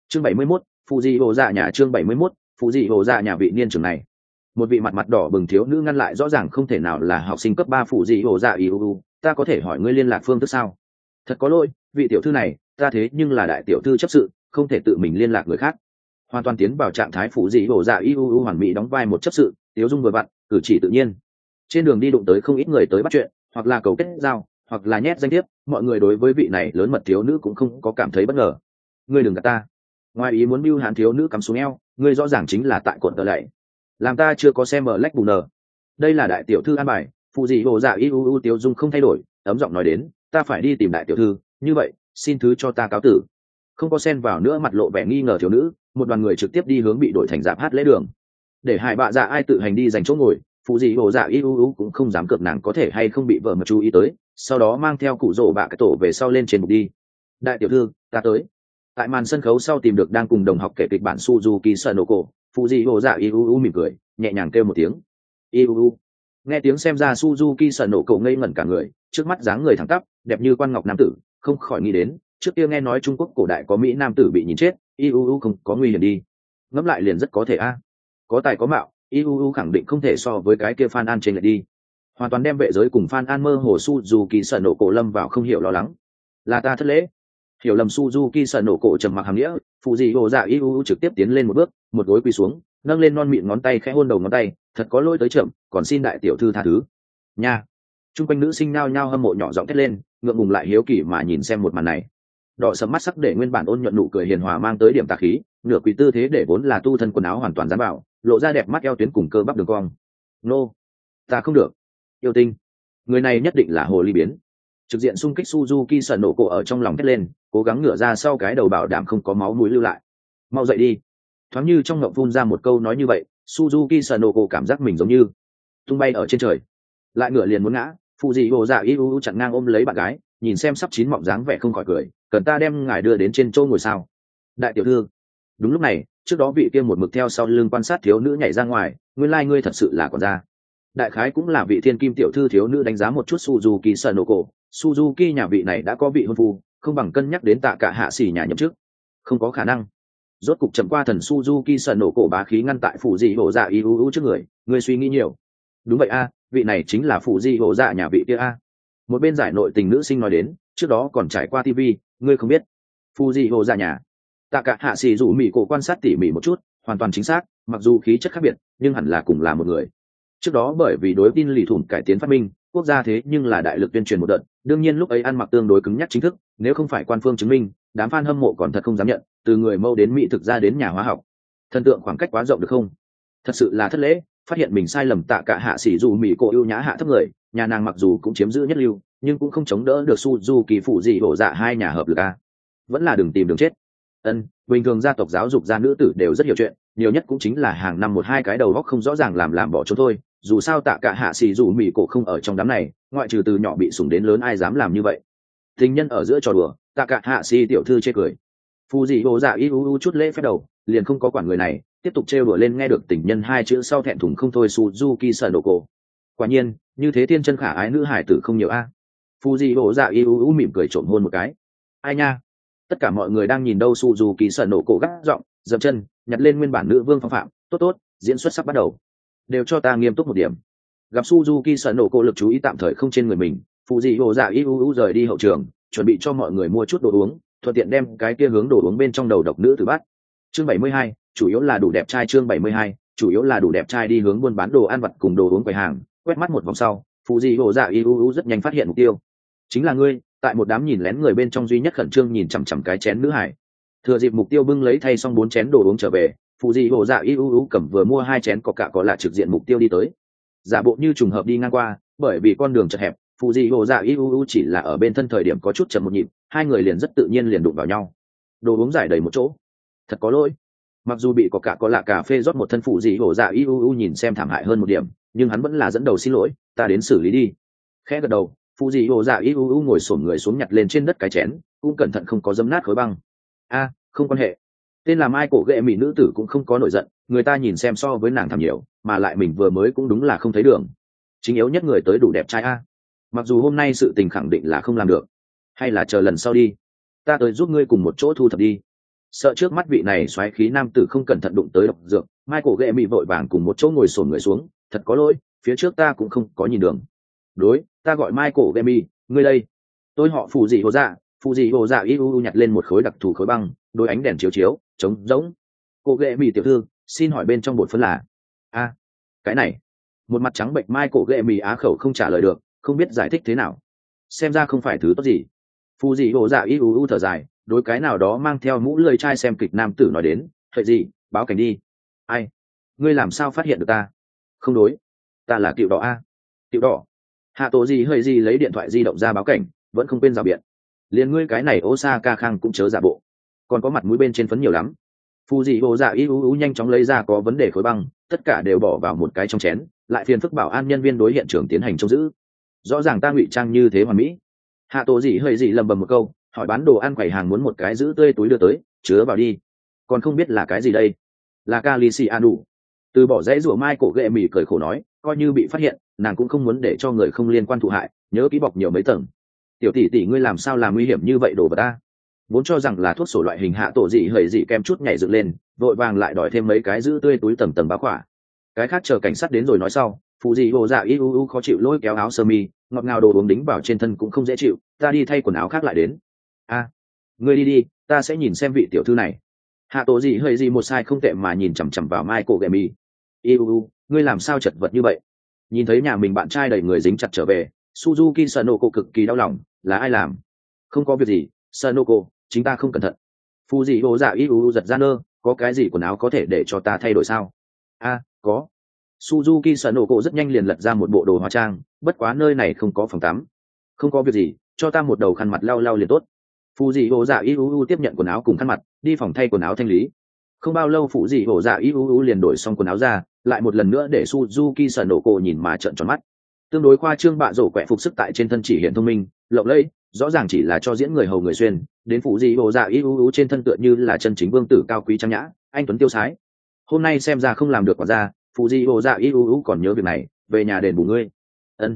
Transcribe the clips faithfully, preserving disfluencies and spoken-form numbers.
Chương bảy mươi mốt, phụ dị hồ dạ nhà chương bảy mươi mốt, phụ dị hồ dạ nhà vị niên trưởng này. Một vị mặt mặt đỏ bừng thiếu nữ ngăn lại rõ ràng không thể nào là học sinh cấp ba phụ dị hồ dạ iuu, ta có thể hỏi ngươi liên lạc phương thức sao? Thật có lỗi, vị tiểu thư này, ta thế nhưng là đại tiểu thư chấp sự, không thể tự mình liên lạc người khác. Hoàn toàn tiến vào trạng thái phụ dị hồ dạ iuu hoàn mỹ đóng vai một chấp sự, tiếu dung vừa vặn, cử chỉ tự nhiên. Trên đường đi đụng tới không ít người tới bắt chuyện, hoặc là cầu kết giao, hoặc là nhét danh thiếp, mọi người đối với vị này lớn mật thiếu nữ cũng không có cảm thấy bất ngờ. Ngươi đừng gạt ta. Ngoài ý muốn bưu hán thiếu nữ cắm xuống eo, ngươi rõ ràng chính là tại cuộn tờ lạy, làm ta chưa có xem mở lách bù nờ. Đây là đại tiểu thư an bài. Phụ dị hồ dạ iuu tiếu dung không thay đổi, ấm giọng nói đến, ta phải đi tìm đại tiểu thư, như vậy xin thứ cho ta cáo tử. Không có xen vào nữa mặt lộ vẻ nghi ngờ thiếu nữ, một đoàn người trực tiếp đi hướng bị đổi thành dạp hát lễ đường. Để hại bạ dạ ai tự hành đi dành chỗ ngồi, phụ dị hồ dạ iuu cũng không dám cược nàng có thể hay không bị vợ mà chú ý tới, sau đó mang theo cụ rổ bạ cái tổ về sau lên trên bục đi. Đại tiểu thư, ta tới. Tại màn sân khấu sau tìm được đang cùng đồng học kể kịch bản Suzuki Sanoko, phụ dị hồ dạ iuu mỉm cười, nhẹ nhàng kêu một tiếng iuu. Nghe tiếng xem ra Suzuki Sanoko ngây ngẩn cả người, trước mắt dáng người thẳng tắp, đẹp như quan ngọc nam tử, không khỏi nghĩ đến trước kia nghe nói Trung Quốc cổ đại có mỹ nam tử bị nhìn chết, iuu không có nguy hiểm đi. Ngẫm lại liền rất có thể a. Có tài có mạo, iuu khẳng định không thể so với cái kia Phan An trên lại đi. Hoàn toàn đem vệ giới cùng Phan An mơ hồ Suzuki Sanoko lâm vào không hiểu lo lắng. Là ta thất lễ. Hiểu lầm Suzuki Sanoko trầm mặc hàm nghĩa, phụ dị hồ dạ iuu trực tiếp tiến lên một bước, một gối quỳ xuống, nâng lên non mịn ngón tay khẽ hôn đầu ngón tay, thật có lỗi tới chậm, còn xin đại tiểu thư tha thứ. Nha. Trung quanh nữ sinh nao nhao hâm mộ nhỏ giọng thét lên, ngượng ngùng lại hiếu kỳ mà nhìn xem một màn này. Đỏ sẫm mắt sắc để nguyên bản ôn nhuận nụ cười hiền hòa mang tới điểm tà khí, nửa quỳ tư thế để vốn là tu thân quần áo hoàn toàn dán vào, lộ ra đẹp mắt eo tuyến cùng cơ bắp đường cong. Nô, ta không được. Yêu tinh, người này nhất định là hồ ly biến. Trực diện xung kích Suzuki Sanoko ở trong lòng thét lên, cố gắng ngửa ra sau cái đầu bảo đảm không có máu mũi lưu lại. Mau dậy đi. Thoáng như trong ngậm phun ra một câu nói như vậy, Suzuki Sanoko cảm giác mình giống như tung bay ở trên trời. Lại ngửa liền muốn ngã, phụ dị hồ dạ iuu chặn ngang ôm lấy bạn gái, nhìn xem sắp chín mọng dáng vẻ không khỏi cười, cần ta đem ngài đưa đến trên chỗ ngồi sao? Đại tiểu thư. Đúng lúc này, trước đó vị kia một mực theo sau lưng quan sát thiếu nữ nhảy ra ngoài, nguyên lai like ngươi thật sự là quản gia. Đại khái cũng là vị thiên kim tiểu thư thiếu nữ đánh giá một chút Suzuki Sanoko, Suzuki nhà vị này đã có vị hôn phu, không bằng cân nhắc đến tạ cả hạ xỉ nhà nhậm chức. Không có khả năng. Rốt cục chậm qua thần Suzuki Sanoko bá khí ngăn tại phụ dị hồ dạ iuu trước người, ngươi suy nghĩ nhiều. Đúng vậy a, vị này chính là phụ dị hồ dạ nhà vị kia a. Một bên giải nội tình nữ sinh nói đến, trước đó còn trải qua tivi, ngươi không biết. Phụ dị hồ dạ nhà. Tạ cả hạ xỉ rủ mỉ cổ quan sát tỉ mỉ một chút, hoàn toàn chính xác, mặc dù khí chất khác biệt, nhưng hẳn là cùng là một người. Trước đó bởi vì đối tin lì thủng cải tiến phát minh, quốc gia thế nhưng là đại lực tuyên truyền một đợt, đương nhiên lúc ấy ăn mặc tương đối cứng nhắc chính thức, nếu không phải quan phương chứng minh, đám fan hâm mộ còn thật không dám nhận, từ người mâu đến mỹ thực ra đến nhà hóa học. Thần tượng khoảng cách quá rộng được không? Thật sự là thất lễ, phát hiện mình sai lầm. Tạ cả hạ sĩ dù mỹ cổ ưu nhã hạ thấp người, nhà nàng mặc dù cũng chiếm giữ nhất lưu, nhưng cũng không chống đỡ được Suzuki phụ dị hổ dạ hai nhà hợp lực a. Vẫn là đừng tìm đường chết. Ân, bình thường gia tộc giáo dục gia nữ tử đều rất hiểu chuyện, nhiều nhất cũng chính là hàng năm một hai cái đầu góc không rõ ràng làm làm bỏ trốn thôi. Dù sao tạ cả hạ xì dù mỹ cổ không ở trong đám này, ngoại trừ từ nhỏ bị sủng đến lớn ai dám làm như vậy. Tình nhân ở giữa trò đùa, tạ cả hạ xì tiểu thư chê cười. Phù dị hồ dạ iuu chút lễ phép đầu, liền không có quản người này, tiếp tục trêu đùa lên. Nghe được tình nhân hai chữ sau thẹn thùng không thôi Suzuki Sanoko. Quả nhiên, như thế thiên chân khả ái nữ hải tử không nhiều a. Phù dị hồ dạ iuu mỉm cười trộm hôn một cái. Ai nha. Tất cả mọi người đang nhìn đâu Suzuki Sanoko gắt giọng, dậm chân, nhặt lên nguyên bản nữ vương phong phạm, tốt tốt, diễn xuất sắp bắt đầu. Đều cho ta nghiêm túc một điểm. Gặp Suzuki Sanoko lực chú ý tạm thời không trên người mình, phụ dị hồ dạ iuu rời đi hậu trường, chuẩn bị cho mọi người mua chút đồ uống, thuận tiện đem cái kia hướng đồ uống bên trong đầu độc nữ từ bắt. Chương bảy mươi hai, chủ yếu là đủ đẹp trai. Chương bảy mươi hai, chủ yếu là đủ đẹp trai. Đi hướng buôn bán đồ ăn vặt cùng đồ uống quầy hàng, quét mắt một vòng sau, phụ dị hồ dạ iuu rất nhanh phát hiện mục tiêu. Chính là ngươi. Tại một đám nhìn lén người bên trong duy nhất khẩn trương nhìn chằm chằm cái chén nữ hải. Thừa dịp mục tiêu bưng lấy thay xong bốn chén đồ uống trở về, phụ dị hồ dạ iuu cầm vừa mua hai chén có cả có lạ trực diện mục tiêu đi tới. Giả bộ như trùng hợp đi ngang qua, bởi vì con đường chật hẹp, phụ dị hồ dạ iuu chỉ là ở bên thân thời điểm có chút chậm một nhịp, hai người liền rất tự nhiên liền đụng vào nhau. Đồ uống giải đầy một chỗ. Thật có lỗi. Mặc dù bị có cả có lạ cà phê rót một thân, phụ dị hồ dạ iuu nhìn xem thảm hại hơn một điểm, nhưng hắn vẫn là dẫn đầu xin lỗi, ta đến xử lý đi. Khẽ gật đầu, phụ dị hồ dạ iuu ngồi xổm người xuống nhặt lên trên đất cái chén, cũng cẩn thận không có dấm nát khối băng. A, không quan hệ. Tên là Mai cổ ghệ mỹ nữ tử cũng không có nổi giận, người ta nhìn xem so với nàng thảm nhiều, mà lại mình vừa mới cũng đúng là không thấy đường. Chính yếu nhất người tới đủ đẹp trai a. Mặc dù hôm nay sự tình khẳng định là không làm được, hay là chờ lần sau đi, ta tới giúp ngươi cùng một chỗ thu thập đi. Sợ trước mắt vị này xoáy khí nam tử không cẩn thận đụng tới độc dược, Michael ghệ mị vội vàng cùng một chỗ ngồi xổm người xuống, thật có lỗi, phía trước ta cũng không có nhìn đường. Đối, ta gọi Michael ghệ mị, ngươi đây. Tôi họ Phù Dị Hồ Dạ, Phù Dị Hồ Dạ Iu nhặt lên một khối đặc thù khối băng, đôi ánh đèn chiếu chiếu, trống rỗng. Cô ghệ mị tiểu thư, xin hỏi bên trong bột phấn là? A, cái này. Một mặt trắng bệnh Michael ghệ mị á khẩu không trả lời được, không biết giải thích thế nào. Xem ra không phải thứ tốt gì. Phù Dị Hồ Dạ Iu thở dài, đối cái nào đó mang theo mũ lười trai xem kịch nam tử nói đến, hệ gì, báo cảnh đi. Ai? Ngươi làm sao phát hiện được ta? Không đối, ta là Cựu Đỏ a. Cựu Đỏ. Hạ Tổ gì hơi gì lấy điện thoại di động ra báo cảnh, vẫn không quên rào biện. Liền ngươi cái này Osaka Khang cũng chớ giả bộ, còn có mặt mũi bên trên phấn nhiều lắm. Phù Dị Hồ Dạ Iu nhanh chóng lấy ra có vấn đề khối băng, tất cả đều bỏ vào một cái trong chén, lại phiền phức bảo an nhân viên đối hiện trường tiến hành trông giữ. Rõ ràng ta ngụy trang như thế hoàn mỹ. Hạ Tổ gì hơi gì lầm bầm một câu, hỏi bán đồ ăn quầy hàng muốn một cái giữ tươi túi đưa tới, chứa vào đi. Còn không biết là cái gì đây? Là Calicianu. Từ bỏ dãy rủa mai cổ ghệ mỉ cười khổ nói, coi như bị phát hiện, nàng cũng không muốn để cho người không liên quan thụ hại, nhớ kỹ bọc nhiều mấy tầng. Tiểu tỷ tỷ ngươi làm sao làm nguy hiểm như vậy đồ vật ta? Vốn cho rằng là thuốc sổ loại hình Hạ Tổ dị hời dị kem chút nhảy dựng lên, vội vàng lại đòi thêm mấy cái giữ tươi túi tầng tầng báo khỏa. Cái khác chờ cảnh sát đến rồi nói sau, Phụ Dị Hồ Dạ Iu khó chịu lôi kéo áo sơ mi, ngọt ngào đồ uống đính vào trên thân cũng không dễ chịu, ta đi thay quần áo khác lại đến. A, ngươi đi đi, ta sẽ nhìn xem vị tiểu thư này. Hạ Tổ gì hơi gì một sai không tệ mà nhìn chằm chằm vào Michael Gemi. Iu, ngươi làm sao chật vật như vậy? Nhìn thấy nhà mình bạn trai đầy người dính chặt trở về, Suzuki Sanoko cực kỳ đau lòng, là ai làm? Không có việc gì, Sanoko, chính ta không cẩn thận. Fuji Hồ Dạ Iu giật ra nơ, có cái gì quần áo có thể để cho ta thay đổi sao? A, có. Suzuki Sanoko rất nhanh liền lật ra một bộ đồ hóa trang, bất quá nơi này không có phòng tắm. Không có việc gì, cho ta một đầu khăn mặt lau lau liền tốt. Phụ dị hồ dạ Iu tiếp nhận quần áo cùng khăn mặt, đi phòng thay quần áo thanh lý. Không bao lâu phụ dị hồ dạ Iu liền đổi xong quần áo ra, lại một lần nữa để Suzuki Sanoko nhìn mà trợn tròn mắt. Tương đối khoa trương bạ rổ quẹ phục sức tại trên thân chỉ hiện thông minh, lộng lẫy, rõ ràng chỉ là cho diễn người hầu người xuyên, đến phụ dị hồ dạ Iu trên thân tựa như là chân chính vương tử cao quý trang nhã, anh tuấn tiêu sái. Hôm nay xem ra không làm được quả ra, phụ dị hồ dạ Iu còn nhớ việc này, về nhà đền bù ngươi. Ân.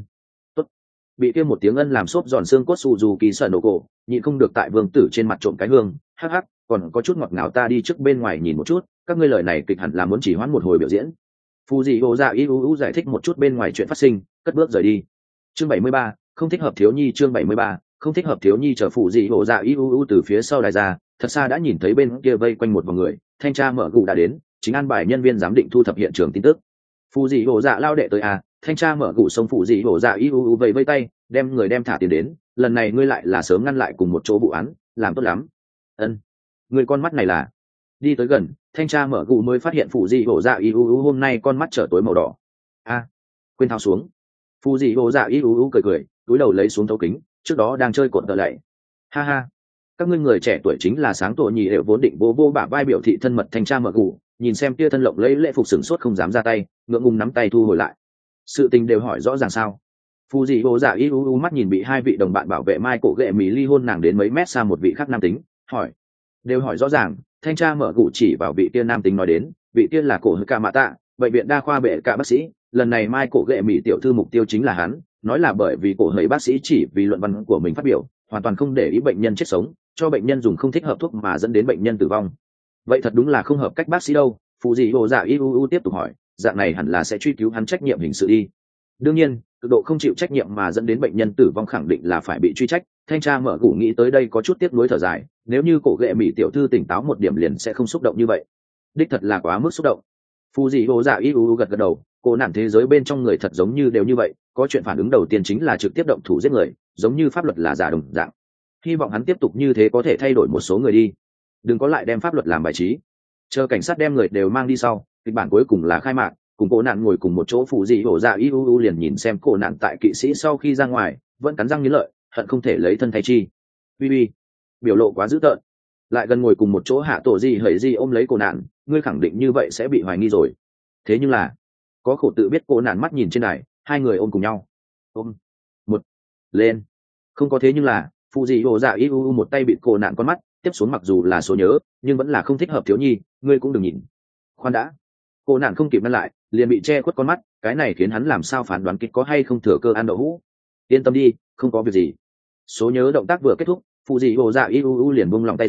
Bị kia một tiếng ân làm xốp giòn xương cốt Suzuki Sanoko, nhịn không được tại vương tử trên mặt trộm cái hương, hắc hắc, còn có chút ngọt ngào, ta đi trước bên ngoài nhìn một chút, các ngươi lời này kịch hẳn là muốn chỉ hoãn một hồi biểu diễn. Fuji Dạ Iu giải thích một chút bên ngoài chuyện phát sinh, cất bước rời đi. Chương bảy mươi ba, không thích hợp thiếu nhi. Chương bảy mươi ba, không thích hợp thiếu nhi. Chờ Fuji Dạ Iu từ phía sau đài ra, thật xa đã nhìn thấy bên kia vây quanh một vòng người, thanh tra mở gù đã đến, chính an bài nhân viên giám định thu thập hiện trường tin tức. Fuji Dạ lao đệ tới à, thanh tra mở gù sông Fuji Dạ Iu vẫy vây tay, đem người đem thả tiền đến, lần này ngươi lại là sớm ngăn lại cùng một chỗ vụ án, làm tốt lắm. Ân, người con mắt này là? Đi tới gần, thanh tra mở gù mới phát hiện phụ dị hổ dạ Iu hôm nay con mắt trở tối màu đỏ. A, quên thao xuống. Phụ dị hổ dạ Iu cười cười, cúi đầu lấy xuống thấu kính, trước đó đang chơi cột tờ lạy. Ha ha, các ngươi người trẻ tuổi chính là sáng tuổi nhì đều vốn định vô vô bả vai biểu thị thân mật. Thanh tra mở gù nhìn xem tia thân lộng lấy lễ phục sừng sốt không dám ra tay, ngượng ngùng nắm tay thu hồi lại. Sự tình đều hỏi rõ ràng sao? Phù dị hồ dạ Iu mắt nhìn bị hai vị đồng bạn bảo vệ mai cổ ghệ mì ly hôn nàng đến mấy mét xa một vị khác nam tính, hỏi. Đều hỏi rõ ràng, thanh tra mở gụ chỉ vào vị kia nam tính nói đến, vị kia là cổ hơi ca mạ tạ, bệnh viện đa khoa bệ cả bác sĩ, lần này mai cổ ghệ mì tiểu thư mục tiêu chính là hắn, nói là bởi vì cổ hơi bác sĩ chỉ vì luận văn của mình phát biểu, hoàn toàn không để ý bệnh nhân chết sống, cho bệnh nhân dùng không thích hợp thuốc mà dẫn đến bệnh nhân tử vong. Vậy thật đúng là không hợp cách bác sĩ đâu. Phù dị hồ dạ Iu tiếp tục hỏi, dạng này hẳn là sẽ truy cứu hắn trách nhiệm hình sự đi. Đương nhiên, cực độ không chịu trách nhiệm mà dẫn đến bệnh nhân tử vong khẳng định là phải bị truy trách. Thanh tra mở gù nghĩ tới đây có chút tiếc nuối thở dài, nếu như cổ ghệ mỹ tiểu thư tỉnh táo một điểm liền sẽ không xúc động như vậy. Đích thật là quá mức xúc động. Phù dị hồ dạ Iu gật gật đầu, cô nạn thế giới bên trong người thật giống như đều như vậy, có chuyện phản ứng đầu tiên chính là trực tiếp động thủ giết người, giống như pháp luật là giả đồng dạng. Hy vọng hắn tiếp tục như thế có thể thay đổi một số người đi, đừng có lại đem pháp luật làm bài trí. Chờ cảnh sát đem người đều mang đi sau, kịch bản cuối cùng là khai mạc, cùng cô nạn ngồi cùng một chỗ. Phụ dị hổ dạ Iu liền nhìn xem cô nạn tại kỵ sĩ sau khi ra ngoài vẫn cắn răng nghiến lợi, hận không thể lấy thân thay chi. Bi bi, biểu lộ quá dữ tợn. Lại gần ngồi cùng một chỗ Hạ Tổ gì hởi gì ôm lấy cô nạn, ngươi khẳng định như vậy sẽ bị hoài nghi rồi. Thế nhưng là có khổ tự biết. Cô nạn mắt nhìn trên đài, hai người ôm cùng nhau. Ôm một lên, không có thế nhưng là. Phụ dị hổ dạ Iu một tay bịt cô nạn con mắt, tiếp xuống mặc dù là số nhớ nhưng vẫn là không thích hợp thiếu nhi, ngươi cũng đừng nhìn. Khoan đã, cô nạn không kịp ngăn lại, liền bị che khuất con mắt, cái này khiến hắn làm sao phán đoán kịch có hay không thừa cơ ăn đậu hũ. Yên tâm đi, không có việc gì. Số nhớ động tác vừa kết thúc, phụ dị hồ dạ Iu liền buông lòng tay ra,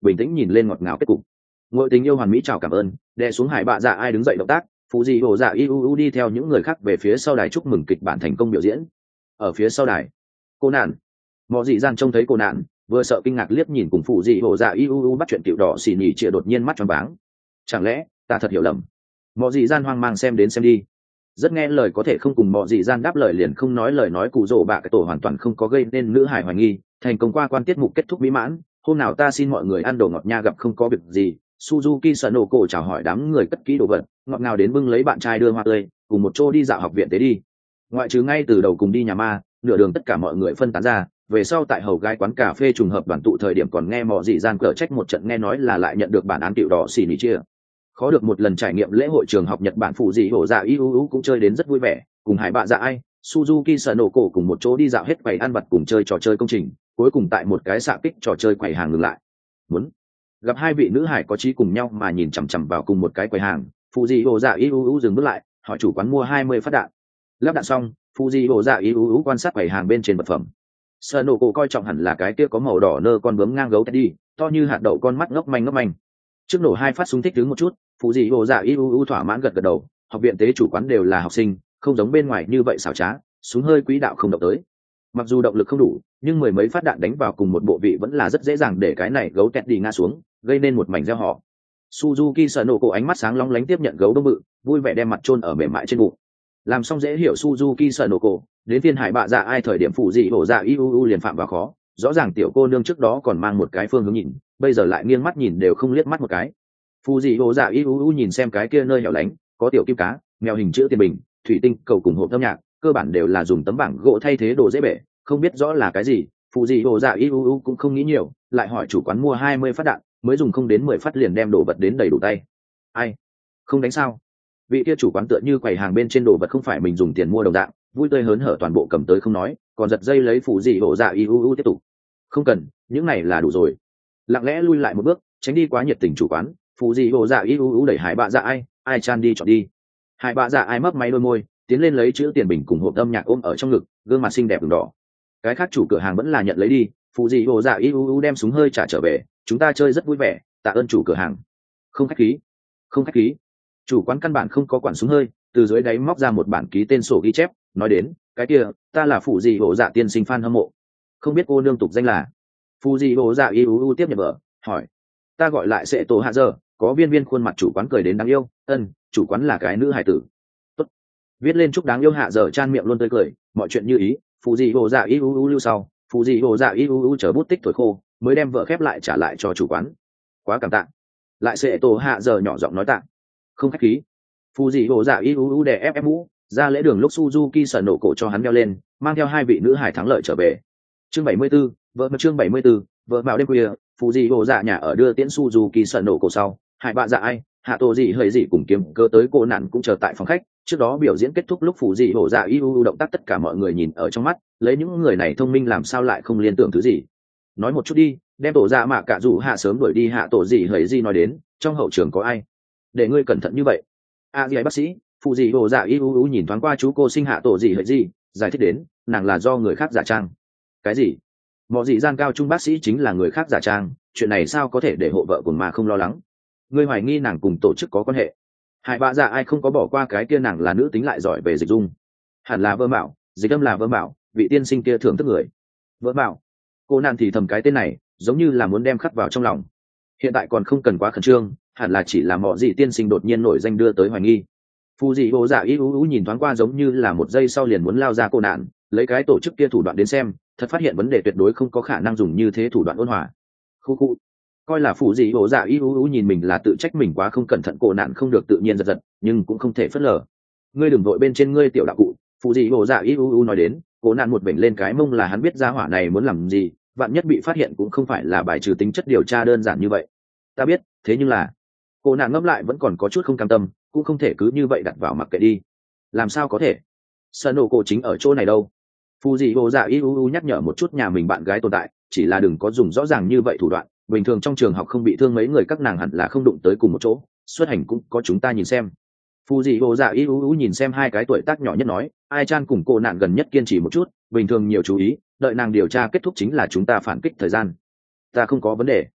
bình tĩnh nhìn lên ngọt ngào kết cục. Ngội tình yêu hoàn mỹ chào cảm ơn, đè xuống hải bạ dạ ai đứng dậy động tác, phụ dị hồ dạ iuu đi theo những người khác về phía sau đài chúc mừng kịch bản thành công biểu diễn. Ở phía sau đài, cô nạn mọi dị gian trông thấy cô nạn, vừa sợ kinh ngạc liếc nhìn cùng phụ dị hồ dạ iuu bắt chuyện tiểu đỏ xì nhì chia đột nhiên mắt tròn váng. Chẳng lẽ ta thật hiểu lầm? Mọi dị gian hoang mang xem đến xem đi. Rất nghe lời có thể không cùng mọi dị gian đáp lời liền không nói lời nói cụ rổ bạ cái tổ hoàn toàn không có gây nên nữ hải hoài nghi. Thành công qua quan tiết mục kết thúc mỹ mãn, hôm nào ta xin mọi người ăn đồ ngọt nha, gặp không có việc gì. Suzuki Sanoko chào hỏi đám người cất kỹ đồ vật, ngọt ngào đến bưng lấy bạn trai đưa hoa tươi, cùng một chỗ đi dạo học viện tế đi. Ngoại trừ ngay từ đầu cùng đi nhà ma, nửa đường tất cả mọi người phân tán ra, về sau tại hầu gái quán cà phê trùng hợp đoàn tụ thời điểm còn nghe mò dị gian cở trách một trận, nghe nói là lại nhận được bản án tiểu đỏ xì nỉ chia. Khó được một lần trải nghiệm lễ hội trường học Nhật Bản, phụ dị hổ dạ iuu cũng chơi đến rất vui vẻ, cùng hải bạ dạ ai, Suzuki Sanoko cùng một chỗ đi dạo hết quầy ăn vặt cùng chơi trò chơi công trình, cuối cùng tại một cái xạ kích trò chơi quầy hàng ngừng lại. Muốn gặp hai vị nữ hải có chí cùng nhau mà nhìn chằm chằm vào cùng một cái quầy hàng, phụ dị hổ dạ iuu dừng bước lại, hỏi chủ quán mua hai mươi phát đạn. Lắp đạn xong, phụ dị hổ dạ iuu quan sát quầy hàng bên trên vật phẩm. Sanoko coi trọng hẳn là cái kia có màu đỏ nơ con bướm ngang gấu Teddy, to như hạt đậu, con mắt ngốc manh ngốc manh. Trước nổ hai phát súng thích đứng một chút, phụ dị hồ dạ iuu thỏa mãn gật gật đầu. Học viện tế chủ quán đều là học sinh, không giống bên ngoài như vậy xảo trá, súng hơi quỹ đạo không động tới. Mặc dù động lực không đủ, nhưng mười mấy phát đạn đánh vào cùng một bộ vị vẫn là rất dễ dàng để cái này gấu Teddy ngã xuống, gây nên một mảnh reo hò. Suzuki Sanoko ánh mắt sáng long lánh tiếp nhận gấu đông bự, vui vẻ đem mặt chôn ở mềm mại trên bụng. Làm xong dễ hiểu Suzuki Sanoko, đến phiên hải bạ dạ ai thời điểm phụ dị hổ dạ iuu liền phạm vào khó. Rõ ràng tiểu cô nương trước đó còn mang một cái phương hướng nhìn, bây giờ lại nghiêng mắt nhìn đều không liếc mắt một cái. Phụ dị hổ dạ iuu nhìn xem cái kia nơi hẻo lánh, có tiểu kim cá, mèo hình chữ tiền bình, thủy tinh cầu cùng hộp âm nhạc, cơ bản đều là dùng tấm bảng gỗ thay thế đồ dễ bể, không biết rõ là cái gì. Phụ dị hổ dạ iuu cũng không nghĩ nhiều, lại hỏi chủ quán mua hai mươi phát đạn, mới dùng không đến mười phát liền đem đồ vật đến đầy đủ tay. Ai không đánh sao? Vị kia chủ quán tựa như quầy hàng bên trên đồ vật không phải mình dùng tiền mua đồng dạng, vui tươi hớn hở toàn bộ cầm tới không nói, còn giật dây lấy phụ dị hổ dạ iuu tiếp tục. Không cần, những này là đủ rồi. Lặng lẽ lui lại một bước, tránh đi quá nhiệt tình chủ quán, phụ dị hổ dạ iuu đẩy hải bạ dạ ai, ai chan đi chọn đi. Hải bạ dạ ai mấp máy đôi môi, tiến lên lấy chữ tiền bình cùng hộp âm nhạc ôm ở trong ngực, gương mặt xinh đẹp đường đỏ. Cái khác chủ cửa hàng vẫn là nhận lấy đi, phụ dị hổ dạ iuu đem súng hơi trả trở về, chúng ta chơi rất vui vẻ, tạ ơn chủ cửa hàng. Không khách khí, không khách khí. Chủ quán căn bản không có quản súng hơi, từ dưới đáy móc ra một bản ký tên sổ ghi chép, nói đến, cái kia, ta là phụ dị hổ dạ tiên sinh fan hâm mộ, không biết cô nương tục danh là? Phụ dị hổ dạ iuu tiếp nhận vợ, hỏi, ta gọi lại sẽ tổ hạ giờ. Có viên viên khuôn mặt chủ quán cười đến đáng yêu, ân, chủ quán là cái nữ hài tử. Tốt. Viết lên chúc đáng yêu hạ giờ chan miệng luôn tươi cười, mọi chuyện như ý. Phụ dị hổ dạ iuu lưu sau, phụ dị hổ dạ iuu chở bút tích thổi khô, mới đem vợ khép lại trả lại cho chủ quán. Quá cảm tạ. Lại sẽ tổ hạ giờ nhỏ giọng nói tạ. Không khách khí. Phụ dị hổ dạ iuu đè ép ép mũ, ra lễ đường lúc Suzuki sở nổ cổ cho hắn đeo lên, mang theo hai vị nữ hài thắng lợi trở về. Chương bảy mươi 74, vợ mà chương bảy mươi 74, vợ vào đêm khuya, phụ dị hổ dạ nhà ở đưa tiễn Suzuki sở nổ cổ sau, hải bạ dạ ai, hạ tổ dị hơi dị cùng kiếm cơ tới cô nạn cũng chờ tại phòng khách. Trước đó biểu diễn kết thúc lúc phụ dị hổ dạ iuu động tác tất cả mọi người nhìn ở trong mắt, lấy những người này thông minh làm sao lại không liên tưởng thứ gì. Nói một chút đi, đem tổ dạ mạ cả dù hạ sớm đuổi đi. Hạ tổ dị hơi dị nói đến, trong hậu trường có ai để ngươi cẩn thận như vậy? A à, bác sĩ, phụ dị hổ dạ iuu nhìn thoáng qua chú cô sinh hạ tổ dị hơi dị, giải thích đến, nàng là do người khác giả trang. Cái gì? Mọi dị gian cao trung bác sĩ chính là người khác giả trang, chuyện này sao có thể để hộ vợ của mà không lo lắng? Ngươi hoài nghi nàng cùng tổ chức có quan hệ? Hải bạ dạ ai không có bỏ qua cái kia nàng là nữ tính lại giỏi về dịch dung, hẳn là vơ mạo, dịch âm là vơ mạo, vị tiên sinh kia thưởng thức người. Vơ mạo, cô nàng thì thầm cái tên này giống như là muốn đem khắc vào trong lòng. Hiện tại còn không cần quá khẩn trương, hẳn là chỉ là mọi gì tiên sinh đột nhiên nổi danh đưa tới hoài nghi. Phu dị hồ dạ iuu nhìn thoáng qua giống như là một giây sau liền muốn lao ra cô nạn, lấy cái tổ chức kia thủ đoạn đến xem, thật phát hiện vấn đề tuyệt đối không có khả năng dùng như thế thủ đoạn ôn hòa. Khu khu, coi là phụ dị hổ dạ iuu nhìn mình là tự trách mình quá không cẩn thận, cổ nạn không được tự nhiên giật giật, nhưng cũng không thể phớt lờ. Ngươi đừng vội bên trên ngươi tiểu đạo cụ, phụ dị hổ dạ iuu nói đến, cổ nạn một bệnh lên cái mông là hắn biết ra hỏa này muốn làm gì, vạn nhất bị phát hiện cũng không phải là bài trừ tính chất điều tra đơn giản như vậy. Ta biết, thế nhưng là cổ nạn ngẫm lại vẫn còn có chút không cam tâm, cũng không thể cứ như vậy đặt vào mặc kệ đi. Làm sao có thể? Sơn nổ cổ chính ở chỗ này đâu? Phụ dị hổ dạ iuu nhắc nhở một chút nhà mình bạn gái tồn tại, chỉ là đừng có dùng rõ ràng như vậy thủ đoạn. Bình thường trong trường học không bị thương mấy người các nàng hẳn là không đụng tới cùng một chỗ, xuất hành cũng có chúng ta nhìn xem. Phụ dị hồ dạ iuu nhìn xem hai cái tuổi tác nhỏ nhất nói, ai chan cùng cô nạn gần nhất kiên trì một chút, bình thường nhiều chú ý, đợi nàng điều tra kết thúc chính là chúng ta phản kích thời gian. Ta không có vấn đề.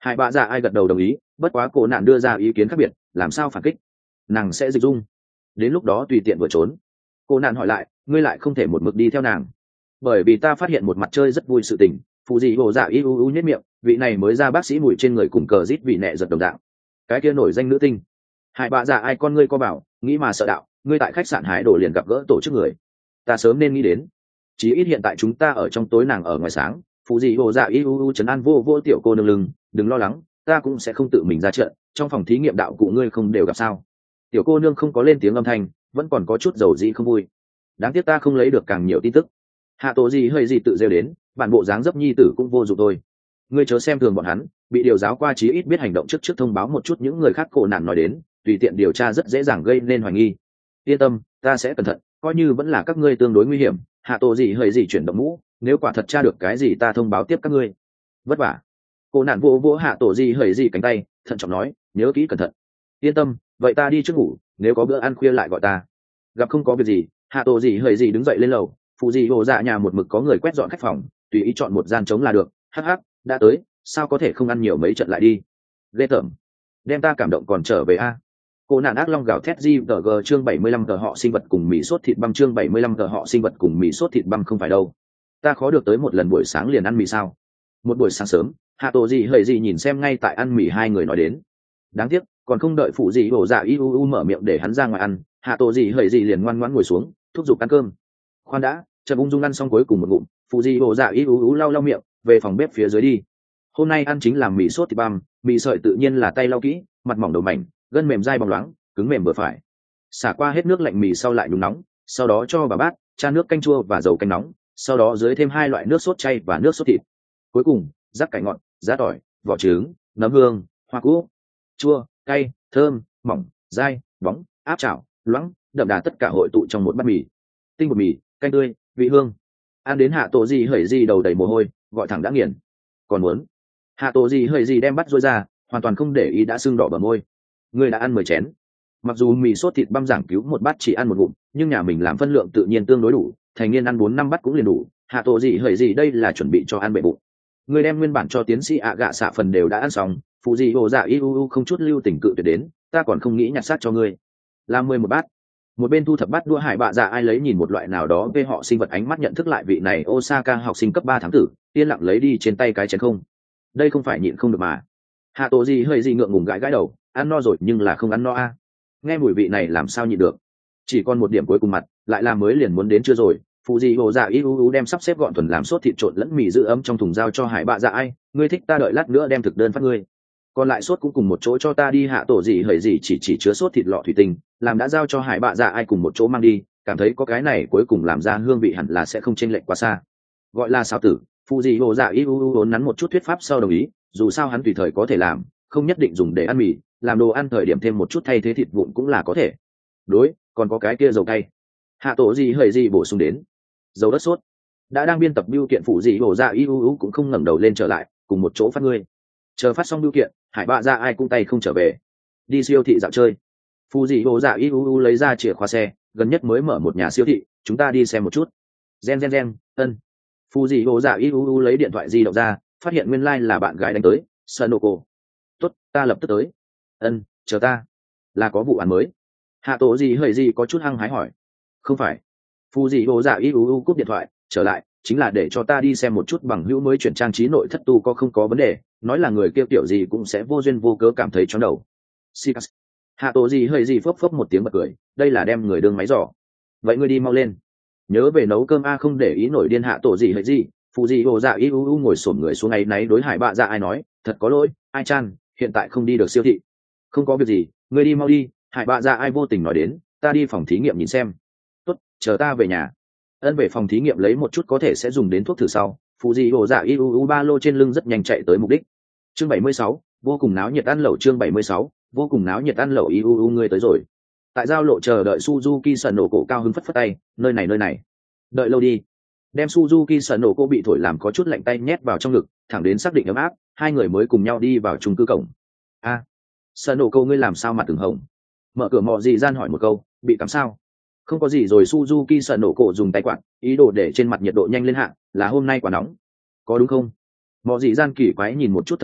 Hải bạ dạ ai gật đầu đồng ý, bất quá cô nạn đưa ra ý kiến khác biệt, làm sao phản kích? Nàng sẽ dịch dung, đến lúc đó tùy tiện vừa trốn. Cô nạn hỏi lại, ngươi lại không thể một mực đi theo nàng, bởi vì ta phát hiện một mặt chơi rất vui sự tình. Phụ dị hồ dạ y u u nhất miệng, vị này mới ra bác sĩ mùi trên người cùng cờ rít vị nẹ giật đồng dạng, cái kia nổi danh nữ tinh. Hải bạ dạ ai con ngươi co bảo, nghĩ mà sợ đạo, ngươi tại khách sạn hái đồ liền gặp gỡ tổ chức người, ta sớm nên nghĩ đến. Chí ít hiện tại chúng ta ở trong tối, nàng ở ngoài sáng. Phụ dị hồ dạ y u u trấn an vô vô tiểu cô nương lưng, đừng lo lắng, ta cũng sẽ không tự mình ra trận, trong phòng thí nghiệm đạo cụ ngươi không đều gặp sao? Tiểu cô nương không có lên tiếng âm thanh, vẫn còn có chút dầu dĩ không vui. Đáng tiếc ta không lấy được càng nhiều tin tức. Hạ tổ gì hơi gì tự rêu đến, bản bộ dáng dấp nhi tử cũng vô dụng thôi. Ngươi chớ xem thường bọn hắn, bị điều giáo qua chí ít biết hành động trước trước thông báo một chút những người khác. Cổ nạn nói đến, tùy tiện điều tra rất dễ dàng gây nên hoài nghi. Yên tâm, ta sẽ cẩn thận, coi như vẫn là các ngươi tương đối nguy hiểm. Hạ tổ gì hơi gì chuyển động mũ, nếu quả thật tra được cái gì ta thông báo tiếp các ngươi. Vất vả. Cô nạn vỗ vỗ hạ tổ gì hơi gì cánh tay, thận trọng nói, nhớ kỹ cẩn thận. Yên tâm, vậy ta đi trước ngủ, nếu có bữa ăn khuya lại gọi ta. Gặp không có việc gì, hạ tổ gì hơi gì đứng dậy lên lầu. Phụ gì hồ dạ nhà một mực có người quét dọn khách phòng, tùy ý chọn một gian trống là được. Hắc hắc, đã tới, sao có thể không ăn nhiều mấy trận lại đi. Ghê tởm, đem ta cảm động còn trở về a. Cô nạn ác long gào thét di tờ g chương bảy mươi lăm tờ họ sinh vật cùng mì sốt thịt băm chương bảy mươi lăm tờ họ sinh vật cùng mì sốt thịt băm không phải đâu. Ta khó được tới một lần buổi sáng liền ăn mì sao? Một buổi sáng sớm, hạ tổ gì hơi gì nhìn xem ngay tại ăn mì hai người nói đến. Đáng tiếc, còn không đợi phụ gì hổ dạ y u u mở miệng để hắn ra ngoài ăn, hạ tổ gì hơi gì liền ngoan ngoãn ngồi xuống, thúc giục ăn cơm. Khoan đã, Trần ung dung ăn xong cuối cùng một ngụm, phụ gì hổ dạ y u u lau lau miệng, về phòng bếp phía dưới đi. Hôm nay ăn chính là mì sốt thịt băm, mì sợi tự nhiên là tay lau kỹ, mặt mỏng đầu mảnh, gân mềm dai bóng loáng, cứng mềm vừa phải. Xả qua hết nước lạnh mì sau lại nhúng nóng, sau đó cho vào bát, cha nước canh chua và dầu canh nóng, sau đó dưới thêm hai loại nước sốt chay và nước sốt thịt. Cuối cùng, rắc cải ngọt, giá tỏi, vỏ trứng, nấm hương, hoa cúc, chua, cay, thơm, mỏng, dai, bóng, áp chảo, loãng, đậm đà tất cả hội tụ trong một bát mì. Tinh bột mì, canh tươi, vị hương. Ăn đến hạ tổ gì hởi gì đầu đầy mồ hôi, gọi thẳng đã nghiền. Còn muốn? Hạ tổ gì hởi gì đem bắt rối ra, hoàn toàn không để ý đã sưng đỏ bờ môi. Người đã ăn mười chén. Mặc dù mì sốt thịt băm giảng cứu một bát chỉ ăn một ngụm, nhưng nhà mình làm phân lượng tự nhiên tương đối đủ, thành niên ăn bốn năm bát cũng liền đủ. Hạ tổ gì hởi gì đây là chuẩn bị cho ăn bệ bụng. Người đem nguyên bản cho tiến sĩ ạ gạ xạ phần đều đã ăn xong, phụ gì hồ dạ y u u không chút lưu tình cự tuyệt đến, ta còn không nghĩ nhặt xác cho ngươi. Làm mười một bát. Một bên thu thập bát đua hải bạ dạ ai lấy nhìn một loại nào đó về họ sinh vật ánh mắt nhận thức lại vị này Osaka học sinh cấp ba tháng tử, yên lặng lấy đi trên tay cái chén không. Đây không phải nhịn không được mà. Hạ tổ gì hơi gì ngượng ngùng gãi gãi đầu, ăn no rồi nhưng là không ăn no a. Nghe mùi vị này làm sao nhịn được. Chỉ còn một điểm cuối cùng mặt, lại làm mới liền muốn đến chưa rồi. Phụ gì hồ dạ y u u đem sắp xếp gọn thuần làm sốt thịt trộn lẫn mì giữ ấm trong thùng giao cho hải bạ dạ ai, ngươi thích ta đợi lát nữa đem thực đơn phát ngươi. Còn lại sốt cũng cùng một chỗ cho ta đi. Hạ tổ gì hởi gì chỉ chỉ chứa sốt thịt lọ thủy tinh, làm đã giao cho hải bạ dạ ai cùng một chỗ mang đi, cảm thấy có cái này cuối cùng làm ra hương vị hẳn là sẽ không chênh lệch quá xa. Gọi là sao tử, phụ gì hồ dạ y u u vốn nắn một chút thuyết pháp sau đồng ý, dù sao hắn tùy thời có thể làm, không nhất định dùng để ăn mì, làm đồ ăn thời điểm thêm một chút thay thế thịt vụn cũng là có thể. Đối, còn có cái kia dầu cay. Hạ tổ gì hởi gì bổ sung đến. Dầu đất sốt. Đã đang biên tập biêu kiện phụ gì hồ dạ y u u cũng không ngẩng đầu lên trở lại, cùng một chỗ phát ngươi. Chờ phát xong biêu kiện, hải bạ dạ ai cũng tay không trở về. Đi siêu thị dạo chơi. Phụ gì hồ dạ y u u lấy ra chìa khóa xe, gần nhất mới mở một nhà siêu thị, chúng ta đi xem một chút. Gen gen gen, ân. Phụ gì hồ dạ y u u lấy điện thoại di động ra, phát hiện nguyên lai like là bạn gái đánh tới. Sanoko. Tốt, ta lập tức tới. Ân, chờ ta. Là có vụ án mới. Hạ tổ gì hởi gì có chút hăng hái hỏi. Không phải. Phụ gì hồ dạ y u u cúp điện thoại, trở lại, chính là để cho ta đi xem một chút bằng hữu mới chuyển trang trí nội thất tu có không có vấn đề, nói là người kia kiểu gì cũng sẽ vô duyên vô cớ cảm thấy chóng đầu. Sikas. Hạ tổ gì hơi gì phốc phốc một tiếng bật cười, đây là đem người đương máy giỏ. Vậy ngươi đi mau lên. Nhớ về nấu cơm a. Không để ý nổi điên hạ tổ gì hơi gì, phụ gì hồ dạ y u u ngồi xổm người xuống ngay náy đối hải bạ dạ ai nói, thật có lỗi, ai chan, hiện tại không đi được siêu thị. Không có việc gì, ngươi đi mau đi. Hải bạ dạ ai vô tình nói đến, ta đi phòng thí nghiệm nhìn xem. Tốt, chờ ta về nhà. Ân về phòng thí nghiệm lấy một chút có thể sẽ dùng đến thuốc thử sau, phụ gì hồ dạ y u u ba lô trên lưng rất nhanh chạy tới mục đích. Chương bảy mươi sáu, vô cùng náo nhiệt ăn lẩu. Chương bảy mươi sáu, vô cùng náo nhiệt ăn lẩu. Y u u ngươi tới rồi. Tại giao lộ chờ đợi Suzuki sần nổ cổ cao hứng phất phất tay, nơi này nơi này. Đợi lâu đi. Đem Suzuki sần nổ cổ bị thổi làm có chút lạnh tay nhét vào trong ngực, thẳng đến xác định ấm áp, hai người mới cùng nhau đi vào chung cư cổng. A, à, sần nổ cổ ngươi làm sao mặt từng hồng? Mở cửa mọ gì gian hỏi một câu, bị cảm sao? Không có gì rồi. Suzuki sần nổ cổ dùng tay quạt, ý đồ để trên mặt nhiệt độ nhanh lên hạ, là hôm nay quá nóng. Có đúng không? Mọ gì gian kỳ quái nhìn một chút thời tiết,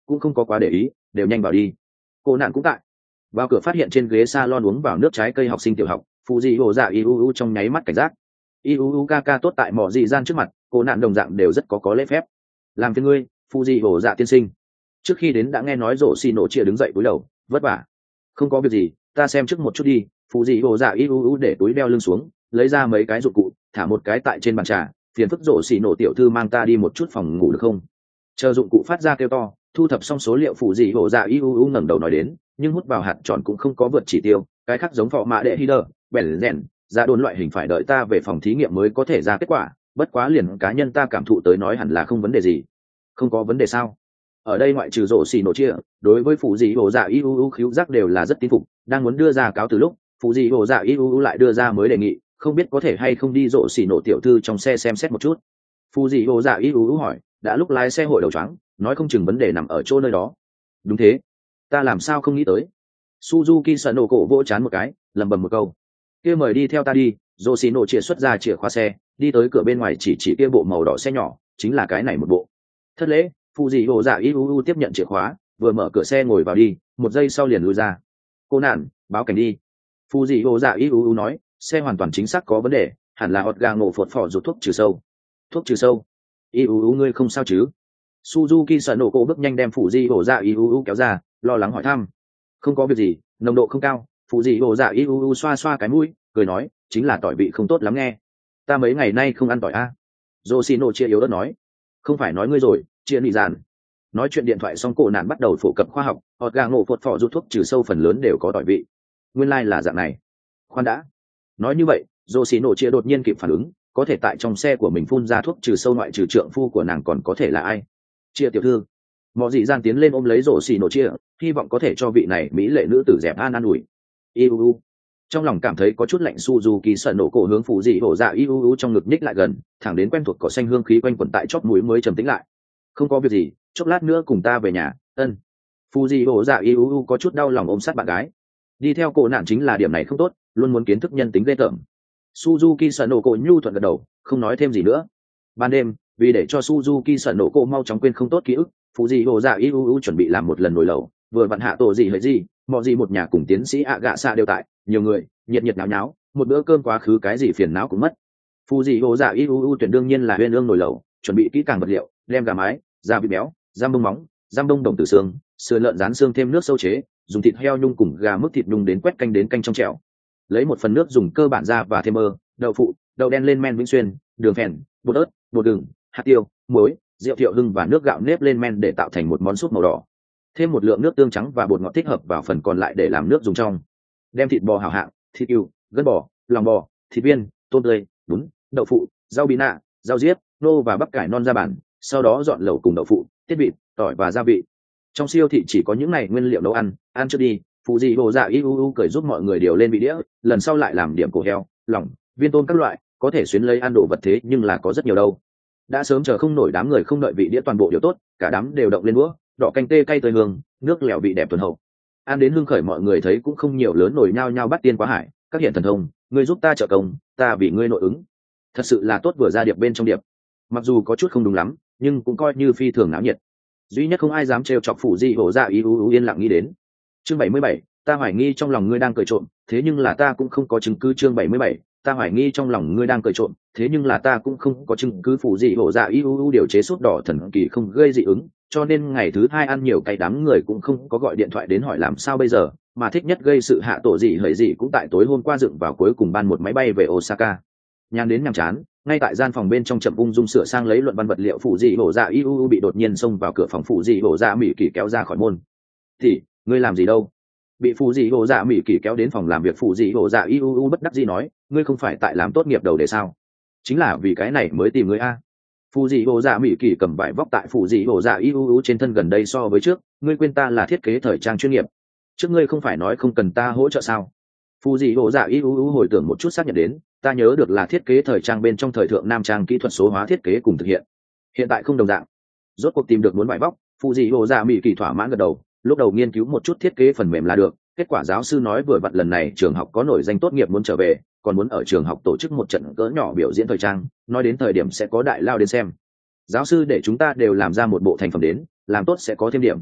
cũng không có quá để ý, đều nhanh vào đi. Cô nạn cũng tại. Vào cửa phát hiện trên ghế salon uống vào nước trái cây học sinh tiểu học, phụ dị hồ dạ iuu trong nháy mắt cảnh giác. Iuu ca ca tốt tại mỏ dị gian trước mặt, cô nạn đồng dạng đều rất có có lễ phép. Làm phiền ngươi, phụ dị hồ dạ tiên sinh. Trước khi đến đã nghe nói rổ xì nổ chia đứng dậy cúi đầu, vất vả. Không có việc gì, ta xem trước một chút đi. Phụ dị hồ dạ iuu để túi đeo lưng xuống, lấy ra mấy cái dụng cụ, thả một cái tại trên bàn trà. Phiền phức rổ xì nổ tiểu thư mang ta đi một chút phòng ngủ được không? Chờ dụng cụ phát ra kêu to, thu thập xong số liệu phụ dị hồ dạ iuu ngẩng đầu nói đến, nhưng hút vào hạt tròn cũng không có vượt chỉ tiêu, cái khác giống phò mạ đệ hider, bèn rèn, ra đồn loại hình phải đợi ta về phòng thí nghiệm mới có thể ra kết quả, bất quá liền cá nhân ta cảm thụ tới nói hẳn là không vấn đề gì. Không có vấn đề sao? Ở đây ngoại trừ rổ xì nổ chia, đối với phụ dị hồ dạ iuu khíu giác đều là rất tín phục, đang muốn đưa ra cáo từ lúc, phụ dị hồ dạ iuu lại đưa ra mới đề nghị, không biết có thể hay không đi rổ xì nổ tiểu thư trong xe xem xét một chút. Phụ dị hồ dạ iuu hỏi, đã lúc lái xe hội đầu choáng, nói không chừng vấn đề nằm ở chỗ nơi đó. Đúng thế, ta làm sao không nghĩ tới. Suzuki sợ nổ cổ vỗ chán một cái, lầm bầm một câu. Kia mời đi theo ta đi. Yoshino chia xuất ra chìa khóa xe, đi tới cửa bên ngoài chỉ chỉ kia bộ màu đỏ xe nhỏ, chính là cái này một bộ. Thất lễ, Fujio dạ iuu tiếp nhận chìa khóa, vừa mở cửa xe ngồi vào đi, một giây sau liền lùi ra. Cô nạn, báo cảnh đi. Fujio dạ iuu nói, xe hoàn toàn chính xác có vấn đề, hẳn là hột gà ngộ phột phỏ rụt thuốc trừ sâu. Thuốc trừ sâu? Iuu ngươi không sao chứ? Suzuki sợ nổ cổ bước nhanh đem Fujio dạ iuu kéo ra, lo lắng hỏi thăm. Không có việc gì, nồng độ không cao. Fujio dạ iuu xoa xoa cái mũi, cười nói, chính là tỏi vị không tốt lắm nghe. Ta mấy ngày nay không ăn tỏi a. Yoshino chia yếu ớt nói. Không phải nói ngươi rồi, chia nị dàn. Nói chuyện điện thoại xong cổ nạn bắt đầu phổ cập khoa học, hột gà ngộ phột phỏ rút thuốc trừ sâu phần lớn đều có tỏi vị. Nguyên lai là dạng này. Khoan đã. Nói như vậy, Yoshino chia đột nhiên kịp phản ứng, có thể tại trong xe của mình phun ra thuốc trừ sâu ngoại trừ trượng phu của nàng còn có thể là ai? Chia tiểu thư. Mọ dị gian tiến lên ôm lấy Yoshino chia, hy vọng có thể cho vị này mỹ lệ nữ tử dẹp an an ủi. Iuu. Trong lòng cảm thấy có chút lạnh, Suzuki sợ nổ cổ hướng phụ dị hổ dạ iuu trong ngực nhích lại gần, thẳng đến quen thuộc cỏ xanh hương khí quanh quẩn tại chóp mũi mới trầm tĩnh lại. Không có việc gì, chốc lát nữa cùng ta về nhà. Ân. Phụ dị hổ dạ iuu có chút đau lòng ôm sát bạn gái. Đi theo cổ nạn chính là điểm này không tốt, luôn muốn kiến thức nhân tính ghê tởm. Suzuki sợ nổ cổ nhu thuận gật đầu, không nói thêm gì nữa. Ban đêm, vì để cho Suzuki sợ nổ cổ mau chóng quên không tốt ký ức, phụ dị hổ dạ iuu chuẩn bị làm một lần nồi lẩu, vừa vặn hạ tổ gì hơi gì, mọi gì một nhà cùng tiến sĩ ạ gạ xạ đều tại, nhiều người, nhiệt nhiệt náo nháo, một bữa cơm quá khứ cái gì phiền não cũng mất. Phụ dị hổ dạ iuu tuyển đương nhiên là huyên ương nồi lẩu, chuẩn bị kỹ càng vật liệu, đem gà mái, da vịt béo, giam bông móng, giam đông đồng tử xương, sườn lợn rán xương thêm nước sâu chế, dùng thịt heo nhung cùng gà mức thịt nhung đến quét canh đến canh trong chảo. Lấy một phần nước dùng cơ bản da và thêm mơ, đậu phụ, đậu đen lên men vĩnh xuyên, đường phèn, bột ớt, bột gừng, hạt tiêu, muối, rượu thiệu hưng và nước gạo nếp lên men để tạo thành một món súp màu đỏ. Thêm một lượng nước tương trắng và bột ngọt thích hợp vào phần còn lại để làm nước dùng trong. Đem thịt bò hảo hạng, thịt cừu, gân bò, lòng bò, thịt viên, tôm tươi, bún, đậu phụ, rau bí nạ, rau diếp, nô và bắp cải non ra bản, sau đó dọn lẩu cùng đậu phụ, tiết vịt, tỏi và gia vị. Trong siêu thị chỉ có những này nguyên liệu nấu ăn, ăn trước đi. Phụ dị hồ dạ iuu cười giúp mọi người điều lên vị đĩa, lần sau lại làm điểm cổ heo, lòng, viên tôm các loại, có thể xuyến lấy ăn đồ vật thế nhưng là có rất nhiều đâu. Đã sớm chờ không nổi đám người không đợi vị đĩa toàn bộ điều tốt, cả đám đều động lên đũa, đỏ canh tê cay tươi hương, nước lèo vị đẹp thuần hậu. Ăn đến hương khởi mọi người thấy cũng không nhiều lớn nổi nhao nhao bắt tiên quá hải, các hiện thần thông, ngươi giúp ta trợ công, ta vì ngươi nội ứng. Thật sự là tốt vừa ra điệp bên trong điệp. Mặc dù có chút không đúng lắm, nhưng cũng coi như phi thường náo nhiệt. Duy nhất không ai dám trêu chọc phụ dị hổ dạ iuu yên lặng nghĩ đến. Chương bảy mươi bảy, ta hoài nghi trong lòng ngươi đang cười trộm, thế nhưng là ta cũng không có chứng cứ. Chương bảy mươi bảy, ta hoài nghi trong lòng ngươi đang cười trộm, thế nhưng là ta cũng không có chứng cứ. Phụ dị hổ dạ iuu điều chế sốt đỏ thần kỳ không gây dị ứng, cho nên ngày thứ hai ăn nhiều cay đám người cũng không có gọi điện thoại đến hỏi làm sao bây giờ, mà thích nhất gây sự hạ tổ dị hởi dị cũng tại tối hôm qua dựng vào cuối cùng ban một máy bay về Osaka. Nhàn đến nhàm chán, ngay tại gian phòng bên trong chậm ung dung sửa sang lấy luận văn vật liệu, phụ dị hổ dạ iuu bị đột nhiên xông vào cửa phòng phụ dị hổ dạ mỹ kỳ kéo ra khỏi môn. Thì ngươi làm gì đâu? Bị phụ dị hổ dạ mỹ kỳ kéo đến phòng làm việc, phụ dị hổ dạ iuu bất đắc dĩ nói, ngươi không phải tại làm tốt nghiệp đầu để sao? Chính là vì cái này mới tìm ngươi a. Phụ dị hổ dạ mỹ kỳ cầm vải vóc tại phụ dị hổ dạ iuu trên thân gần đây so với trước, ngươi quên ta là thiết kế thời trang chuyên nghiệp, trước ngươi không phải nói không cần ta hỗ trợ sao? Phụ dị hổ dạ iuu hồi tưởng một chút xác nhận đến, ta nhớ được là thiết kế thời trang bên trong thời thượng nam trang kỹ thuật số hóa thiết kế cùng thực hiện, hiện tại không đồng dạng. Rốt cuộc tìm được muốn vải vóc, phụ dị hổ dạ mỹ kỳ thỏa mãn gật đầu, lúc đầu nghiên cứu một chút thiết kế phần mềm là được, kết quả giáo sư nói vừa vặn lần này trường học có nổi danh tốt nghiệp muốn trở về, còn muốn ở trường học tổ chức một trận cỡ nhỏ biểu diễn thời trang, nói đến thời điểm sẽ có đại lao đến xem. Giáo sư để chúng ta đều làm ra một bộ thành phẩm đến, làm tốt sẽ có thêm điểm,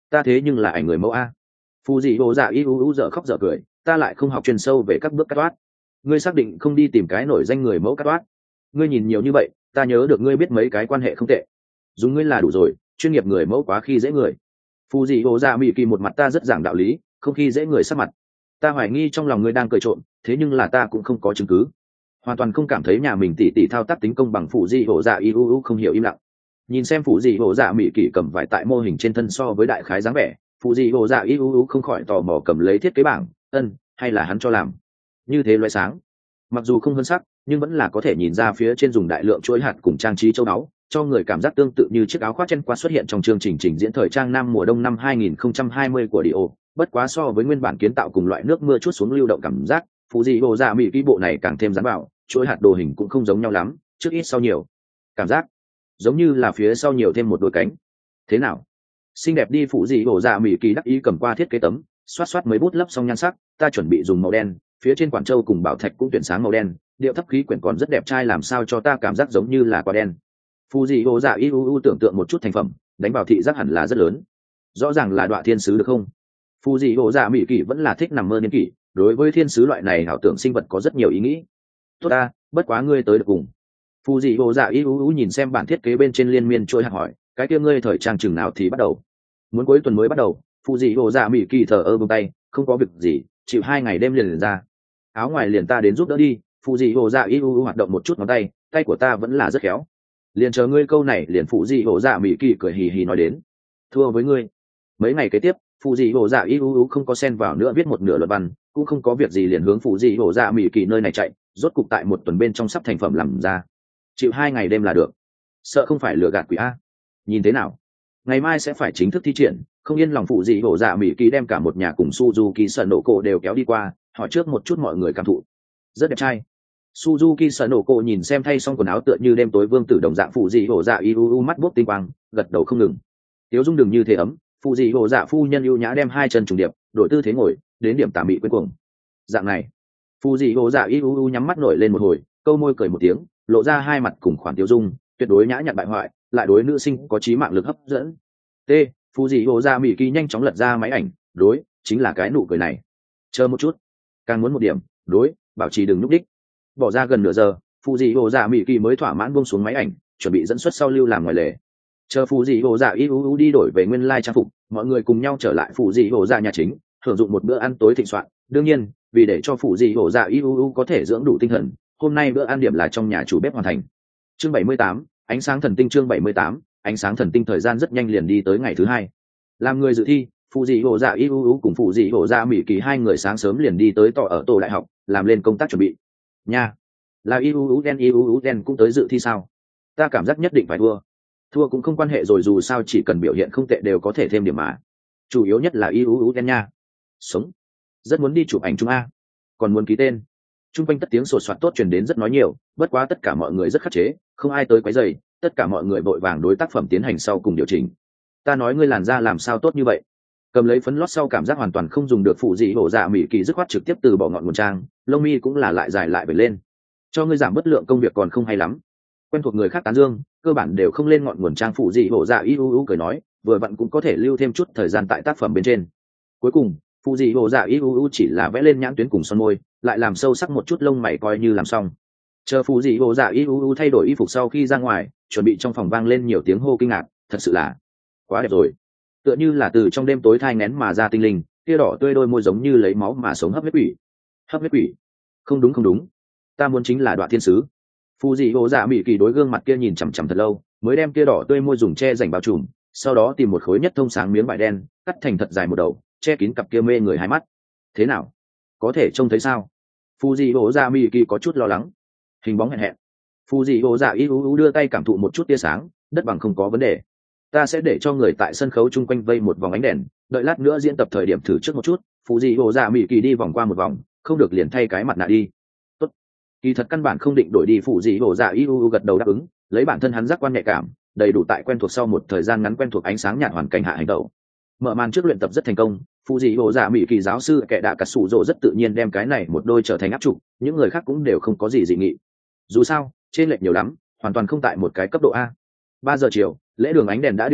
ta thế nhưng là ảnh người mẫu a. Phù dị hồ dạ y u u dở khóc dở cười, ta lại không học chuyên sâu về các bước cắt toát. Ngươi xác định không đi tìm cái nổi danh người mẫu cắt toát? Ngươi nhìn nhiều như vậy, ta nhớ được ngươi biết mấy cái quan hệ không tệ, dùng ngươi là đủ rồi, chuyên nghiệp người mẫu quá khi dễ người. Phù dị hồ dạ mỹ kỳ một mặt ta rất giảng đạo lý, không khi dễ người sắc mặt. Ta hoài nghi trong lòng ngươi đang cười trộm, thế nhưng là ta cũng không có chứng cứ, hoàn toàn không cảm thấy nhà mình tỉ tỉ thao tác tính công bằng. Phù dị hồ dạ y u u không hiểu im lặng, nhìn xem phù dị hồ dạ mỹ kỳ cầm vải tại mô hình trên thân so với đại khái dáng vẻ, phù dị hồ dạ y u u không khỏi tò mò cầm lấy thiết kế bảng, ân, hay là hắn cho làm như thế loại sáng, mặc dù không hơn sắc nhưng vẫn là có thể nhìn ra phía trên dùng đại lượng chuỗi hạt cùng trang trí châu báu, cho người cảm giác tương tự như chiếc áo khoác chân qua xuất hiện trong chương trình trình diễn thời trang nam mùa đông năm hai nghìn không trăm hai mươi của Dio. Bất quá so với nguyên bản kiến tạo cùng loại nước mưa chút xuống lưu động cảm giác, phụ dị hồ dạ mỹ kỹ bộ này càng thêm dán vào, chuỗi hạt đồ hình cũng không giống nhau lắm, trước ít sau nhiều, cảm giác giống như là phía sau nhiều thêm một đôi cánh. Thế nào, xinh đẹp đi. Phụ dị hồ dạ mỹ kỳ đắc ý cầm qua thiết kế tấm, xoát xoát mấy bút lấp xong nhan sắc, ta chuẩn bị dùng màu đen, phía trên quản châu cùng bảo thạch cũng tuyển sáng màu đen, điệu thấp khí quyển còn rất đẹp trai, làm sao cho ta cảm giác giống như là quả đen. Phù dị hồ dạ y u u tưởng tượng một chút thành phẩm, đánh vào thị giác hẳn là rất lớn, rõ ràng là đoạn thiên sứ được không? Phù dị hồ dạ mỹ kỷ vẫn là thích nằm mơ niên kỷ, đối với thiên sứ loại này ảo tưởng sinh vật có rất nhiều ý nghĩ. Tốt ta, bất quá ngươi tới được cùng. Phù dị hồ dạ y u u nhìn xem bản thiết kế bên trên liên miên trôi hạt hỏi, cái kia ngươi thời trang chừng nào thì bắt đầu? Muốn cuối tuần mới bắt đầu. Phù dị hồ dạ mỹ kỷ thờ ơ buông tay, không có việc gì, chịu hai ngày đêm liền liền ra. Áo ngoài liền ta đến giúp đỡ đi. Phù dị hồ dạ y u u hoạt động một chút ngón tay, tay của ta vẫn là rất khéo. Liền chờ ngươi câu này. Liền phụ dị hồ dạ mỹ kỳ cười hì hì nói đến, thua với ngươi. Mấy ngày kế tiếp, phụ dị hồ dạ y u u không có xen vào nữa viết một nửa luận văn, cũng không có việc gì liền hướng phụ dị hồ dạ mỹ kỳ nơi này chạy, rốt cục tại một tuần bên trong sắp thành phẩm làm ra. Chịu hai ngày đêm là được, sợ không phải lừa gạt quỷ a. Nhìn thế nào, ngày mai sẽ phải chính thức thi triển. Không yên lòng phụ dị hồ dạ mỹ kỳ đem cả một nhà cùng Suzuki sợ nổ cổ đều kéo đi qua, hỏi trước một chút mọi người cảm thụ. Rất đẹp trai. Suzuki sợ nổ cổ nhìn xem thay xong quần áo tựa như đêm tối vương tử đồng dạng phụ dị hồ dạ y u u mắt buốc tinh quang, gật đầu không ngừng. Tiếu dung đừng như thế ấm. Phụ dị hồ dạ phu nhân ưu nhã đem hai chân trùng điệp, đổi tư thế ngồi, đến điểm tà mị quên cuồng. Dạng này, phụ dị hồ dạ y u u nhắm mắt nổi lên một hồi, câu môi cười một tiếng, lộ ra hai mặt cùng khoản tiếu dung, tuyệt đối nhã nhặn bại hoại, lại đối nữ sinh có trí mạng lực hấp dẫn. T. Phụ dị hồ dạ mỹ kỳ nhanh chóng lật ra máy ảnh, đối, chính là cái nụ cười này. Chờ một chút, càng muốn một điểm, đối, bảo trì đừng núp đích. Bỏ ra gần nửa giờ, phụ dị hồ dạ mỹ kỳ mới thỏa mãn buông xuống máy ảnh, chuẩn bị dẫn xuất sau lưu làm ngoài lề. Chờ phụ dị hồ dạ y u u đi đổi về nguyên lai trang phục, mọi người cùng nhau trở lại phụ dị hồ dạ nhà chính, hưởng dụng một bữa ăn tối thịnh soạn. Đương nhiên, vì để cho phụ dị hồ dạ y u u có thể dưỡng đủ tinh thần, hôm nay bữa ăn điểm là trong nhà chủ bếp hoàn thành. Chương bảy mươi tám, ánh sáng thần tinh. Chương bảy mươi tám, ánh sáng thần tinh. Thời gian rất nhanh liền đi tới ngày thứ hai. Làm người dự thi, phụ dị hồ dạ y u u cùng phụ dị hồ dạ mỹ kỳ hai người sáng sớm liền đi tới tỏ ở tổ đại học, làm lên công tác chuẩn bị. Nha, là y u u đen y u u đen cũng tới dự thi sao? Ta cảm giác nhất định phải thua. Thua cũng không quan hệ rồi, dù sao chỉ cần biểu hiện không tệ đều có thể thêm điểm mà. Chủ yếu nhất là y u u đen nha. Sống. Rất muốn đi chụp ảnh chung a. Còn muốn ký tên. Trung quanh tất tiếng sột soạt tốt truyền đến rất nói nhiều, bất quá tất cả mọi người rất khắc chế, không ai tới quấy rầy, tất cả mọi người vội vàng đối tác phẩm tiến hành sau cùng điều chỉnh. Ta nói ngươi làn da làm sao tốt như vậy? Cầm lấy phấn lót sau cảm giác hoàn toàn không dùng được. Phụ dị hổ dạ mỹ kỳ dứt khoát trực tiếp từ bỏ ngọn nguồn trang, lông mi cũng là lại dài lại về lên. Cho ngươi giảm bất lượng công việc còn không hay lắm. Quen thuộc người khác tán dương, cơ bản đều không lên ngọn nguồn trang. Phụ dị hổ dạ y u u cười nói, vừa vặn cũng có thể lưu thêm chút thời gian tại tác phẩm bên trên. Cuối cùng, phụ dị hổ dạ y u u chỉ là vẽ lên nhãn tuyến cùng son môi, lại làm sâu sắc một chút lông mày coi như làm xong. Chờ phụ dị hổ dạ y u u thay đổi y phục sau khi ra ngoài, chuẩn bị trong phòng vang lên nhiều tiếng hô kinh ngạc, thật sự là quá đẹp rồi, tựa như là từ trong đêm tối thai nghén mà ra tinh linh, kia đỏ tươi đôi môi giống như lấy máu mà sống hấp huyết quỷ. Hấp huyết quỷ? Không đúng không đúng, ta muốn chính là đoạn thiên sứ. Phù dị hồ dạ mỹ kỳ đối gương mặt kia nhìn chằm chằm thật lâu, mới đem kia đỏ tươi môi dùng che rảnh bao trùm, sau đó tìm một khối nhất thông sáng miếng vải đen, cắt thành thật dài một đầu, che kín cặp kia mê người hai mắt. Thế nào, có thể trông thấy sao? Phù dị hồ dạ mỹ kỳ có chút lo lắng. Hình bóng hẹn hẹn. Phù dị hồ dạ y u u đưa tay cảm thụ một chút tia sáng, đất bằng không có vấn đề. Ta sẽ để cho người tại sân khấu chung quanh vây một vòng ánh đèn, đợi lát nữa diễn tập thời điểm thử trước một chút. Phù dị hồ dạ mỹ kỳ đi vòng qua một vòng, không được liền thay cái mặt nạ đi. Tốt. Kỳ thật căn bản không định đổi đi. Phù dị hồ dạ y u u gật đầu đáp ứng, lấy bản thân hắn giác quan nhạy cảm, đầy đủ tại quen thuộc sau một thời gian ngắn quen thuộc ánh sáng nhạt hoàn cảnh hạ hành động. Mở màn trước luyện tập rất thành công, Phù dị hồ dạ mỹ kỳ giáo sư kẻ đạ cà sủ rộ rất tự nhiên đem cái này một đôi trở thành áp trụ, những người khác cũng đều không có gì dị nghị. Dù sao trên lệch nhiều lắm, hoàn toàn không tại một cái cấp độ a. Ba giờ chiều, lễ đường ánh đèn đã điều ngầm,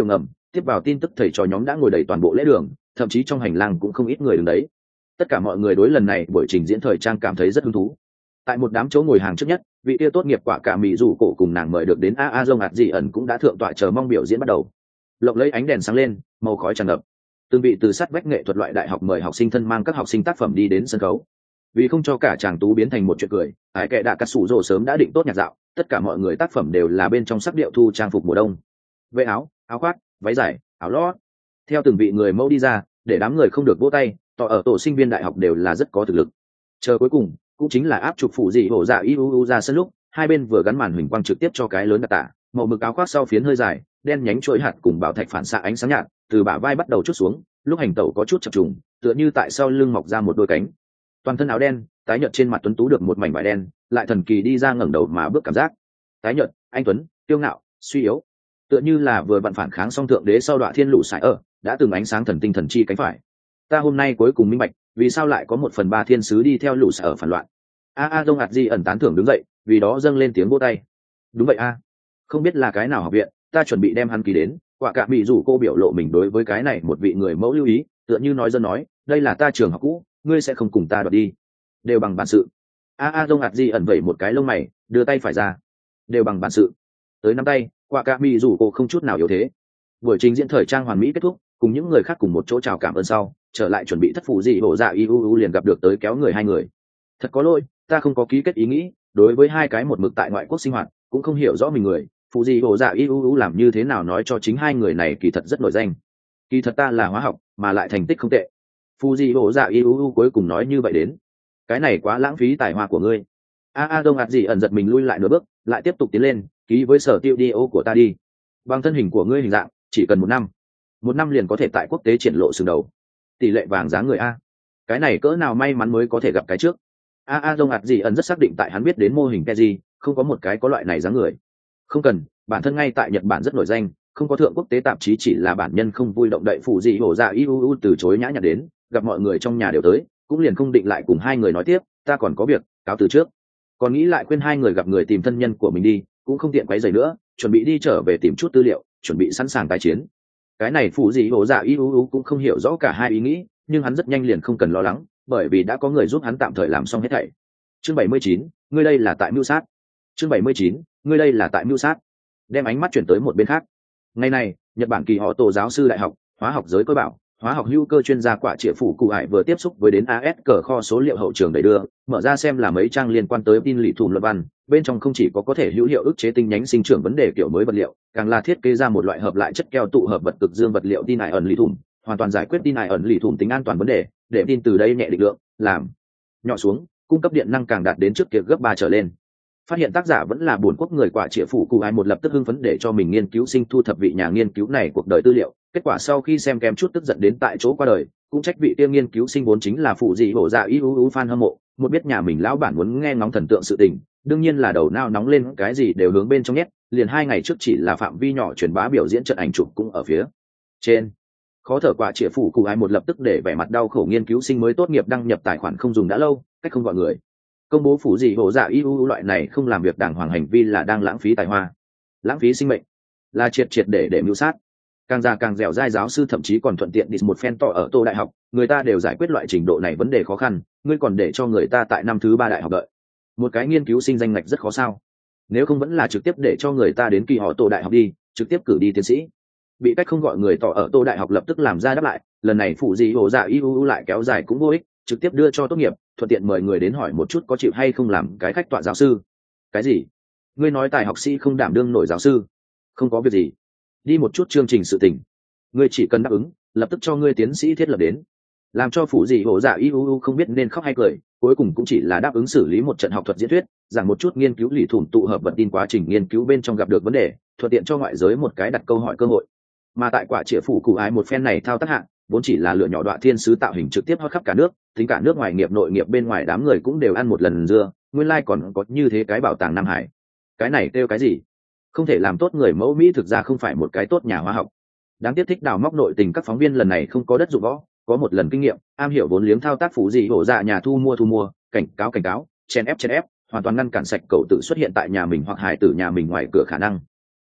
tiếp vào tin tức thầy trò nhóm đã ngồi đầy toàn bộ lễ đường, thậm chí trong hành lang cũng không ít người đứng đấy. Tất cả mọi người đối lần này buổi trình diễn thời trang cảm thấy rất hứng thú. Tại một đám chỗ ngồi hàng trước nhất, vị kia tốt nghiệp quả cả mỹ rủ cổ cùng nàng mời được đến a a dông hạt dị ẩn cũng đã thượng tọa chờ mong biểu diễn bắt đầu. Lộng lấy ánh đèn sáng lên, màu khói tràn ngập. Từng vị từ sát vách nghệ thuật loại đại học mời học sinh thân mang các học sinh tác phẩm đi đến sân khấu. Vì không cho cả chàng tú biến thành một chuyện cười, ải kệ đạ cắt sủ rồ sớm đã định tốt nhạc dạo, tất cả mọi người tác phẩm đều là bên trong sắc điệu thu trang phục mùa đông. Vệ áo, áo khoác, váy dài, áo lót. Theo từng vị người mẫu đi ra, để đám người không được vỗ tay, tỏ ở tổ sinh viên đại học đều là rất có thực lực. Chờ cuối cùng, cũng chính là áp chụp phụ dị hổ dạ iuu ra sân lúc, hai bên vừa gắn màn huỳnh quang trực tiếp cho cái lớn đặc tả, màu mực áo khoác sau phiến hơi dài, đen nhánh chuỗi hạt cùng bảo thạch phản xạ ánh sáng nhạt, từ bả vai bắt đầu chút xuống, lúc hành tẩu có chút chập trùng, tựa như tại sau lưng mọc ra một đôi cánh. Toàn thân áo đen, tái nhợt trên mặt tuấn tú được một mảnh vải đen, lại thần kỳ đi ra ngẩng đầu mà bước cảm giác. Tái nhợt, anh tuấn, kiêu ngạo, suy yếu, tựa như là vừa vặn phản kháng song thượng đế sau đoạn thiên lũ sải ở, đã từng ánh sáng thần tinh thần chi cánh phải. Ta hôm nay cuối cùng minh bạch, vì sao lại có một phần ba thiên sứ đi theo lũ sải ở phản loạn. A A Dông Hạt Di ẩn tán thưởng đứng dậy, vì đó dâng lên tiếng vỗ tay. Đúng vậy a, không biết là cái nào học viện, ta chuẩn bị đem hắn ký đến. Quả cả bị rủ cô biểu lộ mình đối với cái này một vị người mẫu lưu ý, tựa như nói dân nói, đây là ta trường học cũ, ngươi sẽ không cùng ta đoạt đi. Đều bằng bản sự. A A Dông Hạt Di ẩn vẩy một cái lông mày, đưa tay phải ra. Đều bằng bản sự. Tới nắm tay, quả cả bị rủ cô không chút nào yếu thế. Buổi trình diễn thời trang hoàn mỹ kết thúc, cùng những người khác cùng một chỗ chào cảm ơn sau, trở lại chuẩn bị thất phụ gì hổ dạ iuu liền gặp được tới kéo người hai người. Thật có lỗi, ta không có ký kết ý nghĩ, đối với hai cái một mực tại ngoại quốc sinh hoạt, cũng không hiểu rõ mình người, phụ gì hổ dạ iuu làm như thế nào nói cho chính hai người này kỳ thật rất nổi danh. Kỳ thật ta là hóa học, mà lại thành tích không tệ. Phụ gì hổ dạ iuu cuối cùng nói như vậy đến. Cái này quá lãng phí tài hoa của ngươi. A A Đông Hạt Dị ẩn giật mình lui lại nửa bước, lại tiếp tục tiến lên, ký với sở tiêu đi ô của ta đi. Bằng thân hình của ngươi hình dạng, chỉ cần một năm, một năm liền có thể tại quốc tế triển lộ sừng đầu. Tỷ lệ vàng giá người a, cái này cỡ nào may mắn mới có thể gặp cái trước. A A Dông Hạt Dị ẩn rất xác định tại hắn biết đến mô hình Keji, không có một cái có loại này dáng người. Không cần, bản thân ngay tại Nhật Bản rất nổi danh, không có thượng quốc tế tạp chí chỉ là bản nhân không vui động đậy phụ dị hổ dạ iuu từ chối nhã nhặn đến, gặp mọi người trong nhà đều tới, cũng liền không định lại cùng hai người nói tiếp, ta còn có việc, cáo từ trước. Còn nghĩ lại khuyên hai người gặp người tìm thân nhân của mình đi, cũng không tiện quấy rầy nữa, chuẩn bị đi trở về tìm chút tư liệu, chuẩn bị sẵn sàng tái chiến. Cái này phụ dị hổ dạ iuu cũng không hiểu rõ cả hai ý nghĩ, nhưng hắn rất nhanh liền không cần lo lắng, bởi vì đã có người giúp hắn tạm thời làm xong hết thảy. Chương bảy mươi chín, ngươi đây là tại mưu sát. Chương bảy mươi chín, ngươi đây là tại mưu sát. Đem ánh mắt chuyển tới một bên khác. Ngày này, Nhật Bản kỳ họ tổ giáo sư đại học, hóa học giới cơ bảo, hóa học hữu cơ chuyên gia quả triệu phủ cụ hải vừa tiếp xúc với đến a ét cờ kho số liệu hậu trường đẩy đưa, mở ra xem là mấy trang liên quan tới tin lì thùm luận văn, bên trong không chỉ có có thể hữu hiệu ức chế tinh nhánh sinh trưởng vấn đề kiểu mới vật liệu, càng là thiết kế ra một loại hợp lại chất keo tụ hợp vật cực dương vật liệu tin ải ẩn lì thùm, hoàn toàn giải quyết tin ải ẩn lì thùm tính an toàn vấn đề, để tin từ đây nhẹ định lượng, làm nhỏ xuống, cung cấp điện năng càng đạt đến trước kia gấp ba trở lên. Phát hiện tác giả vẫn là buồn quốc người quả triệu phủ cụ ai một lập tức hưng phấn để cho mình nghiên cứu sinh thu thập vị nhà nghiên cứu này cuộc đời tư liệu, kết quả sau khi xem kém chút tức giận đến tại chỗ qua đời, cũng trách vị tiên nghiên cứu sinh vốn chính là phụ dị hổ dạ iuu fan hâm mộ, một biết nhà mình lão bản muốn nghe ngóng thần tượng sự tình, đương nhiên là đầu nao nóng lên cái gì đều hướng bên trong nhét, liền hai ngày trước chỉ là phạm vi nhỏ truyền bá biểu diễn trận ảnh chụp cũng ở phía trên. Khó thở quả triệu phủ cụ ai một lập tức để vẻ mặt đau khổ nghiên cứu sinh mới tốt nghiệp đăng nhập tài khoản không dùng đã lâu, cách không gọi người công bố phủ dị hổ dạ iuu loại này không làm việc đàng hoàng hành vi là đang lãng phí tài hoa, lãng phí sinh mệnh, là triệt triệt để để mưu sát. Càng già càng dẻo dai giáo sư thậm chí còn thuận tiện đi một phen to ở tô đại học, người ta đều giải quyết loại trình độ này vấn đề khó khăn, ngươi còn để cho người ta tại năm thứ ba đại học đợi. Một cái nghiên cứu sinh danh ngạch rất khó sao? Nếu không vẫn là trực tiếp để cho người ta đến kỳ họ tô đại học đi, trực tiếp cử đi tiến sĩ. Bị cách không gọi người tỏ ở tô đại học lập tức làm ra đáp lại, lần này phủ dị hổ dạ iuu lại kéo dài cũng vô ích, trực tiếp đưa cho tốt nghiệp, thuận tiện mời người đến hỏi một chút có chịu hay không làm cái khách tọa giáo sư. Cái gì? Ngươi nói tài học sĩ không đảm đương nổi giáo sư? Không có việc gì, đi một chút chương trình sự tình, ngươi chỉ cần đáp ứng, lập tức cho ngươi tiến sĩ thiết lập đến. Làm cho phủ dị hổ dạ iuu không biết nên khóc hay cười, cuối cùng cũng chỉ là đáp ứng xử lý một trận học thuật diễn thuyết, giảng một chút nghiên cứu lì thủng tụ hợp vật tin quá trình nghiên cứu bên trong gặp được vấn đề, thuận tiện cho ngoại giới một cái đặt câu hỏi cơ hội. Mà tại quả triệu phủ cụ ái một phen này thao tác hạng, vốn chỉ là lựa nhỏ đoạn thiên sứ tạo hình trực tiếp hót khắp cả nước, tính cả nước ngoài nghiệp nội nghiệp bên ngoài đám người cũng đều ăn một lần dưa, nguyên lai like còn có như thế cái bảo tàng Nam Hải. Cái này kêu cái gì? Không thể làm tốt người mẫu Mỹ thực ra không phải một cái tốt nhà hóa học. Đáng tiếc thích đào móc nội tình các phóng viên lần này không có đất dụng võ, có một lần kinh nghiệm, am hiểu vốn liếng thao tác phủ dị hổ dạ nhà thu mua thu mua, cảnh cáo cảnh cáo, chen ép chen ép, hoàn toàn ngăn cản sạch cậu tự xuất hiện tại nhà mình hoặc hài tử nhà mình ngoài cửa khả năng.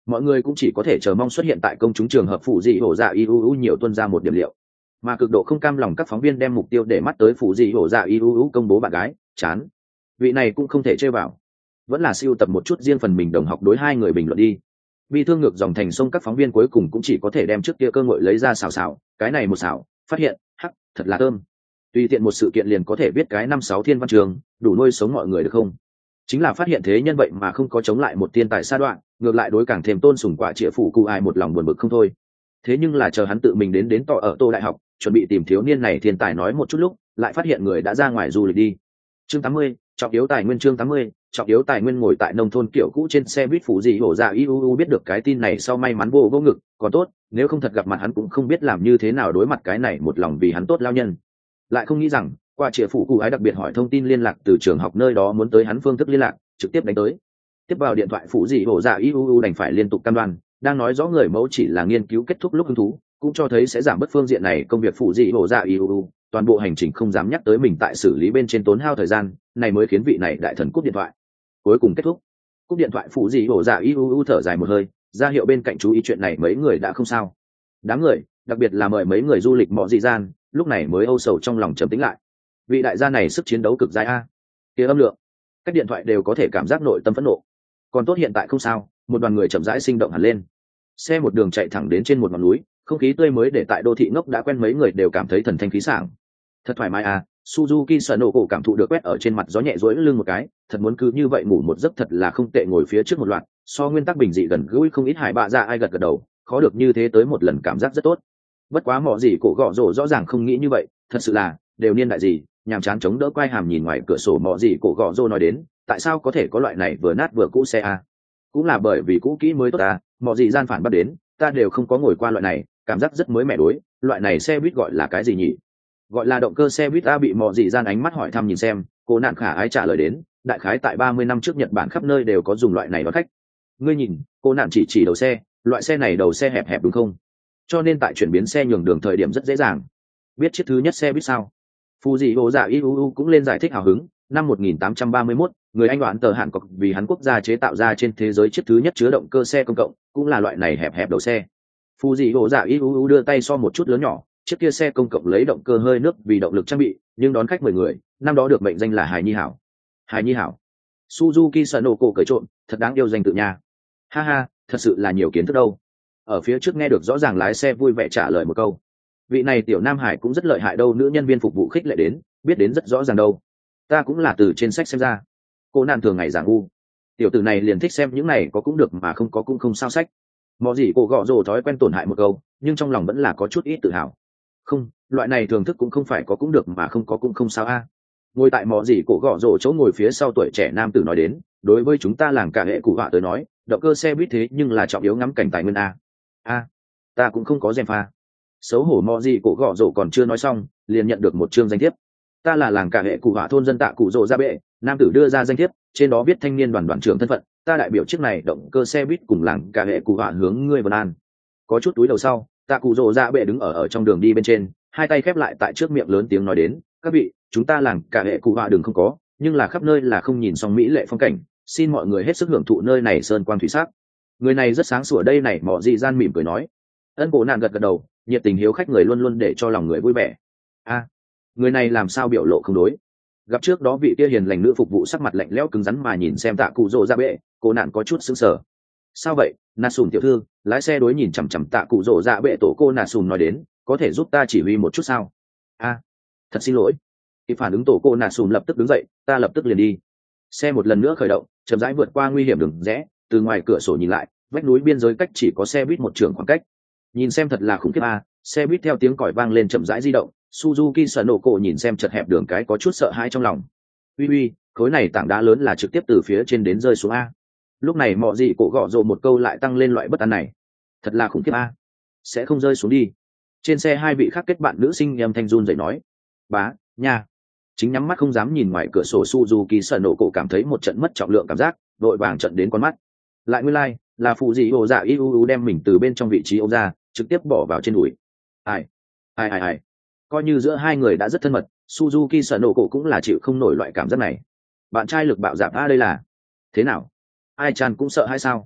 mọi người cũng chỉ có thể chờ mong xuất hiện tại công chúng trường hợp phụ dị hổ dạ iuu nhiều tuân ra một điểm liệu, mà cực độ không cam lòng các phóng viên đem mục tiêu để mắt tới phụ dị hổ dạ iuu công bố bạn gái chán, vị này cũng không thể chơi vào, vẫn là siêu tập một chút riêng phần mình đồng học đối hai người bình luận đi. Bi thương ngược dòng thành sông các phóng viên cuối cùng cũng chỉ có thể đem trước kia cơ ngội lấy ra xào xào, cái này một xào phát hiện hắc thật là thơm, tùy tiện một sự kiện liền có thể viết cái năm sáu thiên văn trường đủ nuôi sống mọi người được không. Chính là phát hiện thế nhân vậy mà không có chống lại một thiên tài sa đoạn, ngược lại đối càng thêm tôn sùng quả trịa phủ cụ ai một lòng buồn bực không thôi. Thế nhưng là chờ hắn tự mình đến đến tỏ ở tô đại học chuẩn bị tìm thiếu niên này thiên tài nói một chút lúc lại phát hiện người đã ra ngoài du lịch đi. Chương tám mươi, trọng yếu tài nguyên. Chương tám mươi, trọng yếu tài nguyên. Ngồi tại nông thôn kiểu cũ trên xe buýt phủ dị hổ dạ iuu biết được cái tin này sau may mắn vô vô ngực, còn tốt nếu không thật gặp mặt hắn cũng không biết làm như thế nào đối mặt cái này một lòng vì hắn tốt lao nhân. Lại không nghĩ rằng qua trịa phủ cụ ái đặc biệt hỏi thông tin liên lạc từ trường học nơi đó muốn tới hắn phương thức liên lạc, trực tiếp đánh tới. Tiếp vào điện thoại phủ dị hổ dạ iuu đành phải liên tục cam đoan, đang nói rõ người mẫu chỉ là nghiên cứu kết thúc lúc hứng thú, cũng cho thấy sẽ giảm bớt phương diện này công việc phủ dị hổ dạ iuu, toàn bộ hành trình không dám nhắc tới mình tại xử lý bên trên tốn hao thời gian, này mới khiến vị này đại thần cúp điện thoại. Cuối cùng kết thúc, cúp điện thoại phủ dị hổ dạ iuu thở dài một hơi, ra hiệu bên cạnh chú ý chuyện này mấy người đã không sao. Đám người, đặc biệt là mời mấy người du lịch mọ dị gian, lúc này mới âu sầu trong lòng trầm tĩnh lại. Vị đại gia này sức chiến đấu cực dai a, kia âm lượng, các điện thoại đều có thể cảm giác nội tâm phẫn nộ. Còn tốt hiện tại không sao, một đoàn người chậm rãi sinh động hẳn lên. Xe một đường chạy thẳng đến trên một ngọn núi, không khí tươi mới để tại đô thị ngốc đã quen mấy người đều cảm thấy thần thanh khí sảng. Thật thoải mái à, Suzuki Sanoko cảm thụ được quét ở trên mặt gió nhẹ duỗi lưng một cái, thật muốn cứ như vậy ngủ một giấc thật là không tệ. Ngồi phía trước một loạt, so nguyên tắc bình dị gần gũi không ít hải bạ dạ ai gật gật đầu, khó được như thế tới một lần cảm giác rất tốt. Bất quá mọ gì cổ gọ rổ rõ ràng không nghĩ như vậy, thật sự là đều niên đại gì, nhàm chán chống đỡ quay hàm nhìn ngoài cửa sổ. Mọ gì cổ gọ rổ nói đến, tại sao có thể có loại này vừa nát vừa cũ xe à? Cũng là bởi vì cũ kỹ mới tốt à, mọ gì gian phản bắt đến, ta đều không có ngồi qua loại này, cảm giác rất mới mẻ. Đối, loại này xe buýt gọi là cái gì nhỉ? Gọi là động cơ xe buýt a. Bị mọ dị gian ánh mắt hỏi thăm nhìn xem, cô nạn khả ái trả lời đến, đại khái tại ba mươi năm trước Nhật Bản khắp nơi đều có dùng loại này đón khách. Ngươi nhìn, cô nạn chỉ chỉ đầu xe, loại xe này đầu xe hẹp hẹp đúng không? Cho nên tại chuyển biến xe nhường đường thời điểm rất dễ dàng. Biết chiếc thứ nhất xe buýt sao? Fuji dạ iuu cũng lên giải thích hào hứng. Năm một nghìn tám trăm ba mươi mốt, người Anh đoán tờ Hàn Quốc vì hắn quốc gia chế tạo ra trên thế giới chiếc thứ nhất chứa động cơ xe công cộng, cũng là loại này hẹp hẹp đầu xe. Fuji dạ iuu đưa tay so một chút lớn nhỏ, chiếc kia xe công cộng lấy động cơ hơi nước vì động lực trang bị, nhưng đón khách mười người, năm đó được mệnh danh là Hải Nhi Hảo. Hải Nhi Hảo. Suzuki Sanoko cởi trộn, thật đáng yêu danh tự nha. Ha ha, thật sự là nhiều kiến thức đâu. Ở phía trước nghe được rõ ràng lái xe vui vẻ trả lời một câu. Vị này tiểu Nam Hải cũng rất lợi hại đâu. Nữ nhân viên phục vụ khích lệ đến, biết đến rất rõ ràng đâu. Ta cũng là từ trên sách xem ra. Cô nạn thường ngày giảng ngu. Tiểu tử này liền thích xem những này có cũng được mà không có cũng không sao sách. Mọ gì cô gọ rồ thói quen tổn hại một câu, nhưng trong lòng vẫn là có chút ít tự hào. Không, loại này thưởng thức cũng không phải có cũng được mà không có cũng không sao a. Ngồi tại mọ gì cổ gọ rồ chỗ ngồi phía sau tuổi trẻ nam tử nói đến, đối với chúng ta làng cả hệ cụ họa tới nói, động cơ xe buýt thế nhưng là trọng yếu ngắm cảnh tài nguyên a. A, ta cũng không có gièm pha. Xấu hổ mọ gì cổ gọ rồ còn chưa nói xong, liền nhận được một chương danh thiếp. Ta là làng cả hệ cụ họa thôn dân tạ cụ rồ ra bệ. Nam tử đưa ra danh thiếp, trên đó viết thanh niên đoàn đoàn trưởng thân phận. Ta đại biểu chiếc này động cơ xe buýt cùng làng cả hệ cụ họa hướng ngươi vân an. Có chút túi đầu sau, tạ cụ rồ ra bệ đứng ở ở trong đường đi bên trên, hai tay khép lại tại trước miệng lớn tiếng nói đến, các vị, chúng ta làng cả hệ cụ họa đường không có, nhưng là khắp nơi là không nhìn xong mỹ lệ phong cảnh, xin mọi người hết sức hưởng thụ nơi này sơn quang thủy sắc. Người này rất sáng sủa đây này. Mọ dị gian mỉm cười nói. Ân cổ nạn gật gật đầu, nhiệt tình hiếu khách người luôn luôn để cho lòng người vui vẻ. A, người này làm sao biểu lộ không đối? Gặp trước đó vị kia hiền lành nữ phục vụ sắc mặt lạnh lẽo cứng rắn mà nhìn xem tạ cụ rồ ra bệ, cô nạn có chút sững sờ. Sao vậy, nà sùn tiểu thư? Lái xe đối nhìn chằm chằm tạ cụ rồ ra bệ tổ cô nà sùn nói đến, có thể giúp ta chỉ huy một chút sao? A, thật xin lỗi. Khi phản ứng tổ cô nà sùn lập tức đứng dậy, ta lập tức liền đi. Xe một lần nữa khởi động, chậm rãi vượt qua nguy hiểm đường rẽ, từ ngoài cửa sổ nhìn lại, vách núi biên giới cách chỉ có xe buýt một trường khoảng cách. Nhìn xem thật là khủng khiếp a. Xe buýt theo tiếng còi vang lên chậm rãi di động. Suzuki Sanoko nhìn xem chật hẹp đường cái có chút sợ hãi trong lòng. Uy uy, khối này tảng đá lớn là trực tiếp từ phía trên đến rơi xuống a. Lúc này mọ gì cổ gọ rồ một câu lại tăng lên loại bất an này. Thật là khủng khiếp a. Sẽ không rơi xuống đi. Trên xe hai vị khác kết bạn nữ sinh âm thanh run rẩy nói. Bá, nha. Chính nhắm mắt không dám nhìn ngoài cửa sổ Suzuki Sanoko cảm thấy một trận mất trọng lượng cảm giác, đội vàng trận đến con mắt. Lại nguyên lai, like, là phụ gì hồ dạ iuu đem mình từ bên trong vị trí ôm ra, trực tiếp bỏ vào trên đùi. Ai, ai ai ai. Coi như giữa hai người đã rất thân mật, Suzuki Sanoko cũng là chịu không nổi loại cảm giác này. Bạn trai lực bạo dạn a. Đây là thế nào? Ai chan cũng sợ hay sao?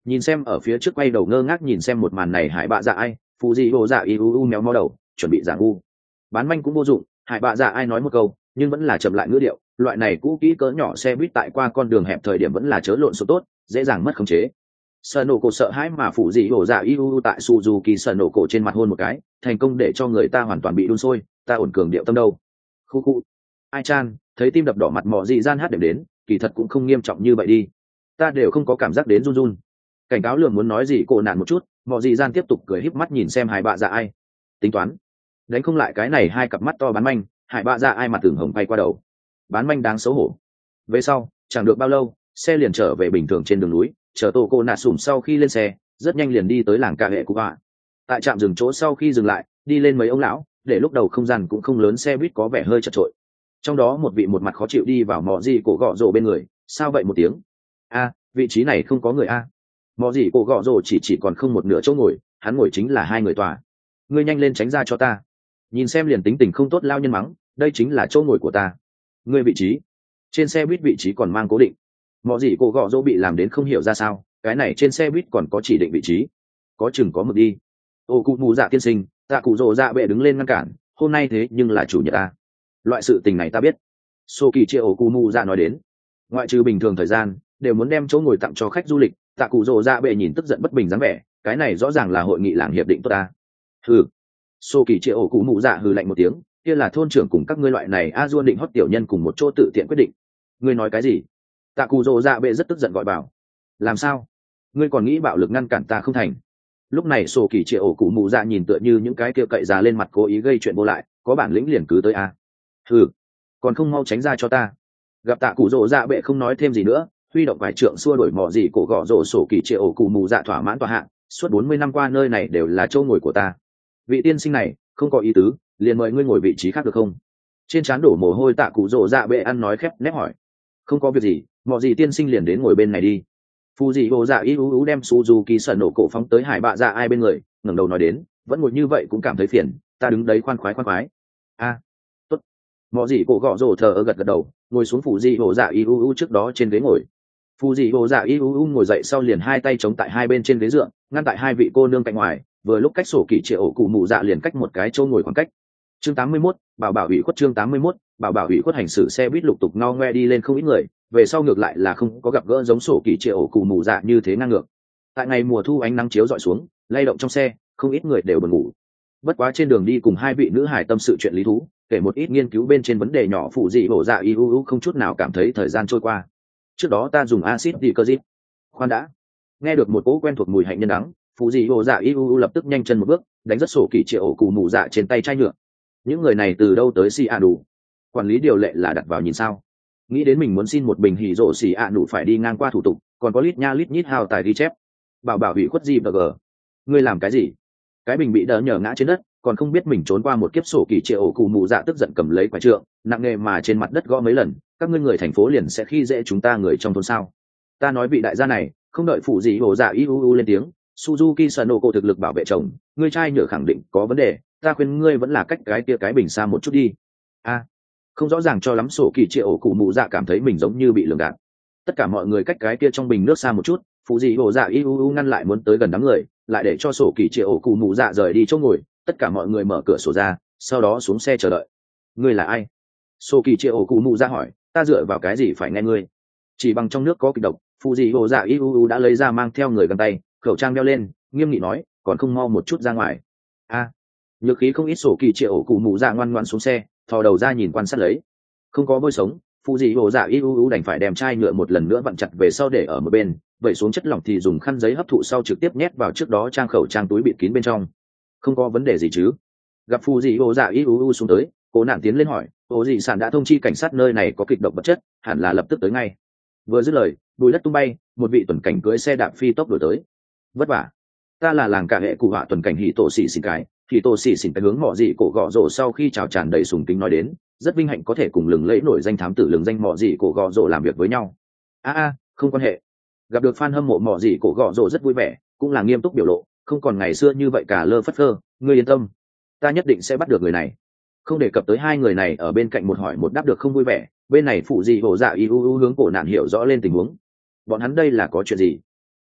Nhìn xem ở phía trước quay đầu ngơ ngác nhìn xem một màn này hải bạ dạ ai phụ dị hồ dạ y u u méo mó đầu chuẩn bị giảng u. Bán manh cũng vô dụng, hải bạ dạ ai nói một câu nhưng vẫn là chậm lại ngữ điệu, loại này cũ kỹ cỡ nhỏ xe buýt tại qua con đường hẹp thời điểm vẫn là chớ lộn số tốt, dễ dàng mất khống chế. Sợ nổ cổ sợ hãi mà phụ dị hồ dạ y u u tại Suzuki sợ nổ cổ trên mặt hôn một cái, thành công để cho người ta hoàn toàn bị đun sôi, ta ổn cường điệu tâm đâu. Khu khu. Ai chan, thấy tim đập đỏ mặt mò dị gian hát điểm đến, kỳ thật cũng không nghiêm trọng như vậy đi. Ta đều không có cảm giác đến run run. Cảnh cáo lường muốn nói gì cổ nạn một chút, mò dị gian tiếp tục cười híp mắt nhìn xem hải bạ dạ ai. Tính toán. Đánh không lại cái này hai cặp mắt to bán manh, hải bạ dạ ai mặt tưởng hồng bay qua đầu. Bán manh đáng xấu hổ. Về sau, chẳng được bao lâu, xe liền trở về bình thường trên đường núi, chờ tô cô nạt sủm sau khi lên xe, rất nhanh liền đi tới làng ca hệ cụ họa. Tại trạm dừng chỗ sau khi dừng lại, đi lên mấy ông lão, để lúc đầu không gian cũng không lớn xe buýt có vẻ hơi chật trội. Trong đó một vị một mặt khó chịu đi vào mò gì cổ gọ rồ bên người, sao vậy một tiếng. A, vị trí này không có người a. Mò gì cổ gọ rồ chỉ chỉ còn không một nửa chỗ ngồi, hắn ngồi chính là hai người tòa. Ngươi nhanh lên tránh ra cho ta. Nhìn xem liền tính tình không tốt lao nhân mắng, đây chính là chỗ ngồi của ta. Ngươi vị trí trên xe buýt vị trí còn mang cố định. Mọ gì cổ gọ dỗ bị làm đến không hiểu ra sao, cái này trên xe buýt còn có chỉ định vị trí, có chừng có mực đi. Ô cụ mù dạ tiên sinh, tạ cụ rồ dạ bệ đứng lên ngăn cản, hôm nay thế nhưng là chủ nhật ta. Loại sự tình này ta biết. Sô kỳ chia ô cụ mù dạ nói đến, ngoại trừ bình thường thời gian đều muốn đem chỗ ngồi tặng cho khách du lịch. Tạ cụ rồ dạ bệ nhìn tức giận bất bình dáng vẻ, cái này rõ ràng là hội nghị làng hiệp định tốt ta. Hừ. Sô kỳ chia ô cụ mù dạ hừ lạnh một tiếng, kia là thôn trưởng cùng các ngươi loại này a duôn định hót tiểu nhân cùng một chỗ tự tiện quyết định. Ngươi nói cái gì? Tạ cụ rồ dạ bệ rất tức giận gọi bảo. Làm sao? Ngươi còn nghĩ bạo lực ngăn cản ta không thành? Lúc này sổ kỳ trịa ổ cụ mù dạ nhìn tựa như những cái kia cậy già lên mặt cố ý gây chuyện vô lại, có bản lĩnh liền cứ tới a. Ừ, còn không mau tránh ra cho ta. Gặp tạ cụ rồ dạ bệ không nói thêm gì nữa, huy động vài trượng xua đổi mỏ gì cổ gõ rồ sổ kỳ trịa ổ cụ mù dạ thỏa mãn tòa hạng. Suốt bốn mươi năm qua nơi này đều là chỗ ngồi của ta. Vị tiên sinh này không có ý tứ, liền mời ngươi ngồi vị trí khác được không? Trên trán đổ mồ hôi tạ cụ rồ dạ bệ ăn nói khép nép hỏi. Không có việc gì, mọi gì tiên sinh liền đến ngồi bên này đi. Phù dị hồ dạ y ú ú đem Suzuki sợ nổ cổ phóng tới hải bạ dạ ai bên người, ngẩng đầu nói đến, vẫn ngồi như vậy cũng cảm thấy phiền, ta đứng đấy khoan khoái khoan khoái. A, tốt. Mọi gì cổ gõ rồ thờ ơ gật gật đầu, ngồi xuống phù dị hồ dạ y ú ú trước đó trên ghế ngồi. Phù dị hồ dạ y ú ú ngồi dậy sau liền hai tay chống tại hai bên trên ghế dựa, ngăn tại hai vị cô nương cạnh ngoài, vừa lúc cách sổ kỳ trịa ổ cụ mụ dạ liền cách một cái chỗ ngồi khoảng cách. Chương tám mươi mốt, bảo bảo ủy khuất chương tám mươi mốt, bảo bảo ủy khuất hành xử xe buýt lục tục no ngoe đi lên không ít người, về sau ngược lại là không có gặp gỡ giống sổ kỳ trịa ổ cụ mù dạ như thế ngang ngược. Tại ngày mùa thu ánh nắng chiếu dọi xuống, lay động trong xe, không ít người đều buồn ngủ. Bất quá trên đường đi cùng hai vị nữ hải tâm sự chuyện lý thú, kể một ít nghiên cứu bên trên vấn đề nhỏ phụ dị hổ dạ y u u không chút nào cảm thấy thời gian trôi qua. Trước đó ta dùng acid đi cơ dít. Khoan đã. Nghe được một cỗ quen thuộc mùi hạnh nhân đắng, phụ dị hổ dạ y u u lập tức nhanh chân một bước, đánh rất sổ kỳ trịa ổ cụ mù dạ trên tay chai nhựa. Những người này từ đâu tới xì ạ đủ? Quản lý điều lệ là đặt vào nhìn sao? Nghĩ đến mình muốn xin một bình hỉ rộ xì ạ đủ phải đi ngang qua thủ tục, còn có lít nha lít nhít hào tài ghi chép. Bảo bảo hủy khuất gì bờ gờ? Ngươi làm cái gì? Cái bình bị đỡ nhờ ngã trên đất, còn không biết mình trốn qua một kiếp sổ kỳ trịa ổ cụ mù dạ tức giận cầm lấy quả trượng, nặng nề mà trên mặt đất gõ mấy lần. Các ngươi người thành phố liền sẽ khi dễ chúng ta người trong thôn sao? Ta nói vị đại gia này, không đợi phụ gì hồ dạ y u u lên tiếng. Suzuki Sanoko thực lực bảo vệ chồng, ngươi trai nhựa khẳng định có vấn đề, ta khuyên ngươi vẫn là cách cái kia cái bình xa một chút đi. A, không rõ ràng cho lắm sổ kỳ trịa ổ cụ mụ dạ cảm thấy mình giống như bị lường gạt. Tất cả mọi người cách cái kia trong bình nước xa một chút, phụ dị hồ dạ y u u ngăn lại muốn tới gần đám người, lại để cho sổ kỳ trịa ổ cụ mụ dạ rời đi chỗ ngồi. Tất cả mọi người mở cửa sổ ra, sau đó xuống xe chờ đợi. Ngươi là ai? Sổ kỳ trịa ổ cụ mụ dạ hỏi, ta dựa vào cái gì phải nghe ngươi? Chỉ bằng trong nước có kịch độc, phụ dị hồ dạ y u u đã lấy ra mang theo người găng tay, khẩu trang đeo lên, nghiêm nghị nói, còn không mau một chút ra ngoài. A, nhược khí không ít sổ kỳ trịa ổ cụ mụ dạ ngoan ngoan xuống xe, thò đầu ra nhìn quan sát lấy, không có bôi sống. Phụ dị hồ dạ y u u đành phải đem chai nhựa một lần nữa vặn chặt về sau để ở một bên, vậy xuống chất lỏng thì dùng khăn giấy hấp thụ sau trực tiếp nhét vào trước đó trang khẩu trang túi bịt kín bên trong. Không có vấn đề gì chứ? Gặp phụ dị hồ dạ y u u xuống tới, cố nạn tiến lên hỏi, ô dị sản đã thông chi cảnh sát nơi này có kịch độc vật chất, hẳn là lập tức tới ngay. Vừa dứt lời, bùi đất tung bay, một vị tuần cảnh cưỡi xe đạp phi tốc đổi tới. Vất vả. Ta là làng cả hệ cụ họa tuần cảnh hỉ tổ xỉ xỉn cái, hỉ tổ xỉ xỉn cái hướng mọ dị cổ gọ rổ sau khi chào tràn đầy sùng kính nói đến, rất vinh hạnh có thể cùng lừng lẫy nổi danh thám tử lừng danh mọ dị cổ gọ rổ làm việc với nhau. A a, không quan hệ. Gặp được fan hâm mộ mọ dị cổ gọ rổ rất vui vẻ, cũng là nghiêm túc biểu lộ, không còn ngày xưa như vậy cả lơ phất phơ, ngươi yên tâm, ta nhất định sẽ bắt được người này. Không đề cập tới hai người này ở bên cạnh một hỏi một đáp được không vui vẻ, bên này phụ dị hổ dạ y u u hướng cổ nạn hiểu rõ lên tình huống. Bọn hắn đây là có chuyện gì?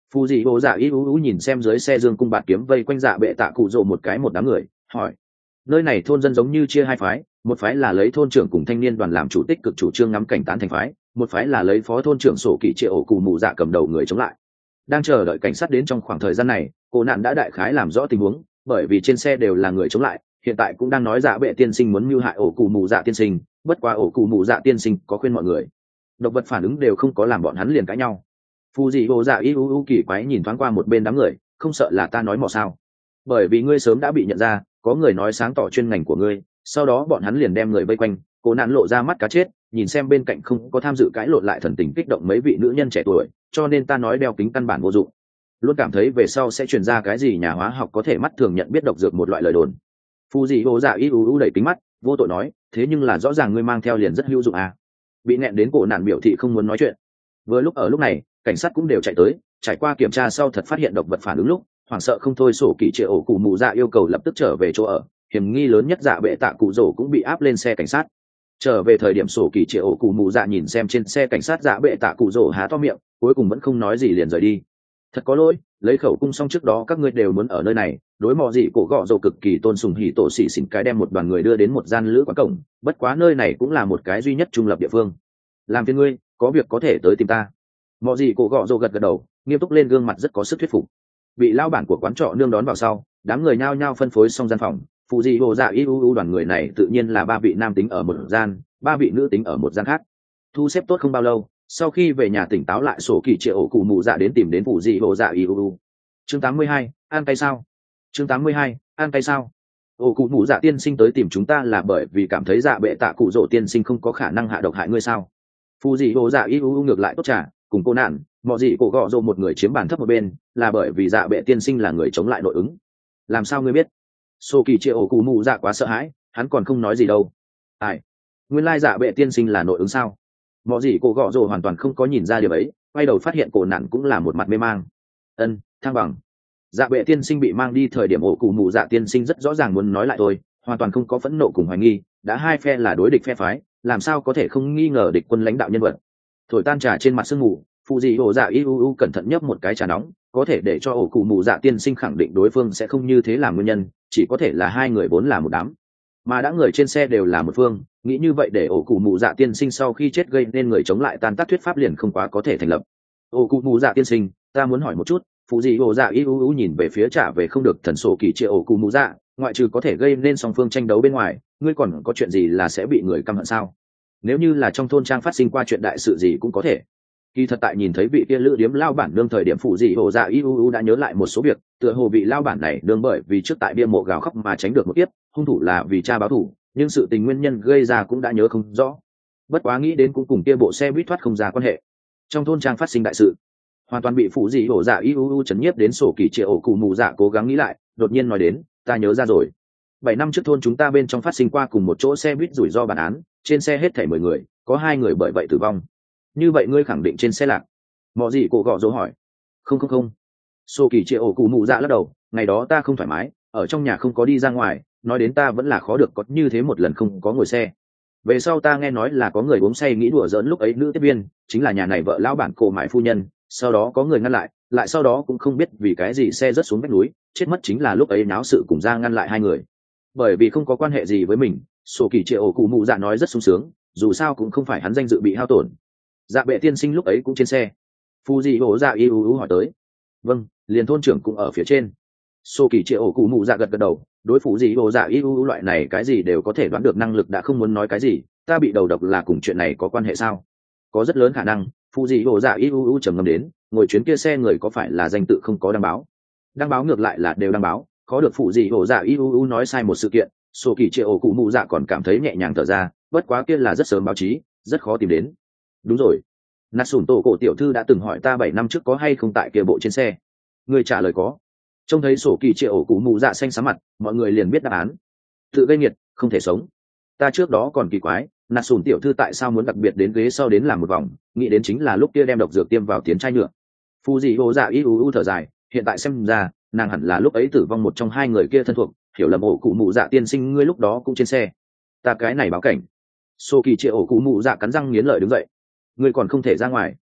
Phù dị bộ dạ y ú ú nhìn xem dưới xe dương cung bạt kiếm vây quanh dạ bệ tạ cụ rồ một cái một đám người hỏi: nơi này thôn dân giống như chia hai phái, một phái là lấy thôn trưởng cùng thanh niên đoàn làm chủ tích cực chủ trương ngắm cảnh tán thành phái, một phái là lấy phó thôn trưởng sổ kỵ triệu ổ cụ mụ dạ cầm đầu người chống lại. Đang chờ đợi cảnh sát đến trong khoảng thời gian này, cô nạn đã đại khái làm rõ tình huống, bởi vì trên xe đều là người chống lại, hiện tại cũng đang nói dạ bệ tiên sinh muốn mưu hại ổ cụ mụ dạ tiên sinh, bất quá ổ cụ mụ dạ tiên sinh có khuyên mọi người, độc vật phản ứng đều không có làm bọn hắn liền cãi nhau. Phù dị bộ dạ y u u kỳ quái nhìn thoáng qua một bên đám người, không sợ là ta nói mò sao? Bởi vì ngươi sớm đã bị nhận ra, có người nói sáng tỏ chuyên ngành của ngươi, sau đó bọn hắn liền đem người vây quanh. Cô nạn lộ ra mắt cá chết, nhìn xem bên cạnh không có tham dự cãi lộn lại thần tình kích động mấy vị nữ nhân trẻ tuổi, cho nên ta nói đeo kính căn bản vô dụng. Luôn cảm thấy về sau sẽ truyền ra cái gì nhà hóa học có thể mắt thường nhận biết độc dược một loại lời đồn. Phù dị bộ dạ y u u đẩy kính mắt, vô tội nói, thế nhưng là rõ ràng ngươi mang theo liền rất hữu dụng à? Bị nẹn đến cổ nạn biểu thị không muốn nói chuyện. Vừa lúc ở lúc này, cảnh sát cũng đều chạy tới, trải qua kiểm tra sau thật phát hiện độc vật phản ứng lúc, hoảng sợ không thôi sổ kỵ triệu ổ cụ mụ dạ yêu cầu lập tức trở về chỗ ở, hiểm nghi lớn nhất dạ bệ tạ cụ rổ cũng bị áp lên xe cảnh sát. Trở về thời điểm sổ kỵ triệu ổ cụ mụ dạ nhìn xem trên xe cảnh sát dạ bệ tạ cụ rổ há to miệng, cuối cùng vẫn không nói gì liền rời đi. Thật có lỗi, lấy khẩu cung xong trước đó các ngươi đều muốn ở nơi này, đối mò gì cổ gọ rổ cực kỳ tôn sùng hỉ tổ xỉ xỉn cái đem một đoàn người đưa đến một gian lữ quán cổng, bất quá nơi này cũng là một cái duy nhất trung lập địa phương. Làm phiền ngươi, có việc có thể tới tìm ta. Mò gì cổ gọ rổ gật gật đầu, nghiêm túc lên gương mặt rất có sức thuyết phục. Bị lao bản của quán trọ nương đón vào sau, đám người nhao nhao phân phối xong gian phòng. Phụ dị bộ dạ y u u đoàn người này tự nhiên là ba vị nam tính ở một gian, ba vị nữ tính ở một gian khác. Thu xếp tốt không bao lâu, sau khi về nhà tỉnh táo lại sổ kỳ triệu ổ cụ mụ dạ đến tìm đến phụ dị bộ dạ y u u. Chương tám mươi hai, ăn cay sao? Chương tám mươi hai, ăn cay sao? Ổ cụ mụ dạ tiên sinh tới tìm chúng ta là bởi vì cảm thấy dạ bệ tạ cụ rỗ tiên sinh không có khả năng hạ độc hại ngươi sao? Phụ dị bộ dạ y u u ngược lại tốt trả, cùng cô nạn, mọi gì cổ gọ rồ một người chiếm bàn thấp một bên, là bởi vì dạ bệ tiên sinh là người chống lại nội ứng. Làm sao ngươi biết? Sô kỳ triệu ổ cụ mụ dạ quá sợ hãi, hắn còn không nói gì đâu. Ai? Nguyên lai dạ bệ tiên sinh là nội ứng sao? Mọi gì cổ gọ rồ hoàn toàn không có nhìn ra điều ấy, quay đầu phát hiện cổ nạn cũng là một mặt mê mang. Ân, thăng bằng. Dạ bệ tiên sinh bị mang đi thời điểm ổ cụ mụ dạ tiên sinh rất rõ ràng muốn nói lại thôi, hoàn toàn không có phẫn nộ cùng hoài nghi, đã hai phe là đối địch phe phái, làm sao có thể không nghi ngờ địch quân lãnh đạo nhân vật. Thổi tan trà trên mặt sương mù, phụ dị ổ dạ y u u cẩn thận nhấp một cái trà nóng, có thể để cho ổ cụ mụ dạ tiên sinh khẳng định đối phương sẽ không như thế làm nguyên nhân, chỉ có thể là hai người vốn là một đám, mà đã người trên xe đều là một phương, nghĩ như vậy để ổ cụ mụ dạ tiên sinh sau khi chết gây nên người chống lại tan tác thuyết pháp liền không quá có thể thành lập. Ổ cụ mụ dạ tiên sinh, ta muốn hỏi một chút. Phụ dị ổ dạ y u u nhìn về phía trả về không được thần sổ kỳ triệu ổ cụ mụ dạ, ngoại trừ có thể gây nên song phương tranh đấu bên ngoài, ngươi còn có chuyện gì là sẽ bị người căm hận sao? Nếu như là trong thôn trang phát sinh qua chuyện đại sự gì cũng có thể. Kỳ thật tại nhìn thấy vị kia lữ điếm lao bản đương thời điểm phụ dị hồ dạ y u u đã nhớ lại một số việc, tựa hồ vị lao bản này đương bởi vì trước tại bia mộ gào khóc mà tránh được một kiếp, hung thủ là vì cha báo thủ, nhưng sự tình nguyên nhân gây ra cũng đã nhớ không rõ. Bất quá nghĩ đến cũng cùng kia bộ xe buýt thoát không ra quan hệ. Trong thôn trang phát sinh đại sự, hoàn toàn bị phụ dị hồ dạ y u u chấn nhiếp đến sổ kỳ triệu ổ cụ mù dạ cố gắng nghĩ lại, đột nhiên nói đến, ta nhớ ra rồi. Bảy năm trước thôn chúng ta bên trong phát sinh qua cùng một chỗ xe buýt rủi ro bản án, trên xe hết thảy mười người, có hai người bởi vậy tử vong. Như vậy ngươi khẳng định trên xe lạc? Mọ gì cổ gọ dỗ hỏi. Không không không. Sô kỳ triệu ổ cụ mụ dạ lắc đầu, ngày đó ta không thoải mái, ở trong nhà không có đi ra ngoài, nói đến ta vẫn là khó được có như thế một lần không có ngồi xe. Về sau ta nghe nói là có người uống say nghĩ đùa giỡn lúc ấy nữ tiếp viên, chính là nhà này vợ lão bản cổ mại phu nhân, sau đó có người ngăn lại, lại sau đó cũng không biết vì cái gì xe rớt xuống vách núi, chết mất chính là lúc ấy náo sự cùng ra ngăn lại hai người. Bởi vì không có quan hệ gì với mình, sô kỳ triệu ổ cụ mụ dạ nói rất sung sướng, dù sao cũng không phải hắn danh dự bị hao tổn. Dạ bệ tiên sinh lúc ấy cũng trên xe. Phu dị ổ dạ y u u hỏi tới. Vâng, liền thôn trưởng cũng ở phía trên. Sô kỳ triệu ổ cụ mụ dạ gật gật đầu, đối phụ dị ổ dạ y u u loại này cái gì đều có thể đoán được năng lực đã không muốn nói cái gì, ta bị đầu độc là cùng chuyện này có quan hệ sao? Có rất lớn khả năng. Phụ dị ổ dạ y u u trầm ngâm đến, ngồi chuyến kia xe người có phải là danh tự không có đăng báo? Đăng báo ngược lại là đều đăng báo, khó được phụ dị ổ dạ y u u nói sai một sự kiện. Sô kỳ triệu ổ cụ mụ dạ còn cảm thấy nhẹ nhàng thở ra, bất quá kia là rất sớm báo chí, rất khó tìm đến. Đúng rồi, nạt sùn tổ cổ tiểu thư đã từng hỏi ta bảy năm trước có hay không tại kia bộ trên xe. Người trả lời có. Trông thấy sổ kỳ triệu ổ cụ mụ dạ xanh xám mặt, mọi người liền biết đáp án. Tự gây nghiệt, không thể sống. Ta trước đó còn kỳ quái, nạt sùn tiểu thư tại sao muốn đặc biệt đến ghế sau đến làm một vòng, nghĩ đến chính là lúc kia đem độc dược tiêm vào tiến chai nhựa. Phu dị hồ dạ y u u thở dài, hiện tại xem ra nàng hẳn là lúc ấy tử vong một trong hai người kia thân thuộc, hiểu lầm ổ cụ mụ dạ tiên sinh ngươi lúc đó cũng trên xe. Ta cái này báo cảnh. Sô kỳ triệu ổ cụ mụ dạ cắn răng nghiến lợi đứng dậy. Ngươi còn không thể ra ngoài.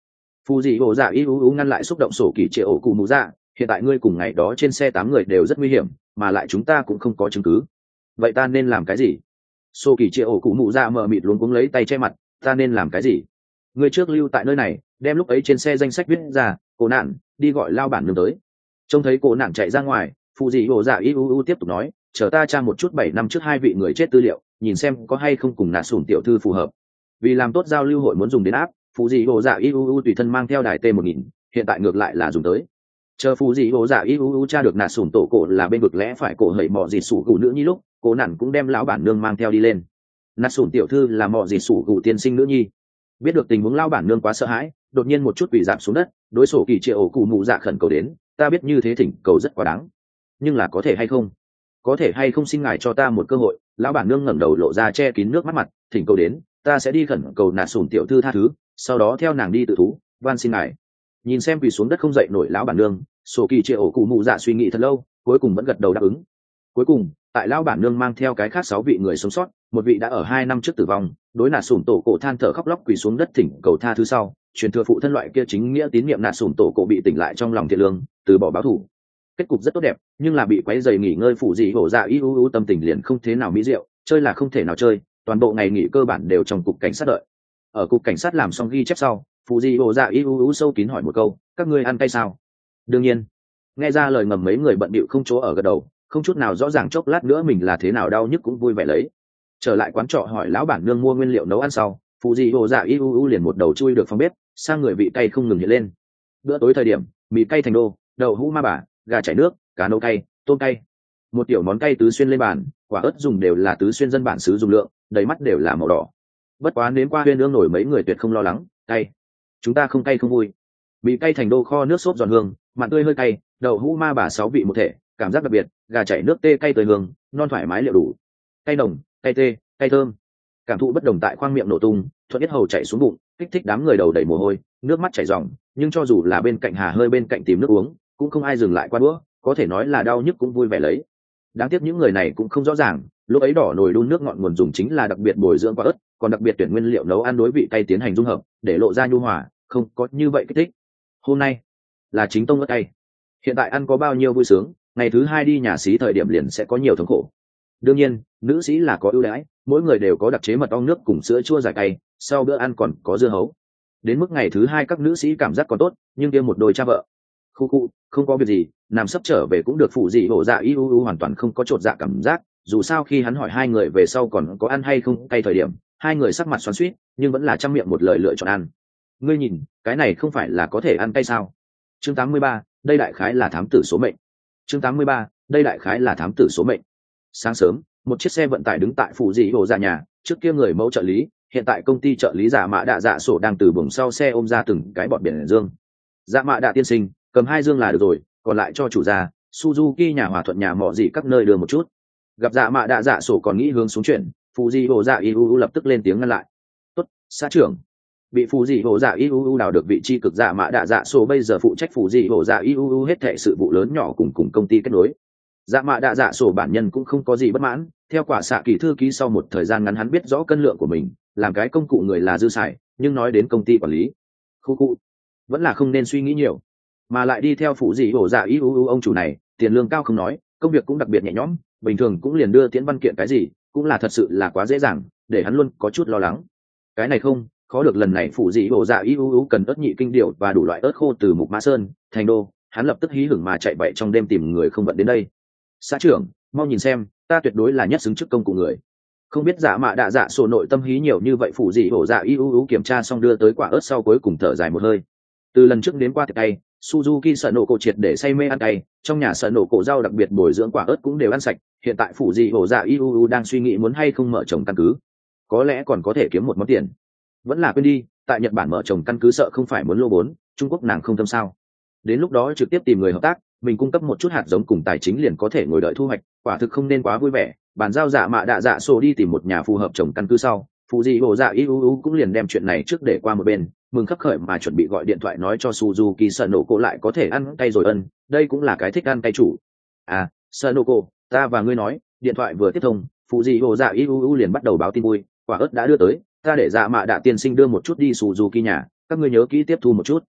Phụ dị ổ dạ iuu ngăn lại xúc động sổ kỳ trệ ổ cụ mụ dạ, hiện tại ngươi cùng ngày đó trên xe tám người đều rất nguy hiểm, mà lại chúng ta cũng không có chứng cứ. Vậy ta nên làm cái gì? Sổ kỳ trệ ổ cụ mụ dạ mờ mịt luống cuống lấy tay che mặt, ta nên làm cái gì? Ngươi trước lưu tại nơi này, đem lúc ấy trên xe danh sách viết ra, cô nạn, đi gọi lao bản nương tới. Trông thấy cô nạn chạy ra ngoài, phụ dị ổ dạ iuu tiếp tục nói, chờ ta tra một chút bảy năm trước hai vị người chết tư liệu, nhìn xem có hay không cùng nạ sủn tiểu thư phù hợp. Vì làm tốt giao lưu hội muốn dùng đến áp, phụ dị ổ dạ iuu tùy thân mang theo đài t một nghìn, hiện tại ngược lại là dùng tới. Chờ phụ dị ổ dạ iuu tra được nạ sủn tổ cổ là bên vực lẽ phải cổ hẩy mọ dịt sủ gù nữ nhi lúc, cô nản cũng đem lão bản nương mang theo đi lên. Nạ sủn tiểu thư là mọ dịt sủ gù tiên sinh nữ nhi. Biết được tình huống lão bản nương quá sợ hãi, đột nhiên một chút quỳ giảm xuống đất, đối sổ kỳ trệ ổ cụ mụ dạ khẩn cầu đến, ta biết như thế thỉnh cầu rất quá đáng, nhưng là có thể hay không? Có thể hay không xin ngài cho ta một cơ hội? Lão bản nương ngẩng đầu lộ ra che kín nước mắt mặt, thỉnh cầu đến, ta sẽ đi khẩn cầu nạt sùn tiểu thư tha thứ, sau đó theo nàng đi tự thú, van xin ngài. Nhìn xem quỳ xuống đất không dậy nổi lão bản nương, sổ kỳ trệ ổ cụ mụ dạ suy nghĩ thật lâu, cuối cùng vẫn gật đầu đáp ứng. Cuối cùng, tại lão bản nương mang theo cái khác sáu vị người sống sót, một vị đã ở hai năm trước tử vong, đối nạt sùn tổ cổ than thở khóc lóc quỳ xuống đất thỉnh cầu tha thứ sau, truyền thừa phụ thân loại kia chính nghĩa tín nhiệm nạt sùn tổ cổ bị tỉnh lại trong lòng thiện lương, từ bỏ báo thù. Kết cục rất tốt đẹp, nhưng là bị quấy rầy nghỉ ngơi phụ dị hổ dạ iuu tâm tình liền không thế nào mỹ diệu, chơi là không thể nào chơi, toàn bộ ngày nghỉ cơ bản đều trong cục cảnh sát đợi. Ở cục cảnh sát làm xong ghi chép sau, phụ dị hổ dạ iuu sâu kín hỏi một câu, các ngươi ăn cay sao? Đương nhiên. Nghe ra lời ngầm mấy người bận bịu không chỗ ở gật đầu, không chút nào rõ ràng chốc lát nữa mình là thế nào đau nhức cũng vui vẻ lấy. Trở lại quán trọ hỏi lão bản nương mua nguyên liệu nấu ăn sau, phụ dị hổ dạ iuu liền một đầu chui được phòng bếp, sang người vị cay không ngừng hiện lên. Bữa tối thời điểm, mì cay thành đô, đậu hũ ma bà, gà chảy nước, cá nấu cay, tôm cay, một tiểu món cay tứ xuyên lên bàn, quả ớt dùng đều là tứ xuyên dân bản xứ dùng lượng, đầy mắt đều là màu đỏ. Bất quá nếm qua huyên ương nổi mấy người tuyệt không lo lắng, cay. Chúng ta không cay không vui. Mì cay thành đô kho nước sốt giòn hương, mặn tươi hơi cay, đậu hũ ma bà sáu vị một thể, cảm giác đặc biệt, gà chảy nước tê cay tươi hương, non thoải mái liệu đủ. Cay nồng, cay tê, cay thơm. Cảm thụ bất đồng tại khoang miệng nổ tung, thuận tiết hầu chảy xuống bụng, kích thích đám người đầu đầy mồ hôi, nước mắt chảy ròng, nhưng cho dù là bên cạnh Hà hơi bên cạnh tìm nước uống, cũng không ai dừng lại qua đũa, có thể nói là đau nhức cũng vui vẻ lấy. Đáng tiếc những người này cũng không rõ ràng, lúc ấy đỏ nồi đun nước ngọn nguồn dùng chính là đặc biệt bồi dưỡng quả ớt, còn đặc biệt tuyển nguyên liệu nấu ăn đối vị cay tiến hành dung hợp, để lộ ra nhu hòa, không có như vậy kích thích. Hôm nay là chính tông ớt cay. Hiện tại ăn có bao nhiêu vui sướng, ngày thứ hai đi nhà xí thời điểm liền sẽ có nhiều thống khổ. Đương nhiên, nữ sĩ là có ưu đãi, mỗi người đều có đặc chế mật ong nước cùng sữa chua giải cay, sau bữa ăn còn có dưa hấu. Đến mức ngày thứ hai các nữ sĩ cảm giác còn tốt, nhưng kia một đôi cha vợ, khu khu, không có việc gì, nằm sấp trở về cũng được. Phụ dị hổ dạ iuu hoàn toàn không có chột dạ cảm giác, dù sao khi hắn hỏi hai người về sau còn có ăn hay không cay thời điểm, hai người sắc mặt xoắn xuýt, nhưng vẫn là trăm miệng một lời lựa chọn ăn. Ngươi nhìn, cái này không phải là có thể ăn cay sao? Chương tám mươi ba, đây đại khái là thám tử số mệnh. Chương tám mươi ba, đây đại khái là thám tử số mệnh. Sáng sớm, một chiếc xe vận tải đứng tại phụ dị hổ dạ nhà, trước kia người mẫu trợ lý, hiện tại công ty trợ lý giả mạ đạ dạ sổ đang từ buồng sau xe ôm ra từng cái bọt biển dương. Dạ mạ đạ tiên sinh, cầm hai dương là được rồi, còn lại cho chủ gia Suzuki nhà hòa thuận nhà mọ gì các nơi đưa một chút. Gặp dạ mạ đạ dạ sổ còn nghĩ hướng xuống chuyển, phụ dị hổ dạ iuu lập tức lên tiếng ngăn lại. Tốt, xã trưởng. Bị phụ dị hổ dạ iuu đào được vị trí cực dạ mạ đạ dạ sổ bây giờ phụ trách phụ dị hổ dạ iuu hết thệ sự vụ lớn nhỏ cùng cùng công ty kết nối. Dạ mạ đạ dạ sổ bản nhân cũng không có gì bất mãn, theo quả xạ kỳ thư ký sau một thời gian ngắn hắn biết rõ cân lượng của mình, làm cái công cụ người là dư xài, nhưng nói đến công ty quản lý, khu cụ vẫn là không nên suy nghĩ nhiều, mà lại đi theo phụ dị hổ dạ iuu ông chủ này, tiền lương cao không nói, công việc cũng đặc biệt nhẹ nhõm, bình thường cũng liền đưa tiễn văn kiện cái gì, cũng là thật sự là quá dễ dàng, để hắn luôn có chút lo lắng. Cái này không, khó được lần này phụ dị hổ dạ iuu cần ớt nhị kinh điệu và đủ loại ớt khô từ Mục Mã Sơn, Thành Đô, hắn lập tức hí hửng mà chạy bậy trong đêm tìm người không vận đến đây. Xã trưởng, mau nhìn xem, ta tuyệt đối là nhất xứng chức công cụ người. Không biết dạ mạ đạ dạ sổ nội tâm hí nhiều như vậy. Phụ dị hổ dạ iuu kiểm tra xong đưa tới quả ớt sau cuối cùng thở dài một hơi. Từ lần trước đến qua tiệc cay, Suzuki sợ nổ cổ triệt để say mê ăn cay, trong nhà sợ nổ cổ rau đặc biệt bồi dưỡng quả ớt cũng đều ăn sạch. Hiện tại phụ dị hổ dạ iuu đang suy nghĩ muốn hay không mở trồng căn cứ, có lẽ còn có thể kiếm một món tiền. Vẫn là quên đi, tại Nhật Bản mở trồng căn cứ sợ không phải muốn lô vốn, Trung Quốc nàng không tâm sao. Đến lúc đó trực tiếp tìm người hợp tác, mình cung cấp một chút hạt giống cùng tài chính liền có thể ngồi đợi thu hoạch, quả thực không nên quá vui vẻ. Bàn giao dạ mạ đạ dạ sổ đi tìm một nhà phù hợp trồng căn cứ sau, phụ dị hổ dạ iuu cũng liền đem chuyện này trước để qua một bên, mừng khấp khởi mà chuẩn bị gọi điện thoại nói cho Suzuki sợ nổ cổ lại có thể ăn cay rồi ân, đây cũng là cái thích ăn cay chủ. À, sợ nổ cổ, ta và ngươi nói, điện thoại vừa tiếp thông, phụ dị hổ dạ iuu liền bắt đầu báo tin vui, quả ớt đã đưa tới, ta để dạ mạ đạ tiên sinh đưa một chút đi Suzuki nhà, các ngươi nhớ kỹ tiếp thu một chút.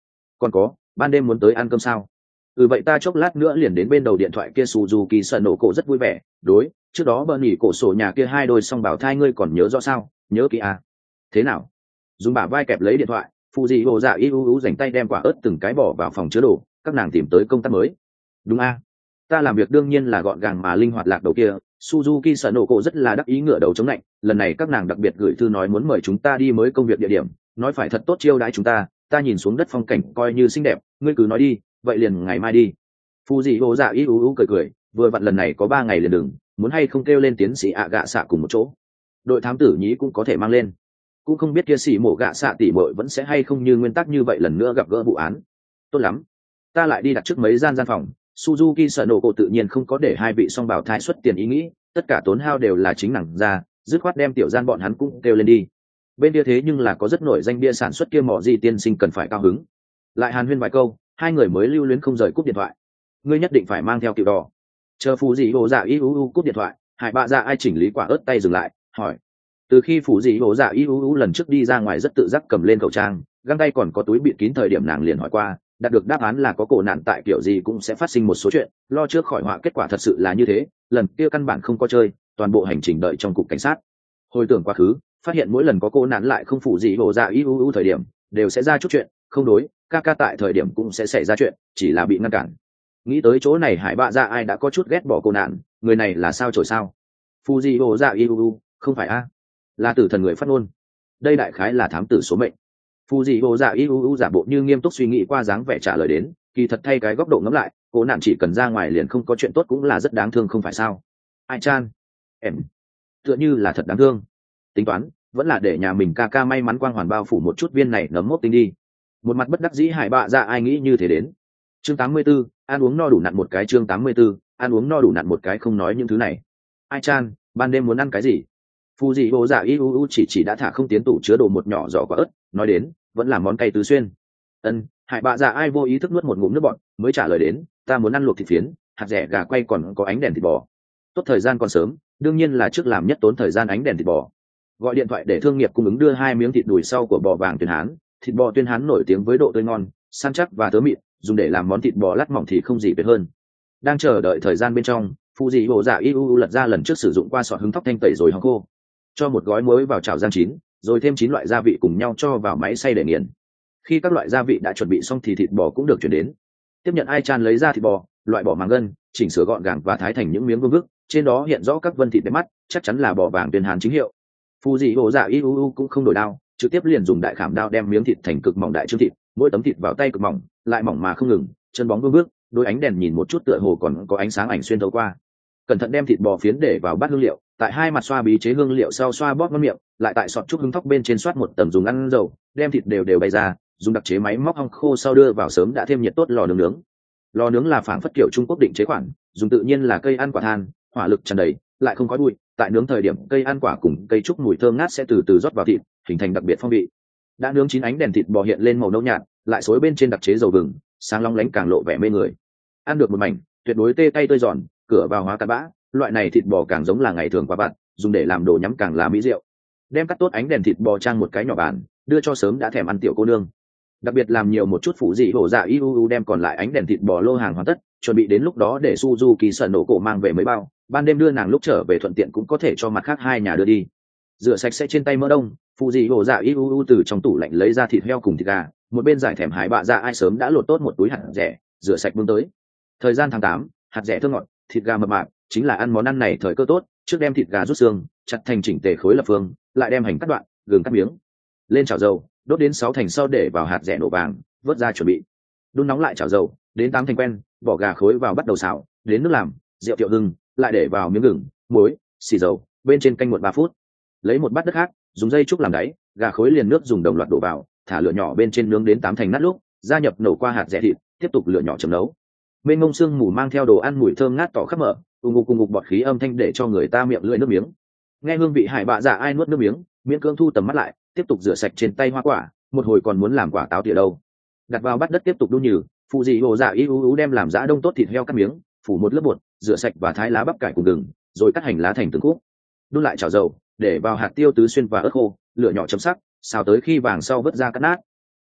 Còn có, ban đêm muốn tới ăn cơm sao? Ừ vậy ta chốc lát nữa liền đến bên đầu điện thoại kia. Suzuki sợ nổ cổ rất vui vẻ. Đối, trước đó bờ nhỉ cổ sổ nhà kia hai đôi song bảo thai ngươi còn nhớ rõ sao? Nhớ kỹ à? Thế nào? Dùng bả vai kẹp lấy điện thoại, phụ dị hồ dạ y u u dành tay đem quả ớt từng cái bỏ vào phòng chứa đồ. Các nàng tìm tới công tác mới. Đúng a, ta làm việc đương nhiên là gọn gàng mà linh hoạt lạc đầu kia. Suzuki sợ nổ cổ rất là đắc ý ngửa đầu chống lạnh. Lần này các nàng đặc biệt gửi thư nói muốn mời chúng ta đi mới công việc địa điểm, nói phải thật tốt chiêu đãi chúng ta. Ta nhìn xuống đất phong cảnh coi như xinh đẹp, ngươi cứ nói đi, vậy liền ngày mai đi. Phụ dị hồ dạ y u u cười cười, vừa vặn lần này có ba ngày liền đừng, muốn hay không kêu lên tiến sĩ ạ gạ xạ cùng một chỗ. Đội thám tử nhí cũng có thể mang lên, cũng không biết kia sĩ mộ gạ xạ tỉ mội vẫn sẽ hay không như nguyên tắc như vậy lần nữa gặp gỡ vụ án. Tốt lắm, ta lại đi đặt trước mấy gian gian phòng. Suzuki sợ nổ cổ tự nhiên không có để hai vị song bảo thai xuất tiền ý nghĩ, tất cả tốn hao đều là chính nàng ra, dứt khoát đem tiểu gian bọn hắn cũng kêu lên đi. Bên kia thế nhưng là có rất nổi danh bia sản xuất kia mỏ gì tiên sinh cần phải cao hứng. Lại hàn huyên vài câu, hai người mới lưu luyến không rời cúp điện thoại. Ngươi nhất định phải mang theo kiểu đỏ. Chờ phù dị hồ dạ y u u cúp điện thoại, hải bạ dạ ai chỉnh lý quả ớt tay dừng lại, hỏi. Từ khi phù dị hồ dạ y u u lần trước đi ra ngoài rất tự giác cầm lên khẩu trang, găng tay còn có túi bịt kín, thời điểm nàng liền hỏi qua, đạt được đáp án là có cổ nạn tại kiểu gì cũng sẽ phát sinh một số chuyện, lo trước khỏi họa. Kết quả thật sự là như thế, lần kia căn bản không có chơi, toàn bộ hành trình đợi trong cục cảnh sát. Hồi tưởng quá khứ, phát hiện mỗi lần có cô nạn lại không phụ dị hồ dạ y u u thời điểm đều sẽ ra chút chuyện không đối, ca ca tại thời điểm cũng sẽ xảy ra chuyện, chỉ là bị ngăn cản. Nghĩ tới chỗ này, hải bạ dạ ai đã có chút ghét bỏ cô nạn, người này là sao trổi sao? Phụ dị hồ dạ y u u không phải a, là tử thần người phát ngôn, đây đại khái là thám tử số mệnh. Phụ dị hồ dạ y u u giả bộ như nghiêm túc suy nghĩ qua dáng vẻ trả lời đến, kỳ thật thay cái góc độ ngẫm lại, cô nạn chỉ cần ra ngoài liền không có chuyện tốt cũng là rất đáng thương không phải sao? Ai chan em tựa như là thật đáng thương. Tính toán vẫn là để nhà mình ca ca may mắn quang hoàn bao phủ một chút viên này nấm mốc tinh đi. Một mặt bất đắc dĩ hải bạ dạ ai nghĩ như thế đến. Chương tám mươi 84, ăn uống no đủ nặn một cái. Chương tám mươi 84, ăn uống no đủ nặn một cái. Không nói những thứ này. Ai chan, ban đêm muốn ăn cái gì? Phù dị hồ dạ y u u chỉ chỉ đã thả không tiến tủ chứa đồ một nhỏ giỏ quả ớt, nói đến vẫn là món cay tứ xuyên. Ân, hải bạ dạ ai vô ý thức nuốt một ngụm nước bọt, mới trả lời đến, ta muốn ăn luộc thịt phiến, hạt rẻ gà quay còn có ánh đèn thịt bò. Tốt, thời gian còn sớm, đương nhiên là trước làm nhất tốn thời gian ánh đèn thịt bò. Gọi điện thoại để thương nghiệp cung ứng đưa hai miếng thịt đùi sau của bò vàng tuyên hán. Thịt bò tuyên hán nổi tiếng với độ tươi ngon, săn chắc và thớ mịn, dùng để làm món thịt bò lát mỏng thì không gì tuyệt hơn. Đang chờ đợi thời gian bên trong, phụ dị hồ dạ y u u lật ra lần trước sử dụng qua sọt hứng thóc thanh tẩy rồi hong khô, cho một gói muối vào chảo rang chín, rồi thêm chín loại gia vị cùng nhau cho vào máy xay để nghiền. Khi các loại gia vị đã chuẩn bị xong thì thịt bò cũng được chuyển đến. Tiếp nhận, ai chan lấy ra thịt bò, loại bỏ màng gân, chỉnh sửa gọn gàng và thái thành những miếng vương vức, trên đó hiện rõ các vân thịt đẹp mắt, chắc chắn là bò vàng tuyên hán chính hiệu. Phù dị hồ dạ y u u cũng không đổi đao, trực tiếp liền dùng đại khảm đao đem miếng thịt thành cực mỏng đại trương thịt, mỗi tấm thịt vào tay cực mỏng, lại mỏng mà không ngừng, chân bóng vương vức, đôi ánh đèn nhìn một chút tựa hồ còn có ánh sáng ảnh xuyên thấu qua. Cẩn thận đem thịt bò phiến để vào bát hương liệu, tại hai mặt xoa bí chế hương liệu sau xoa bóp ngon miệng, lại tại sọt chút hứng thóc bên trên xoát một tầng dùng ăn dầu, đem thịt đều đều bày ra, dùng đặc chế máy móc hong khô sau đưa vào sớm đã thêm nhiệt tốt lò nướng nướng. Lò nướng là phảng phất kiểu Trung Quốc định chế khoản, dùng tự nhiên là cây ăn quả than, hỏa lực tràn đầy, lại không khói bụi. Tại nướng thời điểm, cây ăn quả cùng cây trúc mùi thơm ngát sẽ từ từ rót vào thịt, hình thành đặc biệt phong vị. Đã nướng chín, ánh đèn thịt bò hiện lên màu nâu nhạt, lại xối bên trên đặc chế dầu vừng, sáng long lánh càng lộ vẻ mê người. Ăn được một mảnh, tuyệt đối tê tay tươi giòn, cửa vào hóa cát bã. Loại này thịt bò càng giống là ngày thường quá vặt, dùng để làm đồ nhắm càng là mỹ rượu. Đem cắt tốt ánh đèn thịt bò trang một cái nhỏ bàn, đưa cho sớm đã thèm ăn tiểu cô nương. Đặc biệt làm nhiều một chút phụ dị hổ dạ y u u đem còn lại ánh đèn thịt bò lô hàng hoàn tất, chuẩn bị đến lúc đó để Suzuki sợ nổ cổ mang về mấy bao, ban đêm đưa nàng lúc trở về thuận tiện cũng có thể cho mặt khác hai nhà đưa đi. Rửa sạch sẽ trên tay mỡ đông, phụ dị hổ dạ y u u từ trong tủ lạnh lấy ra thịt heo cùng thịt gà, một bên giải thèm hải bạ dạ ai sớm đã lột tốt một túi hạt rẻ, rửa sạch bưng tới. Thời gian tháng tám, hạt rẻ thơm ngọt, thịt gà mập mạp, chính là ăn món ăn này thời cơ tốt. Trước đem thịt gà rút xương, chặt thành chỉnh tề khối lập phương, lại đem hành cắt đoạn, gừng cắt miếng, lên chảo dầu, đốt đến sáu thành sau để vào hạt rẻ nổ vàng, vớt ra chuẩn bị. Đun nóng lại chảo dầu, đến tám thành quen, bỏ gà khối vào bắt đầu xào, đến nước làm, rượu tiệu hưng, lại để vào miếng gừng, muối, xì dầu, bên trên canh một ba phút. Lấy một bát đất khác, dùng dây trúc làm đáy, gà khối liền nước dùng đồng loạt đổ vào, thả lửa nhỏ bên trên nướng đến tám thành nát lúc, gia nhập nổ qua hạt rẻ thịt, tiếp tục lửa nhỏ chấm nấu. Bên ngông xương mù mang theo đồ ăn mùi thơm ngát tỏ khắp mở, ung ung cùng ngục bọt khí âm thanh để cho người ta miệng lưỡi nước miếng. Nghe hương vị hải bạ dạ ai nuốt nước miếng, miễn cưỡng thu tầm mắt lại, tiếp tục rửa sạch trên tay hoa quả, một hồi còn muốn làm quả táo tỉa đâu. Đặt vào bát đất tiếp tục đun nhừ, phụ dị hồ dạ y ú ú đem làm giã đông tốt thịt heo cắt miếng, phủ một lớp bột, rửa sạch và thái lá bắp cải cùng gừng, rồi cắt hành lá thành từng khúc. Đun lại chảo dầu, để vào hạt tiêu tứ xuyên và ớt khô, lửa nhỏ chấm sắc, xào tới khi vàng sau vớt ra cắt nát.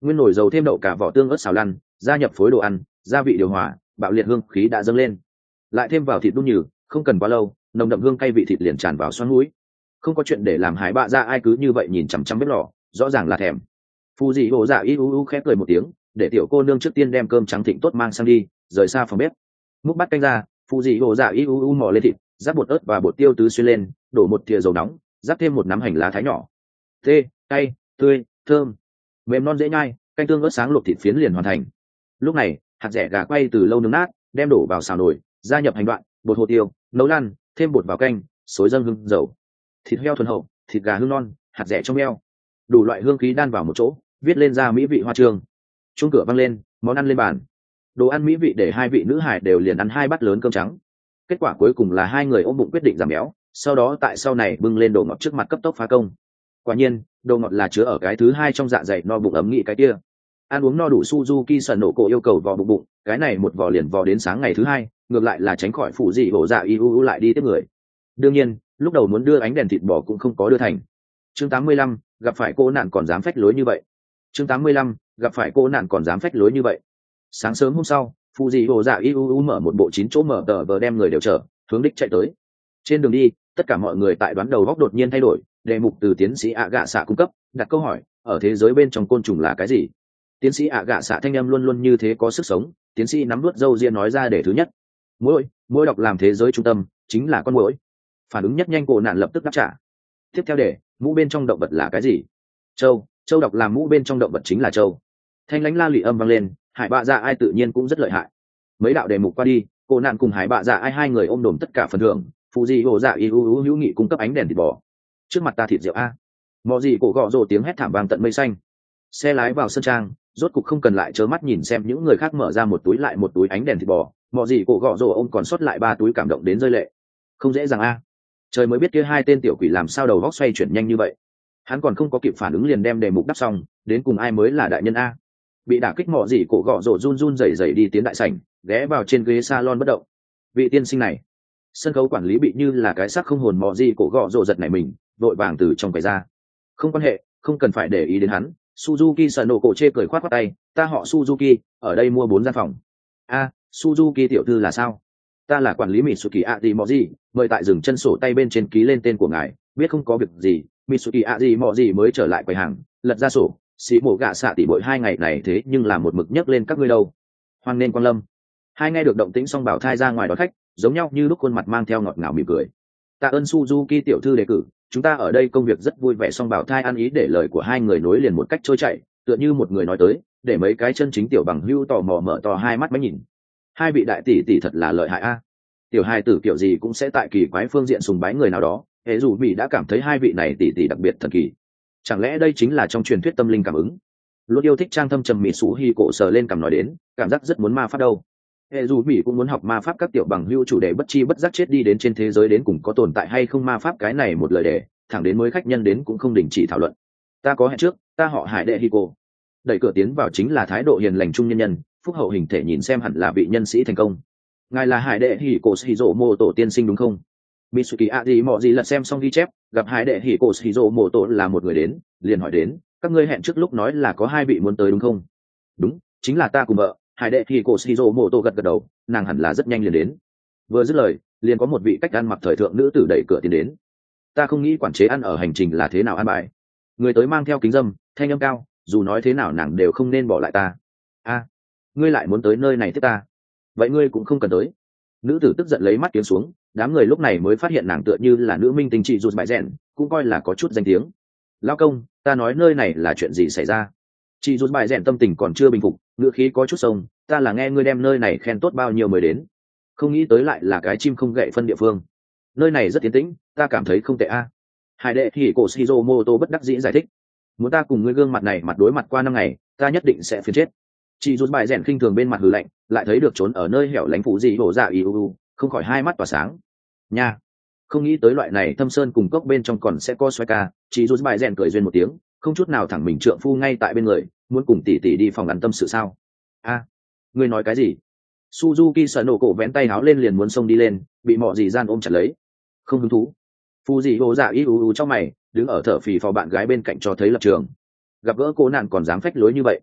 Nguyên nồi dầu thêm đậu cả vỏ tương ớt xào lăn, gia nhập phối đồ ăn, gia vị điều hòa, bạo liệt hương khí đã dâng lên. Lại thêm vào thịt đun nhừ, không cần quá lâu, nồng đậm hương cay vị thịt liền tràn vào xoắn mũi. Không có chuyện để làm Hải Bạ Dạ ai cứ như vậy nhìn chằm chằm bếp lò, rõ ràng là thèm. Phù dị hồ dạ y u u khẽ cười một tiếng, để tiểu cô nương trước tiên đem cơm trắng thịnh tốt mang sang đi, rời xa phòng bếp. Múc bát canh ra, phù dị hồ dạ y u u mò lên thịt, rắc bột ớt và bột tiêu tứ xuyên lên, đổ một thìa dầu nóng, rắc thêm một nắm hành lá thái nhỏ. Tê, cay, tươi, thơm, mềm non dễ nhai, canh tương ớt sáng luộc thịt phiến liền hoàn thành. Lúc này, hạt dẻ gà quay từ lâu nướng nát, đem đổ vào xào nồi, gia nhập hành đoạn, bột hồ tiêu, nấu lan, thêm bột vào canh, xối dâng hương dầu. Thịt heo thuần hậu, thịt gà hương non, hạt dẻ trong heo, đủ loại hương khí đan vào một chỗ, viết lên ra mỹ vị hoa chương. Chuông cửa vang lên, món ăn lên bàn. Đồ ăn mỹ vị để hai vị nữ hải đều liền ăn hai bát lớn cơm trắng. Kết quả cuối cùng là hai người ôm bụng quyết định giảm béo, sau đó tại sau này bưng lên đồ ngọt trước mặt cấp tốc phá công. Quả nhiên, đồ ngọt là chứa ở cái thứ hai trong dạ dày no bụng ấm nghị cái kia. Ăn uống no đủ Suzuki sần nổ cổ yêu cầu vò bụng bụng, cái này một vò liền vò đến sáng ngày thứ hai, ngược lại là tránh khỏi phụ dị hổ dạ iu lại đi tiếp người. Đương nhiên, lúc đầu muốn đưa ánh đèn thịt bò cũng không có đưa thành. Chương tám mươi lăm, gặp phải cô nạn còn dám phách lối như vậy. Chương tám mươi lăm, gặp phải cô nạn còn dám phách lối như vậy. Sáng sớm hôm sau, phụ dị hổ dạ iu mở một bộ chín chỗ mở tờ vờ đem người đều chở, hướng đích chạy tới. Trên đường đi, tất cả mọi người tại đoán đầu góc đột nhiên thay đổi, đề mục từ tiến sĩ ạ gạ xạ cung cấp, đặt câu hỏi, ở thế giới bên trong côn trùng là cái gì? Tiến sĩ ạ gạ xạ thanh âm luôn luôn như thế có sức sống, tiến sĩ nắm vớt râu ria nói ra để thứ nhất. Muỗi, muỗi độc làm thế giới trung tâm, chính là con muỗi. Phản ứng nhất nhanh cổ nạn lập tức đáp trả. Tiếp theo để, mũ bên trong động vật là cái gì? Châu, châu độc làm mũ bên trong động vật chính là châu. Thanh lãnh la lụy âm vang lên, Hải Bạ Dạ ai tự nhiên cũng rất lợi hại. Mấy đạo đề mục qua đi, cổ nạn cùng Hải Bạ Dạ ai hai người ôm đồm tất cả phần thưởng, phụ gì hồ dạ iu hữu nghị cung cấp ánh đèn thịt bò. Trước mặt ta thịt rượu a. Mọ gì cổ gọ rồ tiếng hét thảm vang tận mây xanh. Xe lái vào sân trang, rốt cục không cần lại trơ mắt nhìn xem những người khác mở ra một túi lại một túi ánh đèn thịt bò, mọ gì cổ gọ rồ ông còn sót lại ba túi cảm động đến rơi lệ. Không dễ dàng a. Trời mới biết kia hai tên tiểu quỷ làm sao đầu góc xoay chuyển nhanh như vậy. Hắn còn không có kịp phản ứng liền đem đề mục đắp xong, đến cùng ai mới là đại nhân a. Bị đả kích mọ gì cổ gọ rồ run run rẩy rẩy đi tiến đại sảnh, ghé vào trên ghế salon bất động. Vị tiên sinh này, sân khấu quản lý bị như là cái xác không hồn mọ gì cổ gọ rồ giật nảy mình, vội vàng từ trong quầy ra. Không quan hệ, không cần phải để ý đến hắn. Suzuki sợ nổ cổ chê cười khoát khoát tay, ta họ Suzuki, ở đây mua bốn gian phòng. A, Suzuki tiểu thư là sao? Ta là quản lý Mitsuki Azimoji, mời tại dừng chân sổ tay bên trên ký lên tên của ngài, biết không có việc gì. Mitsuki Azimoji mới trở lại quầy hàng, lật ra sổ, xí mổ gạ xạ tỉ bội hai ngày này thế nhưng là một mực nhấc lên các ngươi đâu. Hoan nên quan lâm. Hai nghe được động tĩnh xong bảo thai ra ngoài đón khách, giống nhau như lúc khuôn mặt mang theo ngọt ngào mỉm cười. Tạ ơn Suzuki tiểu thư đề cử, chúng ta ở đây công việc rất vui vẻ. Song bảo thai ăn ý để lời của hai người nối liền một cách trôi chảy, tựa như một người nói tới, để mấy cái chân chính tiểu bằng hưu tò mò mở to hai mắt máy nhìn. Hai vị đại tỷ tỷ thật là lợi hại a. Tiểu hai tử kiểu gì cũng sẽ tại kỳ quái phương diện sùng bái người nào đó, hệ dù mỹ đã cảm thấy hai vị này tỷ tỷ đặc biệt thần kỳ. Chẳng lẽ đây chính là trong truyền thuyết tâm linh cảm ứng? Luôn yêu thích trang thâm trầm mỹ sủ hi cổ sờ lên cằm nói đến, cảm giác rất muốn ma pháp đâu. Hệ dù mỹ cũng muốn học ma pháp, các tiểu bằng hưu chủ đề bất chi bất giác chết đi đến trên thế giới đến cùng có tồn tại hay không ma pháp, cái này một lời đề, thẳng đến mới khách nhân đến cũng không đình chỉ thảo luận. Ta có hẹn trước, ta họ Hải Đệ Hiko. Đẩy cửa tiến vào chính là thái độ hiền lành trung nhân nhân, phúc hậu hình thể nhìn xem hẳn là vị nhân sĩ thành công. Ngài là Hải Đệ Hiko Shizuo Mô Tổ tiên sinh đúng không? Mitsuki Aji mọ gì lật xem xong ghi chép, gặp Hải Đệ Hiko Shizuo Mô Tổ là một người đến, liền hỏi đến, các ngươi hẹn trước lúc nói là có hai vị muốn tới đúng không? Đúng, chính là ta cùng vợ. Hải Đệ Hiko Shizuo Mô Tổ gật gật đầu, nàng hẳn là rất nhanh liền đến. Vừa dứt lời, liền có một vị cách ăn mặc thời thượng nữ tử đẩy cửa tiến đến. Ta không nghĩ quản chế ăn ở hành trình là thế nào ăn bài. Người tới mang theo kính dâm, thanh âm cao, dù nói thế nào nàng đều không nên bỏ lại ta. A, ngươi lại muốn tới nơi này tiếp ta? Vậy ngươi cũng không cần tới. Nữ tử tức giận lấy mắt kiếm xuống, đám người lúc này mới phát hiện nàng tựa như là nữ minh tinh chị rụt bài rèn, cũng coi là có chút danh tiếng. Lao công, ta nói nơi này là chuyện gì xảy ra? Chị rụt bài rèn tâm tình còn chưa bình phục, ngữ khí có chút sông, ta là nghe ngươi đem nơi này khen tốt bao nhiêu mới đến, không nghĩ tới lại là cái chim không gậy phân địa phương. Nơi này rất tiến tĩnh, ta cảm thấy không tệ a. Hải Đệ thì cổ Shizuo Moto bất đắc dĩ giải thích, muốn ta cùng ngươi gương mặt này mặt đối mặt qua năm ngày, ta nhất định sẽ phiền chết. Chị rút bài rèn khinh thường bên mặt hừ lạnh, lại thấy được trốn ở nơi hẻo lánh phụ gì hổ dạ iu, không khỏi hai mắt tỏa sáng. Nha, không nghĩ tới loại này thâm sơn cùng cốc bên trong còn sẽ có xoay ca. Chị rút bài rèn cười duyên một tiếng, không chút nào thẳng mình trượng phu ngay tại bên người, muốn cùng tỷ tỷ đi phòng ăn tâm sự sao? A, ngươi nói cái gì? Suzuki sợ nổ cổ vén tay háo lên liền muốn xông đi lên, bị mọ gì gian ôm chặt lấy. Không hứng thú. Phu gì hồ dạ y u u trong mày, đứng ở thở phì phò bạn gái bên cạnh cho thấy lập trường. Gặp gỡ cô nạn còn dám phách lối như vậy,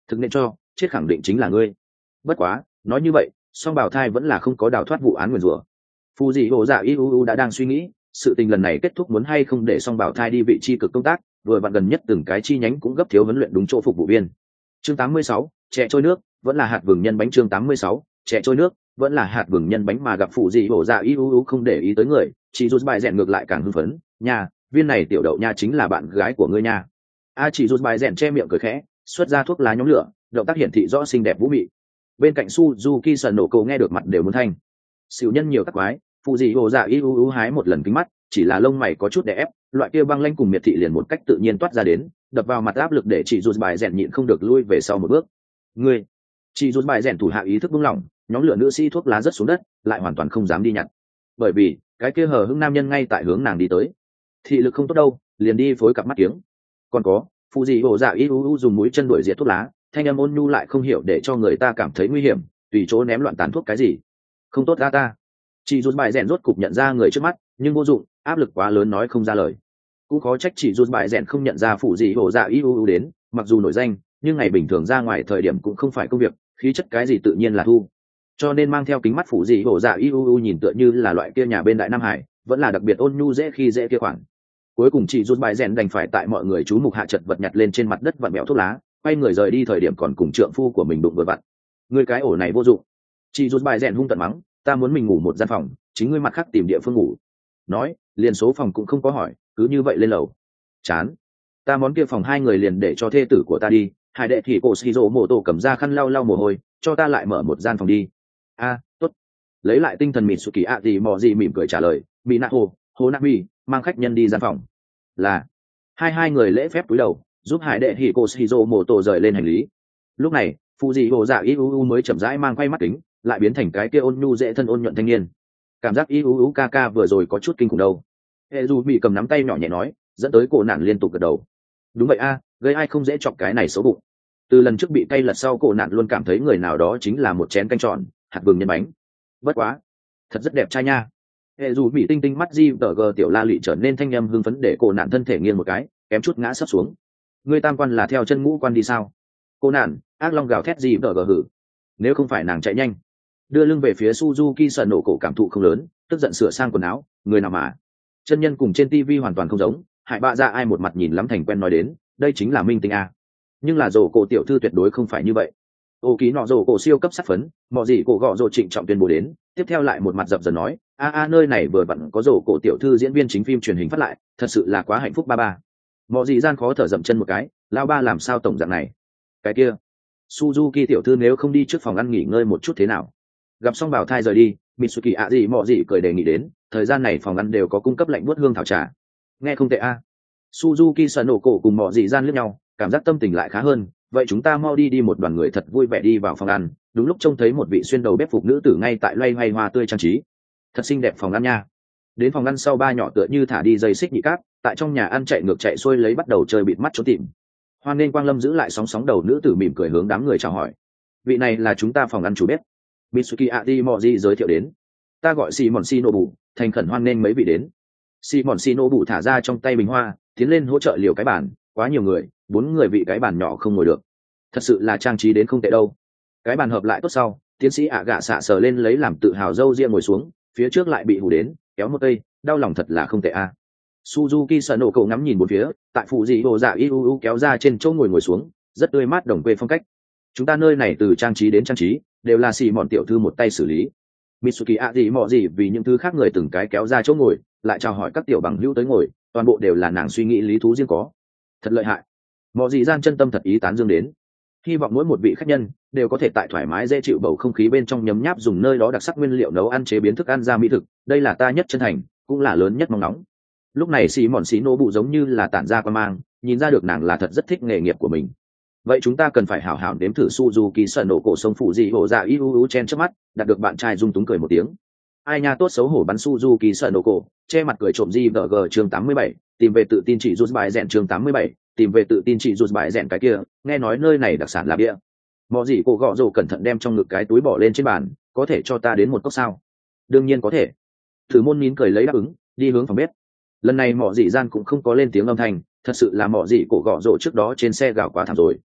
thực nên cho chết khẳng định chính là ngươi. Bất quá nói như vậy song bảo thai vẫn là không có đào thoát vụ án nguyền rủa. Phù dị hộ dạ iuu đã đang suy nghĩ sự tình lần này kết thúc muốn hay không để song bảo thai đi vị trí cực công tác, vừa vặn gần nhất từng cái chi nhánh cũng gấp thiếu huấn luyện đúng chỗ phục vụ viên. Chương tám mươi sáu, trẻ trôi nước vẫn là hạt vừng nhân bánh. Chương tám mươi sáu, trẻ trôi nước vẫn là hạt vừng nhân bánh. Mà gặp phụ dị hộ dạ iuu không để ý tới người, chị rút bài rèn ngược lại càng hưng phấn. Nhà viên này tiểu đậu nha chính là bạn gái của ngươi nha. A à, chị rút bài rèn che miệng cười khẽ, xuất ra thuốc lá nhóm lửa, động tác hiển thị rõ xinh đẹp vũ mị. Bên cạnh Suzuki sần nổ cầu nghe được mặt đều muốn thanh. Xỉu nhân nhiều các quái, phụ dị hộ dạ iuu hái một lần kính mắt, chỉ là lông mày có chút đè ép, loại kia băng lanh cùng miệt thị liền một cách tự nhiên toát ra đến, đập vào mặt áp lực để chị rút bài rèn nhịn không được lui về sau một bước. Ngươi, chị rút bài rèn thủ hạ ý thức buông lỏng, nhóm lửa nữ sĩ thuốc lá rớt xuống đất, lại hoàn toàn không dám đi nhặt, bởi vì cái kia hờ hững nam nhân ngay tại hướng nàng đi tới. Thị lực không tốt đâu, liền đi phối cặp mắt kiếng. Còn có, phụ dị hộ dạ iuu dùng mũi chân đuổi diệt thuốc lá, thanh âm ôn nhu lại không hiểu để cho người ta cảm thấy nguy hiểm, tùy chỗ ném loạn tán thuốc cái gì. Không tốt ra ta. Chị rút bài rèn rốt cục nhận ra người trước mắt, nhưng vô dụng, áp lực quá lớn nói không ra lời. Cũng khó trách chị rút bài rèn không nhận ra phụ dị hộ dạ iuu đến, mặc dù nổi danh nhưng ngày bình thường ra ngoài thời điểm cũng không phải công việc, khí chất cái gì tự nhiên là thu, cho nên mang theo kính mắt phụ dị hộ dạ iuu nhìn tựa như là loại kia nhà bên đại Nam Hải, vẫn là đặc biệt ôn nhu dễ khi dễ kia khoản. Cuối cùng chị rút bài rèn đành phải tại mọi người chú mục hạ chật vật nhặt lên trên mặt đất vặn mẹo thuốc lá, quay người rời đi thời điểm còn cùng trượng phu của mình đụng vừa vặn. Người cái ổ này vô dụng. Chị rút bài rèn hung tận mắng, ta muốn mình ngủ một gian phòng, chính ngươi mặt khác tìm địa phương ngủ. Nói liền số phòng cũng không có hỏi, cứ như vậy lên lầu. Chán, ta món kia phòng hai người liền để cho thê tử của ta đi. Hải đệ thì cổ Shizuo mổ tổ cầm ra khăn lau lau mồ hôi, cho ta lại mở một gian phòng đi. A, tốt. Lấy lại tinh thần Mitsuki ạ gì mò gì mỉm cười trả lời, Minato, Honami, mang khách nhân đi gian phòng. Là. Hai hai người lễ phép cúi đầu, giúp Hải đệ thì cổ Shizuo mổ tổ rời lên hành lý. Lúc này, Fuji Hồ Dạ Iuu mới chậm rãi mang quay mắt kính, lại biến thành cái kia ôn nhu dễ thân ôn nhuận thanh niên. Cảm giác Iuu ca ca vừa rồi có chút kinh khủng đâu. Hệ dù bị cầm nắm tay nhỏ nhẹ nói, dẫn tới cổ nạn liên tục gật đầu. Đúng vậy a, gây ai không dễ chọc cái này xấu bụng. Từ lần trước bị cay lật sau cổ nạn luôn cảm thấy người nào đó chính là một chén canh tròn, hạt vừng nhân bánh. Bất quá, thật rất đẹp trai nha. Hệ dù bị tinh tinh mắt di tờ gờ tiểu la lị trở nên thanh âm hưng phấn để cổ nạn thân thể nghiêng một cái, kém chút ngã sấp xuống. Ngươi tam quan là theo chân ngũ quan đi sao? Cô nạn, ác long gào thét gì tờ gờ hử. Nếu không phải nàng chạy nhanh, đưa lưng về phía Suzuki sợ nổ cổ cảm thụ không lớn, tức giận sửa sang quần áo, người nào mà chân nhân cùng trên tivi hoàn toàn không giống. Hại bạ ra ai một mặt nhìn lắm thành quen nói đến, đây chính là minh tinh a. Nhưng là rổ cổ tiểu thư tuyệt đối không phải như vậy. Ô ký nọ rổ cổ siêu cấp sát phấn, mọi gì cổ gọ rổ trịnh trọng tuyên bố đến, tiếp theo lại một mặt dập dần nói, a a nơi này vừa vặn có rổ cổ tiểu thư diễn viên chính phim truyền hình phát lại, thật sự là quá hạnh phúc ba ba. Mọi gì gian khó thở dậm chân một cái, lao ba làm sao tổng dạng này. Cái kia, Suzuki tiểu thư nếu không đi trước phòng ăn nghỉ ngơi một chút thế nào? Gặp xong bảo thai rời đi, Mitsuki ạ gì mọi gì cười đề nghị đến, thời gian này phòng ăn đều có cung cấp lạnh buốt hương thảo trà. Nghe không tệ a. Suzuki sợ nổ cổ cùng mọi gì gian liếc nhau, cảm giác tâm tình lại khá hơn, vậy chúng ta mau đi đi. Một đoàn người thật vui vẻ đi vào phòng ăn, đúng lúc trông thấy một vị xuyên đầu bếp phục nữ tử ngay tại loay hoay hoa tươi trang trí. Thật xinh đẹp phòng ăn nha. Đến phòng ăn sau ba nhỏ tựa như thả đi dây xích nhị cáp, tại trong nhà ăn chạy ngược chạy xuôi lấy bắt đầu chơi bịt mắt trốn tìm. Hoan nên Quang Lâm giữ lại sóng sóng đầu nữ tử mỉm cười hướng đám người chào hỏi. Vị này là chúng ta phòng ăn chủ bếp. Mitsuki Adimoji giới thiệu đến. Ta gọi Simon Shinobu, thành khẩn hoan nên mấy vị đến. Simon Shinobu thả ra trong tay bình hoa, tiến lên hỗ trợ liều cái bàn, quá nhiều người, bốn người vị cái bàn nhỏ không ngồi được. Thật sự là trang trí đến không tệ đâu. Cái bàn hợp lại tốt sau, tiến sĩ ạ gạ xạ sờ lên lấy làm tự hào dâu riêng ngồi xuống, phía trước lại bị hù đến, kéo một cây, đau lòng thật là không tệ a. À. Suzuki sợ nổ cậu ngắm nhìn bốn phía, tại phụ dị hồ dạ iuu kéo ra trên chỗ ngồi ngồi xuống, rất tươi mát đồng quê phong cách. Chúng ta nơi này từ trang trí đến trang trí đều là xì mọn tiểu thư một tay xử lý. Mitsuki ạ gì mọ gì vì những thứ khác người từng cái kéo ra chỗ ngồi, lại chào hỏi các tiểu bằng hữu tới ngồi, toàn bộ đều là nàng suy nghĩ lý thú riêng có. Thật lợi hại. Mọ gì gian chân tâm thật ý tán dương đến. Hy vọng mỗi một vị khách nhân đều có thể tại thoải mái dễ chịu bầu không khí bên trong nhấm nháp dùng nơi đó đặc sắc nguyên liệu nấu ăn chế biến thức ăn ra mỹ thực, đây là ta nhất chân thành, cũng là lớn nhất mong nóng. Lúc này xì mòn xì nô bụ giống như là tản ra quan mang, nhìn ra được nàng là thật rất thích nghề nghiệp của mình. Vậy chúng ta cần phải hảo hảo nếm thử Suzuki sợ nổ cổ sông phụ gì hổ dạ iuu chen trước mắt, đạt được bạn trai dung túng cười một tiếng. Ai nha tốt xấu hổ bắn Suzuki sợ nổ cổ, che mặt cười trộm di vờ g chương tám mươi bảy, tìm về tự tin chỉ rút bài rèn chương tám mươi bảy, tìm về tự tin chỉ rút bài rèn cái kia, nghe nói nơi này đặc sản là bia. Mọ gì cổ gọ rồ cẩn thận đem trong ngực cái túi bỏ lên trên bàn, có thể cho ta đến một cốc sao? Đương nhiên có thể. Thử môn nín cười lấy đáp ứng, đi hướng phòng bếp. Lần này mọ dị gian cũng không có lên tiếng âm thanh, thật sự là mọ dị cổ gọ rồ trước đó trên xe gào quá thảm rồi.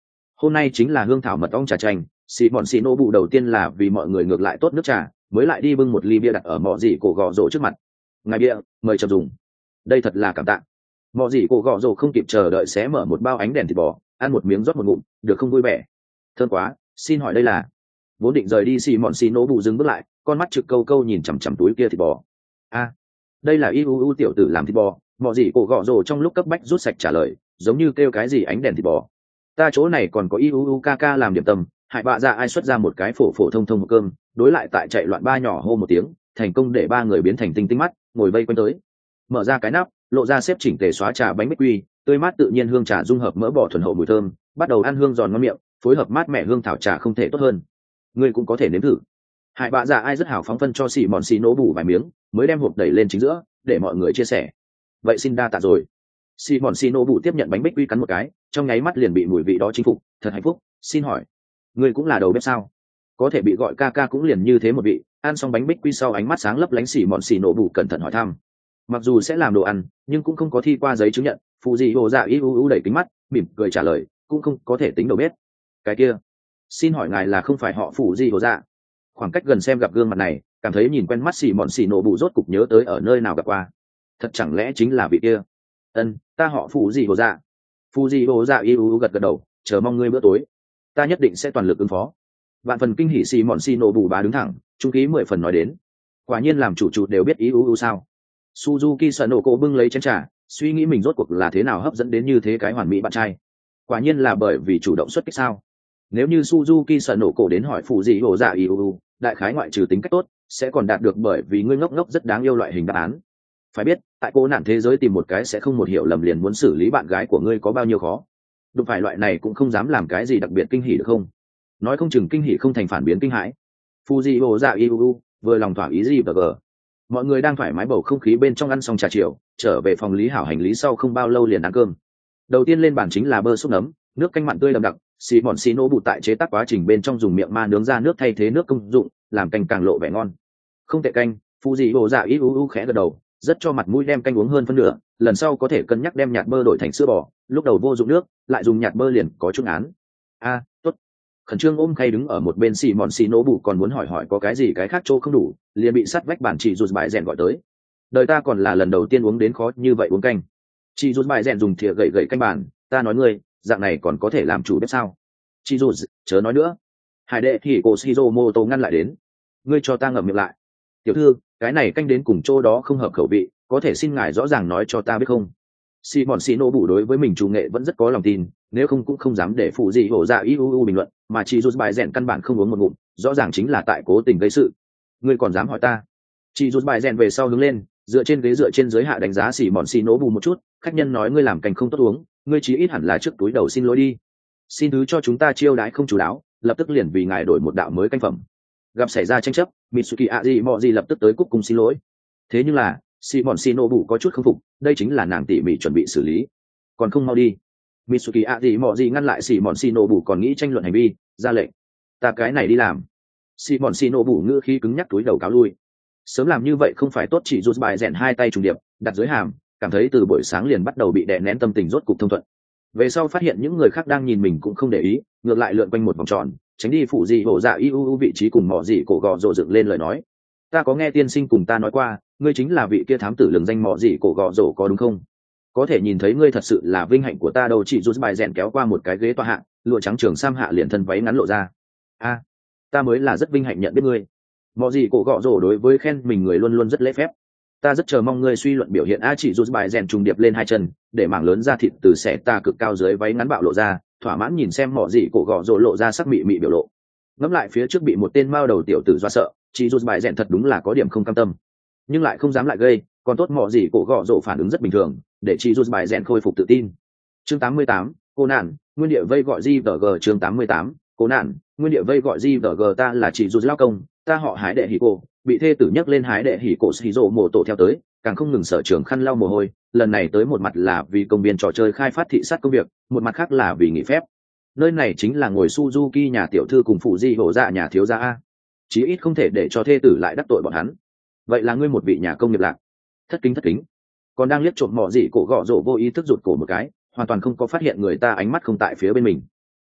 hôm nay chính là hương thảo mật ong trà chanh, xì bọn xì nổ bụ đầu tiên là vì mọi người ngược lại tốt nước trà, mới lại đi bưng một ly bia đặt ở mọ gì cổ gọ rổ trước mặt. Ngài bia, mời chậm dùng. Đây thật là cảm tạ. Mọ gì cổ gọ rổ không kịp chờ đợi xé mở một bao ánh đèn thịt bò, ăn một miếng rót một ngụm, được không vui vẻ. Thơm quá, xin hỏi đây là. Vốn định rời đi xì bọn xì nổ bụ dừng bước lại, con mắt trực câu câu nhìn chằm chằm túi kia thịt bò. A, đây là iuu tiểu tử làm thịt bò. Mọ gì cổ gọ rổ trong lúc cấp bách rút sạch trả lời, giống như kêu cái gì ánh đèn thịt bò. Ta chỗ này còn có iuu ca ca làm điểm tâm. Hại bạ ra ai xuất ra một cái phổ phổ thông thông một cơm, đối lại tại chạy loạn ba nhỏ hô một tiếng, thành công để ba người biến thành tinh tinh mắt, ngồi vây quanh tới. Mở ra cái nắp, lộ ra xếp chỉnh tề xóa trà bánh bích quy, tươi mát tự nhiên hương trà dung hợp mỡ bò thuần hậu mùi thơm, bắt đầu ăn hương giòn ngon miệng, phối hợp mát mẻ hương thảo trà không thể tốt hơn. Ngươi cũng có thể nếm thử. Hại bạ ra ai rất hào phóng phân cho xì mòn xì nổ bù vài miếng, mới đem hộp đẩy lên chính giữa, để mọi người chia sẻ. Vậy xin đa tạ rồi. Xì mòn xì nổ bù tiếp nhận bánh bích quy cắn một cái, trong nháy mắt liền bị mùi vị đó chinh phục, thật hạnh phúc. Xin hỏi, ngươi cũng là đầu bếp sao? Có thể bị gọi ca ca cũng liền như thế một vị. Ăn xong bánh bích quy sau ánh mắt sáng lấp lánh xì mòn xì nổ bù cẩn thận hỏi thăm. Mặc dù sẽ làm đồ ăn, nhưng cũng không có thi qua giấy chứng nhận. Phụ gì hồ dạ iuu đẩy kính mắt, mỉm cười trả lời, cũng không có thể tính đầu bếp. Cái kia, xin hỏi ngài là không phải họ phụ gì hồ dạ? Khoảng cách gần xem gặp gương mặt này, cảm thấy nhìn quen mắt xì mòn xì nổ bù rốt cục nhớ tới ở nơi nào gặp qua. Thật chẳng lẽ chính là vị kia? Ân, ta họ phụ gì hồ dạ. Phụ gì hồ dạ iuu gật gật đầu, chờ mong ngươi bữa tối. Ta nhất định sẽ toàn lực ứng phó. Vạn phần kinh hỉ xì mòn xì nổ bù bá đứng thẳng, trung khí mười phần nói đến. Quả nhiên làm chủ chủ đều biết ý ưu sao. Suzuki sợ nổ cổ bưng lấy chén trà, suy nghĩ mình rốt cuộc là thế nào hấp dẫn đến như thế cái hoàn mỹ bạn trai. Quả nhiên là bởi vì chủ động xuất kích sao. Nếu như Suzuki sợ nổ cổ đến hỏi phụ gì hồ dạ iuu, đại khái ngoại trừ tính cách tốt, sẽ còn đạt được bởi vì ngươi ngốc ngốc rất đáng yêu loại hình đáp án. Phải biết, tại cô nạn thế giới tìm một cái sẽ không một hiểu lầm liền muốn xử lý bạn gái của ngươi có bao nhiêu khó. Đúng phải loại này cũng không dám làm cái gì đặc biệt kinh hỉ được không? Nói không chừng kinh hỉ không thành phản biến kinh hãi. Fuji hồ dạ iuu vừa lòng thỏa ý gì và gờ. Mọi người đang thoải mái bầu không khí bên trong ăn xong trà chiều, trở về phòng lý hảo hành lý sau không bao lâu liền ăn cơm. Đầu tiên lên bàn chính là bơ xúc nấm, nước canh mặn tươi đậm đặc, xì mòn xì nổ bụt tại chế tác quá trình bên trong dùng miệng ma nướng ra nước thay thế nước công dụng, làm canh càng lộ vẻ ngon. Không tệ canh, Fuji hồ dạ iuu khẽ gật đầu, rất cho mặt mũi đem canh uống hơn phân nửa, lần sau có thể cân nhắc đem nhạt bơ đổi thành sữa bò, lúc đầu vô dụng nước, lại dùng nhạt bơ liền có chút án. A, tốt. Khẩn trương ôm khay đứng ở một bên xì mòn xì nổ bụ còn muốn hỏi hỏi có cái gì cái khác chỗ không đủ, liền bị sắt vách bản chị rụt bài rèn gọi tới. Đời ta còn là lần đầu tiên uống đến khó như vậy uống canh. Chị rụt bài rèn dùng thìa gậy gậy canh bàn, ta nói ngươi, dạng này còn có thể làm chủ bếp sao? Chị rụt, chớ nói nữa. Hải đệ thì cô Shizumoto ngăn lại đến. Ngươi cho ta ngậm miệng lại. Tiểu thư, cái này canh đến cùng chỗ đó không hợp khẩu vị, có thể xin ngài rõ ràng nói cho ta biết không? Si bọn si nổ bụ đối với mình chủ nghệ vẫn rất có lòng tin, nếu không cũng không dám để phụ gì hổ dạ iuu bình luận, mà chỉ rút bài rèn căn bản không uống một ngụm, rõ ràng chính là tại cố tình gây sự. Ngươi còn dám hỏi ta? Chỉ rút bài rèn về sau hướng lên, dựa trên ghế dựa trên giới hạ đánh giá xỉ bọn si nổ bụ một chút, khách nhân nói ngươi làm canh không tốt uống, ngươi chí ít hẳn là trước túi đầu xin lỗi đi. Xin thứ cho chúng ta chiêu đãi không chủ đáo, lập tức liền vì ngài đổi một đạo mới canh phẩm. Gặp xảy ra tranh chấp, Mitsuki Azimoji lập tức tới cúc cung xin lỗi. Thế nhưng là Simon Shinobu có chút không phục, đây chính là nàng tỉ mỉ chuẩn bị xử lý, còn không mau đi. Mitsuki Azimoji ngăn lại Simon Shinobu còn nghĩ tranh luận hành vi, ra lệnh, ta cái này đi làm. Simon Shinobu ngữ khí cứng nhắc túi đầu cáo lui. Sớm làm như vậy không phải tốt, chỉ rút bài rèn hai tay trùng điệp đặt dưới hàm, cảm thấy từ buổi sáng liền bắt đầu bị đè nén tâm tình rốt cục thông thuận. Về sau phát hiện những người khác đang nhìn mình cũng không để ý, ngược lại lượn quanh một vòng tròn, tránh đi phụ gì hổ dạ iuu vị trí cùng mỏ gì cổ gò rồ dựng lên lời nói, ta có nghe tiên sinh cùng ta nói qua, ngươi chính là vị kia thám tử lừng danh mỏ gì cổ gò rồ có đúng không? Có thể nhìn thấy ngươi thật sự là vinh hạnh của ta đâu. Chỉ rút bài rèn kéo qua một cái ghế tọa hạ, lụa trắng trường sam hạ liền thân váy ngắn lộ ra. A, ta mới là rất vinh hạnh nhận biết ngươi. Mỏ gì cổ gò rồ đối với khen mình người luôn luôn rất lễ phép. Ta rất chờ mong ngươi suy luận biểu hiện. A, chỉ rút bài rèn trùng điệp lên hai chân, để mảng lớn da thịt từ xẻ ta cực cao dưới váy ngắn bạo lộ ra, thỏa mãn nhìn xem mỏ gì cổ gò rồ lộ ra sắc mị mị biểu lộ. Ngắm lại phía trước bị một tên mao đầu tiểu tử do sợ, chỉ rút bài rèn thật đúng là có điểm không cam tâm, nhưng lại không dám lại gây, còn tốt mỏ gì cổ gò rồ phản ứng rất bình thường, để chỉ rút bài rèn khôi phục tự tin. Chương tám mươi tám, cô nạn nguyên địa vây gọi gi vê giê. Chương tám mươi tám, cô nạn nguyên địa vây gọi gi vê giê. Ta là chỉ rút lao công, ta họ hái đệ hỉ cổ, bị thê tử nhấc lên hái đệ hỉ cổ xì rộ mổ tổ theo tới, càng không ngừng sở trường khăn lau mồ hôi. Lần này tới một mặt là vì công viên trò chơi khai phát thị sát công việc, một mặt khác là vì nghỉ phép. Nơi này chính là ngồi Suzuki nhà tiểu thư cùng phụ di hổ dạ nhà thiếu gia a, chí ít không thể để cho thê tử lại đắc tội bọn hắn. Vậy là ngươi một vị nhà công nghiệp lạc. Thất kính thất kính. Còn đang liếc trộm mỏ gì cổ gọ rổ vô ý thức rụt cổ một cái, hoàn toàn không có phát hiện người ta ánh mắt không tại phía bên mình.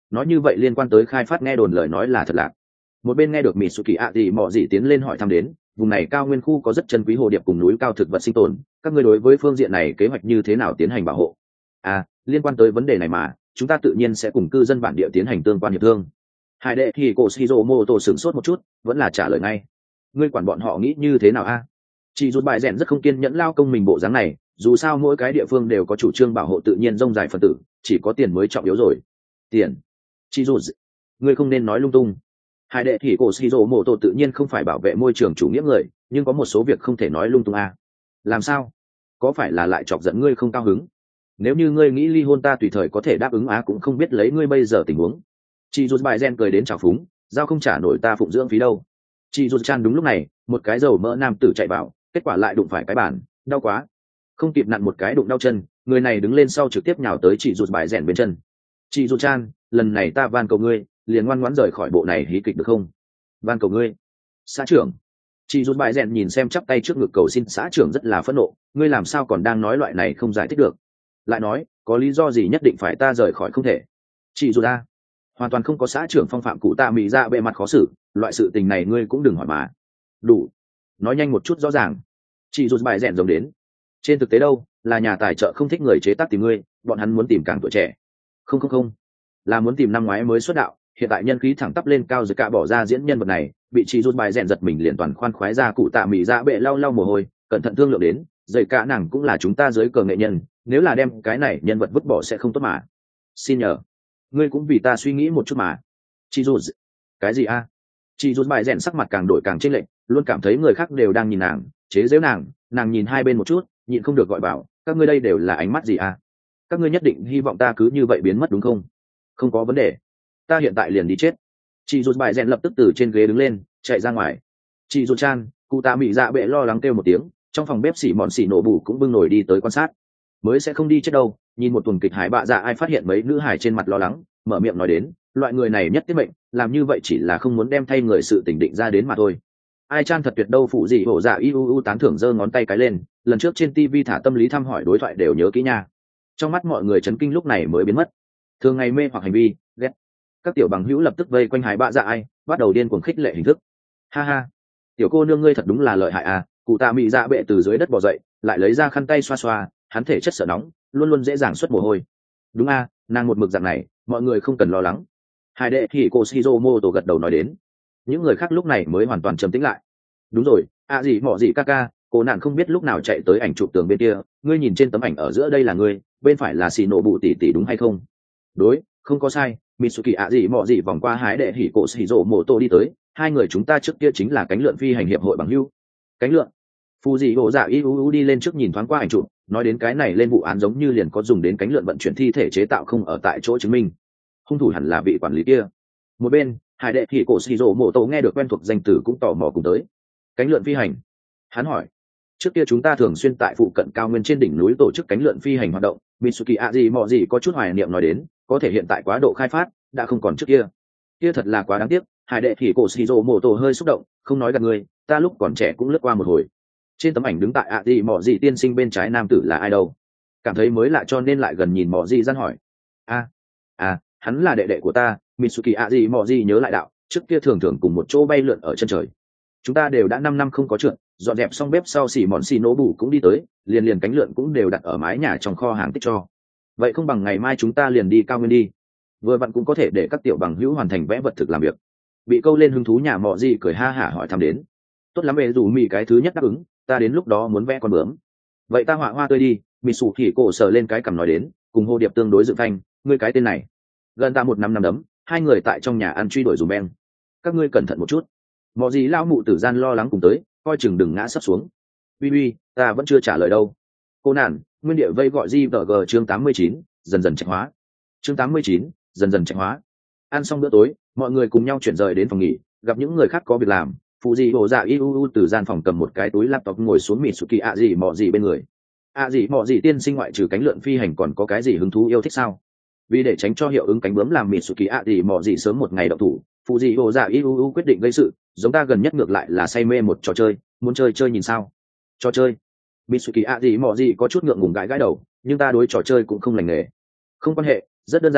nói như vậy liên quan tới khai phát nghe đồn lời nói là thật lạc. Một bên nghe được Mitsuki ạ gì mọ gì tiến lên hỏi thăm đến, vùng này cao nguyên khu có rất chân quý hồ điệp cùng núi cao thực vật sinh tồn, các ngươi đối với phương diện này kế hoạch như thế nào tiến hành bảo hộ? À, liên quan tới vấn đề này mà, chúng ta tự nhiên sẽ cùng cư dân bản địa tiến hành tương quan hiệp thương. Hải đệ thì cổ Shizuo Moto sửng sốt một chút, vẫn là trả lời ngay. Ngươi quản bọn họ nghĩ như thế nào a? Chị rụt bài rèn rất không kiên nhẫn lao công mình bộ dáng này, dù sao mỗi cái địa phương đều có chủ trương bảo hộ tự nhiên rông dài phần tử, chỉ có tiền mới trọng yếu rồi. Tiền? Chị rụt, ngươi không nên nói lung tung. Hải đệ thì cổ Shizuo Moto tự nhiên không phải bảo vệ môi trường chủ nghĩa người, nhưng có một số việc không thể nói lung tung a. Làm sao? Có phải là lại chọc giận ngươi không cao hứng? Nếu như ngươi nghĩ ly hôn ta tùy thời có thể đáp ứng á, cũng không biết lấy ngươi bây giờ tình huống. Chị rụt bài gen cười đến trào phúng, giao không trả nổi ta phụng dưỡng phí đâu. Chị rụt chan đúng lúc này, một cái dầu mỡ nam tử chạy vào, kết quả lại đụng phải cái bàn, đau quá, không kịp nặn một cái đụng đau chân, người này đứng lên sau trực tiếp nhào tới chị rụt bài rèn bên chân. Chị rụt chan, lần này ta van cầu ngươi, liền ngoan ngoãn rời khỏi bộ này hí kịch được không? Van cầu ngươi. Xã trưởng. Chị rụt bài rèn nhìn xem chắp tay trước ngực cầu xin, xã trưởng rất là phẫn nộ, ngươi làm sao còn đang nói loại này không giải thích được? Lại nói, có lý do gì nhất định phải ta rời khỏi không thể? Chị rụt a, hoàn toàn không có xã trưởng phong phạm cụ tạ mỹ ra bề mặt khó xử, loại sự tình này ngươi cũng đừng hỏi mà. Đủ, nói nhanh một chút rõ ràng. Chị rụt bài rèn giống đến. Trên thực tế đâu, là nhà tài trợ không thích người chế tác tìm ngươi, bọn hắn muốn tìm càng tuổi trẻ. Không không không, là muốn tìm năm ngoái mới xuất đạo, hiện tại nhân khí thẳng tắp lên cao, rồi cả bỏ ra diễn nhân vật này, bị chị rụt bài rèn giật mình liền toàn khoan khoái ra cụ tạ mỹ ra bệ lau lau mồ hôi, cẩn thận thương lượng đến, dậy cả nàng cũng là chúng ta dưới cờ nghệ nhân, nếu là đem cái này nhân vật vứt bỏ sẽ không tốt mà. Xin nhờ, ngươi cũng vì ta suy nghĩ một chút mà. Chị rụt, cái gì a? Chị rụt bài rèn sắc mặt càng đổi càng chênh lệch, luôn cảm thấy người khác đều đang nhìn nàng, chế giễu nàng, nàng nhìn hai bên một chút, nhịn không được gọi bảo, các ngươi đây đều là ánh mắt gì a? Các ngươi nhất định hy vọng ta cứ như vậy biến mất đúng không? Không có vấn đề, ta hiện tại liền đi chết. Chị rụt bài rèn lập tức từ trên ghế đứng lên, chạy ra ngoài. Chị rụt chan, cụ tạ mỹ dạ bệ lo lắng kêu một tiếng, trong phòng bếp xỉ mọn xỉ nổ bù cũng bưng nổi đi tới quan sát. Mới sẽ không đi chết đâu, nhìn một tuần kịch hải bạ dạ ai phát hiện mấy nữ hải trên mặt lo lắng, mở miệng nói đến, loại người này nhất tiết mệnh, làm như vậy chỉ là không muốn đem thay người sự tỉnh định ra đến mà thôi. Ai chan thật tuyệt đâu, phụ gì hổ dạ iuu tán thưởng giơ ngón tay cái lên, lần trước trên tivi thả tâm lý thăm hỏi đối thoại đều nhớ kỹ nha. Trong mắt mọi người chấn kinh lúc này mới biến mất. Thường ngày mê hoặc hành vi, ghét. Các tiểu bằng hữu lập tức vây quanh hải bạ dạ ai, bắt đầu điên cuồng khích lệ hình thức. Ha ha, tiểu cô nương ngươi thật đúng là lợi hại à, cụ tạ mị dạ bệ từ dưới đất bò dậy, lại lấy ra khăn tay xoa xoa, hắn thể chất sợ nóng, luôn luôn dễ dàng xuất mồ hôi. Đúng a, nàng một mực dạng này, mọi người không cần lo lắng. Hai đệ thì cô Shizuo Moto gật đầu nói đến. Những người khác lúc này mới hoàn toàn trầm tĩnh lại. Đúng rồi, à gì mọ gì ca ca, cô nạn không biết lúc nào chạy tới ảnh chụp tường bên kia, ngươi nhìn trên tấm ảnh ở giữa đây là ngươi, bên phải là xì nổ bụ tỷ tỷ đúng hay không? Đối, không có sai. Mitsuki à gì mọ gì vòng qua hái đệ hỉ cổ Shizuo Moto đi tới, hai người chúng ta trước kia chính là cánh lượn phi hành hiệp hội bằng hữu. Cánh lượn? Phù dị hộ dạ iuu đi lên trước nhìn thoáng qua ảnh chụp, nói đến cái này lên vụ án giống như liền có dùng đến cánh lượn vận chuyển thi thể chế tạo không ở tại chỗ chứng minh, hung thủ hẳn là vị quản lý kia. Một bên hải đệ thì cổ Shizuo Moto nghe được quen thuộc danh từ cũng tò mò cùng tới. Cánh lượn phi hành? Hắn hỏi. Trước kia chúng ta thường xuyên tại phụ cận cao nguyên trên đỉnh núi tổ chức cánh lượn phi hành hoạt động. Mitsuki a gì mọ gì có chút hoài niệm nói đến, có thể hiện tại quá độ khai phát đã không còn trước kia. Kia thật là quá đáng tiếc. Hải đệ thì cổ Shizuo Moto hơi xúc động, không nói gạt người, ta lúc còn trẻ cũng lướt qua một hồi. Trên tấm ảnh đứng tại ạ gì mọ gì tiên sinh bên trái nam tử là ai đâu? Cảm thấy mới lạ cho nên lại gần nhìn mọ gì gian hỏi. A, à, hắn là đệ đệ của ta. Mitsuki ạ gì mọ gì nhớ lại đạo, trước kia thường thường cùng một chỗ bay lượn ở chân trời. Chúng ta đều đã năm năm không có trượt, dọn dẹp xong bếp sau xỉ mọn xì nổ bù cũng đi tới, liền liền cánh lượn cũng đều đặt ở mái nhà trong kho hàng tích cho. Vậy không bằng ngày mai chúng ta liền đi cao nguyên đi, vừa vặn cũng có thể để các tiểu bằng hữu hoàn thành vẽ vật thực làm việc. Bị câu lên hứng thú nhà mọ gì cười ha hả hỏi thăm đến. Tốt lắm, về dù mì cái thứ nhất đáp ứng, ta đến lúc đó muốn vẽ con bướm. Vậy ta họa hoa tươi đi. Mị sủ thì cổ sờ lên cái cằm nói đến, cùng hô điệp tương đối dự thanh, ngươi cái tên này gần ta một năm năm đấm. Hai người tại trong nhà ăn truy đuổi dùm beng, các ngươi cẩn thận một chút. Mọi gì lao mụ tử gian lo lắng cùng tới, coi chừng đừng ngã sấp xuống. Uy uy, ta vẫn chưa trả lời đâu. Cô nản nguyên địa vây gọi di vợ g chương tám mươi chín, dần dần trạch hóa. Chương tám mươi chín, dần dần trạch hóa. Ăn xong bữa tối, mọi người cùng nhau chuyển rời đến phòng nghỉ, gặp những người khác có việc làm. Phụ gì hồ dạ iuu từ gian phòng cầm một cái túi laptop ngồi xuống Mitsuki ạ gì mọ gì bên người. ạ gì mọ gì tiên sinh ngoại trừ cánh lượn phi hành còn có cái gì hứng thú yêu thích sao? Vì để tránh cho hiệu ứng cánh bướm làm Mitsuki ạ gì mọ gì sớm một ngày động thủ, phụ gì hồ dạ iuu quyết định gây sự, giống ta gần nhất ngược lại là say mê một trò chơi, muốn chơi chơi nhìn sao? Trò chơi? Mitsuki ạ gì mọ gì có chút ngượng ngùng gãi gãi đầu, nhưng ta đối trò chơi cũng không lành nghề. Không quan hệ, rất đơn giản,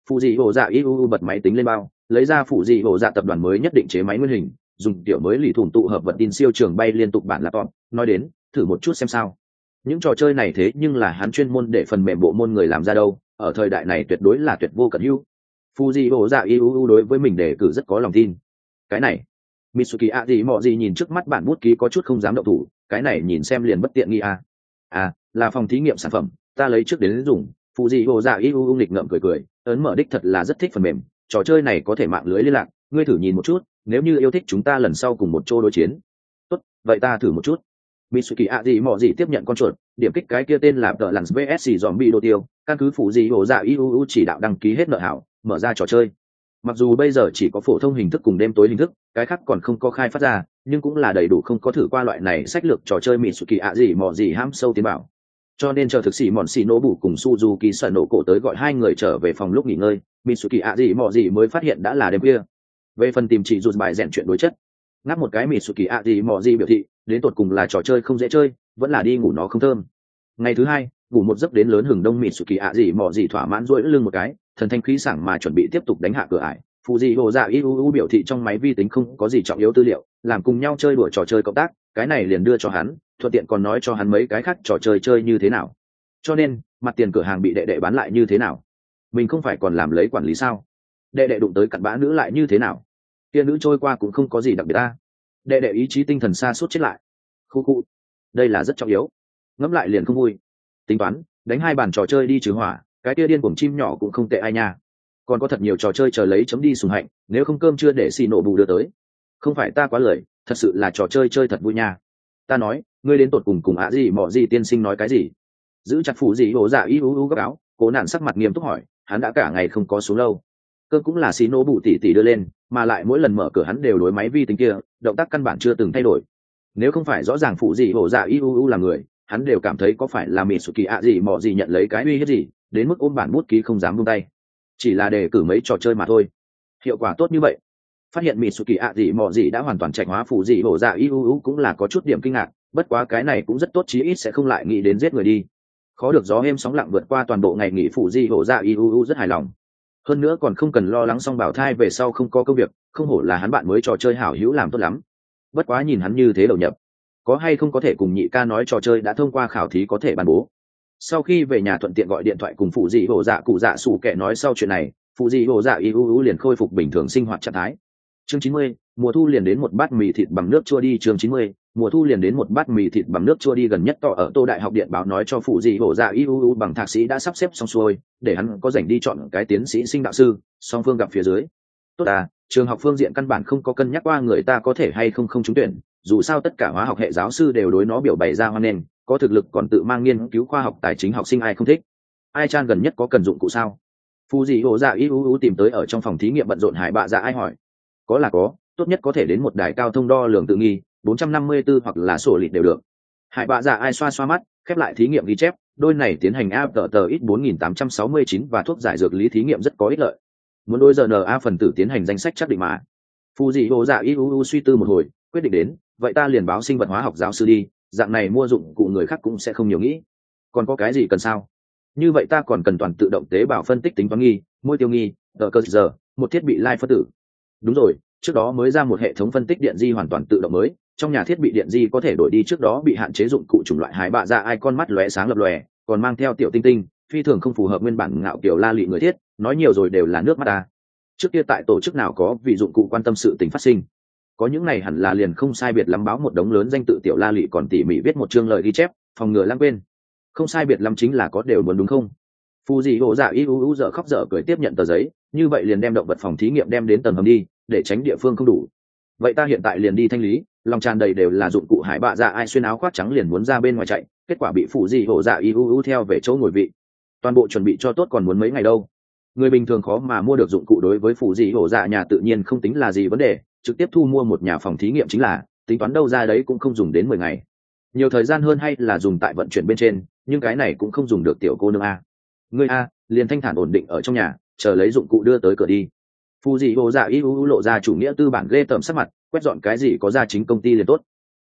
phụ dị hồ dạ iuu bật máy tính lên bao, lấy ra phụ dị hồ dạ tập đoàn mới nhất định chế máy nguyên hình, dùng tiểu mới lì thủng tụ hợp vật tin siêu trường bay liên tục bản laptop, nói đến thử một chút xem sao. Những trò chơi này thế nhưng là hắn chuyên môn để phần mềm bộ môn người làm ra đâu, ở thời đại này tuyệt đối là tuyệt vô cận hữu. Phụ dị hồ dạ iuu đối với mình đề cử rất có lòng tin. Cái này Mitsuki a gì mọ gì nhìn trước mắt bản bút ký có chút không dám động thủ, cái này nhìn xem liền bất tiện nghi à. À, là phòng thí nghiệm sản phẩm, ta lấy trước đến dùng. Phụ dị hồ dạ iuu nghịch ngợm cười cười, ấn mở đích thật là rất thích phần mềm, trò chơi này có thể mạng lưới liên lạc, ngươi thử nhìn một chút, nếu như yêu thích chúng ta lần sau cùng một chỗ đối chiến. Tốt, vậy ta thử một chút. Mitsuki a gì mọ gì tiếp nhận con chuột, điểm kích cái kia tên là The Lance vê ét Zombie đồ tiêu, căn cứ phụ dị hồ dạ iuu chỉ đạo đăng ký hết nợ hảo, mở ra trò chơi. Mặc dù bây giờ chỉ có phổ thông hình thức cùng đêm tối hình thức, cái khác còn không có khai phát ra, nhưng cũng là đầy đủ không có thử qua loại này sách lược trò chơi Mitsuki a gì mọ gì ham sâu tiến bảo. Cho nên chờ thực sĩ mòn xì nổ bù cùng Suzuki sợ nổ cổ tới gọi hai người trở về phòng lúc nghỉ ngơi, Mitsuki a gì mọ gì mới phát hiện đã là đêm khuya. Về phần tìm chị rụt bài rèn chuyện đối chất, ngáp một cái Mitsuki a gì mọ gì biểu thị, đến tột cùng là trò chơi không dễ chơi, vẫn là đi ngủ nó không thơm. Ngày thứ hai, ngủ một giấc đến lớn hừng đông Mitsuki a gì mọ gì thỏa mãn duỗi lưng một cái, thần thanh khí sảng mà chuẩn bị tiếp tục đánh hạ cửa ải. Phụ dị hồ dạ iuu biểu thị trong máy vi tính không có gì trọng yếu tư liệu, làm cùng nhau chơi đùa trò chơi cộng tác, cái này liền đưa cho hắn, thuận tiện còn nói cho hắn mấy cái khác trò chơi chơi như thế nào. Cho nên mặt tiền cửa hàng bị đệ đệ bán lại như thế nào, mình không phải còn làm lấy quản lý sao? Đệ đệ đụng tới cặn bã nữ lại như thế nào? Kia nữ trôi qua cũng không có gì đặc biệt ta. Đệ đệ ý chí tinh thần sa sút chết lại. Khu khu, đây là rất trọng yếu. Ngẫm lại liền không vui. Tính toán đánh hai bàn trò chơi đi trừ hỏa, cái kia điên cuồng chim nhỏ cũng không tệ ai nha. Còn có thật nhiều trò chơi chờ lấy chấm đi sùng hạnh, nếu không cơm chưa để xì nổ bù đưa tới. Không phải ta quá lời, thật sự là trò chơi chơi thật vui nha. Ta nói, ngươi đến tột cùng cùng ạ gì mọ gì tiên sinh nói cái gì? Giữ chặt phụ gì hồ dạ y ú ú gấp áo, cố nạn sắc mặt nghiêm túc hỏi, hắn đã cả ngày không có xuống lâu. Cơ cũng là xì nổ bù tỉ tỉ đưa lên, mà lại mỗi lần mở cửa hắn đều đối máy vi tính kia, động tác căn bản chưa từng thay đổi. Nếu không phải rõ ràng phụ gì hồ dạ y ú ú là người, hắn đều cảm thấy có phải là Mitsuki ạ gì mọ gì nhận lấy cái uy hiếp gì, đến mức ôm bản bút ký không dám buông tay. Chỉ là đề cử mấy trò chơi mà thôi, hiệu quả tốt như vậy. Phát hiện Mitsuki ạ gì mọ gì đã hoàn toàn trạch hóa phụ gì hồ dạ y ú ú cũng là có chút điểm kinh ngạc, bất quá cái này cũng rất tốt, chí ít sẽ không lại nghĩ đến giết người đi. Khó được gió êm sóng lặng vượt qua toàn bộ ngày nghỉ, phụ di hổ dạ iuu rất hài lòng. Hơn nữa còn không cần lo lắng xong bảo thai về sau không có công việc, không hổ là hắn bạn mới trò chơi hảo hữu làm tốt lắm. Bất quá nhìn hắn như thế đầu nhập, có hay không có thể cùng nhị ca nói trò chơi đã thông qua khảo thí có thể ban bố. Sau khi về nhà thuận tiện gọi điện thoại cùng phụ di hổ dạ cụ dạ sủ kẻ nói sau chuyện này, phụ di hổ dạ iuu liền khôi phục bình thường sinh hoạt trạng thái. Chương chín mươi, mùa thu liền đến một bát mì thịt bằng nước chua đi. Chương chín mươi, mùa thu liền đến một bát mì thịt bằng nước chua đi. Gần nhất tỏ ở Tô Đại học điện báo nói cho phụ dị hổ dạ iuu bằng thạc sĩ đã sắp xếp xong xuôi, để hắn có rảnh đi chọn cái tiến sĩ sinh đạo sư, song phương gặp phía dưới. Tốt à, trường học phương diện căn bản không có cân nhắc qua người ta có thể hay không không trúng tuyển, dù sao tất cả hóa học hệ giáo sư đều đối nó biểu bày ra hoan nghênh, có thực lực còn tự mang nghiên cứu khoa học tài chính học sinh ai không thích. Ai chan gần nhất có cần dụng cụ sao? Phụ dị hổ dạ iuu tìm tới ở trong phòng thí nghiệm bận rộn Hải Bạ Dạ ai hỏi. Có là có, tốt nhất có thể đến một đài cao thông đo lường tự nghi bốn trăm năm mươi tư hoặc là sổ lịt đều được. Hải Bạ Dạ ai xoa xoa mắt, khép lại thí nghiệm ghi chép, đôi này tiến hành a tờ tờ ít bốn nghìn tám trăm sáu mươi chín và thuốc giải dược lý thí nghiệm rất có ích lợi. Muốn đôi giờ en a phần tử tiến hành danh sách chắc định mà. Phụ dị hồ dạ iuu suy tư một hồi, quyết định đến, vậy ta liền báo sinh vật hóa học giáo sư đi, dạng này mua dụng cụ người khác cũng sẽ không nhiều nghĩ. Còn có cái gì cần sao? Như vậy ta còn cần toàn tự động tế bào phân tích tính toán nghi, môi tiêu nghi, tờ cơ giờ, một thiết bị lai phân tử. Đúng rồi, trước đó mới ra một hệ thống phân tích điện di hoàn toàn tự động mới, trong nhà thiết bị điện di có thể đổi đi trước đó bị hạn chế dụng cụ chủng loại. Hải Bạ Dạ ai con mắt lóe sáng lập lòe, còn mang theo tiểu tinh tinh, phi thường không phù hợp nguyên bản ngạo kiểu la lị người thiết, nói nhiều rồi đều là nước mắt ta. Trước kia tại tổ chức nào có vì dụng cụ quan tâm sự tình phát sinh, có những này hẳn là liền không sai biệt lắm báo một đống lớn danh tự tiểu la lị còn tỉ mỉ viết một chương lời ghi chép, phòng ngừa lãng quên. Không sai biệt lắm chính là có đều muốn đúng không? Phù dị hộ dạ iuu dở khóc dở cười tiếp nhận tờ giấy, như vậy liền đem động vật phòng thí nghiệm đem đến tầng hầm đi, để tránh địa phương không đủ. Vậy ta hiện tại liền đi thanh lý, lòng tràn đầy đều là dụng cụ. Hải Bạ Dạ ai xuyên áo khoác trắng liền muốn ra bên ngoài chạy, kết quả bị phụ dị hộ dạ iuu theo về chỗ ngồi vị. Toàn bộ chuẩn bị cho tốt còn muốn mấy ngày đâu. Người bình thường khó mà mua được dụng cụ, đối với phụ dị hộ dạ nhà tự nhiên không tính là gì vấn đề, trực tiếp thu mua một nhà phòng thí nghiệm chính là, tính toán đâu ra đấy cũng không dùng đến mười ngày. Nhiều thời gian hơn hay là dùng tại vận chuyển bên trên, nhưng cái này cũng không dùng được tiểu cô nương a. Ngươi a, liền thanh thản ổn định ở trong nhà, chờ lấy dụng cụ đưa tới cửa đi. Phụ dị hồ dạ iuu lộ ra chủ nghĩa tư bản ghê tởm sắc mặt, quét dọn cái gì có ra chính công ty liền tốt.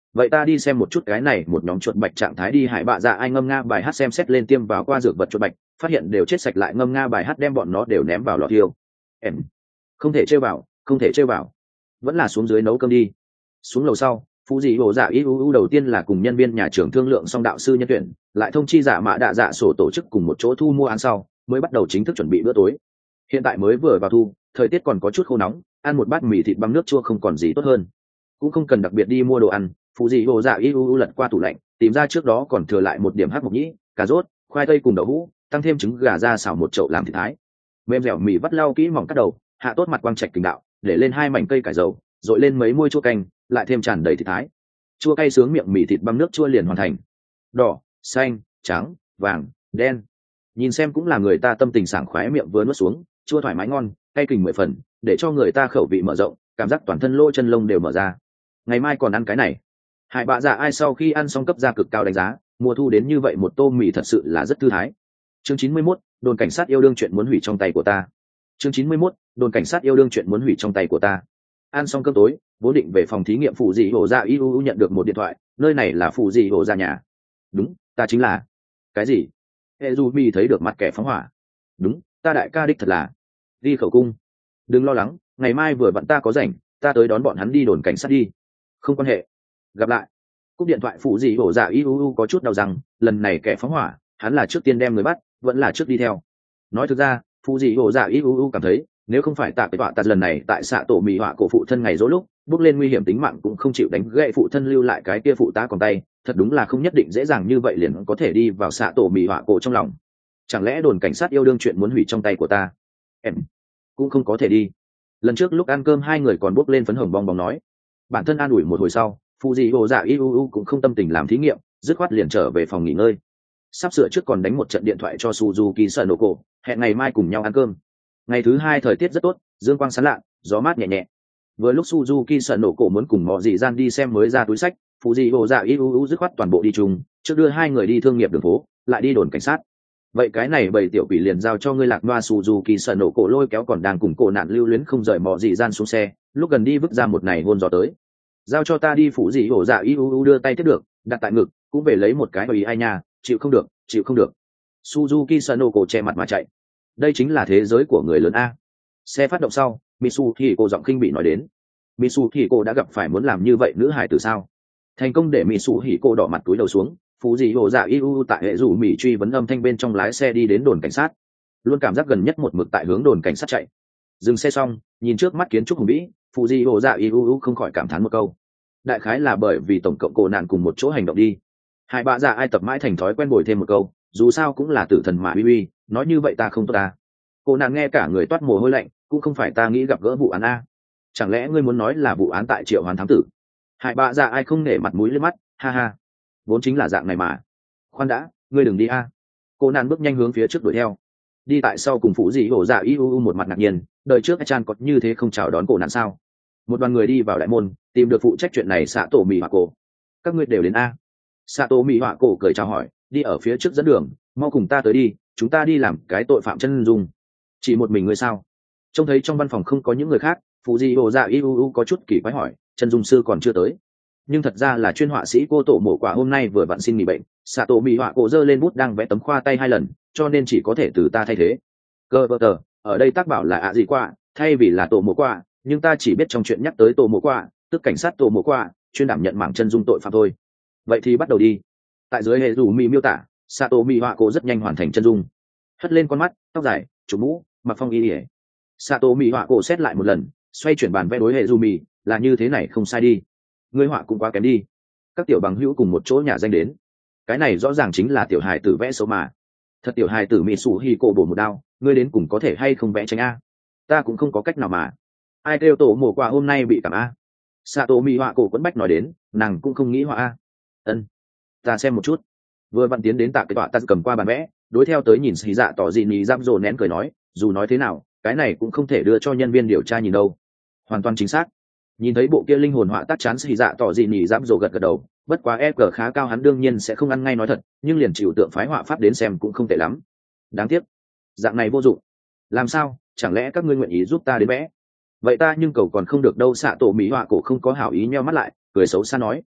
vậy ta đi xem một chút cái này một nhóm chuột bạch trạng thái đi. Hải bạ dạ ai ngâm nga bài hát xem xét lên tiêm vào qua dược vật chuột bạch, phát hiện đều chết sạch, lại ngâm nga bài hát đem bọn nó đều ném vào lò thiêu. Em không thể chơi vào, không thể chơi vào, vẫn là xuống dưới nấu cơm đi. Xuống lầu sau, phụ dị hồ dạ y u u đầu tiên là cùng nhân viên nhà trường thương lượng xong đạo sư nhân tuyển, lại thông chi giả mạ đạ dạ sổ tổ chức cùng một chỗ thu mua ăn sau mới bắt đầu chính thức chuẩn bị bữa tối. Hiện tại mới vừa vào thu, thời tiết còn có chút khô nóng, ăn một bát mì thịt băm nước chua không còn gì tốt hơn. Cũng không cần đặc biệt đi mua đồ ăn, phụ dị hồ dạ y u u lật qua tủ lạnh, tìm ra trước đó còn thừa lại một điểm hắc mộc nhĩ, cà rốt, khoai tây cùng đậu hũ, tăng thêm trứng gà ra xào một chậu làm thịt thái. Mềm dẻo mì vắt lau kỹ mỏng cắt đầu, hạ tốt mặt quang trạch kình đạo, để lên hai mảnh cây cải dầu, dội lên mấy muôi chua canh, lại thêm tràn đầy thịt thái. Chua cay sướng miệng mì thịt băm nước chua liền hoàn thành. Đỏ, xanh, trắng, vàng, đen. Nhìn xem cũng là người ta tâm tình sảng khoái, miệng vừa nuốt xuống, chua thoải mái ngon, cay kình mười phần, để cho người ta khẩu vị mở rộng, cảm giác toàn thân lỗ chân lông đều mở ra. Ngày mai còn ăn cái này. Hải bạ dạ ai sau khi ăn xong cấp ra cực cao đánh giá, mùa thu đến như vậy một tô mì thật sự là rất thư thái. Chương chín mươi mốt, đồn cảnh sát yêu đương chuyện muốn hủy trong tay của ta. Chương chín mươi mốt, đồn cảnh sát yêu đương chuyện muốn hủy trong tay của ta. Ăn xong cơm tối, vốn định về phòng thí nghiệm phụ dị hổ dạ iuu nhận được một điện thoại, nơi này là phụ dị hổ dạ nhà. Đúng, ta chính là. Cái gì? Hệ dù mi thấy được mặt kẻ phóng hỏa. Đúng, ta đại ca đích thật là. Đi khẩu cung. Đừng lo lắng, ngày mai vừa vặn ta có rảnh, ta tới đón bọn hắn đi đồn cảnh sát đi. Không quan hệ. Gặp lại. Cúp điện thoại phụ dị hổ dạ iuu có chút đau rằng, lần này kẻ phóng hỏa, hắn là trước tiên đem người bắt, vẫn là trước đi theo. Nói thực ra, phụ dị hổ dạ iuu cảm thấy, nếu không phải tạ cái tọa tạt lần này tại xạ tổ mì họa cổ phụ thân ngày dỗ lúc bước lên nguy hiểm tính mạng cũng không chịu đánh gậy phụ thân lưu lại cái kia phụ tá còn tay, thật đúng là không nhất định dễ dàng như vậy liền có thể đi vào xạ tổ mì họa cổ trong lòng. Chẳng lẽ đồn cảnh sát yêu đương chuyện muốn hủy trong tay của ta? Em cũng không có thể đi. Lần trước lúc ăn cơm hai người còn bước lên phấn hồng bong bóng nói. Bản thân an ủi một hồi sau, phụ dị hồ dạ iuu cũng không tâm tình làm thí nghiệm, dứt khoát liền trở về phòng nghỉ ngơi. Sắp sửa trước còn đánh một trận điện thoại cho Suzuki Sanoko, hẹn ngày mai cùng nhau ăn cơm. Ngày thứ hai thời tiết rất tốt, dương quang sáng lạ, gió mát nhẹ nhẹ. Vừa lúc Suzuki Sanoko muốn cùng mọi dị gian đi xem mới ra túi sách, phụ dị hồ dạ iuu dứt khoát toàn bộ đi chung, trước đưa hai người đi thương nghiệp đường phố, lại đi đồn cảnh sát. Vậy cái này bảy tiểu quỷ liền giao cho ngươi lạc đoa. Suzuki Sanoko lôi kéo còn đang cùng cổ nạn lưu luyến không rời mọi dị gian xuống xe, lúc gần đi vứt ra một này hôn gió tới. Giao cho ta đi. Phụ dị hồ dạ iuu đưa tay tiếp được, đặt tại ngực, cũng về lấy một cái ý ai nha, chịu không được, chịu không được. Suzuki Sanoko che mặt mà chạy. Đây chính là thế giới của người lớn a. Xe phát động sau, Mitsu thì cô giọng khinh bị nói đến. Mitsu thì cô đã gặp phải muốn làm như vậy nữ hải từ sao? Thành công để Mitsu hỉ cô đỏ mặt túi đầu xuống. Phụ dị hồ dạ iuu tại hệ rủ mỉ truy vấn âm thanh bên trong lái xe đi đến đồn cảnh sát, luôn cảm giác gần nhất một mực tại hướng đồn cảnh sát chạy. Dừng xe xong, nhìn trước mắt kiến trúc hùng vĩ, phụ dị hồ dạ iuu không khỏi cảm thán một câu. Đại khái là bởi vì tổng cộng cổ nạn cùng một chỗ hành động đi. Hai bạ dạ ai tập mãi thành thói quen bồi thêm một câu, dù sao cũng là tử thần mà uy uy, nói như vậy ta không tốt ta. Cô nàng nghe cả người toát mồ hôi lạnh, cũng không phải ta nghĩ gặp gỡ vụ án a. Chẳng lẽ ngươi muốn nói là vụ án tại Triệu Hoán thám tử? Hai bạ dạ ai không nể mặt mũi lên mắt, ha ha. Vốn chính là dạng này mà. Khoan đã, ngươi đừng đi a. Cô nàng bước nhanh hướng phía trước đuổi theo. Đi tại sau cùng phụ dị hổ dạ iuu một mặt ngạc nhiên, đời trước Chan có như thế không chào đón cổ nạn sao? Một đoàn người đi vào đại môn, tìm được phụ trách chuyện này xạ tổ mì họa cổ. Các ngươi đều đến a. Xạ tổ mì họa cổ cười chào hỏi, đi ở phía trước dẫn đường, mau cùng ta tới đi, chúng ta đi làm cái tội phạm chân dung. Chỉ một mình ngươi sao? Trông thấy trong văn phòng không có những người khác, phụ dị hồ dạ iuu có chút kỳ quái hỏi, chân dung sư còn chưa tới? Nhưng thật ra là chuyên họa sĩ cô tổ mổ quả hôm nay vừa vặn xin nghỉ bệnh, xạ tổ mì họa cổ giơ lên bút đang vẽ tấm khoa tay hai lần, cho nên chỉ có thể từ ta thay thế. Cơ vợ tờ, ở đây tác bảo là ạ gì qua, thay vì là tổ mổ quả, nhưng ta chỉ biết trong chuyện nhắc tới tổ mổ quả, tức cảnh sát tổ mổ quả, chuyên đảm nhận mảng chân dung tội phạm thôi. Vậy thì bắt đầu đi. Tại dưới hệ rủ mì miêu tả, xạ tổ mì họa cổ rất nhanh hoàn thành chân dung, hất lên con mắt, tóc dài, chụp mũ, mặc phong y ỉa. Xạ tổ mì họa cổ xét lại một lần, xoay chuyển bàn vẽ đối hệ rủ mì, là như thế này không sai đi. Ngươi họa cũng quá kém đi. Các tiểu bằng hữu cùng một chỗ nhà danh đến, cái này rõ ràng chính là tiểu hài tử vẽ xấu mà. Thật tiểu hài tử mì sủ hi cổ bổ một đao, ngươi đến cùng có thể hay không vẽ tranh a? Ta cũng không có cách nào mà. Ai kêu tổ mổ quả hôm nay bị cảm a? Xạ tổ mì họa cổ quẫn bách nói đến, nàng cũng không nghĩ họa a. Ân, ta xem một chút. Vừa vặn tiến đến tạ cái tọa ta cầm qua bàn vẽ, đối theo tới nhìn xì dạ tỏ gì nhì giáp rồ nén cười nói, dù nói thế nào, cái này cũng không thể đưa cho nhân viên điều tra nhìn đâu. Hoàn toàn chính xác. Nhìn thấy bộ kia linh hồn họa tác chán xì dạ tỏ gì nhì giáp rồ gật gật đầu, bất quá e cờ khá cao hắn đương nhiên sẽ không ăn ngay nói thật, nhưng liền chịu tượng phái họa pháp đến xem cũng không tệ lắm. Đáng tiếc, dạng này vô dụng. Làm sao? Chẳng lẽ các ngươi nguyện ý giúp ta đến vẽ? Vậy ta nhưng cầu còn không được đâu. Xạ tổ mỹ họa cổ không có hảo ý nheo mắt lại, cười xấu xa nói,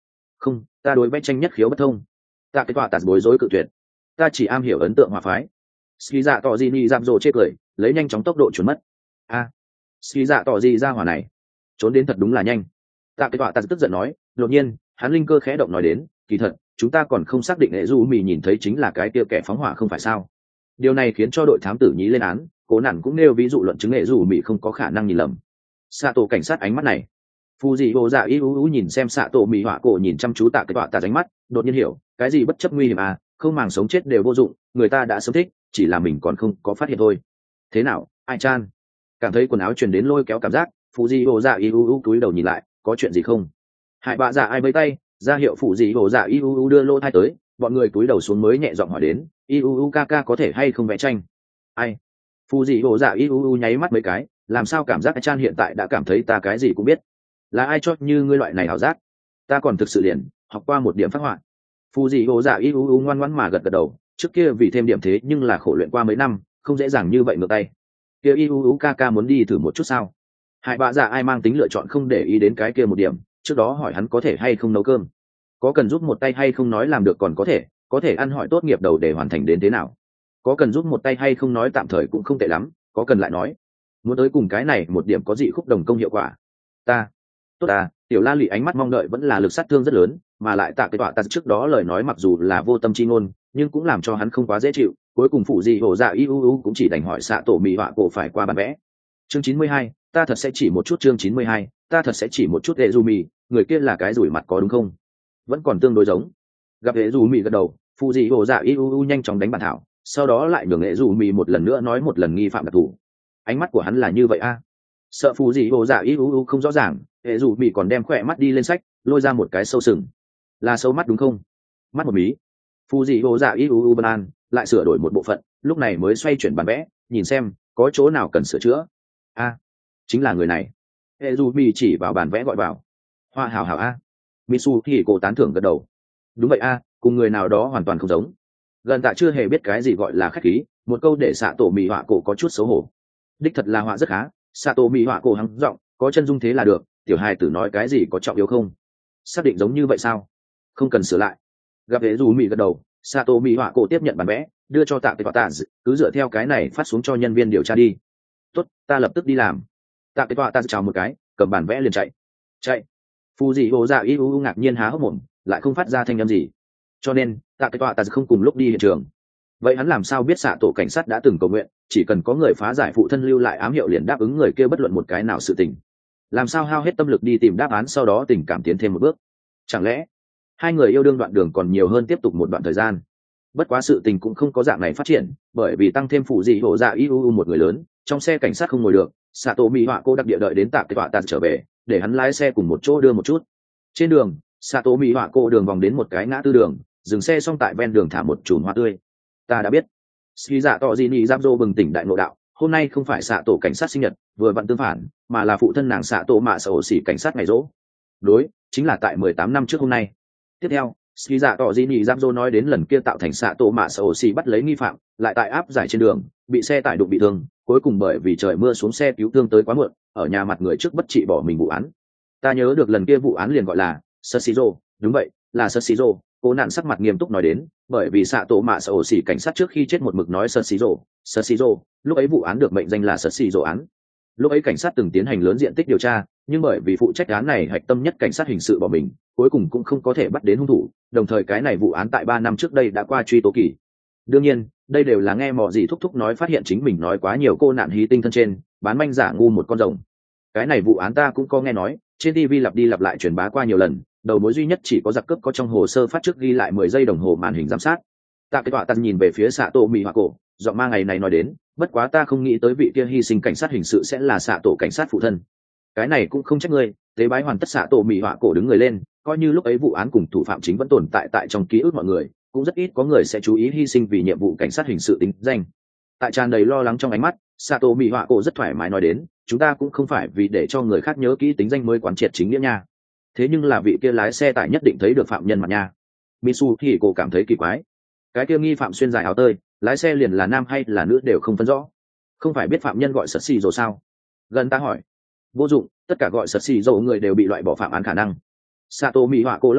Không, ta đối vẽ tranh nhất khiếu bất thông. Tạ cái tọa tạt bối rối cự tuyệt. Ta chỉ am hiểu ấn tượng hòa phái. Ski dạ tỏ gì ni giam rồ chê cười, lấy nhanh chóng tốc độ trốn mất. A, à, Ski dạ tỏ gì ra hỏa này, trốn đến thật đúng là nhanh. Tạ cái tọa tạt tức giận nói, đột nhiên, hắn linh cơ khẽ động nói đến, kỳ thật, chúng ta còn không xác định hệ du mì nhìn thấy chính là cái kia kẻ phóng hỏa không phải sao? Điều này khiến cho đội thám tử nhí lên án, cố nản cũng nêu ví dụ luận chứng hệ du mì không có khả năng nhìn lầm. Xạ tổ cảnh sát ánh mắt này, phù dị hồ dạ y ú ú nhìn xem xạ tổ mì họa cổ nhìn chăm chú tạ cái tọa tạt ánh mắt, đột nhiên hiểu, cái gì bất chấp nguy hiểm à, không màng sống chết đều vô dụng, người ta đã sớm thích, chỉ là mình còn không có phát hiện thôi. Thế nào, ai chan? Cảm thấy quần áo truyền đến lôi kéo cảm giác, phù dị hồ dạ y ú ú cúi đầu nhìn lại, có chuyện gì không? Hại bạ dạ ai với tay, ra hiệu phù dị hồ dạ y ú ú đưa lô thai tới, bọn người cúi đầu xuống mới nhẹ giọng hỏi đến, y ú ú ca ca có thể hay không vẽ tranh? Ai? Phù dị hồ dạ y ú ú nháy mắt mấy cái, làm sao cảm giác ai chan hiện tại đã cảm thấy ta cái gì cũng biết? Là ai cho như ngươi loại này ảo giác? Ta còn thực sự liền học qua một điểm phác họa. Phù dị hồ dạ y ú ú ngoan ngoãn mà gật gật đầu, trước kia vì thêm điểm thế nhưng là khổ luyện qua mấy năm, không dễ dàng như vậy ngược tay. Kia y ú ú ca ca muốn đi thử một chút sao? Hại bạ dạ ai mang tính lựa chọn không để ý đến cái kia một điểm, trước đó hỏi hắn có thể hay không nấu cơm, có cần giúp một tay hay không nói làm được còn có thể, có thể ăn hỏi tốt nghiệp đầu để hoàn thành đến thế nào, có cần giúp một tay hay không nói tạm thời cũng không tệ lắm, có cần lại nói, muốn tới cùng cái này một điểm có dị khúc đồng công hiệu quả. Ta tốt à, tiểu la lị ánh mắt mong đợi vẫn là lực sát thương rất lớn, mà lại tạ cái tọa ta trước đó lời nói mặc dù là vô tâm chi ngôn nhưng cũng làm cho hắn không quá dễ chịu, cuối cùng phụ dị hổ dạ y u u cũng chỉ đành hỏi xạ tổ mì họa cổ phải qua bản vẽ. Chương chín mươi hai, ta thật sẽ chỉ một chút. Chương chín mươi hai, ta thật sẽ chỉ một chút. Hệ dù mì, người kia là cái rủi mặt có đúng không? Vẫn còn tương đối giống. Gặp hệ dù mì gật đầu, phụ dị hổ dạ y u u nhanh chóng đánh bàn thảo, sau đó lại nhường hệ dù mì một lần nữa nói một lần nghi phạm đặc thù. Ánh mắt của hắn là như vậy a? À? Sợ phụ dị hổ dạ y u u không rõ ràng, hệ dù mì còn đem khỏe mắt đi lên sách, lôi ra một cái sâu sừng. Là sâu mắt đúng không? Mắt một mí. Phụ dị hổ dạ y u u ban an, lại sửa đổi một bộ phận, lúc này mới xoay chuyển bản vẽ, nhìn xem có chỗ nào cần sửa chữa. A, à, chính là người này. Hệ dù mì chỉ vào bản vẽ gọi vào. Hoa hào hào a. Mitsu thì cổ tán thưởng gật đầu. Đúng vậy a, cùng người nào đó hoàn toàn không giống. Gần tạ chưa hề biết cái gì gọi là khách khí, một câu để xạ tổ mì họa cổ có chút xấu hổ. Đích thật là họa rất khá, xạ tổ mì họa cổ hắng giọng, có chân dung thế là được, tiểu hài tử nói cái gì có trọng yếu không? Xác định giống như vậy sao? Không cần sửa lại. Gặp hệ dù mì gật đầu, xạ tổ mì họa cổ tiếp nhận bản vẽ, đưa cho tạ cái tọa tạ, cứ dựa theo cái này phát xuống cho nhân viên điều tra đi. Tốt, ta lập tức đi làm. Tạ cái tọa tạ chào một cái, cầm bản vẽ liền chạy. Chạy. Phù dị hồ dạ y u u ngạc nhiên há hốc mồm, lại không phát ra thanh âm gì. Cho nên tạ cái tọa tạ không cùng lúc đi hiện trường. Vậy hắn làm sao biết xạ tổ cảnh sát đã từng cầu nguyện, chỉ cần có người phá giải phụ thân lưu lại ám hiệu liền đáp ứng người kia bất luận một cái nào sự tình. Làm sao hao hết tâm lực đi tìm đáp án sau đó tình cảm tiến thêm một bước? Chẳng lẽ hai người yêu đương đoạn đường còn nhiều hơn tiếp tục một đoạn thời gian? Bất quá sự tình cũng không có dạng này phát triển, bởi vì tăng thêm phụ dị hồ dạ y u u một người lớn, trong xe cảnh sát không ngồi được, xạ tổ mỹ họa cô đặc địa đợi đến tạ cái tọa tạ trở về, để hắn lái xe cùng một chỗ đưa một chút. Trên đường, xạ tổ mỹ họa cô đường vòng đến một cái ngã tư đường, dừng xe xong tại ven đường thả một chùm hoa tươi. Ta đã biết. Ski dạ tỏ gì nhị giáp dô bừng tỉnh đại ngộ đạo, hôm nay không phải xạ tổ cảnh sát sinh nhật, vừa vặn tương phản, mà là phụ thân nàng xạ tổ mạ sở ổ xỉ cảnh sát ngày rỗ. Đối, chính là tại mười tám năm trước hôm nay. Tiếp theo, Ski dạ tỏ gì nhị giáp dô nói đến lần kia tạo thành xạ tổ mạ sở ổ xỉ bắt lấy nghi phạm, lại tại áp giải trên đường, bị xe tải đụng bị thương, cuối cùng bởi vì trời mưa xuống xe cứu thương tới quá muộn, ở nhà mặt người trước bất trị bỏ mình vụ án. Ta nhớ được lần kia vụ án liền gọi là Sushiro, đúng vậy, là Sushiro. Cố nạn sắc mặt nghiêm túc nói đến, bởi vì xạ tổ mạ sở ổ xỉ cảnh sát trước khi chết một mực nói Sushiro, Sushiro, lúc ấy vụ án được mệnh danh là Sushiro án. Lúc ấy cảnh sát từng tiến hành lớn diện tích điều tra, nhưng bởi vì phụ trách án này hạch tâm nhất cảnh sát hình sự bỏ mình, cuối cùng cũng không có thể bắt đến hung thủ, đồng thời cái này vụ án tại ba năm trước đây đã qua truy tố kỳ. Đương nhiên, đây đều là nghe mò gì thúc thúc nói phát hiện chính mình nói quá nhiều cô nạn hí tinh thân trên, bán manh giả ngu một con rồng. Cái này vụ án ta cũng có nghe nói, trên ti vi lặp đi lặp lại truyền bá qua nhiều lần, đầu mối duy nhất chỉ có giặc cướp có trong hồ sơ phát trước ghi lại mười giây đồng hồ màn hình giám sát. Tạ cái tọa tăn nhìn về phía xạ tổ mỹ họa cổ, giọng ma ngày này nói đến, bất quá ta không nghĩ tới vị kia hy sinh cảnh sát hình sự sẽ là xạ tổ cảnh sát phụ thân. Cái này cũng không trách ngươi. Tế bái hoàn tất, xạ tổ mỹ họa cổ đứng người lên, coi như lúc ấy vụ án cùng thủ phạm chính vẫn tồn tại tại trong ký ức mọi người, cũng rất ít có người sẽ chú ý hy sinh vì nhiệm vụ cảnh sát hình sự tính danh. Tại tràn đầy lo lắng trong ánh mắt, xạ tổ mỹ họa cổ rất thoải mái nói đến, chúng ta cũng không phải vì để cho người khác nhớ kỹ tính danh mới quán triệt chính nghĩa nha. Thế nhưng là vị kia lái xe tải nhất định thấy được phạm nhân mặt nha. Mitsu thì cô cảm thấy kỳ quái, cái kia nghi phạm xuyên dài áo tơi, lái xe liền là nam hay là nữ đều không phân rõ, không phải biết phạm nhân gọi sật xì rồi sao? Gần ta hỏi. Vô dụng, tất cả gọi sật xì rồi người đều bị loại bỏ phạm án khả năng. Sato mỹ họa cô lắc đầu,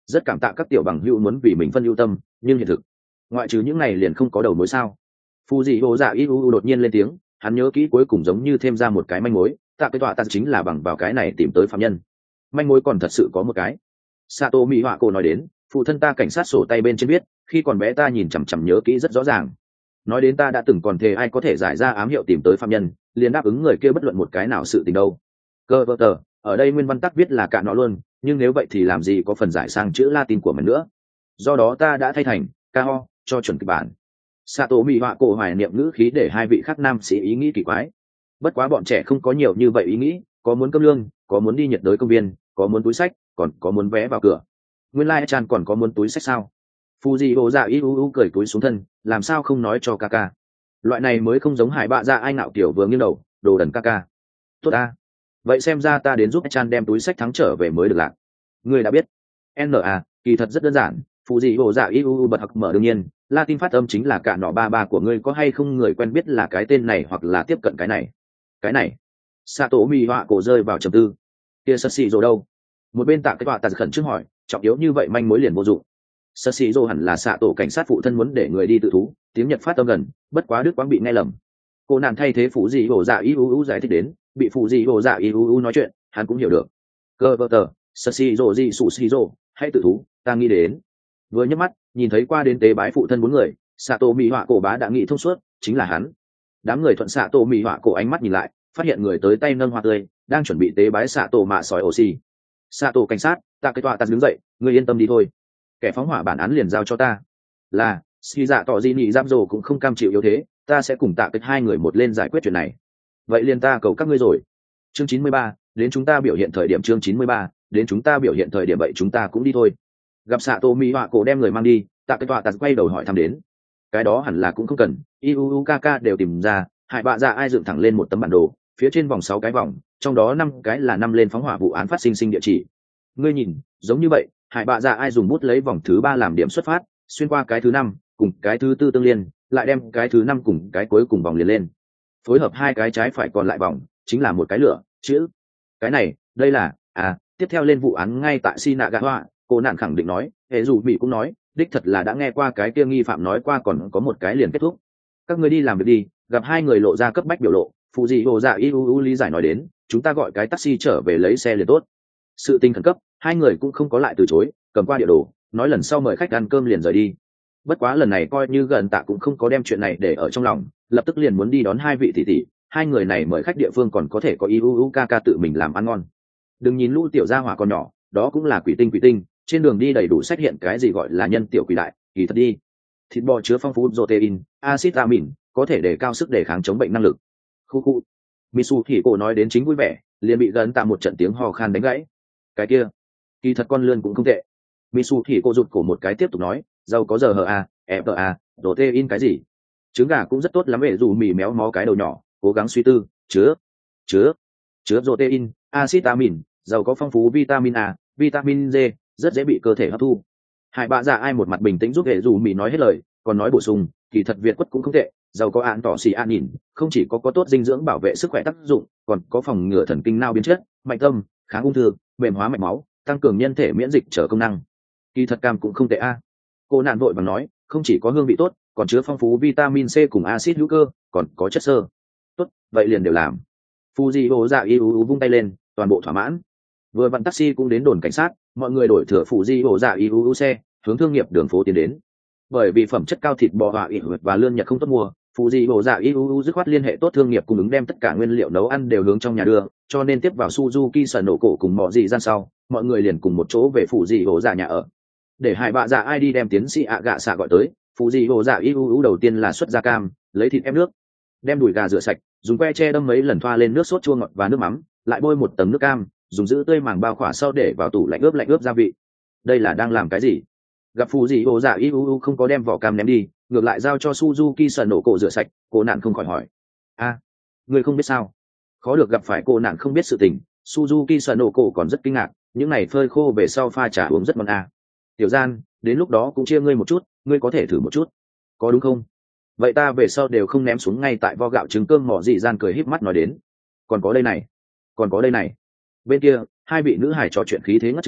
rất cảm tạ các tiểu bằng hữu muốn vì mình phân ưu tâm, nhưng hiện thực ngoại trừ những này liền không có đầu mối sao? Phù dị hồ dạ y u u đột nhiên lên tiếng, hắn nhớ kỹ cuối cùng giống như thêm ra một cái manh mối, tạ cái tọa tạ chính là bằng vào cái này tìm tới phạm nhân. Manh mối còn thật sự có một cái. Sato Mỹ Họa cổ nói đến, phụ thân ta cảnh sát sổ tay bên trên biết, khi còn bé ta nhìn chằm chằm nhớ kỹ rất rõ ràng. Nói đến ta đã từng còn thề ai có thể giải ra ám hiệu tìm tới phạm nhân, liền đáp ứng người kia bất luận một cái nào sự tình đâu. Cơ vợ tờ, ở đây nguyên văn tắc viết là cả nó luôn, nhưng nếu vậy thì làm gì có phần giải sang chữ Latin của mình nữa. Do đó ta đã thay thành Kao cho chuẩn kịch bản. Sato Mỹ Họa cổ hoài niệm ngữ khí để hai vị khác nam sĩ ý nghĩ kỳ quái. Bất quá bọn trẻ không có nhiều như vậy ý nghĩ, có muốn cơm lương, có muốn đi nhiệt đới công viên, có muốn túi sách, còn có muốn vé vào cửa. Nguyên lai like chan còn có muốn túi sách sao? Fuji hồ dạ iuu cười túi xuống thân, làm sao không nói cho Kaka. Loại này mới không giống hải bạ dạ ai ngạo kiểu vừa nghiêng đầu, đồ đần Kaka. Tốt ta. Vậy xem ra ta đến giúp chan đem túi sách thắng trở về mới được lạc. Người đã biết. en a, kỳ thật rất đơn giản, Fuji hồ dạ iuu bật học mở đương nhiên, Latin phát âm chính là cả nọ ba ba của ngươi có hay không người quen biết là cái tên này hoặc là tiếp cận cái này. Cái này. Sato Mi họa cổ rơi vào trầm tư. Kia sật xì rồi đâu? Một bên tạ cái tọa tạ khẩn trước hỏi, trọng yếu như vậy manh mối liền vô dụng. Sật xì rồi hẳn là xạ tổ cảnh sát phụ thân muốn để người đi tự thú, tiếng Nhật phát âm gần, bất quá đức quáng bị nghe lầm. Cô nạn thay thế phụ gì hổ dạ iuu giải thích đến, bị phụ gì hổ dạ iuu nói chuyện, hắn cũng hiểu được. Cơ vợ tờ, sật xì rồi gì sủ xì rồi, hãy tự thú, ta nghĩ đến. Vừa nhấc mắt, nhìn thấy qua đến tế bái phụ thân bốn người, Sato Mi họa cổ bá đã nghĩ thông suốt, chính là hắn. Đám người thuận Sato Mi họa cổ ánh mắt nhìn lại, phát hiện người tới tay nâng hoa tươi, đang chuẩn bị tế bái Sato mạ sói oxy. Sato cảnh sát, ta cái tọa ta đứng dậy, người yên tâm đi thôi. Kẻ phóng hỏa bản án liền giao cho ta. Là, Ski dạ tỏ gì nhị giáp rồ cũng không cam chịu yếu thế, ta sẽ cùng tạ cái hai người một lên giải quyết chuyện này. Vậy liền ta cầu các ngươi rồi. Chương chín mươi ba, đến chúng ta biểu hiện thời điểm chương chín mươi ba, đến chúng ta biểu hiện thời điểm vậy chúng ta cũng đi thôi. Gặp Sato Mi họa cổ đem người mang đi, tạ cái tọa ta quay đầu hỏi thăm đến. Cái đó hẳn là cũng không cần, iuu kaka đều tìm ra, hại bạ dạ ai dựng thẳng lên một tấm bản đồ, phía trên vòng sáu cái vòng, trong đó năm cái là năm lên phóng hỏa vụ án phát sinh sinh địa chỉ. Ngươi nhìn, giống như vậy, hại bạ dạ ai dùng bút lấy vòng thứ ba làm điểm xuất phát, xuyên qua cái thứ năm, cùng cái thứ tư tương liên, lại đem cái thứ năm cùng cái cuối cùng vòng liền lên. Phối hợp hai cái trái phải còn lại vòng, chính là một cái lửa, chữ. Cái này, đây là, à, tiếp theo lên vụ án ngay tại Shinagawa, cô nạn khẳng định nói, hệ dù bị cũng nói, đích thật là đã nghe qua cái kia nghi phạm nói qua còn có một cái liền kết thúc. Các ngươi đi làm việc đi, gặp hai người lộ ra cấp bách biểu lộ, phụ gì hồ dạ iuu lý giải nói đến, chúng ta gọi cái taxi trở về lấy xe liền tốt. Sự tình khẩn cấp, hai người cũng không có lại từ chối, cầm qua địa đồ, nói lần sau mời khách ăn cơm liền rời đi. Bất quá lần này coi như gần tạ cũng không có đem chuyện này để ở trong lòng, lập tức liền muốn đi đón hai vị tỷ tỷ, hai người này mời khách địa phương còn có thể có iuu kaka tự mình làm ăn ngon. Đừng nhìn lũ tiểu gia hỏa con nhỏ, đó cũng là quỷ tinh quỷ tinh, trên đường đi đầy đủ xuất hiện cái gì gọi là nhân tiểu quỷ đại, kỳ thật đi. Thịt bò chứa phong phú protein, acid amin, có thể đề cao sức đề kháng chống bệnh năng lực. Khu khu. Misu thì cổ nói đến chính vui vẻ, liền bị gần tạ một trận tiếng ho khan đánh gãy. Cái kia, kỳ thật con lươn cũng không tệ. Misu thì cô rụt cổ một cái tiếp tục nói, rau có giờ hờ a, ép a, protein cái gì? Trứng gà cũng rất tốt lắm để dù mì méo mó cái đầu nhỏ, cố gắng suy tư, chứa, chứa, chứa protein, acid amin, giàu có phong phú vitamin A, vitamin D, rất dễ bị cơ thể hấp thu. Hải bạ dạ ai một mặt bình tĩnh giúp hệ dù mì nói hết lời, còn nói bổ sung, kỳ thật việt quất cũng không tệ, giàu có án tỏ xì an nhìn, không chỉ có có tốt dinh dưỡng bảo vệ sức khỏe tác dụng, còn có phòng ngừa thần kinh nao biến chất, mạnh tâm, kháng ung thư, mềm hóa mạch máu, tăng cường nhân thể miễn dịch trở công năng. Kỳ thật cam cũng không tệ a. Cô nạn vội bằng nói, không chỉ có hương vị tốt, còn chứa phong phú vitamin C cùng axit hữu cơ, còn có chất xơ. Tốt, vậy liền đều làm. Fuji hồ dạ iuu vung tay lên, toàn bộ thỏa mãn. Vừa vặn taxi cũng đến đồn cảnh sát, mọi người đổi thừa Fuji hồ dạ iuu xe, hướng thương nghiệp đường phố tiến đến. Bởi vì phẩm chất cao thịt bò hòa ỉ và lươn Nhật không tốt mua, Fuji hồ dạ iuu dứt khoát liên hệ tốt thương nghiệp cung ứng đem tất cả nguyên liệu nấu ăn đều hướng trong nhà đưa, cho nên tiếp vào Suzuki sở nổ cổ cùng mọi gì gian sau, mọi người liền cùng một chỗ về Fuji hồ dạ nhà ở. Để hai bạ dạ ai đi đem tiến sĩ ạ gạ xạ gọi tới, Fuji hồ dạ iuu đầu tiên là xuất ra cam, lấy thịt ép nước, đem đùi gà rửa sạch, dùng que tre đâm mấy lần thoa lên nước sốt chua ngọt và nước mắm, lại bôi một tầng nước cam, dùng giữ tươi màng bao khỏa sau để vào tủ lạnh ướp lạnh ướp gia vị. Đây là đang làm cái gì? Gặp Fuji hồ dạ iuu không có đem vỏ cam ném đi, ngược lại giao cho Suzuki sở nổ cổ rửa sạch, cô nạn không khỏi hỏi, a, à, người không biết sao? Khó được gặp phải cô nạn không biết sự tình, Suzuki sở nổ cổ còn rất kinh ngạc, những này phơi khô về sau pha trà uống rất ngon a. À. Tiểu gian, đến lúc đó cũng chia ngươi một chút, ngươi có thể thử một chút, có đúng không? Vậy ta về sau đều không ném xuống ngay tại vo gạo trứng cơm mỏ dị gian cười híp mắt nói đến. Còn có đây này, còn có đây này. Bên kia, hai vị nữ hải trò chuyện khí thế ngất trời,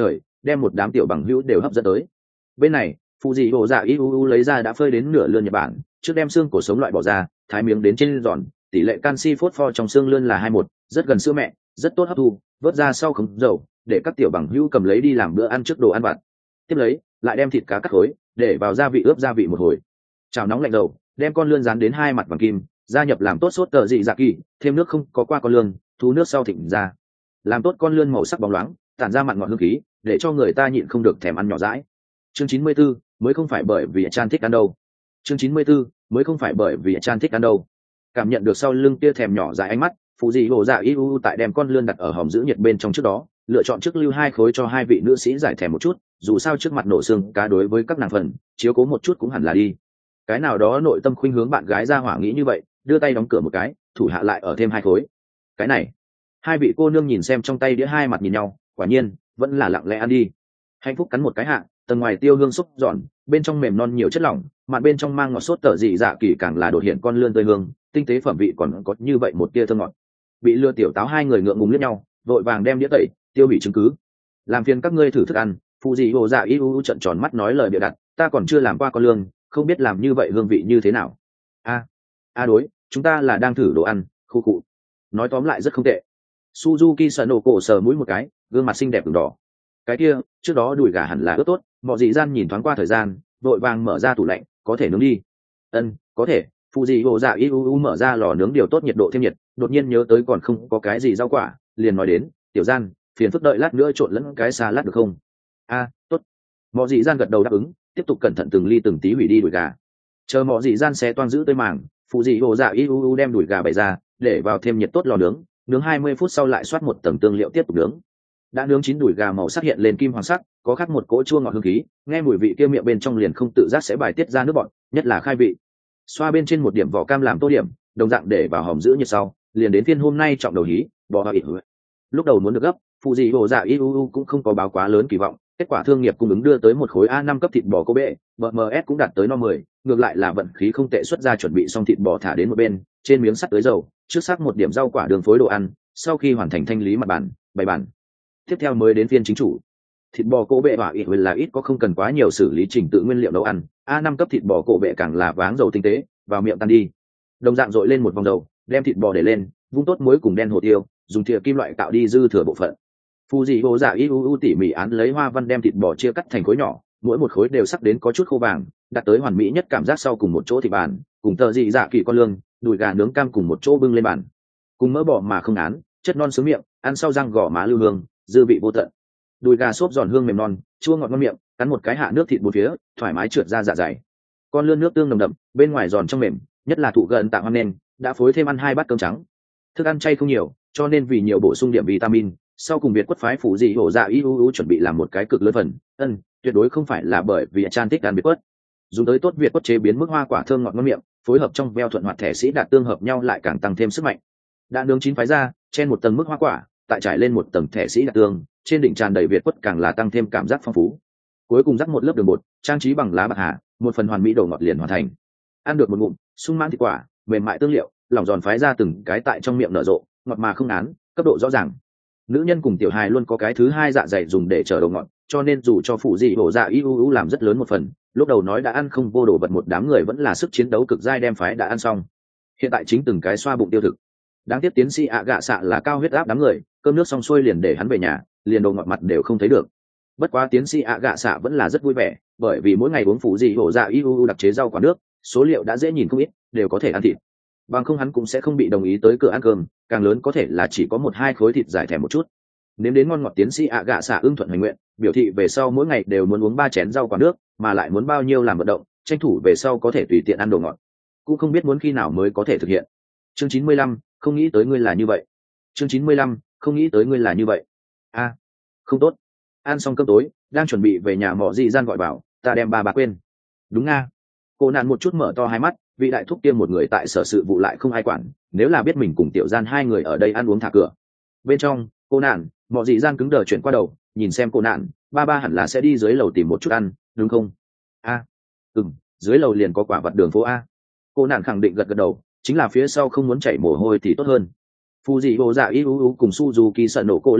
đem một đám tiểu bằng hữu đều hấp dẫn tới. Bên này phụ dị hồ dạ iuu lấy ra đã phơi đến nửa lươn Nhật Bản, trước đem xương cổ sống loại bỏ ra, thái miếng đến trên giòn, tỷ lệ canxi phosphor trong xương lươn là hai một, rất gần sữa mẹ, rất tốt hấp thu, vớt ra sau không dầu, để các tiểu bằng hữu cầm lấy đi làm bữa ăn trước đồ ăn vặt. Tiếp lấy lại đem thịt cá cắt khối, để vào gia vị ướp gia vị một hồi, chảo nóng lạnh dầu, đem con lươn rán đến hai mặt vàng kim, gia nhập làm tốt sốt tờ dị dạ kỳ, thêm nước không có qua con lươn, thu nước sau thịnh ra, làm tốt con lươn màu sắc bóng loáng, tản ra mặn ngọt hương khí, để cho người ta nhịn không được thèm ăn nhỏ dãi. Chương chín mươi tư, mới không phải bởi vì Chan thích ăn đâu. Chương chín mươi tư, mới không phải bởi vì Chan thích ăn đâu. Cảm nhận được sau lưng kia thèm nhỏ dãi ánh mắt, phụ dị hồ dạ iuu tại đem con lươn đặt ở hòm giữ nhiệt bên trong trước đó, lựa chọn trước lưu hai khối cho hai vị nữ sĩ giải thèm một chút, dù sao trước mặt nổ xương cá đối với các nàng phần chiếu cố một chút cũng hẳn là đi. Cái nào đó nội tâm khuynh hướng bạn gái ra hỏa nghĩ như vậy, đưa tay đóng cửa một cái, thủ hạ lại ở thêm hai khối. Cái này, hai vị cô nương nhìn xem trong tay đĩa hai mặt nhìn nhau, quả nhiên vẫn là lặng lẽ ăn đi. Hạnh phúc cắn một cái hạ, tầng ngoài tiêu hương xúc giòn, bên trong mềm non nhiều chất lỏng, mạn bên trong mang ngọt sốt tở dị dạ kỳ càng là đột hiện con lươn tươi hương, tinh tế phẩm vị còn có như vậy một tia thơm ngọt. Bị lừa tiểu táo hai người ngượng ngùng liếc nhau, vội vàng đem đĩa tẩy, tiêu hủy chứng cứ. Làm phiền các ngươi thử thức ăn. Phụ dị hồ dạ iuu trận tròn mắt nói lời bịa đặt, ta còn chưa làm qua con lươn, không biết làm như vậy hương vị như thế nào. A, a đối, chúng ta là đang thử đồ ăn, khu cụ. Nói tóm lại rất không tệ. Suzuki sợ nổ cổ sờ mũi một cái, gương mặt xinh đẹp ửng đỏ. Cái kia, trước đó đùi gà hẳn là ướt tốt, mọi dị gian nhìn thoáng qua thời gian, vội vàng mở ra tủ lạnh, có thể nướng đi. Ân, có thể. Phụ dị hồ dạ iuu mở ra lò nướng điều tốt nhiệt độ thêm nhiệt, đột nhiên nhớ tới còn không có cái gì rau quả, liền nói đến, tiểu gian, phiền phức đợi lát nữa trộn lẫn cái salad được không? A, tốt. Mọi dị gian gật đầu đáp ứng, tiếp tục cẩn thận từng ly từng tí hủy đi đùi gà. Chờ mọi dị gian xé toan giữ tới màng, phụ dị hồ dạ iuu đem đùi gà bày ra, để vào thêm nhiệt tốt lò nướng, nướng hai mươi phút sau lại xoát một tầng tương liệu tiếp tục nướng. Đã nướng chín đùi gà màu sắc hiện lên kim hoàng sắc, có khắc một cỗ chua ngọt hương khí, nghe mùi vị kia miệng bên trong liền không tự giác sẽ bài tiết ra nước bọt, nhất là khai vị. Xoa bên trên một điểm vỏ cam làm tô điểm, đồng dạng để vào hòm giữ nhiệt sau, liền đến phiên hôm nay trọng đầu hí, bò hoa ỉn. Lúc đầu muốn được gấp, phụ dị hồ dạ iuu cũng không có báo quá lớn kỳ vọng, kết quả thương nghiệp cung ứng đưa tới một khối a năm cấp thịt bò Kobe, bê em ét cũng đạt tới no mười, ngược lại là vận khí không tệ, xuất ra chuẩn bị xong thịt bò thả đến một bên, trên miếng sắt tới dầu, trước sắc một điểm rau quả đường phối đồ ăn, sau khi hoàn thành thanh lý mặt bàn, bày bàn. Tiếp theo mới đến phiên chính chủ. Thịt bò cổ bệ và ít là ít có không cần quá nhiều xử lý trình tự nguyên liệu nấu ăn, a năm cấp thịt bò cổ bệ càng là váng dầu tinh tế, vào miệng tan đi. Đồng dạng dội lên một vòng dầu, đem thịt bò để lên, vung tốt muối cùng đen hổ tiêu, dùng thìa kim loại tạo đi dư thừa bộ phận. Phu dị hồ dạ iuu tỉ mỉ án lấy hoa văn đem thịt bò chia cắt thành khối nhỏ, mỗi một khối đều sắc đến có chút khô vàng, đặt tới hoàn mỹ nhất cảm giác sau cùng một chỗ thịt bàn, cùng tờ dị dạ kỳ con lương, đùi gà nướng cam cùng một chỗ bưng lên bàn. Cùng mỡ bò mà không án, chất non sướng miệng, ăn sau răng gò má lưu hương, dư vị vô tận. Đùi gà xốp giòn hương mềm non, chua ngọt ngon miệng, cắn một cái hạ nước thịt bốn phía, thoải mái trượt ra dạ dày. Con lươn nước tương nồng đậm, bên ngoài giòn trong mềm, nhất là thụ gần tạng hoang nên, đã phối thêm ăn hai bát cơm trắng. Thức ăn chay không nhiều, cho nên vì nhiều bổ sung điểm vitamin, sau cùng Việt quất phái phụ dị hổ dạ iuu chuẩn bị làm một cái cực lớn phần, ân, tuyệt đối không phải là bởi vì Chan thích ăn Việt quất. Dùng tới tốt Việt quất chế biến mức hoa quả thơm ngọt ngon miệng, phối hợp trong veo thuận hoạt thể sĩ đạt tương hợp nhau lại càng tăng thêm sức mạnh. Đã nướng chín phái ra, trên một tầng mức hoa quả, tại trải lên một tầng thể sĩ đạt tương, trên đỉnh tràn đầy Việt quất càng là tăng thêm cảm giác phong phú. Cuối cùng rắc một lớp đường bột, trang trí bằng lá bạc hà, một phần hoàn mỹ đồ ngọt liền hoàn thành. Ăn được một ngụm, sung mãn thịt quả, mềm mại tương liệu, lòng giòn phái ra từng cái tại trong miệng nở rộ, ngọt mà không án, cấp độ rõ ràng. Nữ nhân cùng tiểu hài luôn có cái thứ hai dạ dày dùng để chở đồ ngọt, cho nên dù cho phụ dị hổ dạ iuu làm rất lớn một phần, lúc đầu nói đã ăn không vô đồ vật một đám người vẫn là sức chiến đấu cực dai đem phái đã ăn xong. Hiện tại chính từng cái xoa bụng tiêu thực. Đáng tiếc tiến sĩ ạ gạ xạ là cao huyết áp đám người, cơm nước xong xuôi liền để hắn về nhà, liền đồ ngọt mặt đều không thấy được. Bất quá tiến sĩ ạ gạ xạ vẫn là rất vui vẻ, bởi vì mỗi ngày uống phụ dị hổ dạ iuu đặc chế rau quả nước, số liệu đã dễ nhìn không ít, đều có thể ăn thịt. Bằng không hắn cũng sẽ không bị đồng ý tới cửa ăn cơm, càng lớn có thể là chỉ có một hai khối thịt giải thèm một chút. Nếm đến ngon ngọt tiến sĩ ạ gạ xạ ưng thuận hoành nguyện, biểu thị về sau mỗi ngày đều muốn uống ba chén rau quả nước, mà lại muốn bao nhiêu làm vận động, tranh thủ về sau có thể tùy tiện ăn đồ ngọt. Cũng không biết muốn khi nào mới có thể thực hiện. Chương chín mươi lăm, không nghĩ tới ngươi là như vậy. Chương chín mươi lăm, không nghĩ tới ngươi là như vậy. A, không tốt. Ăn xong cơm tối, đang chuẩn bị về nhà mọ dị gian gọi bảo, ta đem ba bà quên. Đúng nga. Cô nạn một chút mở to hai mắt, vị đại thúc tiêm một người tại sở sự vụ lại không ai quản, nếu là biết mình cùng tiểu gian hai người ở đây ăn uống thả cửa. Bên trong, cô nạn, mọ dị gian cứng đờ chuyển qua đầu, nhìn xem cô nạn, ba ba hẳn là sẽ đi dưới lầu tìm một chút ăn, đúng không? A, à, ừm, dưới lầu liền có quả vật đường phố A. Cô nạn khẳng định gật gật đầu, chính là phía sau không muốn chảy mồ hôi thì tốt hơn. Phụ dị hồ dạ iuu cùng Suzuki sợ nổ cô lẫn nhau,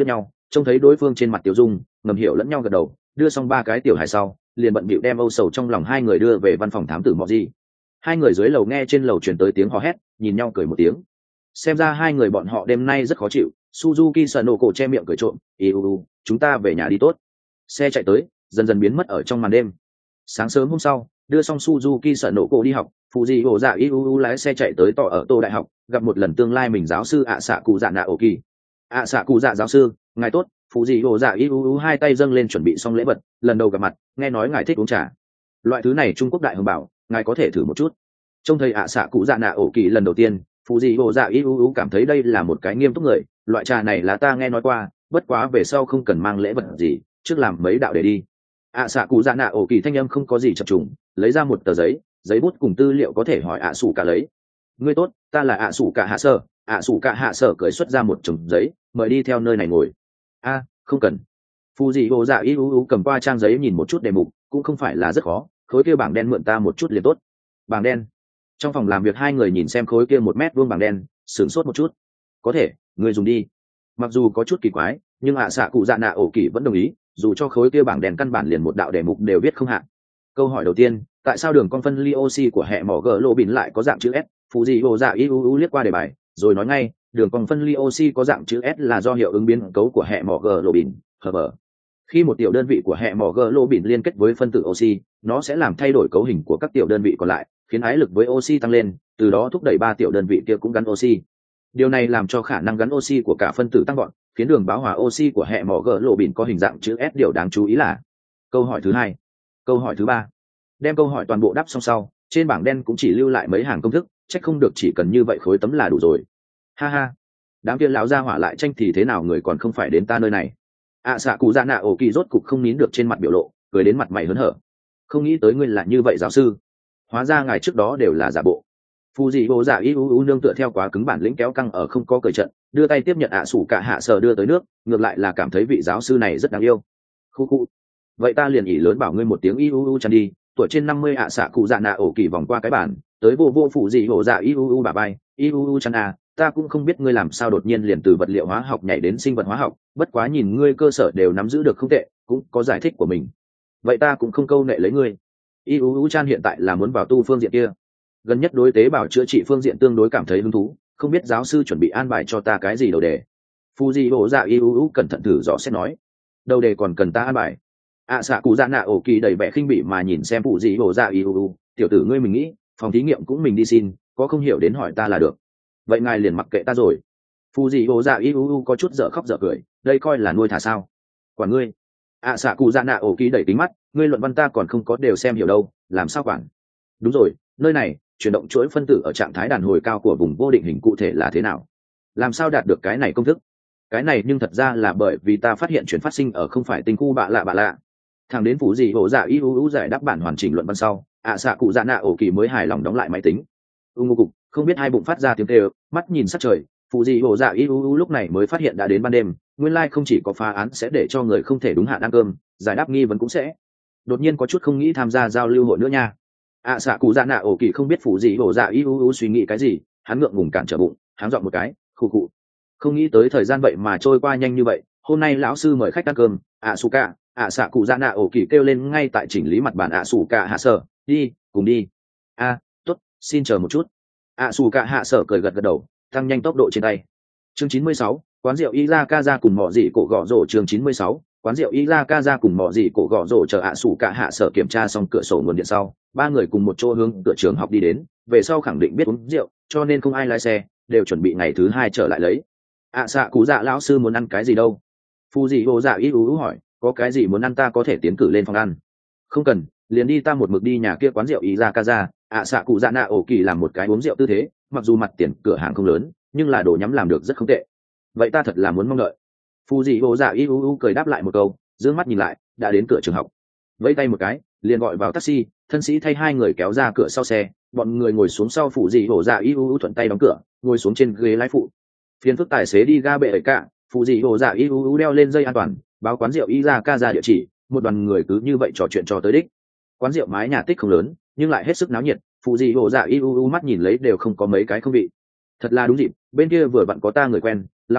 trông thấy đối phương trên mặt tiểu dung ngầm hiểu lẫn nhau gật đầu, đưa xong ba cái tiểu hài sau liền bận bịu đem âu sầu trong lòng hai người đưa về văn phòng thám tử mọ gì. Hai người dưới lầu nghe trên lầu truyền tới tiếng hò hét, nhìn nhau cười một tiếng. Xem ra hai người bọn họ đêm nay rất khó chịu. Suzuki Sanoko che miệng cười trộm, "Iu, chúng ta về nhà đi tốt." Xe chạy tới, dần dần biến mất ở trong màn đêm. Sáng sớm hôm sau, đưa xong Suzuki Sanoko đi học, Fuji Hồ Dạ Iu lái xe chạy tới tỏ ở Tô đại học, gặp một lần tương lai mình giáo sư ạ xạ cụ dạ Naoki. "ạ xạ cụ dạ giáo sư, ngài tốt." Fuji Hồ Dạ Iu hai tay dâng lên chuẩn bị xong lễ vật, "Lần đầu gặp mặt, nghe nói ngài thích uống trà. Loại thứ này Trung Quốc đại hồng bảo, ngài có thể thử một chút." Trông thấy ạ xạ cụ dạ Naoki lần đầu tiên, Fuji Hồ Dạ Iu cảm thấy đây là một cái nghiêm túc người, loại trà này là ta nghe nói qua, bất quá về sau không cần mang lễ vật gì, trước làm mấy đạo để đi. ạ xạ cụ dạ Naoki thanh âm không có gì chập trùng, lấy ra một tờ giấy, giấy bút cùng tư liệu có thể hỏi ạ sủ cả lấy. "Ngươi tốt, ta là ạ sủ cả hạ sở." ạ sủ cả hạ sở cởi xuất ra một chồng giấy, "Mời đi theo nơi này ngồi." "A, không cần." Fuji Hồ Dạ Iu cầm qua trang giấy nhìn một chút đề mục, cũng không phải là rất khó, khối kia bảng đen mượn ta một chút liền tốt. Bảng đen? Trong phòng làm việc hai người nhìn xem khối kia một mét vuông bảng đen, sửng sốt một chút. "Có thể, ngươi dùng đi." Mặc dù có chút kỳ quái, nhưng ạ xạ cụ dạ nạ ổ kỳ vẫn đồng ý, dù cho khối kia bảng đen căn bản liền một đạo đề mục đều viết không hạn. Câu hỏi đầu tiên, tại sao đường cong phân ly oxy của hệ mỏ gờ lộ bìn lại có dạng chữ S? Fuji Hồ Dạ Iu liếc qua đề bài, rồi nói ngay, đường cong phân ly oxy có dạng chữ S là do hiệu ứng biến cấu của hệ mỏ gờ lộ bìn, hờ bờ. Khi một tiểu đơn vị của hệ mỏ gờ lộ bìn liên kết với phân tử oxy, nó sẽ làm thay đổi cấu hình của các tiểu đơn vị còn lại, khiến ái lực với oxy tăng lên, từ đó thúc đẩy ba tiểu đơn vị kia cũng gắn oxy. Điều này làm cho khả năng gắn oxy của cả phân tử tăng gọn, khiến đường báo hòa oxy của hệ mỏ gờ lộ bìn có hình dạng chữ S. Điều đáng chú ý là câu hỏi thứ hai. Câu hỏi thứ ba. Đem câu hỏi toàn bộ đáp xong sau, trên bảng đen cũng chỉ lưu lại mấy hàng công thức, trách không được chỉ cần như vậy khối tấm là đủ rồi. Ha ha, đám kia lão gia hỏa lại tranh thì thế nào, người còn không phải đến ta nơi này. ạ xạ cụ dạ nạ ổ kỳ rốt cục không nín được trên mặt biểu lộ, cười đến mặt mày hớn hở. "Không nghĩ tới ngươi là như vậy giáo sư, hóa ra ngài trước đó đều là giả bộ." Fuji Hồ Dạ Iu nương tựa theo quá cứng bản lĩnh kéo căng ở không có cởi trận, đưa tay tiếp nhận ạ sủ cả hạ sở đưa tới nước, ngược lại là cảm thấy vị giáo sư này rất đáng yêu. Khu khu. "Vậy ta liền ỉ lớn bảo ngươi một tiếng Iu chăn đi." Tuổi trên năm mươi ạ xạ cụ dạ nạ ổ kỳ vòng qua cái bản, tới vô vô Fuji Hồ Dạ Iu bà bay, "Iu chăn à, ta cũng không biết ngươi làm sao đột nhiên liền từ vật liệu hóa học nhảy đến sinh vật hóa học, bất quá nhìn ngươi cơ sở đều nắm giữ được không tệ, cũng có giải thích của mình. Vậy ta cũng không câu nệ lấy ngươi. Iu chan hiện tại là muốn vào tu phương diện kia, gần nhất đối tế bào chữa trị phương diện tương đối cảm thấy hứng thú, không biết giáo sư chuẩn bị an bài cho ta cái gì đầu đề." Fuji Hồ Dạ Iu cẩn thận thử dò xét nói, "Đầu đề còn cần ta an bài?" ạ xạ cụ dạ nạ ổ kỳ đầy vẻ khinh bỉ mà nhìn xem Fuji Hồ Dạ Iu, "Tiểu tử ngươi mình nghĩ, phòng thí nghiệm cũng mình đi xin, có không hiểu đến hỏi ta là được." "Vậy ngài liền mặc kệ ta rồi." Fuji Hồ Dạ Iu có chút dở khóc dở cười, "Đây coi là nuôi thả sao? Quản ngươi." ạ xạ cụ dạ nạ ổ kỳ đẩy kính mắt, "Ngươi luận văn ta còn không có đều xem hiểu đâu, làm sao quản?" "Đúng rồi, nơi này chuyển động chuỗi phân tử ở trạng thái đàn hồi cao của vùng vô định hình cụ thể là thế nào? Làm sao đạt được cái này công thức?" "Cái này nhưng thật ra là bởi vì ta phát hiện chuyển phát sinh ở không phải tinh khu bạ lạ bạ lạ." Thằng đến phủ gì Hồ Dạ Iu giải đáp bản hoàn chỉnh luận văn sau, ạ xạ cụ dạ nạ ổ kỳ mới hài lòng đóng lại máy tính. U ngô cục, không biết hai bụng phát ra tiếng kêu, mắt nhìn sát trời, phụ gì Hồ Dạ Iu lúc này mới phát hiện đã đến ban đêm, nguyên lai không chỉ có phá án sẽ để cho người không thể đúng hạn ăn cơm, giải đáp nghi vấn cũng sẽ. Đột nhiên có chút không nghĩ tham gia giao lưu hội nữa nha. ạ xạ cụ dạ nạ ổ kỳ không biết phụ gì Hồ Dạ Iu suy nghĩ cái gì, hắn ngượng ngùng cản trở bụng, háng dọn một cái, khụ khụ. Không nghĩ tới thời gian vậy mà trôi qua nhanh như vậy, hôm nay lão sư mời khách ăn cơm, ạ su cả, ạ xạ cụ dạ nạ ổ kỳ kêu lên ngay tại chỉnh lý mặt bàn ạ su cả hạ sở, "Đi, cùng đi." "A, tốt, xin chờ một chút." ạ su cả hạ sở cười gật gật đầu, tăng nhanh tốc độ trên tay. Chương chín mươi sáu, quán rượu Izakaza cùng mọ dị cổ gõ rổ. Chương chín mươi sáu, quán rượu Izakaza cùng mọ dị cổ gõ rổ. Chờ ạ su cả hạ sở kiểm tra xong cửa sổ nguồn điện sau, ba người cùng một chỗ hướng cửa trường học đi đến, về sau khẳng định biết uống rượu, cho nên không ai lái xe, đều chuẩn bị ngày thứ hai trở lại lấy. "ạ xạ cụ dạ lão sư muốn ăn cái gì đâu?" Fuji Hồ Dạ Iu hỏi, "Có cái gì muốn ăn ta có thể tiến cử lên phòng ăn." "Không cần, liền đi, ta một mực đi nhà kia quán rượu Izakaza." ạ xạ cụ dạ nạ ổ kỳ làm một cái uống rượu tư thế, mặc dù mặt tiền cửa hàng không lớn, nhưng là đồ nhắm làm được rất không tệ. "Vậy ta thật là muốn mong đợi." Fuji Hồ Dạ Iu cười đáp lại một câu, dương mắt nhìn lại, đã đến cửa trường học, vẫy tay một cái, liền gọi vào taxi, thân sĩ thay hai người kéo ra cửa sau xe, bọn người ngồi xuống sau. Fuji Hồ Dạ Iu thuận tay đóng cửa, ngồi xuống trên ghế lái phụ. Phiền phức tài xế đi ga bệ ấy cả. Fuji Hồ Dạ Iu đeo lên dây an toàn, báo quán rượu Izakaza địa chỉ, một đoàn người cứ như vậy trò chuyện cho tới đích. Quán rượu mái nhà tích không lớn, nhưng lại hết sức náo nhiệt. Fuji Hồ Dạ Iu mắt nhìn lấy đều không có mấy cái không vị. Thật là đúng dịp, bên kia vừa vặn có ta người quen, lão sư,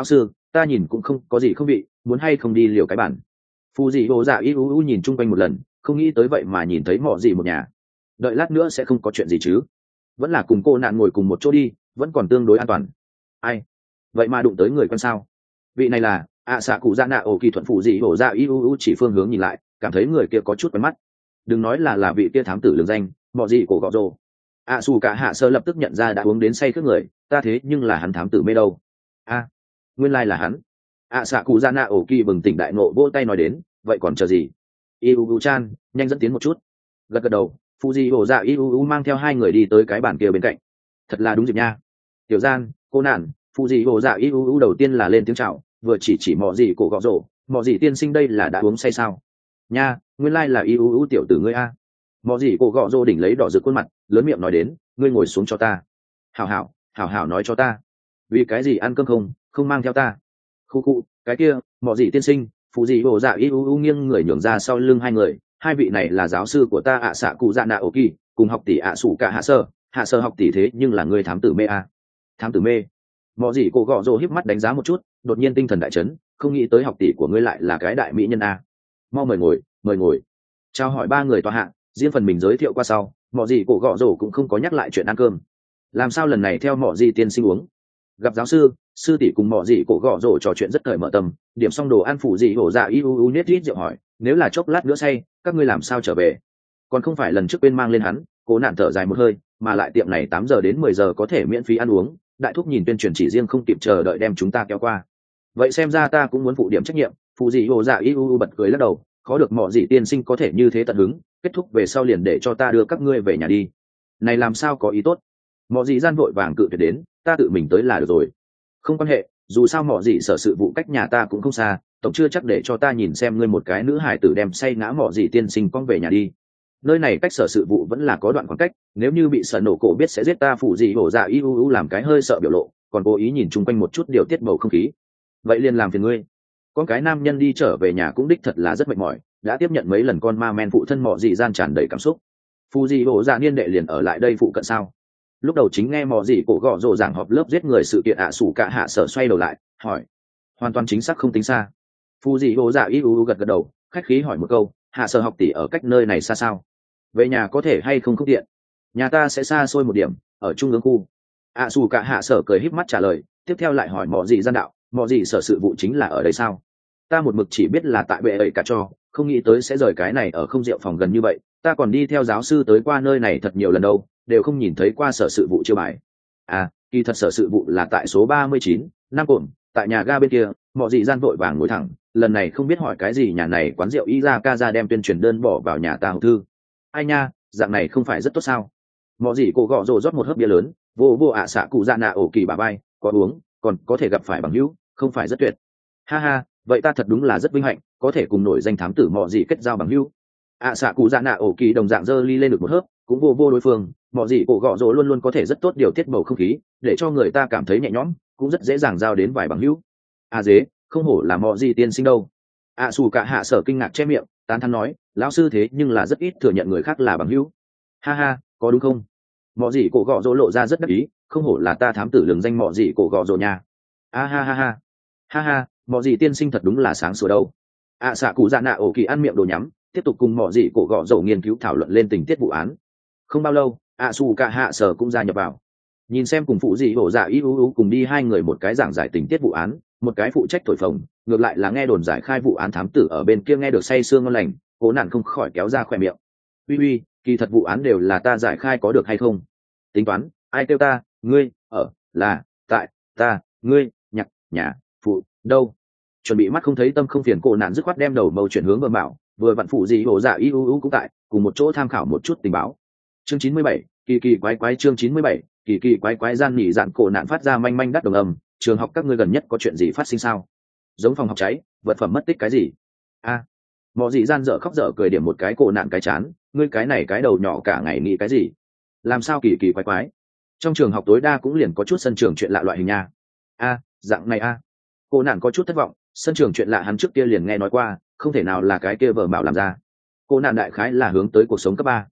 ta nhìn cũng không có gì không bị, muốn hay không đi liều cái bản. Phù dị hồ dạ y u u nhìn chung quanh một lần, không nghĩ tới vậy mà nhìn thấy mọ gì một nhà. Đợi lát nữa sẽ không có chuyện gì chứ? Vẫn là cùng cô nạn ngồi cùng một chỗ đi, vẫn còn tương đối an toàn. Ai? Vậy mà đụng tới người con sao? Vị này là ạ xạ cụ dạ nạ ổ kỳ thuận phù dị hồ dạ y u u chỉ phương hướng nhìn lại, cảm thấy người kia có chút quen mắt. Đừng nói là là vị kia thám tử lường danh, mọ gì cổ gọ rồ. ạ xù cả hạ sơ lập tức nhận ra đã uống đến say khước người, ta thế nhưng là hắn thám tử mê đâu. A, nguyên lai là hắn. ạ xạ cụ dạ nạ ổ kỳ bừng tỉnh đại nộ vỗ tay nói đến, vậy còn chờ gì? Iuu chan, nhanh dẫn tiến một chút. Gật gật đầu, Fuji hổ dạ Iuu mang theo hai người đi tới cái bàn kia bên cạnh. Thật là đúng dịp nha. Tiểu gian, cô nản, Fuji hổ dạ Iuu đầu tiên là lên tiếng chào, vừa chỉ chỉ mọ gì cổ gọ rổ, mọ gì tiên sinh đây là đã uống say sao? Nha, nguyên lai là Iuu tiểu tử ngươi a. Mọ gì cổ gọ rổ đỉnh lấy đỏ rực khuôn mặt, lớn miệng nói đến, ngươi ngồi xuống cho ta. Hảo hảo, hảo hảo nói cho ta. Vì cái gì ăn cơm không, không mang theo ta? Khu khu, cái kia, mọ gì tiên sinh, phụ dị hồ dạ y u u nghiêng người nhường ra sau lưng hai người, hai vị này là giáo sư của ta ạ xạ cụ dạ nạ ổ kỳ, cùng học tỷ ạ sủ cả hạ sơ, hạ sơ học tỷ thế nhưng là người thám tử mê à. Thám tử mê? Mọ gì cổ gọ rồ híp mắt đánh giá một chút, đột nhiên tinh thần đại chấn, không nghĩ tới học tỷ của ngươi lại là cái đại mỹ nhân a. Mau mời ngồi, mời ngồi. Chào hỏi ba người tòa hạ, riêng phần mình giới thiệu qua sau, mọ gì cổ gọ rồ cũng không có nhắc lại chuyện ăn cơm. Làm sao lần này theo mọ gì tiên sinh uống? Gặp giáo sư, sư tỷ cùng mọ gì cổ gọ rồ trò chuyện rất cởi mở tâm, điểm xong đồ ăn phụ dị hổ dạ y u u nết rít rượu hỏi, nếu là chốc lát nữa say, các ngươi làm sao trở về? Còn không phải lần trước bên mang lên hắn, cố nạn thở dài một hơi, mà lại tiệm này tám giờ đến mười giờ có thể miễn phí ăn uống, đại thúc nhìn tuyên truyền chỉ riêng không kịp chờ đợi đem chúng ta kéo qua. Vậy xem ra ta cũng muốn phụ điểm trách nhiệm. Phụ dị hổ dạ y u u bật cười lắc đầu, khó được mọ gì tiên sinh có thể như thế tận hứng, kết thúc về sau liền để cho ta đưa các ngươi về nhà đi. Này làm sao có ý tốt? Mọ gì gian vội vàng cự tuyệt đến, ta tự mình tới là được rồi. Không quan hệ, dù sao mọ gì sở sự vụ cách nhà ta cũng không xa, tổng chưa chắc để cho ta nhìn xem ngươi một cái nữ hải tử đem say ngã mọ gì tiên sinh con về nhà đi. Nơi này cách sở sự vụ vẫn là có đoạn khoảng cách, nếu như bị sợ nổ cổ biết sẽ giết ta phụ gì hổ dạ y u u làm cái hơi sợ biểu lộ, còn cố ý nhìn chung quanh một chút điều tiết bầu không khí. Vậy liền làm phiền ngươi. Con cái nam nhân đi trở về nhà cũng đích thật là rất mệt mỏi, đã tiếp nhận mấy lần con ma men phụ thân mọ gì gian tràn đầy cảm xúc. Phụ gì hổ dạ niên đệ liền ở lại đây phụ cận sao? Lúc đầu chính nghe mò gì cổ gọ rồ giảng họp lớp giết người sự kiện ạ sủ cả hạ sở xoay đầu lại hỏi, hoàn toàn chính xác không tính xa. Phu dị hồ dạ y u gật gật đầu, khách khí hỏi một câu, hạ sở học tỷ ở cách nơi này xa sao? Về nhà có thể hay không không tiện? Nhà ta sẽ xa xôi một điểm, ở trung ương khu. ạ sủ cả hạ sở cười híp mắt trả lời, tiếp theo lại hỏi mò gì gian đạo, mò gì sở sự vụ chính là ở đây sao? Ta một mực chỉ biết là tại bệ ấy cả cho, không nghĩ tới sẽ rời cái này ở không rượu phòng gần như vậy, ta còn đi theo giáo sư tới qua nơi này thật nhiều lần đâu, đều không nhìn thấy qua sở sự vụ chiêu bài. À, kỳ thật sở sự vụ là tại số ba mươi chín, Nam Cổm, tại nhà ga bên kia, mọ dị gian vội vàng ngồi thẳng, lần này không biết hỏi cái gì nhà này quán rượu Izaka đem tuyên truyền đơn bỏ vào nhà ta hậu thư. Ai nha, dạng này không phải rất tốt sao? Mọ dị cổ gọ rồ rót một hớp bia lớn, vô vô ạ xạ cụ dạ nạ ổ kỳ bà bay, có uống, còn có thể gặp phải bằng hữu, không phải rất tuyệt. Ha ha, vậy ta thật đúng là rất vinh hạnh, có thể cùng nổi danh thám tử mọ dị kết giao bằng hữu. ạ xạ cụ dạ nạ ổ kỳ đồng dạng dơ ly lên được một hớp, cũng vô vô đối phương, mọ gì cổ gọ rồ luôn luôn có thể rất tốt điều tiết bầu không khí, để cho người ta cảm thấy nhẹ nhõm, cũng rất dễ dàng giao đến vài bằng hữu. À dế, không hổ là mọ gì tiên sinh đâu. À xù cả hạ sở kinh ngạc che miệng, tán thán nói, lão sư thế nhưng là rất ít thừa nhận người khác là bằng hữu. Ha ha, có đúng không? Mọ gì cổ gọ rồ lộ ra rất đắc ý, không hổ là ta thám tử lường danh mọ gì cổ gọ rồ nha. A ha ha ha. Ha ha, mọ gì tiên sinh thật đúng là sáng sủa đâu. À xạ cụ dạ nạ ổ kỳ ăn miệng đồ nhắm, tiếp tục cùng mọ gì cổ gọ rồ nghiên cứu thảo luận lên tình tiết vụ án. Không bao lâu, ạ xù cả hạ sở cũng gia nhập vào, nhìn xem cùng phụ dị hổ dạ y u u cùng đi hai người, một cái giảng giải tình tiết vụ án, một cái phụ trách thổi phồng, ngược lại là nghe đồn giải khai vụ án thám tử ở bên kia nghe được say sương ngon lành, cố nản không khỏi kéo ra khỏe miệng. Uy uy, kỳ thật vụ án đều là ta giải khai có được hay không? Tính toán, ai kêu ta, ngươi, ở, là, tại, ta, ngươi, nhặt, nhà, phụ, đâu? Chuẩn bị mắt không thấy tâm không phiền, cô nạn dứt khoát đem đầu mâu chuyển hướng bờ bảo, vừa vặn phụ dị hổ dạ y u u cũng tại, cùng một chỗ tham khảo một chút tình báo. Chương chín mươi bảy, kỳ kỳ quái quái chương chín mươi bảy, kỳ kỳ quái quái gian nhị dạn cổ nạn phát ra manh manh đắt đồng âm, trường học các ngươi gần nhất có chuyện gì phát sinh sao? Giống phòng học cháy, vật phẩm mất tích cái gì? A. À, Mọ dị gian dở khóc dở cười điểm một cái cổ nạn cái chán, ngươi cái này cái đầu nhỏ cả ngày nghĩ cái gì? Làm sao kỳ kỳ quái quái? Trong trường học tối đa cũng liền có chút sân trường chuyện lạ loại hình nha. A, à, dạng này a. À. Cổ nạn có chút thất vọng, sân trường chuyện lạ hắn trước kia liền nghe nói qua, không thể nào là cái kia vợ bảo làm ra. Cổ nạn đại khái là hướng tới cuộc sống cấp ba.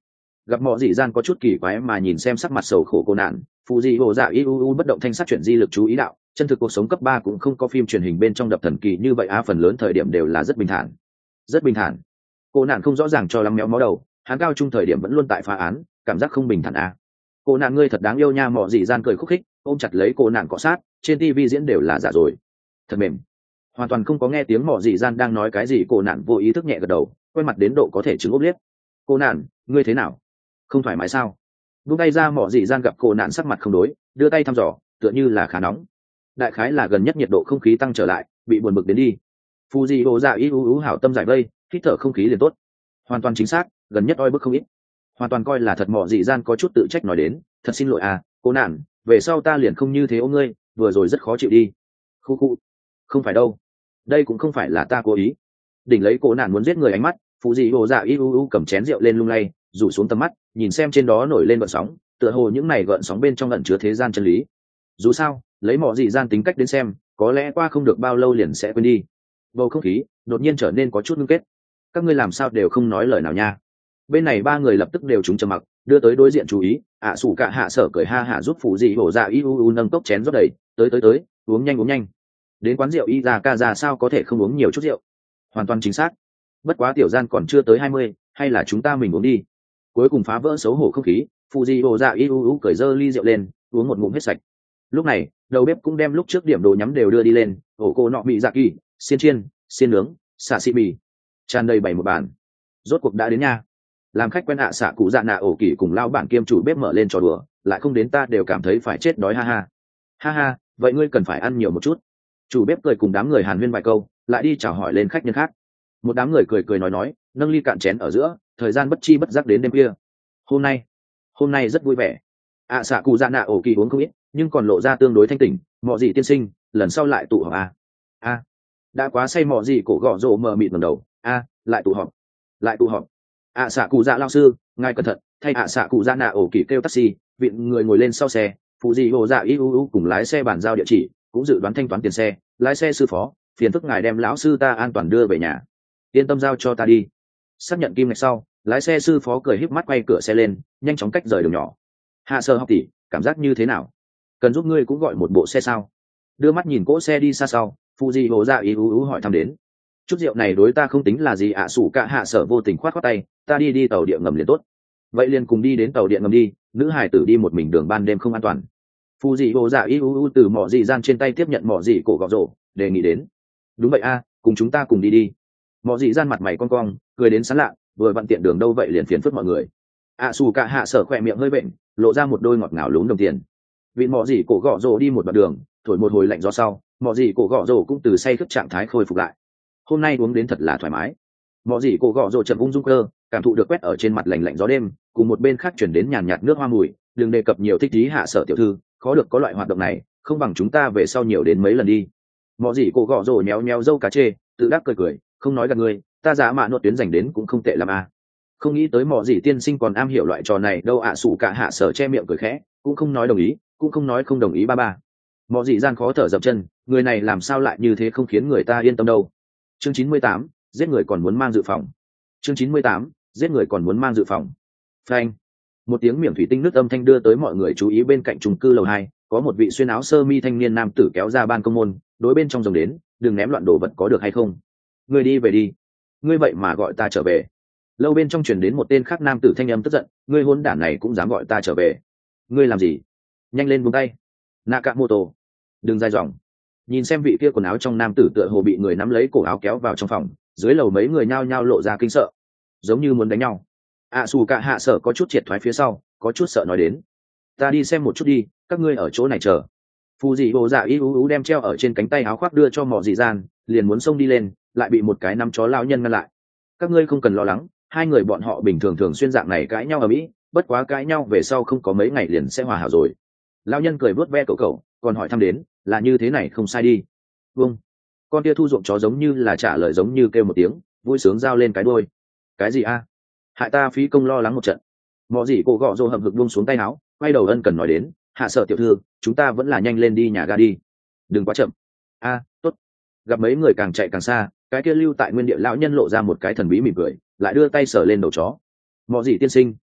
Gặp mọi dị gian có chút kỳ quái mà nhìn xem sắc mặt sầu khổ cô nạn, phụ dị hồ dạ iuu bất động thanh sắc chuyển di lực chú ý đạo, chân thực cuộc sống cấp ba cũng không có phim truyền hình bên trong đập thần kỳ như vậy a, phần lớn thời điểm đều là rất bình thản. Rất bình thản. Cô nạn không rõ ràng cho lắm méo mó đầu, hắn cao trung thời điểm vẫn luôn tại phá án, cảm giác không bình thản a. Cô nạn ngươi thật đáng yêu nha, mọi dị gian cười khúc khích, ôm chặt lấy cô nạn cọ sát, trên tivi diễn đều là giả rồi. Thật mềm. Hoàn toàn không có nghe tiếng mọi dị gian đang nói cái gì, cô nạn vô ý thức nhẹ gật đầu, quay mặt đến độ có thể chứng ốp liếc. Cô nạn, ngươi thế nào? Không thoải mái sao? Buông tay ra, mỏ dị gian gặp cô nạn sắc mặt không đối, đưa tay thăm dò, tựa như là khá nóng. Đại khái là gần nhất nhiệt độ không khí tăng trở lại, bị buồn bực đến đi. Phù dị hồ dạ y ú ú hảo tâm giải vây, hít thở không khí liền tốt. Hoàn toàn chính xác, gần nhất oi bức không ít. Hoàn toàn coi là thật, mỏ dị gian có chút tự trách nói đến, thật xin lỗi à, cô nạn, về sau ta liền không như thế ôm ngươi, vừa rồi rất khó chịu đi. Khu khu, không phải đâu, đây cũng không phải là ta cố ý. Đỉnh lấy cô nạn muốn giết người ánh mắt, phù dị hồ dạ y ú ú cầm chén rượu lên lung lay, rủ xuống tầm mắt, nhìn xem trên đó nổi lên gợn sóng, tựa hồ những này gợn sóng bên trong ẩn chứa thế gian chân lý. Dù sao, lấy mọi dị gian tính cách đến xem, có lẽ qua không được bao lâu liền sẽ quên đi. Bầu không khí đột nhiên trở nên có chút ngưng kết. Các ngươi làm sao đều không nói lời nào nha? Bên này ba người lập tức đều trúng trầm mặc, đưa tới đối diện chú ý. ạ à, sủ cả hạ sở cười ha hạ giúp phụ dị hổ dạ y u u nâng cốc chén rót đầy, tới tới tới, uống nhanh uống nhanh. Đến quán rượu y ra ca ra sao có thể không uống nhiều chút rượu? Hoàn toàn chính xác. Bất quá tiểu gian còn chưa tới hai mươi, hay là chúng ta mình uống đi. Cuối cùng phá vỡ xấu hổ không khí, phụ dị hổ dạ y u u cởi dơ ly rượu lên, uống một ngụm hết sạch. Lúc này đầu bếp cũng đem lúc trước điểm đồ nhắm đều đưa đi lên, ổ cô nọ bị dạ kỳ, xiên chiên, xiên nướng, xạ xị mì, tràn đầy bảy một bàn. Rốt cuộc đã đến nha. Làm khách quen ạ xạ cụ dạ nạ ổ kỳ cùng lao bản kiêm chủ bếp mở lên trò đùa, lại không đến ta đều cảm thấy phải chết đói, ha ha. Ha ha, vậy ngươi cần phải ăn nhiều một chút. Chủ bếp cười cùng đám người hàn huyên vài câu, lại đi chào hỏi lên khách nhân khác. Một đám người cười cười nói nói, nâng ly cạn chén ở giữa, thời gian bất chi bất giác đến đêm khuya. Hôm nay, hôm nay rất vui vẻ. ạ xạ cụ dạ nạ ổ kỳ uống không ít, nhưng còn lộ ra tương đối thanh tỉnh. Mọi gì tiên sinh, lần sau lại tụ họp à? A, đã quá say, mọi gì cổ gõ rộ mờ mịt ngẩng đầu. A, lại tụ họp, lại tụ họp. ạ xạ cụ dạ lao sư, ngài cẩn thận. Thay ạ xạ cụ dạ nạ ổ kỳ kêu taxi, viện người ngồi lên sau xe. Phụ dị hồ dạ y u u cùng lái xe bàn giao địa chỉ, cũng dự đoán thanh toán tiền xe. Lái xe sư phó, phiền phức ngài đem lão sư ta an toàn đưa về nhà, yên tâm giao cho ta đi. Xác nhận kim ngạch sau, lái xe sư phó cười híp mắt quay cửa xe lên, nhanh chóng cách rời đường nhỏ. Hạ sơ học tỷ, cảm giác như thế nào? Cần giúp ngươi cũng gọi một bộ xe sao? Đưa mắt nhìn cỗ xe đi xa sau, phụ dị hồ dạ y u u hỏi thăm đến. Chút rượu này đối ta không tính là gì ạ. À, sủ cả hạ sở vô tình khoát khoát tay, ta đi đi tàu điện ngầm liền tốt. Vậy liền cùng đi đến tàu điện ngầm đi, nữ hải tử đi một mình đường ban đêm không an toàn. Phụ dị hồ dạ y u u từ mỏ dị gian trên tay tiếp nhận mỏ dị cổ gọt rổ, đề nghị đến. Đúng vậy a, cùng chúng ta cùng đi đi. Mỏ dị gian mặt mày cong cong, cười đến sán lạ, vừa vặn tiện đường đâu vậy liền phiền phức mọi người. ạ. À, sủ cả hạ sở khỏe miệng hơi bệnh, lộ ra một đôi ngọt ngào lún đồng tiền. Vị mỏ dị cổ gọt rổ đi một đoạn đường, thổi một hồi lạnh gió sau, mỏ dị cổ gọt rổ cũng từ say khướt trạng thái khôi phục lại. Hôm nay uống đến thật là thoải mái. Mỏ dị cổ gọt rổ chậm ung dung cơ, cảm thụ được quét ở trên mặt lạnh lạnh gió đêm, cùng một bên khác chuyển đến nhàn nhạt nước hoa mùi. Đừng đề cập nhiều thích ý hạ sở tiểu thư, khó được có loại hoạt động này, không bằng chúng ta về sau nhiều đến mấy lần đi. Mỏ dị cổ gọt rổ nhéo nhéo râu cá chê, tự đắc cười cười, không nói gặp ngươi, ta giá mạ nốt tuyến dành đến cũng không tệ lắm à. Không nghĩ tới mỏ dị tiên sinh còn am hiểu loại trò này đâu ạ. À, sủ cả hạ sở che miệng cười khẽ, cũng không nói đồng ý, cũng không nói không đồng ý ba ba. Mỏ dị gian khó thở dập chân, người này làm sao lại như thế, không khiến người ta yên tâm đâu. Chương chín mươi tám, giết người còn muốn mang dự phòng. Chương chín mươi tám, giết người còn muốn mang dự phòng. Phanh. Một tiếng miệng thủy tinh nước âm thanh đưa tới mọi người chú ý. Bên cạnh chung cư lầu hai, có một vị xuyên áo sơ mi thanh niên nam tử kéo ra ban công môn, đối bên trong rồng đến, đừng ném loạn đồ vật có được hay không? Ngươi đi về đi. Ngươi vậy mà gọi ta trở về. Lâu bên trong truyền đến một tên khác nam tử thanh âm tức giận, ngươi hôn đản này cũng dám gọi ta trở về. Ngươi làm gì? Nhanh lên buông tay. Nakamoto, đừng dài dòng. Nhìn xem vị kia quần áo trong nam tử tựa hồ bị người nắm lấy cổ áo kéo vào trong phòng, dưới lầu mấy người nhao nhao lộ ra kinh sợ, giống như muốn đánh nhau. ạ. Xù cả hạ sở có chút triệt thoái phía sau, có chút sợ nói đến, ta đi xem một chút đi, các ngươi ở chỗ này chờ. Phù dị hồ dạ y ú ú đem treo ở trên cánh tay áo khoác đưa cho mỏ dị gian, liền muốn xông đi lên, lại bị một cái nắm chó lão nhân ngăn lại. Các ngươi không cần lo lắng, hai người bọn họ bình thường thường xuyên dạng này cãi nhau ở mỹ, bất quá cãi nhau về sau không có mấy ngày liền sẽ hòa hảo rồi. Lão nhân cười vuốt ve cậu cậu, còn hỏi thăm đến, là như thế này không sai đi. Vâng. Con kia thu ruộng chó giống như là trả lời giống như kêu một tiếng, vui sướng giao lên cái đuôi. Cái gì a? Hại ta phí công lo lắng một trận. Mọ gì cổ gọ rồ hậm hực buông xuống tay áo, quay đầu ân cần nói đến, hạ sở tiểu thư, chúng ta vẫn là nhanh lên đi nhà ga đi, đừng quá chậm. A, tốt. Gặp mấy người càng chạy càng xa, cái kia lưu tại nguyên địa lão nhân lộ ra một cái thần bí mỉm cười, lại đưa tay sờ lên đầu chó. Mọ gì tiên sinh,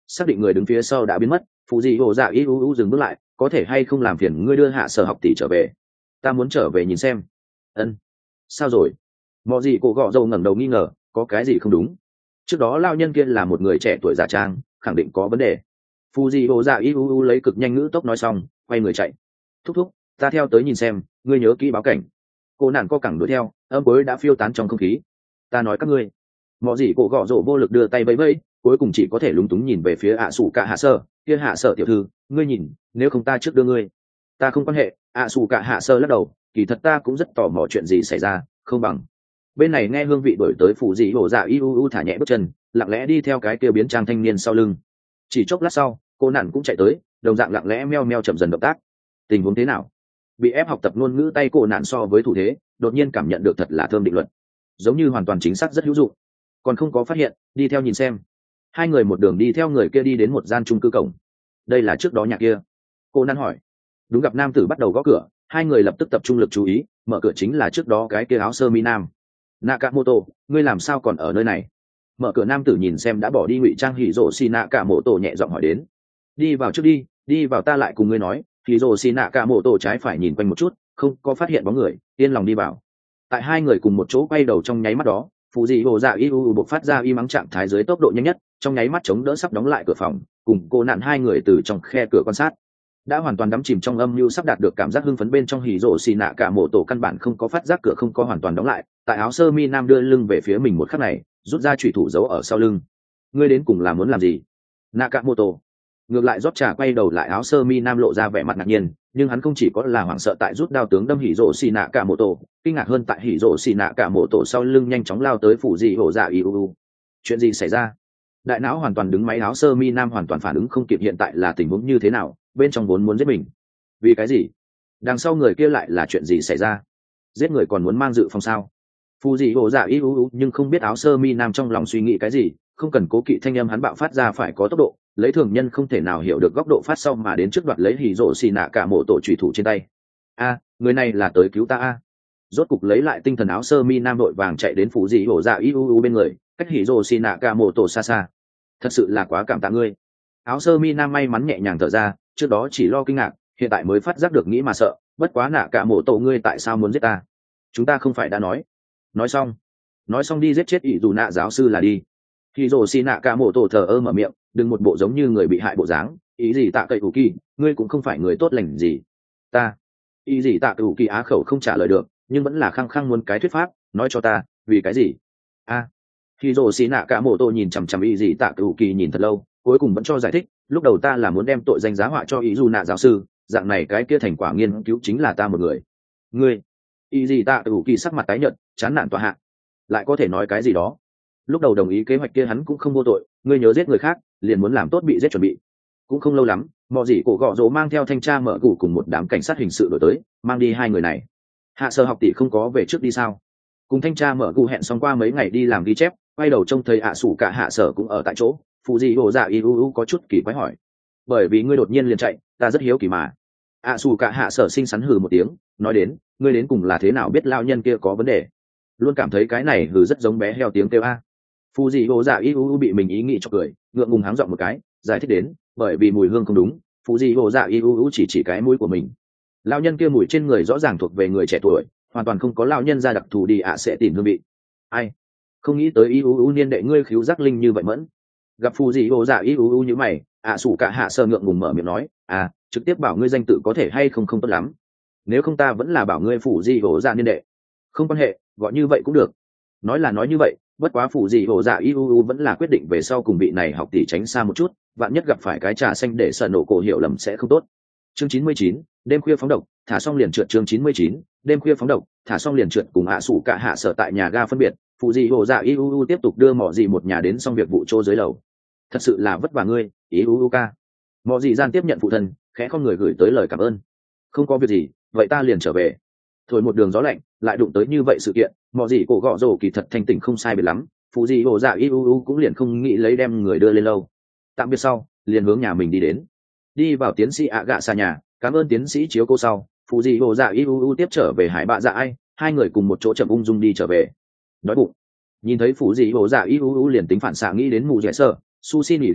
xác định người đứng phía sau đã biến mất, phụ dị hồ dạ y u u dừng bước lại, có thể hay không làm phiền ngươi đưa hạ sở học tỷ trở về, ta muốn trở về nhìn xem. Ân, sao rồi? Mọ gì cổ gọ dầu ngẩng đầu nghi ngờ, có cái gì không đúng? Trước đó lao nhân kia là một người trẻ tuổi giả trang, khẳng định có vấn đề. Phụ dị hồ dạ y u u lấy cực nhanh ngữ tốc nói xong, quay người chạy. Thúc thúc, ta theo tới nhìn xem, ngươi nhớ kỹ báo cảnh. Cô nạn co cẳng đuổi theo, âm cuối đã phiêu tán trong không khí. Ta nói các ngươi. Mọ gì cổ gọ dầu vô lực đưa tay vẫy vẫy, cuối cùng chỉ có thể lúng túng nhìn về phía ạ sủ cả hạ sơ. Kia hạ sở tiểu thư, ngươi nhìn, nếu không ta trước đưa ngươi. Ta không quan hệ. ạ sủ cả hạ sơ lắc đầu, kỳ thật ta cũng rất tò mò chuyện gì xảy ra, không bằng. Bên này nghe hương vị đổi tới phụ dị hổ dạ y u u thả nhẹ bước chân, lặng lẽ đi theo cái kia biến trang thanh niên sau lưng. Chỉ chốc lát sau, cô nản cũng chạy tới, đồng dạng lặng lẽ meo meo chậm dần động tác. Tình huống thế nào? Bị ép học tập ngôn ngữ tay cô nản so với thủ thế, đột nhiên cảm nhận được thật là thơm định luật, giống như hoàn toàn chính xác rất hữu dụng. Còn không có phát hiện, đi theo nhìn xem. Hai người một đường đi theo người kia đi đến một gian chung cư cổng. Đây là trước đó nhà kia. Cô nản hỏi. Đúng, gặp nam tử bắt đầu gõ cửa, hai người lập tức tập trung lực chú ý, mở cửa chính là trước đó cái kia áo sơ mi nam. Nakamoto, ngươi làm sao còn ở nơi này? Mở cửa nam tử nhìn xem đã bỏ đi ngụy trang hỉ rổ xì Nakamoto nhẹ giọng hỏi đến. Đi vào trước đi, đi vào ta lại cùng ngươi nói. Hỉ rổ xì Nakamoto trái phải nhìn quanh một chút, không có phát hiện bóng người, yên lòng đi vào. Tại hai người cùng một chỗ quay đầu trong nháy mắt đó, phụ dị hồ dạ y u buộc phát ra y mắng trạng thái dưới tốc độ nhanh nhất, trong nháy mắt chống đỡ sắp đóng lại cửa phòng, cùng cô nạn hai người từ trong khe cửa quan sát. Đã hoàn toàn đắm chìm trong âm mưu sắp đạt được cảm giác hưng phấn bên trong hỉ rổ xì nạ cả mộ tổ căn bản không có phát giác cửa không có hoàn toàn đóng lại. Tại áo sơ mi nam đưa lưng về phía mình một khắc này, rút ra chủy thủ giấu ở sau lưng. Ngươi đến cùng là muốn làm gì? Nakamoto. Ngược lại rót trà quay đầu lại, áo sơ mi nam lộ ra vẻ mặt ngạc nhiên, nhưng hắn không chỉ có là hoảng sợ tại rút đao tướng đâm hỉ rổ xì nạ cả mộ tổ, kinh ngạc hơn tại hỉ rổ xì nạ cả mộ tổ sau lưng nhanh chóng lao tới phủ dị hổ dạ iuu. Chuyện gì xảy ra? Đại não hoàn toàn đứng máy, áo sơ mi nam hoàn toàn phản ứng không kịp hiện tại là tình huống như thế nào, bên trong vốn muốn giết mình. Vì cái gì? Đằng sau người kia lại là chuyện gì xảy ra? Giết người còn muốn mang dự phòng sao? Phù dị hổ dạ iuu nhưng không biết áo sơ mi nam trong lòng suy nghĩ cái gì, không cần cố kỵ thanh âm hắn bạo phát ra phải có tốc độ, lấy thường nhân không thể nào hiểu được góc độ phát sau mà đến trước đoạt lấy hỉ rổ xì nạ cả mộ tổ chủy thủ trên tay. A, người này là tới cứu ta a. Rốt cục lấy lại tinh thần, áo sơ mi nam đội vàng chạy đến phủ dị hổ dạ iuu bên người, cách hỉ rổ xì nạ cả mộ tổ xa xa. Thật sự là quá cảm tạ ngươi. Áo sơ mi nam may mắn nhẹ nhàng thở ra, trước đó chỉ lo kinh ngạc, hiện tại mới phát giác được nghĩ mà sợ, bất quá nạ cả mộ tổ ngươi tại sao muốn giết ta? Chúng ta không phải đã nói. Nói xong. Nói xong đi giết chết ỷ dù nạ giáo sư là đi. Hỉ rổ xì nạ cả mộ tổ thờ ơ mở miệng, đừng một bộ giống như người bị hại bộ dáng. Ý gì tạ cậy ủ kỳ, ngươi cũng không phải người tốt lành gì. Ta. Ý gì tạ cậy ủ kỳ á khẩu không trả lời được, nhưng vẫn là khăng khăng muốn cái thuyết pháp, nói cho ta, vì cái gì? A. À. Hỉ rổ xì nạ cả mộ tổ nhìn chằm chằm ý gì tạ cậy ủ kỳ nhìn thật lâu, cuối cùng vẫn cho giải thích, lúc đầu ta là muốn đem tội danh giá họa cho ý dù nạ giáo sư, dạng này cái kia thành quả nghiên cứu chính là ta một người. Ngươi. Ý gì tạ cậy ủ kỳ sắc mặt tái nhợt, chán nản tòa hạ. Lại có thể nói cái gì đó? Lúc đầu đồng ý kế hoạch kia hắn cũng không vô tội, ngươi nhớ giết người khác liền muốn làm tốt bị giết chuẩn bị. Cũng không lâu lắm, mọ gì cổ gọ rỗ mang theo thanh tra mở cụ cùng một đám cảnh sát hình sự đổi tới, mang đi hai người này. Hạ sơ học tỷ không có về trước đi sao? Cùng thanh tra mở cụ hẹn xong qua mấy ngày đi làm ghi chép, quay đầu trông thấy ạ sủ cả hạ sở cũng ở tại chỗ. Phụ gì hồ dạ iuu có chút kỳ quái hỏi, bởi vì ngươi đột nhiên liền chạy, ta rất hiếu kỳ mà. ạ sủ cả hạ sở xinh xắn hừ một tiếng, nói đến, ngươi đến cùng là thế nào biết lao nhân kia có vấn đề? Luôn cảm thấy cái này hừ rất giống bé heo tiếng kêu a. Phù dị hồ dạ iuu bị mình ý nghĩ cho cười, ngượng ngùng háng giọng một cái, giải thích đến, bởi vì mùi hương không đúng. Phù dị hồ dạ iuu chỉ chỉ cái mũi của mình. Lão nhân kia mùi trên người rõ ràng thuộc về người trẻ tuổi, hoàn toàn không có lão nhân ra đặc thù đi ạ sẽ tìm hương vị. Ai? Không nghĩ tới iuu niên đệ ngươi khiếu giác linh như vậy mẫn. Gặp phù dị hồ dạ iuu như mày, ạ sủ cả hạ sơ ngượng ngùng mở miệng nói, à, trực tiếp bảo ngươi danh tự có thể hay không không tốt lắm. Nếu không ta vẫn là bảo ngươi phù dị hồ dạ niên đệ. Không quan hệ, gọi như vậy cũng được. Nói là nói như vậy, bất quá phủ dị hồ dạ iuu vẫn là quyết định về sau cùng vị này học tỷ tránh xa một chút, vạn nhất gặp phải cái trà xanh để sợ nổ cổ hiểu lầm sẽ không tốt. Chương chín mươi chín, đêm khuya phóng độc, thả xong liền trượt. Chương chín mươi chín, đêm khuya phóng độc, thả xong liền trượt. Cùng ạ sủ cả hạ sở tại nhà ga phân biệt, phủ dị hồ dạ iuu tiếp tục đưa mỏ dị một nhà đến xong việc vụ trô dưới lầu. Thật sự là vất vả ngươi, iuu ca. Mỏ dị gian tiếp nhận phụ thân, khẽ không người gửi tới lời cảm ơn. Không có việc gì, vậy ta liền trở về. Thổi một đường gió lạnh, lại đụng tới như vậy sự kiện, mọ gì cổ gọ rổ kỳ thật thanh tỉnh không sai biệt lắm, phụ gì hồ dạ iuu cũng liền không nghĩ lấy đem người đưa lên lâu. Tạm biệt sau, liền hướng nhà mình đi đến. Đi vào tiến sĩ ạ gạ xa nhà, cảm ơn tiến sĩ chiếu cô sau, phụ gì hồ dạ iuu tiếp trở về hải bạ dạ ai, hai người cùng một chỗ chậm ung dung đi trở về. Đói bụng. Nhìn thấy phụ gì hồ dạ iuu liền tính phản xạ nghĩ đến mù dẻ sơ, sushi nỉ gì gì,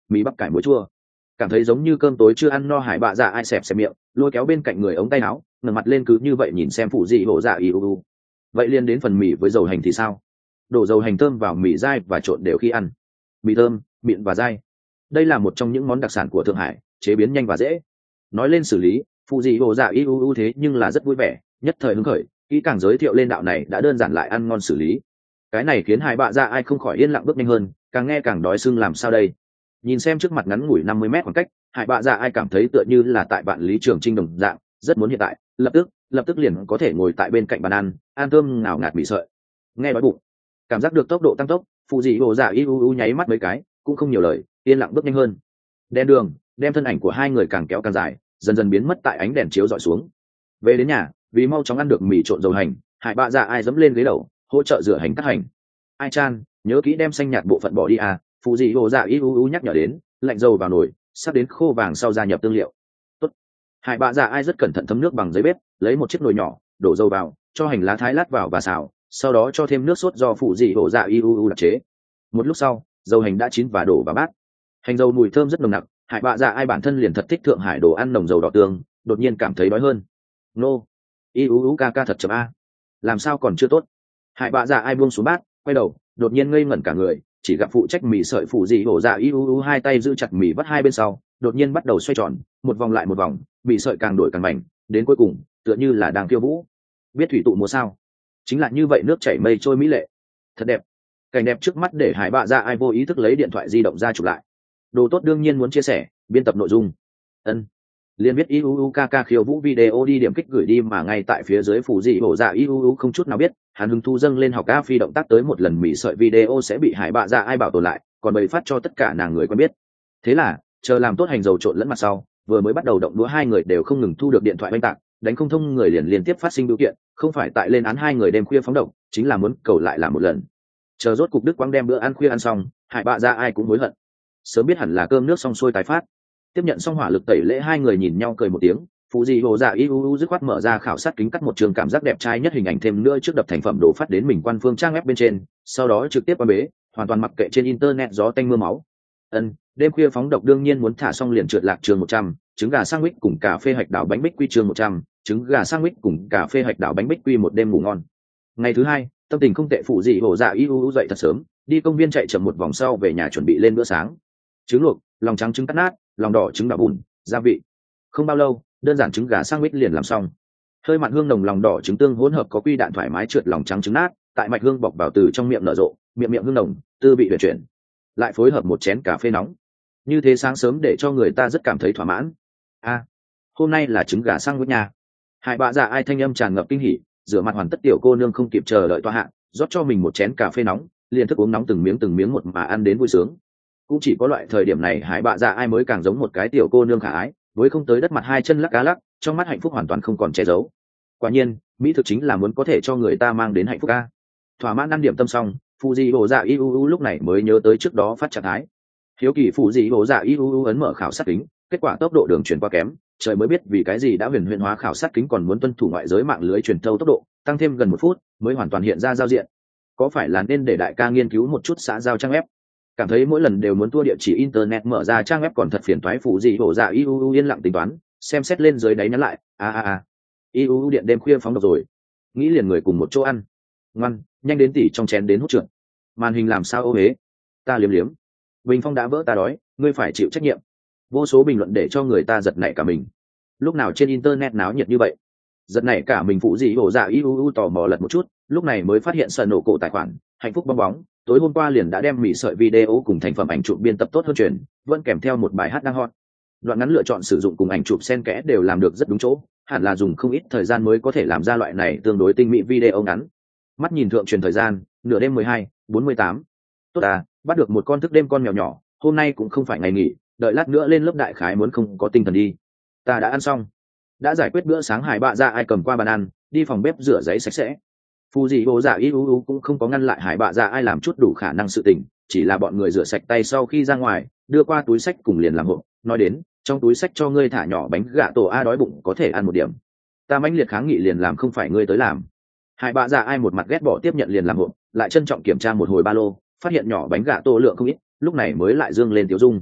mì bắp cải muối chua. Cảm thấy giống như cơm tối chưa ăn no, hải bạ dạ ai xẹp xẹp miệng, lôi kéo bên cạnh người ống tay áo, ngẩng mặt lên cứ như vậy nhìn xem phụ dị hổ dạ y u u. Vậy liên đến phần mì với dầu hành thì sao? Đổ dầu hành thơm vào mì dai và trộn đều khi ăn. Mì thơm, mịn và dai. Đây là một trong những món đặc sản của Thượng Hải, chế biến nhanh và dễ. Nói lên xử lý, phụ dị hổ dạ y u u thế nhưng là rất vui vẻ, nhất thời hứng khởi, kỹ càng giới thiệu lên đạo này đã đơn giản lại ăn ngon xử lý. Cái này khiến hải bạ dạ ai không khỏi yên lặng bước nhanh hơn, càng nghe càng đói sưng làm sao đây. Nhìn xem trước mặt ngắn ngủi năm mươi mét khoảng cách, hải bạ dạ ai cảm thấy tựa như là tại bạn lý trường trinh đồng dạng, rất muốn hiện tại lập tức lập tức liền có thể ngồi tại bên cạnh bàn ăn, ăn thơm ngào ngạt mì sợi. Nghe đói bụng, cảm giác được tốc độ tăng tốc, phụ dị hồ dạ y u u nháy mắt mấy cái, cũng không nhiều lời, yên lặng bước nhanh hơn. Đèn đường đem thân ảnh của hai người càng kéo càng dài, dần dần biến mất tại ánh đèn chiếu dọi xuống. Về đến nhà, vì mau chóng ăn được mì trộn dầu hành, hải bạ dạ ai dẫm lên ghế đầu, hỗ trợ rửa hành cắt hành. Ai chan, nhớ kỹ đem xanh nhạt bộ phận bỏ đi à, phụ dị hồ dạ y u u nhắc nhở đến, lạnh dầu vào nồi, sắp đến khô vàng sau gia nhập tương liệu. Tốt. Hải bạ dạ ai rất cẩn thận thấm nước bằng giấy bếp, lấy một chiếc nồi nhỏ, đổ dầu vào, cho hành lá thái lát vào và xào, sau đó cho thêm nước sốt do phụ dị hồ dạ y u u đặc chế. Một lúc sau, dầu hành đã chín và đổ vào bát. Hành dầu mùi thơm rất nồng nặc, hải bạ dạ ai bản thân liền thật thích Thượng Hải đồ ăn nồng dầu đỏ tương, đột nhiên cảm thấy đói hơn. Nô, y u u ca ca thật chậm a, làm sao còn chưa tốt. Hải bạ dạ ai buông xuống bát, quay đầu, đột nhiên ngây ngẩn cả người, chỉ gặp phụ trách mì sợi phụ dị hổ dạ y u u hai tay giữ chặt mì vắt hai bên sau, đột nhiên bắt đầu xoay tròn, một vòng lại một vòng, mì sợi càng đổi càng mảnh, đến cuối cùng tựa như là đang khiêu vũ. Biết thủy tụ mùa sao, chính là như vậy, nước chảy mây trôi mỹ lệ, thật đẹp. Cảnh đẹp trước mắt để hải bạ dạ ai vô ý thức lấy điện thoại di động ra chụp lại. Đồ tốt đương nhiên muốn chia sẻ, biên tập nội dung. Ân, liền biết i u u ca ca khiêu vũ video đi điểm kích gửi đi, mà ngay tại phía dưới phụ dị hổ dạ i u u không chút nào biết, hắn hứng thu dâng lên học ca phi động tác tới một lần mỉ sợi video sẽ bị hải bạ dạ ai bảo tồn lại, còn bày phát cho tất cả nàng người quen biết. Thế là chờ làm tốt hành dầu trộn lẫn mặt sau, vừa mới bắt đầu động đũa hai người đều không ngừng thu được điện thoại oanh tạc, đánh không thông người liền liên tiếp phát sinh biểu kiện, không phải tại lên án hai người đêm khuya phóng độc, chính là muốn cầu lại làm một lần. Chờ rốt cục Đức Quang đem bữa ăn khuya ăn xong, hải bạ dạ ai cũng hối hận, sớm biết hẳn là cơm nước xong xuôi tái phát. Tiếp nhận xong hỏa lực tẩy lễ, hai người nhìn nhau cười một tiếng. Phụ dị hồ dạ i u u dứt khoát mở ra khảo sát kính, cắt một trường cảm giác đẹp trai nhất hình ảnh thêm nữa trước đập thành phẩm đổ phát đến mình quan phương trang web bên trên, sau đó trực tiếp qua bế, hoàn toàn mặc kệ trên internet gió tanh mưa máu. Ân, đêm khuya phóng độc đương nhiên muốn thả xong liền trượt lạc trường một trăm, trứng gà sandwich cùng cà phê hạch đảo bánh bích quy trường một trăm, trứng gà sandwich cùng cà phê hạch đảo bánh bích quy một đêm ngủ ngon. Ngày thứ hai, tâm tình không tệ, phụ dị hồ dạ i u u dậy thật sớm, đi công viên chạy chậm một vòng sau về nhà chuẩn bị lên bữa sáng. Trứng luộc, lòng trắng trứng cắt nát, lòng đỏ trứng đảo bùn, gia vị. Không bao lâu, đơn giản trứng gà sandwich liền làm xong. Hơi mặn hương nồng lòng đỏ trứng tương hỗn hợp có quy đạn thoải mái trượt lòng trắng trứng nát, tại mạch hương bọc vào từ trong miệng nở rộ, miệng miệng hương nồng, tư vị huyền chuyển. Lại phối hợp một chén cà phê nóng. Như thế sáng sớm để cho người ta rất cảm thấy thỏa mãn. A, à, hôm nay là trứng gà sandwich nha. Hải bạ dạ ai thanh âm tràn ngập kinh hỉ, rửa mặt hoàn tất tiểu cô nương không kịp chờ đợi toa hạ, rót cho mình một chén cà phê nóng, liền thức uống nóng từng miếng từng miếng một mà ăn đến vui sướng. Cũng chỉ có loại thời điểm này hải bạ dạ ai mới càng giống một cái tiểu cô nương khả ái, với không tới đất mặt hai chân lắc cá lắc, trong mắt hạnh phúc hoàn toàn không còn che giấu. Quả nhiên mỹ thực chính là muốn có thể cho người ta mang đến hạnh phúc a. Thỏa mãn ăn điểm tâm xong, phụ dị hồ dạ i u u lúc này mới nhớ tới trước đó phát trạng thái. Hiếu kỳ phụ dị hồ dạ i u u ấn mở khảo sát kính, kết quả tốc độ đường truyền qua kém, trời mới biết vì cái gì đã huyền huyền hóa khảo sát kính còn muốn tuân thủ ngoại giới mạng lưới truyền thâu tốc độ, tăng thêm gần một phút mới hoàn toàn hiện ra giao diện. Có phải là nên để đại ca nghiên cứu một chút xã giao trang web? Cảm thấy mỗi lần đều muốn tua địa chỉ internet mở ra trang web còn thật phiền toái, phụ dị hổ dạ i u u yên lặng tính toán, xem xét lên dưới đáy nhắn lại, a a a, i u u điện đêm khuya phóng độc rồi, nghĩ liền người cùng một chỗ ăn, ngoan, nhanh đến tỉ trong chén đến hút trượt, màn hình làm sao ô hế, ta liếm liếm, bình phong đã vỡ ta đói, ngươi phải chịu trách nhiệm. Vô số bình luận để cho người ta giật nảy cả mình. Lúc nào trên internet náo nhiệt như vậy? Giật nảy cả mình, phụ dị hổ dạ i u u tò mò lật một chút, lúc này mới phát hiện sợ nổ cổ tài khoản hạnh phúc bong bóng tối hôm qua liền đã đem mỉ sợi video cùng thành phẩm ảnh chụp biên tập tốt hơn truyền, vẫn kèm theo một bài hát đang hot. Đoạn ngắn lựa chọn sử dụng cùng ảnh chụp xen kẽ đều làm được rất đúng chỗ, hẳn là dùng không ít thời gian mới có thể làm ra loại này tương đối tinh mỹ video ngắn. Mắt nhìn thượng truyền thời gian, nửa đêm mười hai bốn mươi tám. Tốt à, bắt được một con thức đêm con mèo nhỏ, hôm nay cũng không phải ngày nghỉ, đợi lát nữa lên lớp đại khái muốn không có tinh thần đi. Ta đã ăn xong, đã giải quyết bữa sáng, hải bạ dạ ai cầm qua bàn ăn, đi phòng bếp rửa giấy sạch sẽ. Phụ dị hồ dạ i u u cũng không có ngăn lại hải bạ dạ ai làm chút đủ khả năng sự tình, chỉ là bọn người rửa sạch tay sau khi ra ngoài, đưa qua túi sách cùng liền làm hộ, nói đến trong túi sách cho ngươi thả nhỏ bánh gà tổ, a đói bụng có thể ăn một điểm. Ta mãnh liệt kháng nghị liền làm, không phải ngươi tới làm. Hải bạ dạ ai một mặt ghét bỏ tiếp nhận liền làm hộ, lại trân trọng kiểm tra một hồi ba lô, phát hiện nhỏ bánh gà tổ lượng không ít, lúc này mới lại dương lên tiểu dung.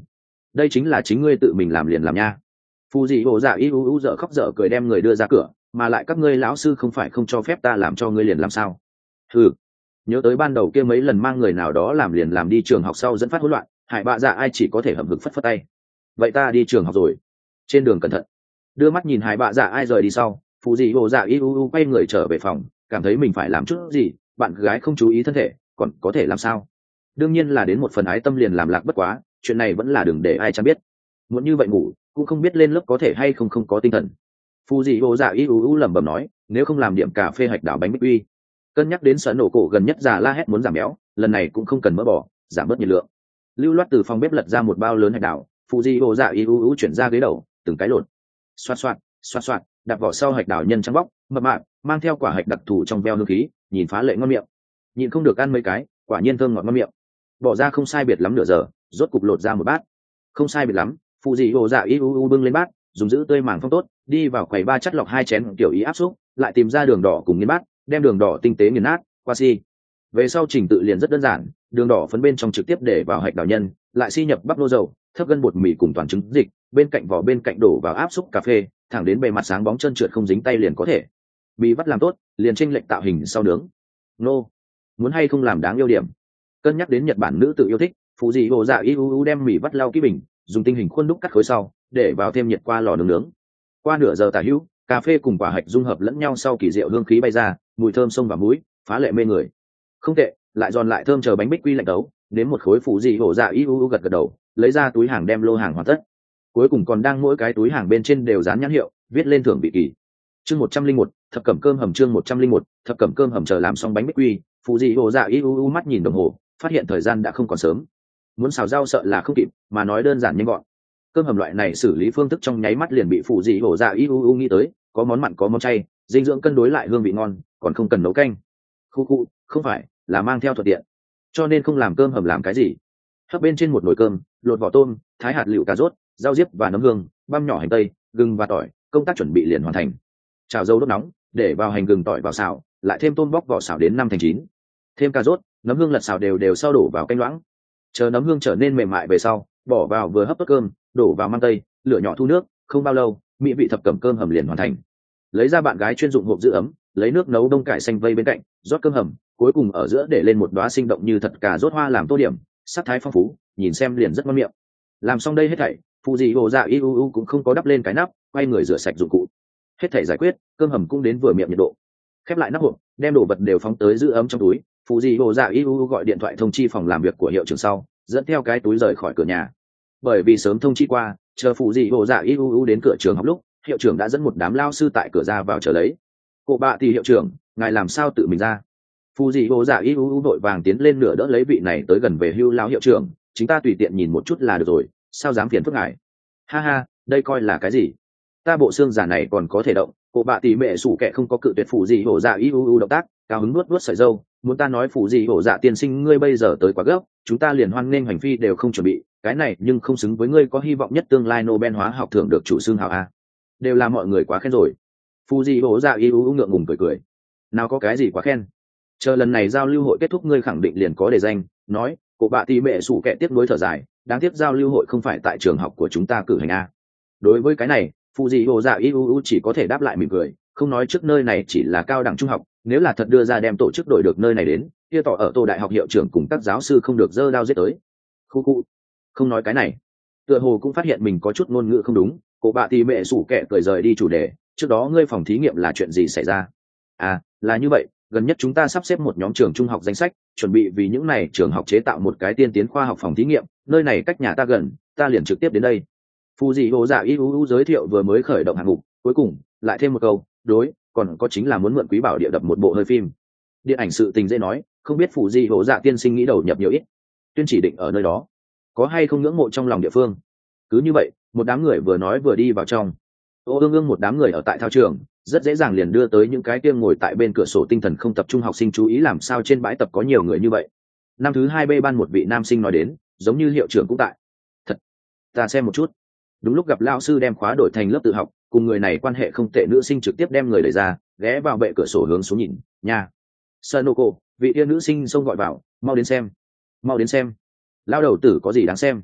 đây chính là chính ngươi tự mình làm liền làm nha. Phù dị hồ dạ y u u dở khóc dở cười đem người đưa ra cửa, mà lại các ngươi lão sư không phải không cho phép ta làm cho ngươi liền làm sao? Ừ, nhớ tới ban đầu kia mấy lần mang người nào đó làm liền làm đi trường học sau dẫn phát hỗn loạn, Hải Bạ Dạ ai chỉ có thể hậm hực phất phất tay. Vậy ta đi trường học rồi. Trên đường cẩn thận. Đưa mắt nhìn Hải Bạ Dạ ai rời đi sau, Phù dị hồ dạ y u u quay người trở về phòng, cảm thấy mình phải làm chút gì, bạn gái không chú ý thân thể, còn có thể làm sao? Đương nhiên là đến một phần ái tâm liền làm lạc bất quá, chuyện này vẫn là đừng để ai chẳng biết. Muốn như vậy ngủ, cũng không biết lên lớp có thể hay không không có tinh thần. Phù dị hồ dạ y u u lẩm bẩm nói, nếu không làm điểm cà phê hạch đảo bánh bích quy. Cân nhắc đến sợ nổ cổ gần nhất già la hét muốn giảm béo, lần này cũng không cần mỡ bỏ, giảm bớt nhiệt lượng. Lưu loát từ phòng bếp lật ra một bao lớn hạch đảo, Phù dị hồ dạ y u u chuyển ra ghế đầu, từng cái lột. Xoạt xoạt, xoạt xoạt, đạp vỏ sau hạch đảo nhân trắng bóc, mập mạp, mang theo quả hạch đặc thù trong veo hương khí, nhìn phá lệ ngon miệng. Nhìn không được ăn mấy cái, quả nhiên thơm ngọt ngon miệng. Bỏ ra không sai biệt lắm nửa giờ, rốt cục lột ra một bát. Không sai biệt lắm, Phù dị hồ dạ y u u bưng lên bát, dùng giữ tươi màng phong tốt, đi vào quầy ba chắt lọc hai chén kiểu ý áp xúc, lại tìm ra đường đỏ cùng nghiền bát, đem đường đỏ tinh tế nghiền nát, qua si. Về sau trình tự liền rất đơn giản, đường đỏ phấn bên trong trực tiếp để vào hạch đảo nhân, lại si nhập bắp lô dầu, thấp gân bột mì cùng toàn trứng dịch, bên cạnh vỏ bên cạnh đổ vào áp xúc cà phê, thẳng đến bề mặt sáng bóng trơn trượt không dính tay liền có thể. Mì vắt làm tốt, liền chênh lệch tạo hình sau nướng. Nô, muốn hay không làm đáng yêu điểm. Cân nhắc đến Nhật Bản nữ tự yêu thích, Phù dị hồ dạ y u u đem mì vắt lau kỹ bình, dùng tinh hình khuôn đúc cắt khối sau, để vào thêm nhiệt qua lò nướng nướng. Qua nửa giờ tả hữu, cà phê cùng quả hạch dung hợp lẫn nhau sau kỳ diệu hương khí bay ra, mùi thơm xông vào mũi, phá lệ mê người. Không tệ, lại giòn lại thơm, chờ bánh bích quy lạnh tấu, đến một khối Phù dị hồ dạ y u u gật gật đầu, lấy ra túi hàng đem lô hàng hoàn tất. Cuối cùng còn đang mỗi cái túi hàng bên trên đều dán nhãn hiệu, viết lên thưởng vị kỳ. Chương một trăm linh một, thập cẩm cơm hầm chương một trăm linh một, thập cẩm cơm hầm chờ làm xong bánh bích quy, Phù dị hồ dạ y u u mắt nhìn đồng hồ, phát hiện thời gian đã không còn sớm. Muốn xào rau sợ là không kịp, mà nói đơn giản nhanh gọn. Cơm hầm loại này xử lý phương thức trong nháy mắt liền bị Phù dị hồ dạ y u u nghĩ tới, có món mặn có món chay, dinh dưỡng cân đối lại hương vị ngon, còn không cần nấu canh. Khu khu, không phải, là mang theo thuận tiện. Cho nên không làm cơm hầm làm cái gì? Hấp bên trên một nồi cơm, lột vỏ tôm, thái hạt lựu cà rốt, rau diếp và nấm hương, băm nhỏ hành tây, gừng và tỏi, công tác chuẩn bị liền hoàn thành. Chảo dầu đốt nóng, để vào hành gừng tỏi vào xào, lại thêm tôm bóc vỏ xào đến năm thành chín. Thêm cà rốt, nấm hương lật xào đều đều sau đổ vào canh loãng. Chờ nấm hương trở nên mềm mại về sau, bỏ vào vừa hấp tốt cơm, đổ vào măng tây, lửa nhỏ thu nước, không bao lâu, mỹ vị thập cẩm cơm hầm liền hoàn thành. Lấy ra bạn gái chuyên dụng hộp giữ ấm, lấy nước nấu đông cải xanh vây bên cạnh, rót cơm hầm, cuối cùng ở giữa để lên một đóa sinh động như thật cà rốt hoa làm tô điểm, sắc thái phong phú, nhìn xem liền rất ngon miệng. Làm xong đây hết thảy, Phù dị hồ dạ y u u cũng không có đắp lên cái nắp, quay người rửa sạch dụng cụ. Hết thảy giải quyết, cơm hầm cũng đến vừa miệng nhiệt độ. Khép lại nắp hộp, đem đồ vật đều phóng tới giữ ấm trong túi. Phù dị hồ dạ y u u gọi điện thoại thông chi phòng làm việc của hiệu trưởng sau, dẫn theo cái túi rời khỏi cửa nhà. Bởi vì sớm thông chi qua, chờ Phù dị hồ dạ y u u đến cửa trường học lúc, hiệu trưởng đã dẫn một đám lao sư tại cửa ra vào chờ lấy. Cô bạ thì hiệu trưởng, ngài làm sao tự mình ra? Phù dị hồ dạ y u u vội vàng tiến lên nửa đỡ lấy vị này tới gần về hưu lao hiệu trưởng, chúng ta tùy tiện nhìn một chút là được rồi, sao dám phiền phức ngài? Ha ha, đây coi là cái gì? Ta bộ xương giả này còn có thể động. Cô bạ tỉ mẹ sủ kệ không có cự tuyệt Phù dị hồ dạ y u u động tác, cao hứng nuốt nuốt sợi dâu, muốn ta nói Phù dị hồ dạ tiên sinh ngươi bây giờ tới quá gấp, chúng ta liền hoan nghênh hành phi đều không chuẩn bị, cái này nhưng không xứng với ngươi có hy vọng nhất tương lai Nobel hóa học thưởng được chủ xương hào a. Đều là mọi người quá khen rồi. Phù dị hồ dạ y u u ngượng ngùng cười cười. Nào có cái gì quá khen. Chờ lần này giao lưu hội kết thúc ngươi khẳng định liền có đề danh, nói, cô bạ tỉ mẹ sủ kệ tiếp nối thở dài, đáng tiếc giao lưu hội không phải tại trường học của chúng ta cử hành a. Đối với cái này, Phù dị hồ dạ y u u chỉ có thể đáp lại mỉm cười, không nói trước nơi này chỉ là cao đẳng trung học, nếu là thật đưa ra đem tổ chức đổi được nơi này đến, kia tỏ ở Tô đại học hiệu trưởng cùng các giáo sư không được dơ đao giết tới. Khu khu, không nói cái này. Tựa hồ cũng phát hiện mình có chút ngôn ngữ không đúng, cô bạ tỉ mẹ sủ kệ cười rời đi chủ đề, trước đó ngươi phòng thí nghiệm là chuyện gì xảy ra? À, là như vậy, gần nhất chúng ta sắp xếp một nhóm trường trung học danh sách, chuẩn bị vì những này trường học chế tạo một cái tiên tiến khoa học phòng thí nghiệm, nơi này cách nhà ta gần, ta liền trực tiếp đến đây. Phù dị hồ dạ y u u giới thiệu vừa mới khởi động hạng mục, cuối cùng lại thêm một câu, đối, còn có chính là muốn mượn quý bảo địa đập một bộ hơi phim. Điện ảnh sự tình dễ nói, không biết Phù dị hồ dạ tiên sinh nghĩ đầu nhập nhiều ít, tuyên chỉ định ở nơi đó, có hay không ngưỡng mộ trong lòng địa phương. Cứ như vậy, một đám người vừa nói vừa đi vào trong. Ô ương ương một đám người ở tại thao trường, rất dễ dàng liền đưa tới những cái tiêm ngồi tại bên cửa sổ tinh thần không tập trung học sinh chú ý làm sao trên bãi tập có nhiều người như vậy. Năm thứ hai B ban một vị nam sinh nói đến, giống như hiệu trưởng cũng tại. Thật, ta xem một chút. Đúng lúc gặp lao sư đem khóa đổi thành lớp tự học, cùng người này quan hệ không tệ nữ sinh trực tiếp đem người đẩy ra, ghé vào bệ cửa sổ hướng xuống nhìn, nha. Sanoko, vị yêu nữ sinh xông gọi vào, mau đến xem, mau đến xem. Lao đầu tử có gì đáng xem?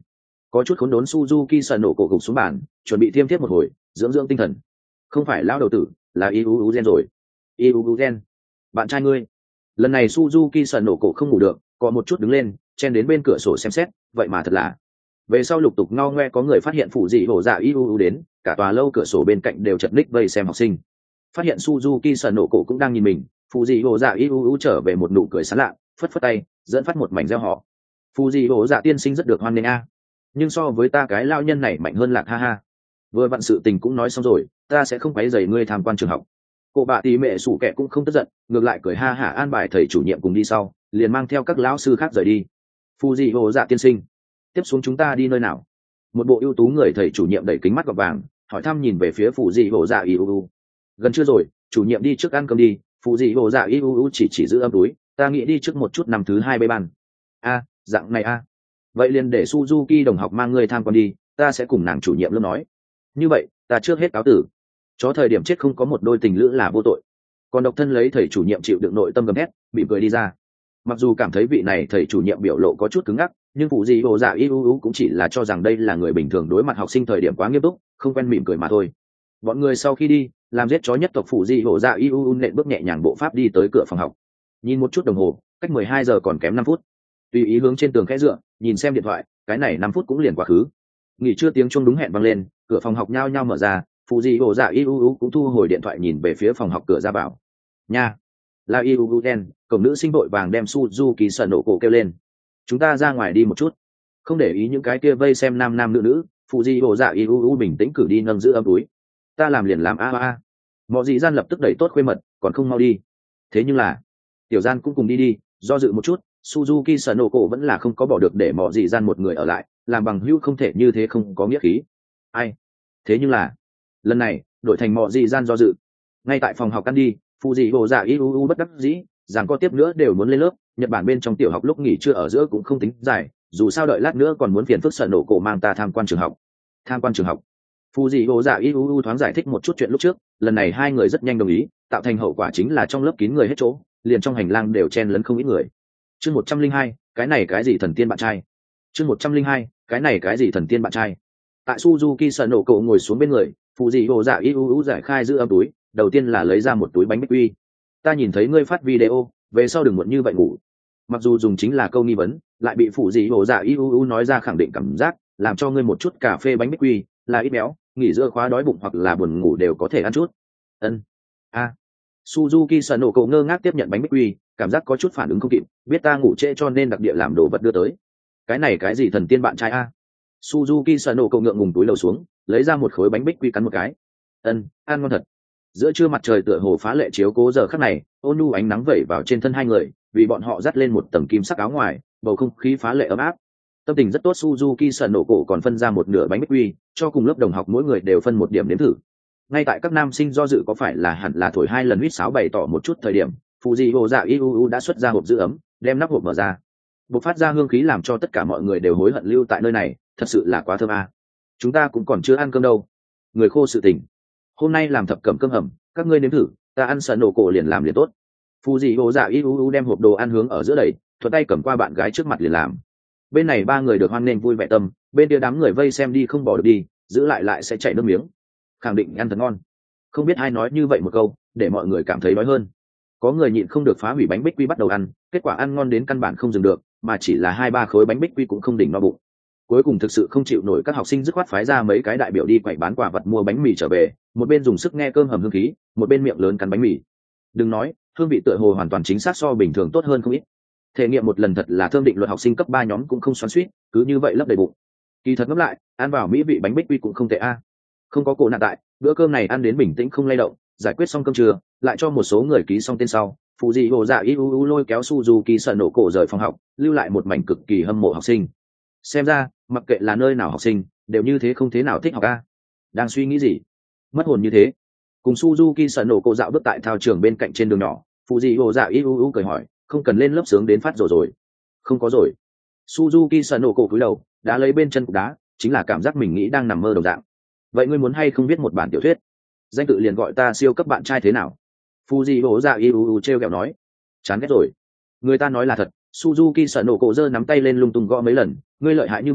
Có chút khốn đốn Suzuki sờ nổ cổ gục xuống bàn, chuẩn bị thiêm thiếp một hồi dưỡng dưỡng tinh thần. Không phải lão đầu tử, là iuu gen rồi. Iuu gen, bạn trai ngươi. Lần này Suzuki sờ nổ cổ không ngủ được, có một chút đứng lên chen đến bên cửa sổ xem xét, vậy mà thật là. Về sau lục tục ngao ngoe có người phát hiện phụ dị hổ dạ iuu đến, cả tòa lâu cửa sổ bên cạnh đều chật ních vây xem học sinh. Phát hiện Suzuki sờ nổ cổ cũng đang nhìn mình, phụ dị hổ dạ iuu trở về một nụ cười sán lạ, phất phất tay dẫn phát một mảnh reo họ. Phụ dị hổ dạ tiên sinh rất được hoan nghênh a, nhưng so với ta cái lao nhân này mạnh hơn lạc, ha ha. Vừa vặn sự tình cũng nói xong rồi, ta sẽ không quấy rầy ngươi tham quan trường học. Cô bà tí mẹ sủ kẹ cũng không tức giận, ngược lại cười ha hả an bài thầy chủ nhiệm cùng đi sau, liền mang theo các lão sư khác rời đi. Phụ dị hổ dạ tiên sinh, tiếp xuống chúng ta đi nơi nào? Một bộ ưu tú người thầy chủ nhiệm đẩy kính mắt gọt vàng, hỏi thăm nhìn về phía phụ dị hổ dạ iuu. Gần chưa rồi, chủ nhiệm đi trước ăn cơm đi. Phụ dị hổ dạ iuu chỉ chỉ giữ âm túi, ta nghĩ đi trước một chút năm thứ hai bê ban. A, dạng này a. Vậy liền để Suzuki đồng học mang ngươi tham quan đi, ta sẽ cùng nàng chủ nhiệm lớp nói. Như vậy, ta trước hết cáo tử. Chó thời điểm chết không có một đôi tình lữ là vô tội. Còn độc thân lấy thầy chủ nhiệm chịu đựng nội tâm gầm hét, bị cười đi ra. Mặc dù cảm thấy vị này thầy chủ nhiệm biểu lộ có chút cứng ngắc, nhưng phụ dị hồ dạ iuu cũng chỉ là cho rằng đây là người bình thường đối mặt học sinh thời điểm quá nghiêm túc, không quen mỉm cười mà thôi. Bọn người sau khi đi, làm giết chó nhất tộc phụ dị hồ dạ iuu nện bước nhẹ nhàng bộ pháp đi tới cửa phòng học. Nhìn một chút đồng hồ, cách mười hai giờ còn kém năm phút. Tùy ý hướng trên tường khẽ dựa, nhìn xem điện thoại, cái này năm phút cũng liền quá khứ. Nghỉ trưa tiếng chuông đúng hẹn vang lên, cửa phòng học nhao nhao mở ra, phụ dị hồ dạ iuu cũng thu hồi điện thoại nhìn về phía phòng học cửa ra vào. Nha, là iuu đen, cổng nữ sinh đội vàng đem Suzuki sờ nổ cổ kêu lên. Chúng ta ra ngoài đi một chút. Không để ý những cái kia vây xem nam nam nữ nữ, phụ dị hồ dạ iuu bình tĩnh cử đi nâng giữ âm túi. Ta làm liền làm a a a. Mọi dị gian lập tức đẩy tốt khuê mật, còn không mau đi. Thế nhưng là, tiểu gian cũng cùng đi đi. Do dự một chút, Suzuki sờ nổ cổ vẫn là không có bỏ được để mọi dị gian một người ở lại, làm bằng hữu không thể như thế không có nghĩa khí. Ai? Thế nhưng là, lần này đổi thành mọi dị gian do dự. Ngay tại phòng học ăn đi, phụ dị hồ dạ iuu bất đắc dĩ, rằng có tiếp nữa đều muốn lên lớp. Nhật Bản bên trong tiểu học lúc nghỉ trưa ở giữa cũng không tính dài, dù sao đợi lát nữa còn muốn phiền phức sờ nổ cổ mang ta tham quan trường học. Tham quan trường học. Phụ dị hồ dạ iuu thoáng giải thích một chút chuyện lúc trước, lần này hai người rất nhanh đồng ý, tạo thành hậu quả chính là trong lớp kín người hết chỗ, liền trong hành lang đều chen lấn không ít người. Chương một trăm linh hai, cái này cái gì thần tiên bạn trai? Chương một trăm linh hai, cái này cái gì thần tiên bạn trai? Tại Suzuki sờ nổ cổ ngồi xuống bên người, phụ dị hồ dạ iuu giải khai giữ âm túi, đầu tiên là lấy ra một túi bánh bích quy. Ta nhìn thấy ngươi phát video, về sau đừng muộn như vậy ngủ. Mặc dù dùng chính là câu nghi vấn, lại bị phụ dị hồ dạ iuu nói ra khẳng định cảm giác, làm cho ngươi một chút cà phê bánh bích quy là ít béo, nghỉ giữa khóa đói bụng hoặc là buồn ngủ đều có thể ăn chút. Ân. A. À. Suzuki sờ nổ cổ ngơ ngác tiếp nhận bánh bích quy, cảm giác có chút phản ứng không kịp, biết ta ngủ trễ cho nên đặc địa làm đồ vật đưa tới. Cái này cái gì thần tiên bạn trai a? Suzuki sờ nổ cổ ngượng ngùng túi lầu xuống, lấy ra một khối bánh bích quy cắn một cái. Ân, ăn ngon thật. Giữa trưa mặt trời tựa hồ phá lệ chiếu cố giờ khắc này, ôn nhu ánh nắng vẩy vào trên thân hai người, vì bọn họ dắt lên một tầng kim sắc áo ngoài, bầu không khí phá lệ ấm áp. Tâm tình rất tốt, Suzuki sờ nổ cổ còn phân ra một nửa bánh bích quy, cho cùng lớp đồng học mỗi người đều phân một điểm nếm thử. Ngay tại các nam sinh do dự có phải là hẳn là thổi hai lần huýt sáo bày tỏ một chút thời điểm, phụ dị hồ dạ iuu đã xuất ra hộp giữ ấm, đem nắp hộp mở ra, bộc phát ra hương khí làm cho tất cả mọi người đều hối hận lưu tại nơi này, thật sự là quá thơm à. Chúng ta cũng còn chưa ăn cơm đâu. Người khô sự tình, hôm nay làm thập cẩm cơm hầm, các ngươi nếm thử, ta ăn sờ nổ cổ liền làm liền tốt. Phụ dị hồ dạ iuu đem hộp đồ ăn hướng ở giữa đẩy, thuận tay cầm qua bạn gái trước mặt liền làm. Bên này ba người được hoan nghênh vui vẻ tâm, bên kia đám người vây xem đi không bỏ được đi, giữ lại lại sẽ chảy nước miếng, khẳng định ăn thật ngon. Không biết ai nói như vậy một câu, để mọi người cảm thấy đói hơn. Có người nhịn không được phá hủy bánh bích quy bắt đầu ăn, kết quả ăn ngon đến căn bản không dừng được, mà chỉ là hai ba khối bánh bích quy cũng không đỉnh no bụng. Cuối cùng thực sự không chịu nổi, các học sinh dứt khoát phái ra mấy cái đại biểu đi quậy bán quả vật mua bánh mì trở về, một bên dùng sức nghe cơm hầm hương khí, một bên miệng lớn cắn bánh mì. Đừng nói, hương vị tựa hồ hoàn toàn chính xác so bình thường tốt hơn không ít. Thể nghiệm một lần thật là thơm, định luật học sinh cấp ba nhóm cũng không xoắn xuýt, cứ như vậy lấp đầy bụng. Kỳ thật ngẫm lại, ăn vào mỹ vị bánh bích quy cũng không tệ a. Không có cổ nạn tại, bữa cơm này ăn đến bình tĩnh không lay động, giải quyết xong cơm trưa, lại cho một số người ký xong tên sau. Phụ dị hồ dạ iuu lôi kéo Suzuki sờ nổ cổ rời phòng học, lưu lại một mảnh cực kỳ hâm mộ học sinh. Xem ra, mặc kệ là nơi nào học sinh, đều như thế không thế nào thích học a. Đang suy nghĩ gì? Mất hồn như thế. Cùng Suzuki sờ nổ cổ dạo bước tại thao trường bên cạnh trên đường nhỏ, phụ dị hồ dạ iuu cười hỏi, không cần lên lớp sướng đến phát rồi rồi. Không có rồi. Suzuki sờ nổ cổ cúi đầu, đã lấy bên chân cục đá, chính là cảm giác mình nghĩ đang nằm mơ đồng dạng. Vậy ngươi muốn hay không viết một bản tiểu thuyết, danh tự liền gọi ta siêu cấp bạn trai thế nào? Fuji hổ dạ iuu treo kẹo nói. Chán ghét rồi. Người ta nói là thật. Suzuki sợ nổ cổ giơ nắm tay lên lung tung gõ mấy lần, ngươi lợi hại như vậy,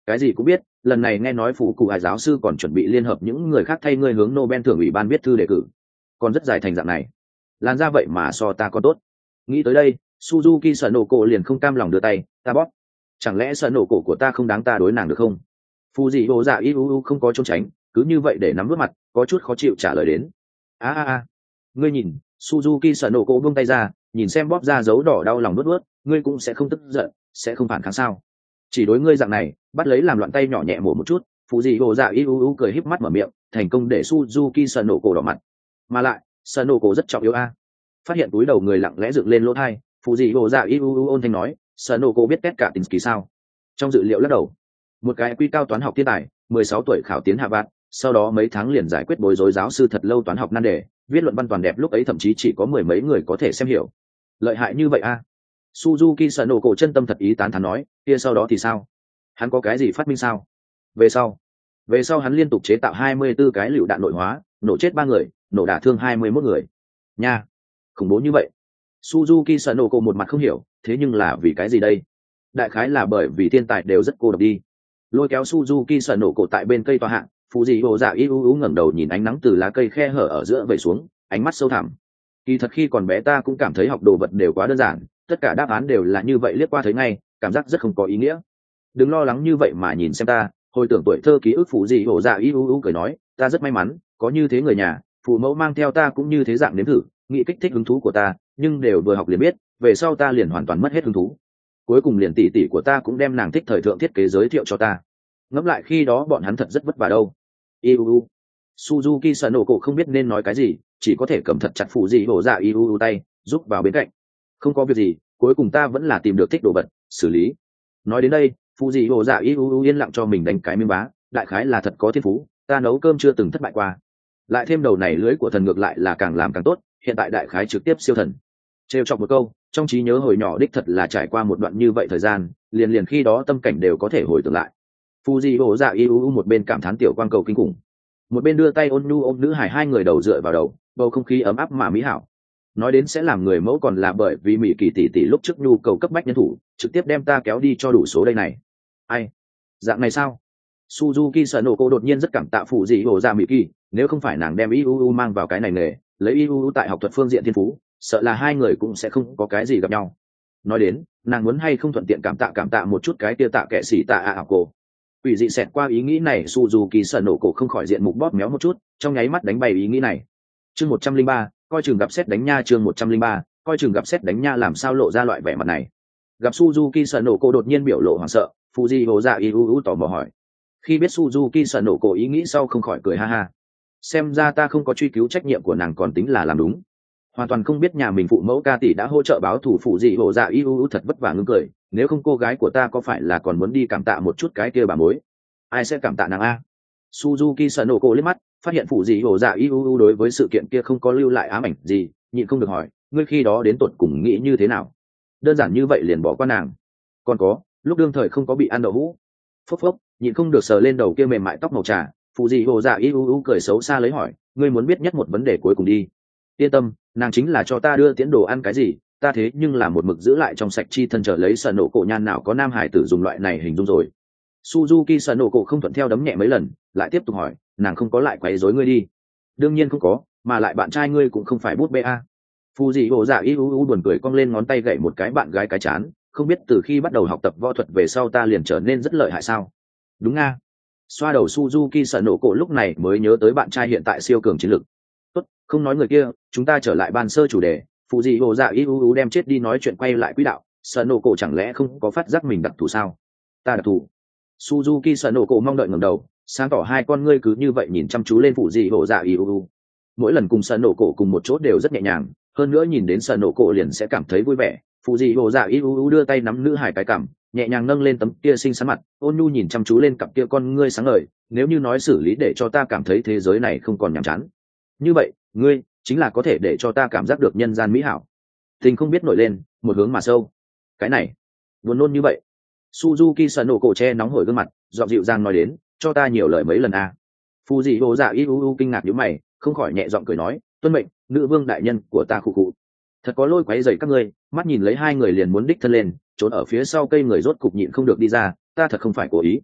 cái gì cũng biết, lần này nghe nói phụ cụ hải giáo sư còn chuẩn bị liên hợp những người khác thay ngươi hướng Nobel thưởng ủy ban viết thư đề cử, còn rất dài thành dạng này, làn ra vậy mà so ta có tốt. Nghĩ tới đây, Suzuki sợ nổ cổ liền không cam lòng đưa tay, ta bóp. Chẳng lẽ sợ nổ cổ của ta không đáng ta đối nàng được không? Phù dị hồ dạ iuu không có trốn tránh, cứ như vậy để nắm vớt mặt, có chút khó chịu trả lời đến. a a a ngươi nhìn, Suzuki sợ nổ cổ buông tay ra, nhìn xem bóp ra dấu đỏ đau lòng nuốt nuốt, ngươi cũng sẽ không tức giận, sẽ không phản kháng sao? Chỉ đối ngươi dạng này, bắt lấy làm loạn tay nhỏ nhẹ mổ một chút. Phù dị hồ dạ iuu cười híp mắt mở miệng, thành công để Suzuki sợ nổ cổ đỏ mặt. Mà lại, sợ nổ cổ rất trọng yếu a. Phát hiện túi đầu người lặng lẽ dựng lên lỗ thai, Phù dị hồ dạ iuu ôn thanh nói, sợ nổ cổ biết tất cả tình kỳ sao? Trong dự liệu lắc đầu, một cái quy cao toán học thiên tài, mười sáu tuổi khảo tiến hạ vạn, sau đó mấy tháng liền giải quyết bối rối giáo sư thật lâu toán học nan đề, viết luận văn toàn đẹp, lúc ấy thậm chí chỉ có mười mấy người có thể xem hiểu. Lợi hại như vậy a. À? Suzuki sợ nổ cổ chân tâm thật ý tán thán nói, kia sau đó thì sao? Hắn có cái gì phát minh sao? Về sau, về sau hắn liên tục chế tạo hai mươi 24 cái lựu đạn nội hóa, nổ chết ba người, nổ đả thương hai mươi mốt người. Nha, khủng bố như vậy. Suzuki sợ nổ cổ một mặt không hiểu, thế nhưng là vì cái gì đây? Đại khái là bởi vì thiên tài đều rất cô độc đi. Lôi kéo Suzuki sợ nổ cổ tại bên cây tòa hạng, Phù dị hồ dạ iuu ngẩng đầu nhìn ánh nắng từ lá cây khe hở ở giữa vẩy xuống, ánh mắt sâu thẳm. Kỳ thật khi còn bé ta cũng cảm thấy học đồ vật đều quá đơn giản, tất cả đáp án đều là như vậy, liếc qua thấy ngay, cảm giác rất không có ý nghĩa. Đừng lo lắng như vậy mà nhìn xem ta, hồi tưởng tuổi thơ ký ức. Phù dị hồ dạ iuu cười nói, ta rất may mắn, có như thế người nhà, phụ mẫu mang theo ta cũng như thế dạng nếm thử, nghị kích thích hứng thú của ta, nhưng đều vừa học liền biết, về sau ta liền hoàn toàn mất hết hứng thú. Cuối cùng liền tỷ tỷ của ta cũng đem nàng thích thời thượng thiết kế giới thiệu cho ta. Ngẫm lại khi đó bọn hắn thật rất vất vả đâu. Iuu. Suzuki sợ nổ cổ không biết nên nói cái gì, chỉ có thể cầm thật chặt Phù dị hồ dạ iuu tay, giúp vào bên cạnh. Không có việc gì, cuối cùng ta vẫn là tìm được thích đồ vật, xử lý. Nói đến đây, Phù dị hồ dạ iuu yên lặng cho mình đánh cái miếng bá, đại khái là thật có thiên phú, ta nấu cơm chưa từng thất bại qua. Lại thêm đầu này lưới của thần ngược lại là càng làm càng tốt, hiện tại đại khái trực tiếp siêu thần. Trêu chọc một câu, trong trí nhớ hồi nhỏ đích thật là trải qua một đoạn như vậy thời gian, liền liền khi đó tâm cảnh đều có thể hồi tưởng lại. Phù dị hồ dạ iuu một bên cảm thán tiểu quang cầu kinh khủng, một bên đưa tay ôn nhu ôm nữ hải, hai người đầu dựa vào đầu, bầu không khí ấm áp mà mỹ hảo. Nói đến sẽ làm người mẫu còn là bởi vì mỹ kỳ tỷ tỷ lúc trước nhu cầu cấp bách nhân thủ, trực tiếp đem ta kéo đi cho đủ số đây này. Ai dạng này sao? Suzuki sợ nổ cô đột nhiên rất cảm tạ Phù dị hồ dạ mỹ kỳ, nếu không phải nàng đem iuu mang vào cái này nghề, lấy iuu tại học thuật phương diện thiên phú, sợ là hai người cũng sẽ không có cái gì gặp nhau. Nói đến, nàng muốn hay không thuận tiện cảm tạ cảm tạ một chút cái kia tạ kệ sĩ tạ ạ cô. Quỷ dị xẹt qua ý nghĩ này, Suzuki sợ nổ cổ không khỏi diện mục bóp méo một chút, trong nháy mắt đánh bay ý nghĩ này. Chương một trăm linh ba, coi chừng gặp xét đánh nha. Chương một trăm linh ba, coi chừng gặp xét đánh nha. Làm sao lộ ra loại vẻ mặt này? Gặp Suzuki sợ nổ cổ đột nhiên biểu lộ hoảng sợ, Fuji hồ dạ iuu tò mò hỏi. Khi biết Suzuki sợ nổ cổ ý nghĩ sau không khỏi cười ha ha. Xem ra ta không có truy cứu trách nhiệm của nàng còn tính là làm đúng. Hoàn toàn không biết nhà mình phụ mẫu ca tỷ đã hỗ trợ báo thù. Fuji hồ dạ iuu thật vất vả ngưng cười, nếu không cô gái của ta có phải là còn muốn đi cảm tạ một chút cái kia bà mối? Ai sẽ cảm tạ nàng a? Suzuki sợ nổ cổ liếc mắt, phát hiện phụ dị hồ dạ iuu đối với sự kiện kia không có lưu lại ám ảnh gì, nhịn không được hỏi, ngươi khi đó đến tột cùng nghĩ như thế nào? Đơn giản như vậy liền bỏ qua nàng? Còn có, lúc đương thời không có bị ăn đậu hũ? Phốc phốc, nhịn không được sờ lên đầu kia mềm mại tóc màu trà, phụ dị hồ dạ iuu cười xấu xa lấy hỏi, ngươi muốn biết nhất một vấn đề cuối cùng đi. Yên tâm, nàng chính là cho ta đưa tiễn đồ ăn cái gì, ta thế nhưng là một mực giữ lại trong sạch chi thân, trở lấy sợ nổ cổ nhan nào có nam hải tử dùng loại này hình dung rồi. Suzuki sợ nổ cổ không thuận theo đấm nhẹ mấy lần, lại tiếp tục hỏi, nàng không có lại quấy rối ngươi đi? Đương nhiên không có, mà lại bạn trai ngươi cũng không phải bút bê a. Phù dị hồ dạ iuu buồn cười cong lên ngón tay gậy một cái bạn gái cái chán, không biết từ khi bắt đầu học tập võ thuật về sau ta liền trở nên rất lợi hại sao? Đúng a. Xoa đầu Suzuki sợ nổ cổ lúc này mới nhớ tới bạn trai hiện tại siêu cường chiến lực. Tốt, không nói người kia, chúng ta trở lại ban sơ chủ đề. Phù dị hồ dạ iuu đem chết đi nói chuyện quay lại quỹ đạo, sợ nổ cổ chẳng lẽ không có phát giác mình đặc thù sao? Ta đặc thù? Suzuki sợ nổ cổ mong đợi ngẩng đầu, sáng tỏ hai con ngươi cứ như vậy nhìn chăm chú lên Phù dị hồ dạ iuu. Mỗi lần cùng sợ nổ cổ cùng một chỗ đều rất nhẹ nhàng, hơn nữa nhìn đến sợ nổ cổ liền sẽ cảm thấy vui vẻ. Phù dị hồ dạ iuu đưa tay nắm nữ hải cái cằm, nhẹ nhàng nâng lên tấm kia xinh xắn mặt, ôn nhu nhìn chăm chú lên cặp kia con ngươi sáng ngời. Nếu như nói xử lý để cho ta cảm thấy thế giới này không còn nhàm chán, như vậy ngươi chính là có thể để cho ta cảm giác được nhân gian mỹ hảo. Tình không biết nổi lên, một hướng mà sâu. Cái này buồn nôn như vậy. Suzuki sợ nổ cổ che nóng hổi gương mặt, giọng dịu dàng nói đến, cho ta nhiều lời mấy lần a. À. Phù dị hồ dạ iuu kinh ngạc nhíu mày, không khỏi nhẹ giọng cười nói, tuân mệnh, nữ vương đại nhân của ta khụ khụ. Thật có lôi quấy rầy các ngươi. Mắt nhìn lấy hai người liền muốn đích thân lên, trốn ở phía sau cây người rốt cục nhịn không được đi ra, ta thật không phải cố ý.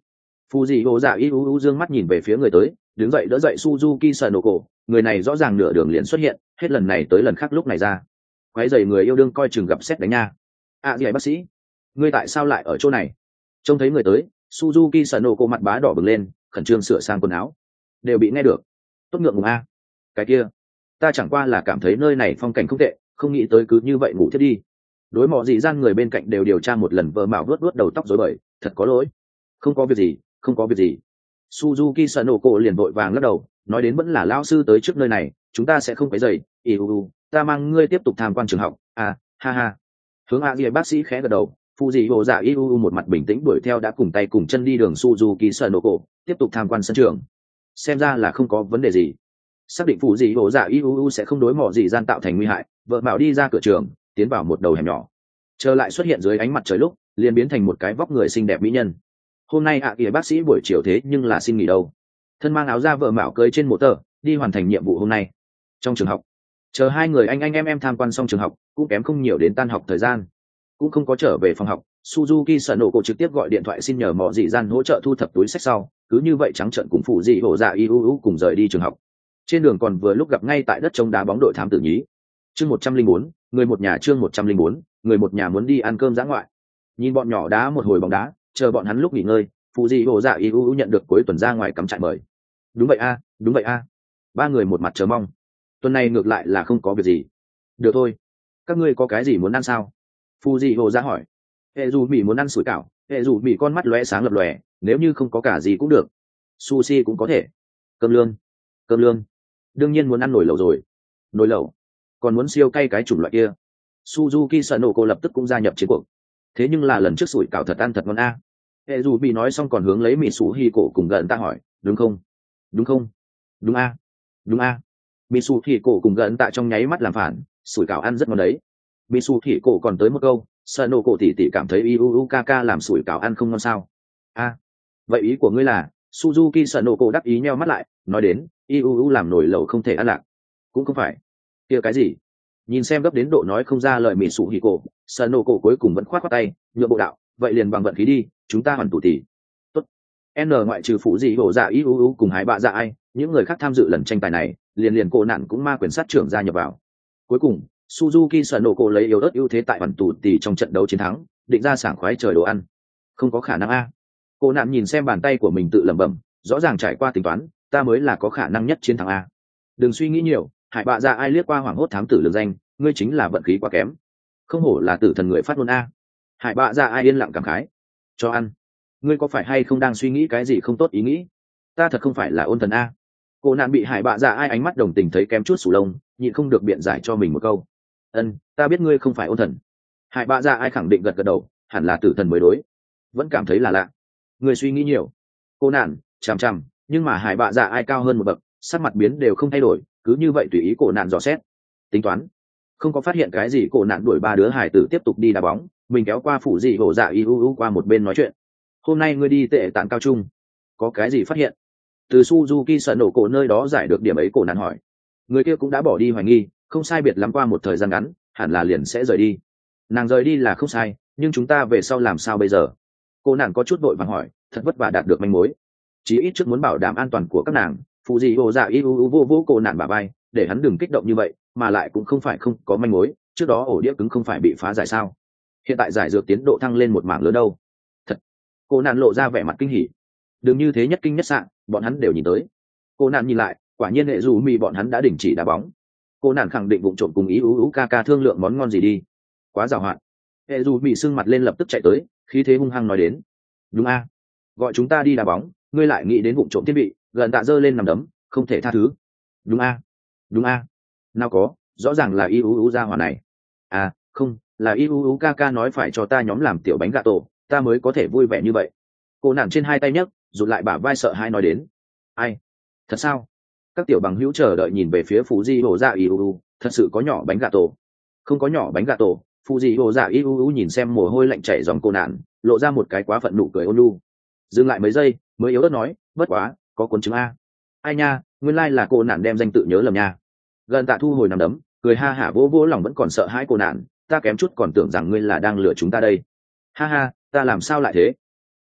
Phụ dị hồ dạ y u u dương mắt nhìn về phía người tới, đứng dậy đỡ dậy Suzuki Sanoko, người này rõ ràng nửa đường liền xuất hiện, hết lần này tới lần khác lúc này ra. Quấy rầy người yêu đương coi chừng gặp xét đánh nha. À gì bác sĩ, ngươi tại sao lại ở chỗ này? Trông thấy người tới, Suzuki Sanoko mặt bá đỏ bừng lên, khẩn trương sửa sang quần áo. Đều bị nghe được. Tốt ngượng ngùng a. Cái kia, ta chẳng qua là cảm thấy nơi này phong cảnh không tệ, không nghĩ tới cứ như vậy ngủ thiết đi. Đối mọ dị gian người bên cạnh đều điều tra một lần, vợ mạo vuốt vuốt đầu tóc rối bời, thật có lỗi. Không có việc gì, không có việc gì. Suzuki Sanoko liền vội vàng lắc đầu, nói đến vẫn là lão sư tới trước nơi này, chúng ta sẽ không quấy rầy. Iuu, ta mang ngươi tiếp tục tham quan trường học. À, ha ha. Hướng A Diệp bác sĩ khẽ gật đầu, phụ dị hồ dạ Iuu một mặt bình tĩnh đuổi theo đã cùng tay cùng chân đi đường Suzuki Sanoko, tiếp tục tham quan sân trường. Xem ra là không có vấn đề gì. Xác định phụ dị hồ dạ Iuu sẽ không đối mọ dị gian tạo thành nguy hại, vợ mạo đi ra cửa trường, tiến vào một đầu hẻm nhỏ. Trở lại xuất hiện dưới ánh mặt trời lúc, liền biến thành một cái vóc người xinh đẹp mỹ nhân. Hôm nay ạ à bác sĩ buổi chiều thế nhưng là xin nghỉ đâu. Thân mang áo da vợ mạo cưới trên mô tờ, đi hoàn thành nhiệm vụ hôm nay. Trong trường học, chờ hai người anh anh em em tham quan xong trường học, cũng kém không nhiều đến tan học thời gian. Cũng không có trở về phòng học, Suzuki Sanoko trực tiếp gọi điện thoại xin nhờ mọ dị gian hỗ trợ thu thập túi sách sau, cứ như vậy trắng trợn cùng phụ dị hổ dạ Iuu cùng rời đi trường học. Trên đường còn vừa lúc gặp ngay tại đất trống đá bóng đội thám tử nhí. Chương một trăm linh bốn, người một nhà chương một trăm linh bốn, người một nhà muốn đi ăn cơm dã ngoại. Nhìn bọn nhỏ đá một hồi bóng đá, chờ bọn hắn lúc nghỉ ngơi, phụ dị hồ dạ Iuu nhận được cuối tuần ra ngoài cắm trại mời. Đúng vậy a, đúng vậy a. Ba người một mặt chờ mong. Tuần này ngược lại là không có việc gì. Được thôi. Các ngươi có cái gì muốn ăn sao? Phụ dị hồ dạ hỏi. Hệ dù mì muốn ăn sủi cảo, hệ dù mì con mắt lóe sáng lập lòe, nếu như không có cả gì cũng được. Sushi cũng có thể. Cơm lương. Cơm lương. Đương nhiên muốn ăn nồi lẩu rồi. Nồi lẩu. Còn muốn siêu cay cái chủng loại kia. Suzuki Sanoko lập tức cũng gia nhập chiến cuộc. Thế nhưng là lần trước sủi cảo thật ăn thật ngon a. Hệ dù bị nói xong còn hướng lấy mì sủ hi cổ cùng gần ta hỏi, đúng không? Đúng không? Đúng a. Đúng a. Mì sủ hi cổ cùng gần tạ trong nháy mắt làm phản, sủi cảo ăn rất ngon đấy. Mì sủ hi cổ còn tới một câu, Sanoko tỷ tỷ cảm thấy Iuu Kaka làm sủi cảo ăn không ngon sao? A. Vậy ý của ngươi là, Suzuki Sanoko đáp ý nheo mắt lại, nói đến, Iuu làm nồi lẩu không thể ăn lạc. Cũng không phải. Kia cái gì? Nhìn xem gấp đến độ nói không ra lời mì sủ hỉ cổ, Sanoko cuối cùng vẫn khoát khoát tay, nhựa bộ đạo, vậy liền bằng vận khí đi, chúng ta hoàn tủ tỷ. Tốt. N ngoại trừ phụ dị hổ dạ Iuu cùng hai bạ dạ ai, những người khác tham dự lần tranh tài này, liền liền cổ nạn cũng ma quyền sát trưởng gia nhập vào. Cuối cùng, Suzuki Sanoko lấy yếu ớt ưu thế tại hoàn tủ tỷ trong trận đấu chiến thắng, định ra sảng khoái trời đồ ăn. Không có khả năng a. Cổ nạn nhìn xem bàn tay của mình tự lẩm bẩm, rõ ràng trải qua tính toán, ta mới là có khả năng nhất chiến thắng a. Đừng suy nghĩ nhiều, hải bạ dạ ai liếc qua hoảng hốt thám tử lường danh, ngươi chính là vận khí quá kém, không hổ là tử thần người phát ngôn a. Hải bạ dạ ai yên lặng cảm khái, cho ăn. Ngươi có phải hay không đang suy nghĩ cái gì không tốt ý nghĩ? Ta thật không phải là ôn thần a. Cô nạn bị hải bạ dạ ai ánh mắt đồng tình thấy kém chút sủ lông, nhịn không được biện giải cho mình một câu. Ân, ta biết ngươi không phải ôn thần. Hải bạ dạ ai khẳng định gật gật đầu, hẳn là tử thần mới đối. Vẫn cảm thấy là lạ. Ngươi suy nghĩ nhiều. Cô nạn chằm chằm, nhưng mà hải bạ dạ ai cao hơn một bậc, sắc mặt biến đều không thay đổi, cứ như vậy tùy ý cổ nạn dò xét. Tính toán, không có phát hiện cái gì, cổ nạn đuổi ba đứa hải tử tiếp tục đi đá bóng, mình kéo qua phủ dị hổ dạ Iuu qua một bên nói chuyện. Hôm nay ngươi đi tệ tạng cao trung, có cái gì phát hiện? Từ Suzuki sợ nổ cổ nơi đó giải được điểm ấy, cổ nạn hỏi. Người kia cũng đã bỏ đi hoài nghi, không sai biệt lắm qua một thời gian ngắn, hẳn là liền sẽ rời đi. Nàng rời đi là không sai, nhưng chúng ta về sau làm sao bây giờ? Cô nạn có chút vội vàng hỏi, thật vất vả đạt được manh mối. Chí ít trước muốn bảo đảm an toàn của các nàng. Phụ dị hổ dạ Iuu vô vô cổ nạn bả vai, để hắn đừng kích động như vậy, mà lại cũng không phải không có manh mối, trước đó ổ đĩa cứng không phải bị phá giải sao? Hiện tại giải dược tiến độ thăng lên một mảng lớn đâu. Thật. Cô nạn lộ ra vẻ mặt kinh hỉ. Đừng như thế nhất kinh nhất sạn, bọn hắn đều nhìn tới. Cô nạn nhìn lại, quả nhiên hệ dù mì bọn hắn đã đình chỉ đá bóng. Cô nạn khẳng định vụng trộm cùng ý ú ú ca ca thương lượng món ngon gì đi. Quá giàu hạn. Hệ dù mì sưng mặt lên lập tức chạy tới, khí thế hung hăng nói đến. Đúng a, gọi chúng ta đi đá bóng, ngươi lại nghĩ đến vụng trộm thiết bị, gần tạ dơ lên nằm đấm, không thể tha thứ. Đúng a, đúng a. Nào có, rõ ràng là ý ú ú ra hỏa này. À, không, là ý ú ú ca ca nói phải cho ta nhóm làm tiểu bánh gà tổ, ta mới có thể vui vẻ như vậy. Cô nản trên hai tay nhấc, rụt lại bả vai sợ hai nói đến. Ai? Thật sao? Các tiểu bằng hữu chờ đợi nhìn về phía Phú Di Hồ Dạ Iuu, thật sự có nhỏ bánh gà tổ? Không có nhỏ bánh gà tổ. Phú Di Hồ Dạ Iuu nhìn xem mồ hôi lạnh chảy dòng cô nản, lộ ra một cái quá phận nụ cười ôn nhu. Dừng lại mấy giây, mới yếu ớt nói, bất quá, có cuốn chứng a. Ai nha, nguyên lai là cô nản đem danh tự nhớ lầm nha. Gần tạ thu hồi nằm đấm, cười ha hả vỗ vỗ lòng vẫn còn sợ hãi cô nản, ta kém chút còn tưởng rằng ngươi là đang lừa chúng ta đây. Ha ha, ta làm sao lại thế?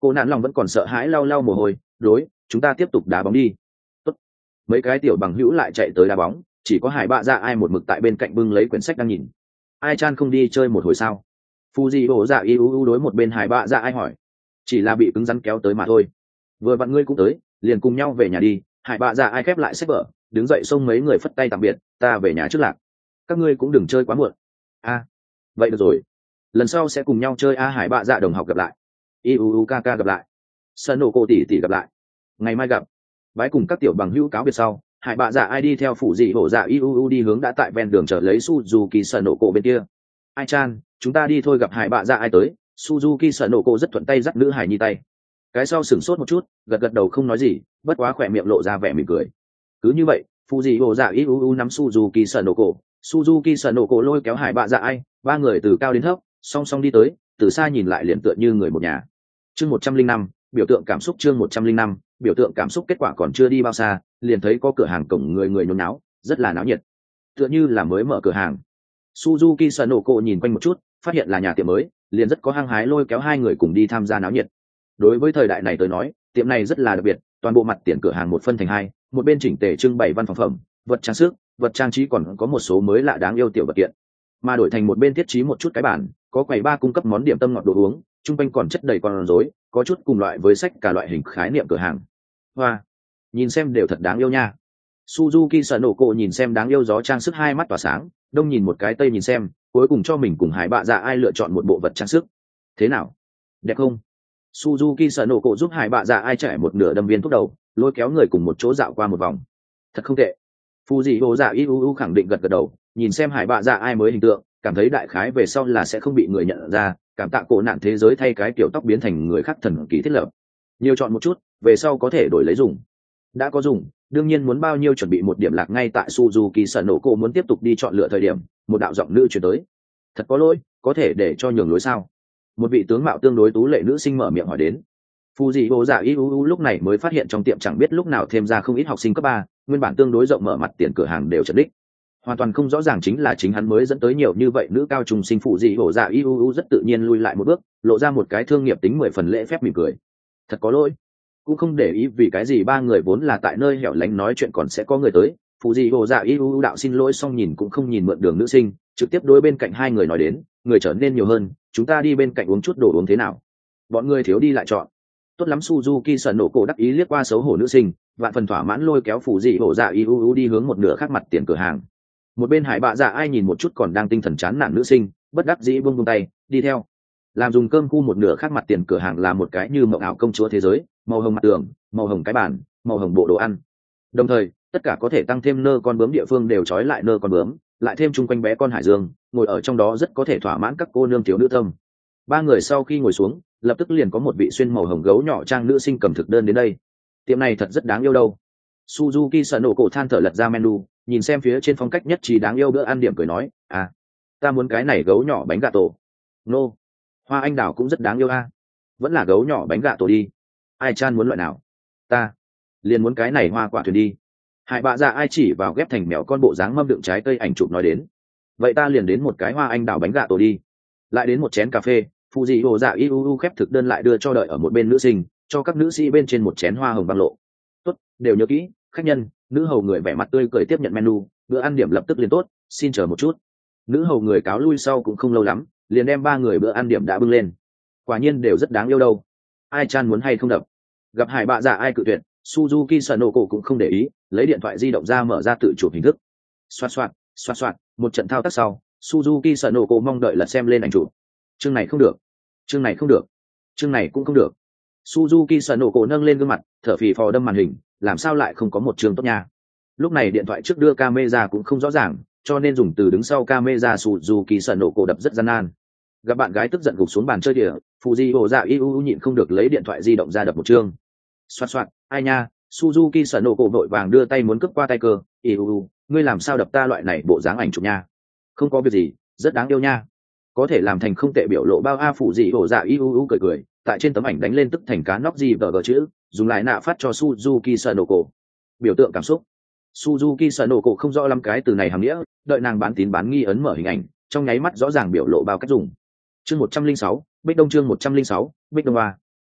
Cô nạn lòng vẫn còn sợ hãi lau lau mồ hôi. Đối, chúng ta tiếp tục đá bóng đi. Tốt. Mấy cái tiểu bằng hữu lại chạy tới đá bóng, chỉ có Hải Bạ Dạ Ai một mực tại bên cạnh bưng lấy quyển sách đang nhìn. Ai chan không đi chơi một hồi sao? Fuji dạ iuu đối một bên Hải Bạ Dạ Ai hỏi. Chỉ là bị cứng rắn kéo tới mà thôi. Vừa vặn ngươi cũng tới, liền cùng nhau về nhà đi. Hải Bạ Dạ Ai khép lại sách vở, đứng dậy xông mấy người phất tay tạm biệt, ta về nhà trước lạc. Các ngươi cũng đừng chơi quá muộn. A, vậy được rồi. Lần sau sẽ cùng nhau chơi. A Hải Bạ Dạ đồng học gặp lại. Iuu kaka gặp lại. Sơn nổ cô tỷ tỷ gặp lại. Ngày mai gặp. Bái cùng các tiểu bằng hữu cáo biệt sau, Hải Bạ Dạ Ai đi theo phủ dị hổ dạ iuu đi hướng đã tại ven đường chờ lấy Suzuki Sơn nổ cổ bên kia. Ai chan, chúng ta đi thôi. Gặp Hải Bạ Dạ Ai tới, Suzuki Sơn nổ cổ rất thuận tay dắt nữ hải nhi tay. Cái sau sửng sốt một chút, gật gật đầu không nói gì, bất quá khỏe miệng lộ ra vẻ mỉm cười. Cứ như vậy, phủ dị hổ dạ iuu nắm Suzuki Sơn nổ cổ, Suzuki Sơn nổ cổ lôi kéo Hải Bạ Dạ Ai, ba người từ cao đến thấp, song song đi tới, từ xa nhìn lại liền tựa như người một nhà. Chương một trăm linh năm, biểu tượng cảm xúc. Chương một trăm linh năm, biểu tượng cảm xúc. Kết quả còn chưa đi bao xa, liền thấy có cửa hàng cổng người người nhốn náo, rất là náo nhiệt, tựa như là mới mở cửa hàng. Suzuki Sanoko nhìn quanh một chút, phát hiện là nhà tiệm mới, liền rất có hăng hái lôi kéo hai người cùng đi tham gia náo nhiệt. Đối với thời đại này tới nói, tiệm này rất là đặc biệt, toàn bộ mặt tiền cửa hàng một phân thành hai, một bên chỉnh tề trưng bày văn phòng phẩm, vật trang sức, vật trang trí, còn có một số mới lạ đáng yêu tiểu vật kiện, mà đổi thành một bên thiết trí một chút cái bản, có quầy ba cung cấp món điểm tâm ngọt đồ uống, trung quanh còn chất đầy con rối, có chút cùng loại với sách cả loại hình khái niệm cửa hàng. Hoa, nhìn xem đều thật đáng yêu nha. Suzuki Sanoko nhìn xem đáng yêu gió trang sức, hai mắt tỏa sáng, đông nhìn một cái tây nhìn xem, cuối cùng cho mình cùng Hải Bạ Dạ Ai lựa chọn một bộ vật trang sức. Thế nào, đẹp không? Suzuki Sanoko giúp Hải Bạ Dạ Ai trải một nửa đâm viên thuốc đầu, lôi kéo người cùng một chỗ dạo qua một vòng. Thật không tệ. Fuji Dạ iuu khẳng định gật gật đầu, nhìn xem Hải Bạ Dạ Ai mới hình tượng, cảm thấy đại khái về sau là sẽ không bị người nhận ra, cảm tạ cổ nạn thế giới thay cái kiểu tóc biến thành người khác thần kỳ thiết lập. Nhiều chọn một chút, về sau có thể đổi lấy dùng. Đã có dùng, đương nhiên muốn bao nhiêu chuẩn bị một điểm lạc. Ngay tại Suzuki Sanoko muốn tiếp tục đi chọn lựa thời điểm, một đạo giọng nữ truyền tới. Thật có lỗi, có thể để cho nhường lối sao? Một vị tướng mạo tương đối tú lệ nữ sinh mở miệng hỏi đến. Fuji Dạ iuu lúc này mới phát hiện trong tiệm chẳng biết lúc nào thêm ra không ít học sinh cấp ba, nguyên bản tương đối rộng mở mặt tiền cửa hàng đều chật đích. Hoàn toàn không rõ ràng chính là chính hắn mới dẫn tới nhiều như vậy nữ cao trung sinh. Phụ dị hổ dạ iuu rất tự nhiên lui lại một bước, lộ ra một cái thương nghiệp tính mười phần lễ phép mỉm cười. Thật có lỗi, cũng không để ý vì cái gì, ba người vốn là tại nơi hẻo lánh nói chuyện còn sẽ có người tới. Phụ dị hổ dạ iuu đạo xin lỗi xong nhìn cũng không nhìn mượn đường nữ sinh, trực tiếp đối bên cạnh hai người nói đến, người trở nên nhiều hơn, chúng ta đi bên cạnh uống chút đồ uống thế nào? Bọn người thiếu đi lại chọn. Tốt lắm. Suzuki Sanoko đắc ý liếc qua xấu hổ nữ sinh, vạn phần thỏa mãn lôi kéo phụ dị hổ dạ iuu đi hướng một nửa khác mặt tiền cửa hàng. Một bên Hải Bạ Dạ Ai nhìn một chút còn đang tinh thần chán nản nữ sinh, bất đắc dĩ buông buông tay, đi theo. Làm dùng cơm khu một nửa khác mặt tiền cửa hàng là một cái như mộng ảo công chúa thế giới, màu hồng mặt tường, màu hồng cái bàn, màu hồng bộ đồ ăn. Đồng thời, tất cả có thể tăng thêm nơ con bướm địa phương đều trói lại nơ con bướm, lại thêm chung quanh bé con hải dương, ngồi ở trong đó rất có thể thỏa mãn các cô nương thiếu nữ tâm. Ba người sau khi ngồi xuống, lập tức liền có một vị xuyên màu hồng gấu nhỏ trang nữ sinh cầm thực đơn đến đây. Tiệm này thật rất đáng yêu đâu. Suzuki Sanoko than thở lật ra menu, nhìn xem phía trên phong cách nhất trí đáng yêu bữa ăn điểm cười nói, à, ta muốn cái này gấu nhỏ bánh gà tổ. Nô, hoa anh đào cũng rất đáng yêu a. Vẫn là gấu nhỏ bánh gà tổ đi. Ai chan muốn loại nào? Ta liền muốn cái này hoa quả thuyền đi. Hải Bạ Dạ Ai chỉ vào ghép thành mèo con bộ dáng mâm đựng trái cây ảnh chụp nói đến. Vậy ta liền đến một cái hoa anh đào bánh gà tổ đi. Lại đến một chén cà phê. Fuji Dạ iuu khép thực đơn lại đưa cho đợi ở một bên nữ sinh, cho các nữ sĩ bên trên một chén hoa hồng băng lộ. Tốt, đều nhớ kỹ, khách nhân. Nữ hầu người vẻ mặt tươi cười tiếp nhận menu, bữa ăn điểm lập tức liền tốt, xin chờ một chút. Nữ hầu người cáo lui sau cũng không lâu lắm, liền đem ba người bữa ăn điểm đã bưng lên. Quả nhiên đều rất đáng yêu đâu. Ai chan muốn hay không đập? Gặp Hải Bạ Dạ Ai cự tuyệt, Suzuki Sanoko cũng không để ý, lấy điện thoại di động ra mở ra tự chụp hình thức. Xoát xoát, xoát xoát, một trận thao tác sau, Suzuki Sanoko mong đợi lật xem lên ảnh chụp. Chương này không được, chương này không được, chương này cũng không được. Suzuki Sanoko nâng lên gương mặt, thở phì phò đâm màn hình, làm sao lại không có một chương tốt nha. Lúc này điện thoại trước đưa camera cũng không rõ ràng, cho nên dùng từ đứng sau camera Suzuki Sanoko đập rất gian nan. Gặp bạn gái tức giận gục xuống bàn chơi đĩa, Fuji Dạ iuu nhịn không được lấy điện thoại di động ra đập một chương. Xoát xoát, ai nha. Suzuki Sanoko vội vàng đưa tay muốn cướp qua tay cơ. Iuu, ngươi làm sao đập ta loại này bộ dáng ảnh chụp nha? Không có việc gì, rất đáng yêu nha. Có thể làm thành không tệ biểu lộ bao a. Fuji Dạ iuu cười cười, tại trên tấm ảnh đánh lên tức thành cá nóc gì vờ gờ chữ, dùng lại nạ phát cho Suzuki Sanoko. Biểu tượng cảm xúc. Suzuki Sanoko không rõ lắm cái từ này hàm nghĩa, đợi nàng bán tín bán nghi ấn mở hình ảnh, trong nháy mắt rõ ràng biểu lộ bao cách dùng. Chương một trăm linh sáu, Bích Đông. Chương một trăm linh sáu, Bích Đông a.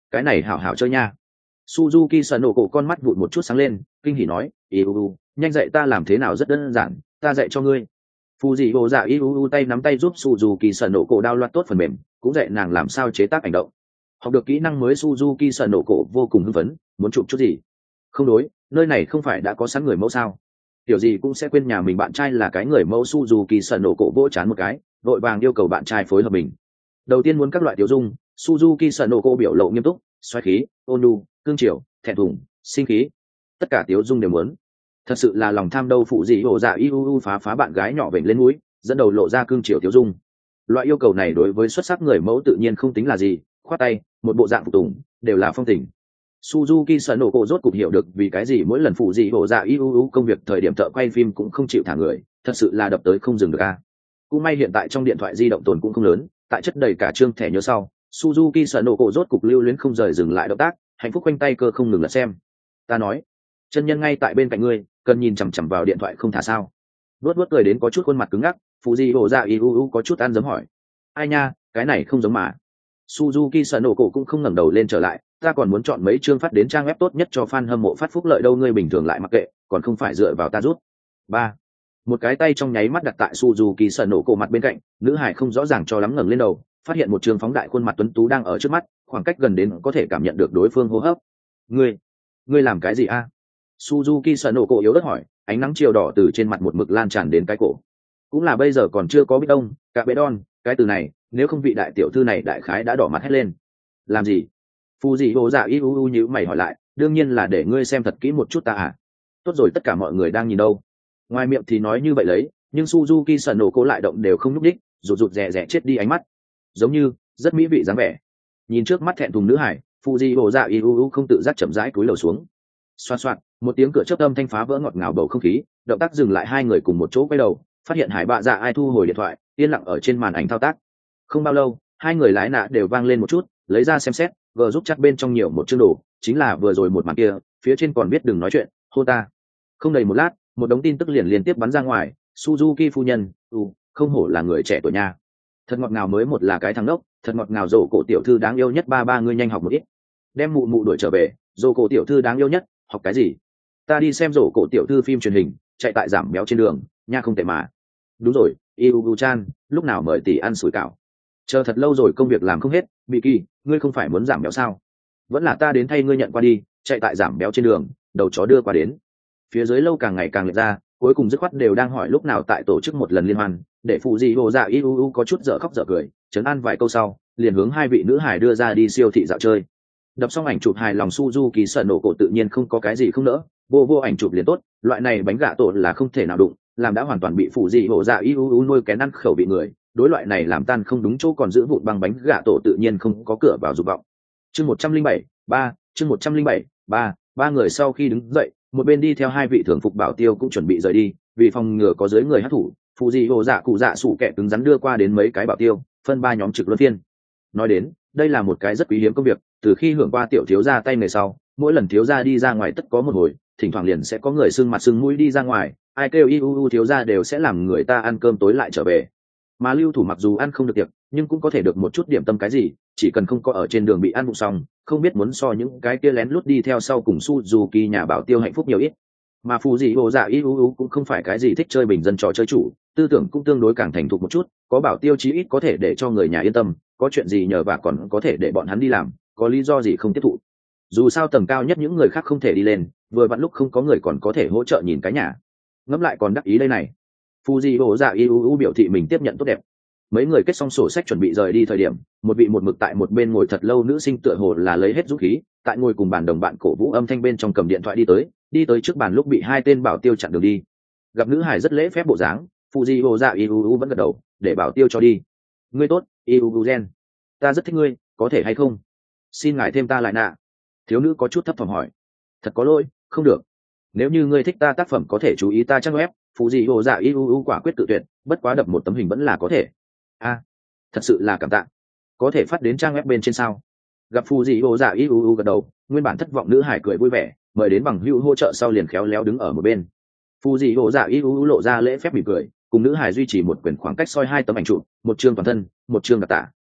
cái này hảo hảo chơi nha. Suzuki sợ nổ cổ con mắt vụt một chút sáng lên, kinh hỉ nói, iuu, nhanh dạy ta làm thế nào rất đơn giản, ta dạy cho ngươi. Phù dị hồ dạ iuu tay nắm tay giúp Suzuki sợ nổ cổ đao loạt tốt phần mềm, cũng dạy nàng làm sao chế tác hành động. Học được kỹ năng mới Suzuki sợ nổ cổ vô cùng hưng phấn, muốn chụp chút gì. Không đối, nơi này không phải đã có sẵn người mẫu sao? Kiểu gì cũng sẽ quên nhà mình bạn trai là cái người mẫu. Suzuki sợ nổ cổ vỗ chán một cái, vội vàng yêu cầu bạn trai phối hợp mình. Đầu tiên muốn các loại tiểu dung, Suzuki sợ nổ cổ biểu lộ nghiêm túc, xoáy khí, ôn nhu, cương triều, thẹn thùng, sinh khí, tất cả tiểu dung đều muốn. Thật sự là lòng tham đâu. Phụ dị hồ dạ iuu phá phá bạn gái nhỏ vểnh lên mũi, dẫn đầu lộ ra cương triều tiểu dung. Loại yêu cầu này đối với xuất sắc người mẫu tự nhiên không tính là gì, khoát tay, một bộ dạng phục tùng, đều là phong tình. Suzuki sợ nổ cổ rốt cục hiểu được vì cái gì mỗi lần phụ dị hồ dạ iuu công việc thời điểm thợ quay phim cũng không chịu thả người, thật sự là đập tới không dừng được a. Cũng may hiện tại trong điện thoại di động tồn cũng không lớn, tại chất đầy cả trương thẻ nhớ sau, Suzuki sợ nổ cổ rốt cục lưu luyến không rời dừng lại động tác, hạnh phúc quanh tay cơ không ngừng lật xem. Ta nói, chân nhân ngay tại bên cạnh ngươi, cần nhìn chằm chằm vào điện thoại không thả sao? Vuốt vuốt cười đến có chút khuôn mặt cứng ngắc, phụ dị hồ dạ iuu có chút ăn dấm hỏi. Ai nha, cái này không giống mà. Suzuki sợ nổ cổ cũng không ngẩng đầu lên trở lại, ta còn muốn chọn mấy chương phát đến trang web tốt nhất cho fan hâm mộ phát phúc lợi đâu, ngươi bình thường lại mặc kệ, còn không phải dựa vào ta rút. Ba, một cái tay trong nháy mắt đặt tại Suzuki sợ nổ cổ mặt bên cạnh, nữ hải không rõ ràng cho lắm ngẩng lên đầu, phát hiện một trường phóng đại khuôn mặt tuấn tú đang ở trước mắt, khoảng cách gần đến có thể cảm nhận được đối phương hô hấp. Ngươi, ngươi làm cái gì a? Suzuki sợ nổ cổ yếu ớt hỏi, ánh nắng chiều đỏ từ trên mặt một mực lan tràn đến cái cổ. Cũng là bây giờ còn chưa có biết đông, cả bê đon, cái từ này, nếu không vị đại tiểu thư này đại khái đã đỏ mặt hết lên. Làm gì? Phù dị hồ dạ iuu nhíu mày hỏi lại, đương nhiên là để ngươi xem thật kỹ một chút ta à. Tốt rồi, tất cả mọi người đang nhìn đâu. Ngoài miệng thì nói như vậy lấy, nhưng Suzuki sợ nổ cổ lại động đều không nhúc đích, rụt rụt rè rè chết đi ánh mắt, giống như rất mỹ vị dáng vẻ. Nhìn trước mắt thẹn thùng nữ hải, phù dị hồ dạ iuu không tự giác chậm rãi cúi đầu xuống. Xoa xoạt, một tiếng cửa chớp âm thanh phá vỡ ngọt ngào bầu không khí, động tác dừng lại, hai người cùng một chỗ quay đầu, phát hiện hải bạ dạ ai thu hồi điện thoại, yên lặng ở trên màn ảnh thao tác. Không bao lâu, hai người lái nạ đều vang lên một chút, lấy ra xem xét, vừa giúp chắc bên trong nhiều một chương đồ, chính là vừa rồi một màn kia, phía trên còn biết đừng nói chuyện, hô ta. Không đầy một lát, một đống tin tức liền liên tiếp bắn ra ngoài. Suzuki phu nhân, ừ, không hổ là người trẻ tuổi nha. Thật ngọt ngào, mới một là cái thằng đốc, thật ngọt ngào, rổ cổ tiểu thư đáng yêu nhất, ba ba ngươi nhanh học một ít. Đem mụ mụ đuổi trở về, rổ cổ tiểu thư đáng yêu nhất, học cái gì? Ta đi xem rổ cổ tiểu thư phim truyền hình, chạy tại giảm béo trên đường, nha không tệ mà. Đúng rồi, Iugu chan, lúc nào mời tỷ ăn sủi cảo? Chờ thật lâu rồi công việc làm không hết, Miki, ngươi không phải muốn giảm béo sao? Vẫn là ta đến thay ngươi nhận qua đi, chạy tại giảm béo trên đường, đầu chó đưa qua đến. Phía dưới lâu càng ngày càng lệch ra, cuối cùng dứt khoát đều đang hỏi lúc nào tại tổ chức một lần liên hoan, để phụ dị hồ dạ Iugu có chút dở khóc dở cười, trấn an vài câu sau, liền hướng hai vị nữ hải đưa ra đi siêu thị dạo chơi. Đập xong ảnh chụp hài lòng, Suzuki sợ nổ cổ tự nhiên không có cái gì không nỡ, vô vô ảnh chụp liền tốt, loại này bánh gà tổ là không thể nào đụng, làm đã hoàn toàn bị phụ dị hồ dạ Iugu nuôi kén ăn khẩu vị người, đối loại này làm tan không đúng chỗ còn giữ vụn bằng bánh gà tổ tự nhiên không có cửa vào dục vọng. Chương một trăm linh bảy, ba, chương một trăm linh bảy, ba, ba người sau khi đứng dậy, một bên đi theo hai vị thường phục bảo tiêu cũng chuẩn bị rời đi, vì phòng ngừa có dưới người hát thủ, phụ dị hồ dạ cụ dạ sủ kẹ cứng rắn đưa qua đến mấy cái bảo tiêu, phân ba nhóm trực luân phiên. Nói đến, đây là một cái rất quý hiếm công việc, từ khi hưởng qua tiểu thiếu gia tay nghề sau, mỗi lần thiếu gia đi ra ngoài tất có một hồi, thỉnh thoảng liền sẽ có người sưng mặt sưng mũi đi ra ngoài, ai kêu iuu thiếu gia đều sẽ làm người ta ăn cơm tối lại trở về. Mà lưu thủ mặc dù ăn không được tiệc, nhưng cũng có thể được một chút điểm tâm cái gì, chỉ cần không có ở trên đường bị ăn bụng xong, không biết muốn so những cái kia lén lút đi theo sau cùng Suzuki nhà bảo tiêu hạnh phúc nhiều ít. Mà phù dị hồ dạ iuu cũng không phải cái gì thích chơi bình dân trò chơi chủ, tư tưởng cũng tương đối càng thành thục một chút, có bảo tiêu chí ít có thể để cho người nhà yên tâm, có chuyện gì nhờ và còn có thể để bọn hắn đi làm, có lý do gì không tiếp thụ. Dù sao tầng cao nhất những người khác không thể đi lên, vừa vặn lúc không có người còn có thể hỗ trợ nhìn cái nhà. Ngẫm lại còn đắc ý đây này. Phù dị hồ dạ iuu biểu thị mình tiếp nhận tốt đẹp. Mấy người kết xong sổ sách chuẩn bị rời đi thời điểm, một vị một mực tại một bên ngồi thật lâu nữ sinh tựa hồ là lấy hết dũng khí, tại ngồi cùng bàn đồng bạn cổ vũ âm thanh bên trong cầm điện thoại đi tới, đi tới trước bàn lúc bị hai tên bảo tiêu chặn đường đi. Gặp nữ hải rất lễ phép bộ dáng, phù dị hồ dạ iuu vẫn gật đầu, để bảo tiêu cho đi. Ngươi tốt, iuu gen, ta rất thích ngươi, có thể hay không? Xin ngài thêm ta lại nạ. Thiếu nữ có chút thấp thỏm hỏi. Thật có lỗi, không được. Nếu như ngươi thích ta tác phẩm có thể chú ý ta trang web, phù dị hồ dạ iuu quả quyết tự tuyệt, bất quá đập một tấm hình vẫn là có thể. A, à, thật sự là cảm tạ. Có thể phát đến trang web bên trên sao? Gặp phù dị hồ dạ iuu gật đầu, nguyên bản thất vọng nữ hải cười vui vẻ, mời đến bằng hữu hỗ trợ sau liền khéo léo đứng ở một bên. Phù dị hồ dạ iuu lộ ra lễ phép mỉm cười, cùng nữ hải duy trì một quyển khoảng cách soi hai tấm ảnh chụp, một chương toàn thân, một chương đặc tả.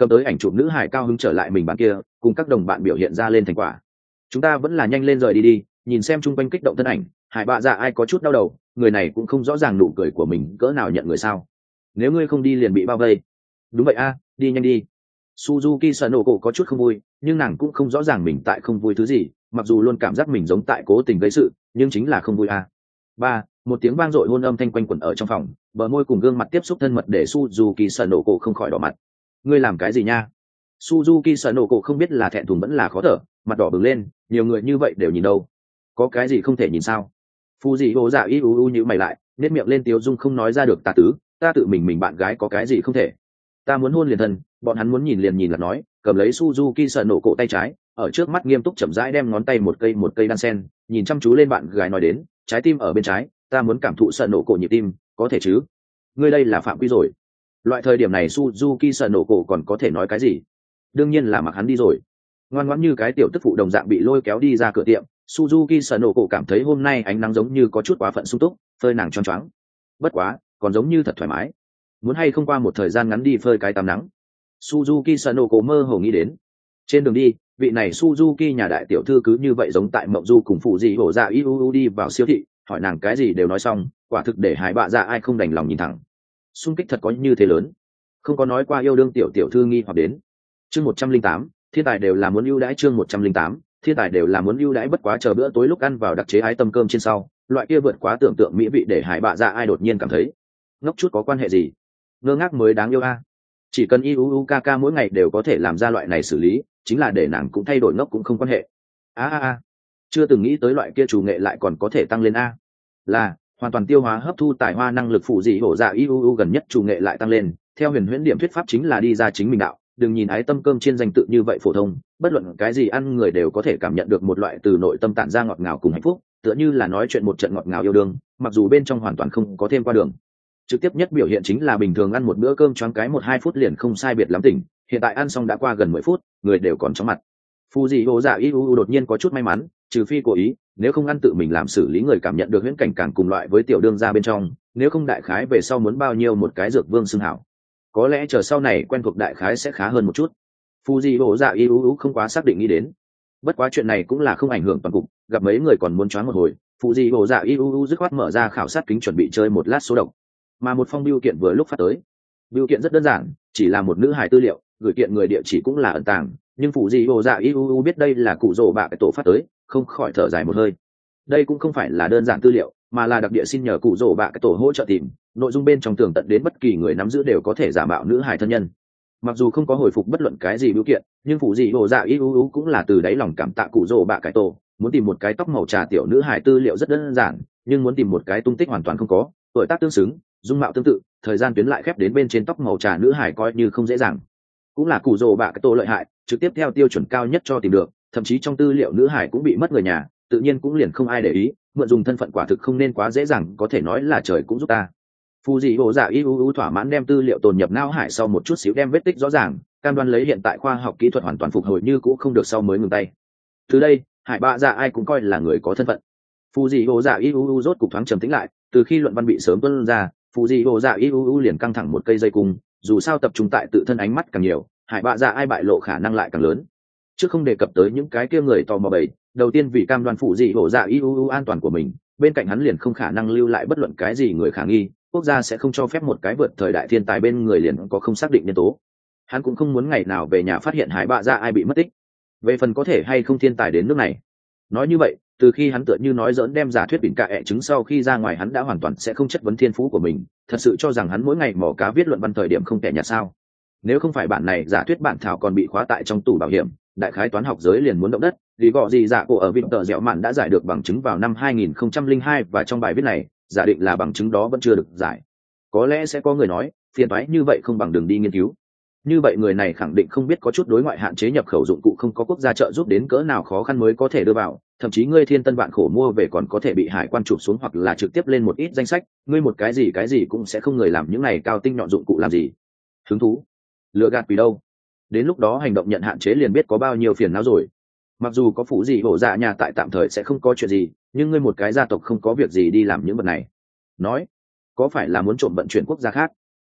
cầm tới ảnh chụp nữ hải cao hứng trở lại mình bạn kia cùng các đồng bạn biểu hiện ra lên thành quả. Chúng ta vẫn là nhanh lên rời đi đi, nhìn xem chung quanh kích động thân ảnh, hải bạ dạ ai có chút đau đầu, người này cũng không rõ ràng nụ cười của mình cỡ nào nhận người sao. Nếu ngươi không đi liền bị bao vây. Đúng vậy a, đi nhanh đi. Suzuki Sanoko có chút không vui, nhưng nàng cũng không rõ ràng mình tại không vui thứ gì, mặc dù luôn cảm giác mình giống tại cố tình gây sự, nhưng chính là không vui a. Ba, một tiếng vang dội hôn âm thanh quanh quẩn ở trong phòng, bờ môi cùng gương mặt tiếp xúc thân mật để Suzuki Sanoko không khỏi đỏ mặt. Ngươi làm cái gì nha? Suzuki Sanoko không biết là thẹn thùng vẫn là khó thở, mặt đỏ bừng lên, nhiều người như vậy đều nhìn đâu. Có cái gì không thể nhìn sao? Fuji dạ y u u như mày lại, nét miệng lên tiếu dung không nói ra được tà tứ, ta tự mình mình bạn gái có cái gì không thể. Ta muốn hôn liền thân, bọn hắn muốn nhìn liền nhìn là nói, cầm lấy Suzuki Sanoko tay trái, ở trước mắt nghiêm túc chậm rãi đem ngón tay một cây một cây đan sen, nhìn chăm chú lên bạn gái nói đến, trái tim ở bên trái, ta muốn cảm thụ Sanoko nhịp tim, có thể chứ? Ngươi đây là phạm quy rồi. Loại thời điểm này Suzuki Sanoko còn có thể nói cái gì? Đương nhiên là mặc hắn đi rồi. Ngoan ngoãn như cái tiểu tức phụ đồng dạng bị lôi kéo đi ra cửa tiệm, Suzuki Sanoko cảm thấy hôm nay ánh nắng giống như có chút quá phận sung túc, phơi nàng choáng choáng. Bất quá, còn giống như thật thoải mái. Muốn hay không qua một thời gian ngắn đi phơi cái tắm nắng. Suzuki Sanoko mơ hồ nghĩ đến. Trên đường đi, vị này Suzuki nhà đại tiểu thư cứ như vậy giống tại mộng du cùng phụ gì hổ dạ iuu đi vào siêu thị, hỏi nàng cái gì đều nói xong, quả thực để hải bạ dạ ai không đành lòng nhìn thẳng. Xung kích thật có như thế lớn. Không có nói qua yêu đương tiểu tiểu thư nghi hoặc đến. Chương một trăm linh tám, thiên tài đều là muốn ưu đãi chương một trăm linh tám, thiên tài đều là muốn ưu đãi bất quá chờ bữa tối lúc ăn vào đặc chế ái tâm cơm trên sau, loại kia vượt quá tưởng tượng mỹ vị để hải bạ dạ ai đột nhiên cảm thấy. Ngốc chút có quan hệ gì? Ngơ ngác mới đáng yêu a. Chỉ cần iuu kaka mỗi ngày đều có thể làm ra loại này xử lý, chính là để nàng cũng thay đổi ngốc cũng không quan hệ. A a a. Chưa từng nghĩ tới loại kia chủ nghệ lại còn có thể tăng lên a. Là, hoàn toàn tiêu hóa hấp thu tài hoa năng lực phụ dị hổ dạ iuu gần nhất chủ nghệ lại tăng lên, theo huyền huyễn điểm thuyết pháp chính là đi ra chính mình đạo. Đừng nhìn ái tâm cơm chiên danh tự như vậy phổ thông, bất luận cái gì ăn người đều có thể cảm nhận được một loại từ nội tâm tản ra ngọt ngào cùng hạnh phúc, tựa như là nói chuyện một trận ngọt ngào yêu đương, mặc dù bên trong hoàn toàn không có thêm qua đường. Trực tiếp nhất biểu hiện chính là bình thường ăn một bữa cơm choáng cái một hai phút liền không sai biệt lắm tỉnh, hiện tại ăn xong đã qua gần mười phút, người đều còn chóng mặt. Fuji Hồ Dạ Iuu đột nhiên có chút may mắn, trừ phi cố ý, nếu không ăn tự mình làm xử lý người cảm nhận được huyễn cảnh càng cùng loại với tiểu đương gia bên trong, nếu không đại khái về sau muốn bao nhiêu một cái dược vương xưng hảo. Có lẽ chờ sau này quen thuộc đại khái sẽ khá hơn một chút. Fuji Hồ Dạ Iuu không quá xác định nghĩ đến. Bất quá chuyện này cũng là không ảnh hưởng toàn cục, gặp mấy người còn muốn choáng một hồi, Fuji Hồ Dạ Iuu dứt khoát mở ra khảo sát kính chuẩn bị chơi một lát số độc. Mà một phong bưu kiện vừa lúc phát tới. Bưu kiện rất đơn giản, chỉ là một nữ hài tư liệu, gửi kiện người địa chỉ cũng là ẩn tàng, nhưng Fuji Hồ Dạ Iuu biết đây là cụ rồ bạ cái tổ phát tới, không khỏi thở dài một hơi. Đây cũng không phải là đơn giản tư liệu, mà là đặc địa xin nhờ cụ rồ bạ cái tổ hỗ trợ tìm, nội dung bên trong tường tận đến bất kỳ người nắm giữ đều có thể giả mạo nữ hài thân nhân. Mặc dù không có hồi phục bất luận cái gì bưu kiện, nhưng phụ dị hồ dạ iuu cũng là từ đáy lòng cảm tạ cụ rồ bạ cái tổ. Muốn tìm một cái tóc màu trà tiểu nữ hài tư liệu rất đơn giản, nhưng muốn tìm một cái tung tích hoàn toàn không có, tuổi tác tương xứng, dung mạo tương tự, thời gian tuyến lại khép đến bên trên tóc màu trà nữ hài coi như không dễ dàng. Cũng là cụ rồ bạ cái tổ lợi hại, trực tiếp theo tiêu chuẩn cao nhất cho tìm được, thậm chí trong tư liệu nữ hài cũng bị mất người nhà, tự nhiên cũng liền không ai để ý, mượn dùng thân phận quả thực không nên quá dễ dàng, có thể nói là trời cũng giúp ta. Phù dị hồ dạ iuu thỏa mãn đem tư liệu tồn nhập não hải sau một chút xíu đem vết tích rõ ràng, cam đoan lấy hiện tại khoa học kỹ thuật hoàn toàn phục hồi như cũ không được sau mới ngừng tay. Từ đây, hải bạ dạ ai cũng coi là người có thân phận. Phù dị hồ dạ iuu rốt cục thoáng trầm tĩnh lại, từ khi luận văn bị sớm tuân ra, phù dị hồ dạ iuu liền căng thẳng một cây dây cung, dù sao tập trung tại tự thân ánh mắt càng nhiều, hải bạ dạ ai bại lộ khả năng lại càng lớn. Trước không đề cập tới những cái kia người tò mò bầy, đầu tiên vì cam đoan phù dị hồ dạ iuu an toàn của mình, bên cạnh hắn liền không khả năng lưu lại bất luận cái gì người khả nghi. Quốc gia sẽ không cho phép một cái vượt thời đại thiên tài bên người liền có không xác định nhân tố. Hắn cũng không muốn ngày nào về nhà phát hiện hải bạ dạ ai bị mất tích. Về phần có thể hay không thiên tài đến nước này, nói như vậy, từ khi hắn tựa như nói dỡn đem giả thuyết bình cạ ẹ chứng sau khi ra ngoài hắn đã hoàn toàn sẽ không chất vấn thiên phú của mình, thật sự cho rằng hắn mỗi ngày mò cá viết luận văn thời điểm không kẻ nhạt sao? Nếu không phải bản này giả thuyết bản thảo còn bị khóa tại trong tủ bảo hiểm, đại khái toán học giới liền muốn động đất. Lý gọ gì dạ cổ ở Victor dẻo mạn đã giải được bằng chứng vào năm hai nghìn không trăm lẻ hai và trong bài viết này, giả định là bằng chứng đó vẫn chưa được giải. Có lẽ sẽ có người nói, phiền toái như vậy không bằng đường đi nghiên cứu. Như vậy người này khẳng định không biết có chút đối ngoại hạn chế nhập khẩu dụng cụ không có quốc gia trợ giúp đến cỡ nào khó khăn mới có thể đưa vào, thậm chí ngươi thiên tân vạn khổ mua về còn có thể bị hải quan chụp xuống hoặc là trực tiếp lên một ít danh sách, ngươi một cái gì cái gì cũng sẽ không người làm những này cao tinh nhọn dụng cụ làm gì. Hứng thú, lừa gạt vì đâu? Đến lúc đó hành động nhận hạn chế liền biết có bao nhiêu phiền não rồi. Mặc dù có phụ gì hổ dạ nhà tại tạm thời sẽ không có chuyện gì, nhưng ngươi một cái gia tộc không có việc gì đi làm những vật này. Nói, có phải là muốn trộm vận chuyển quốc gia khác?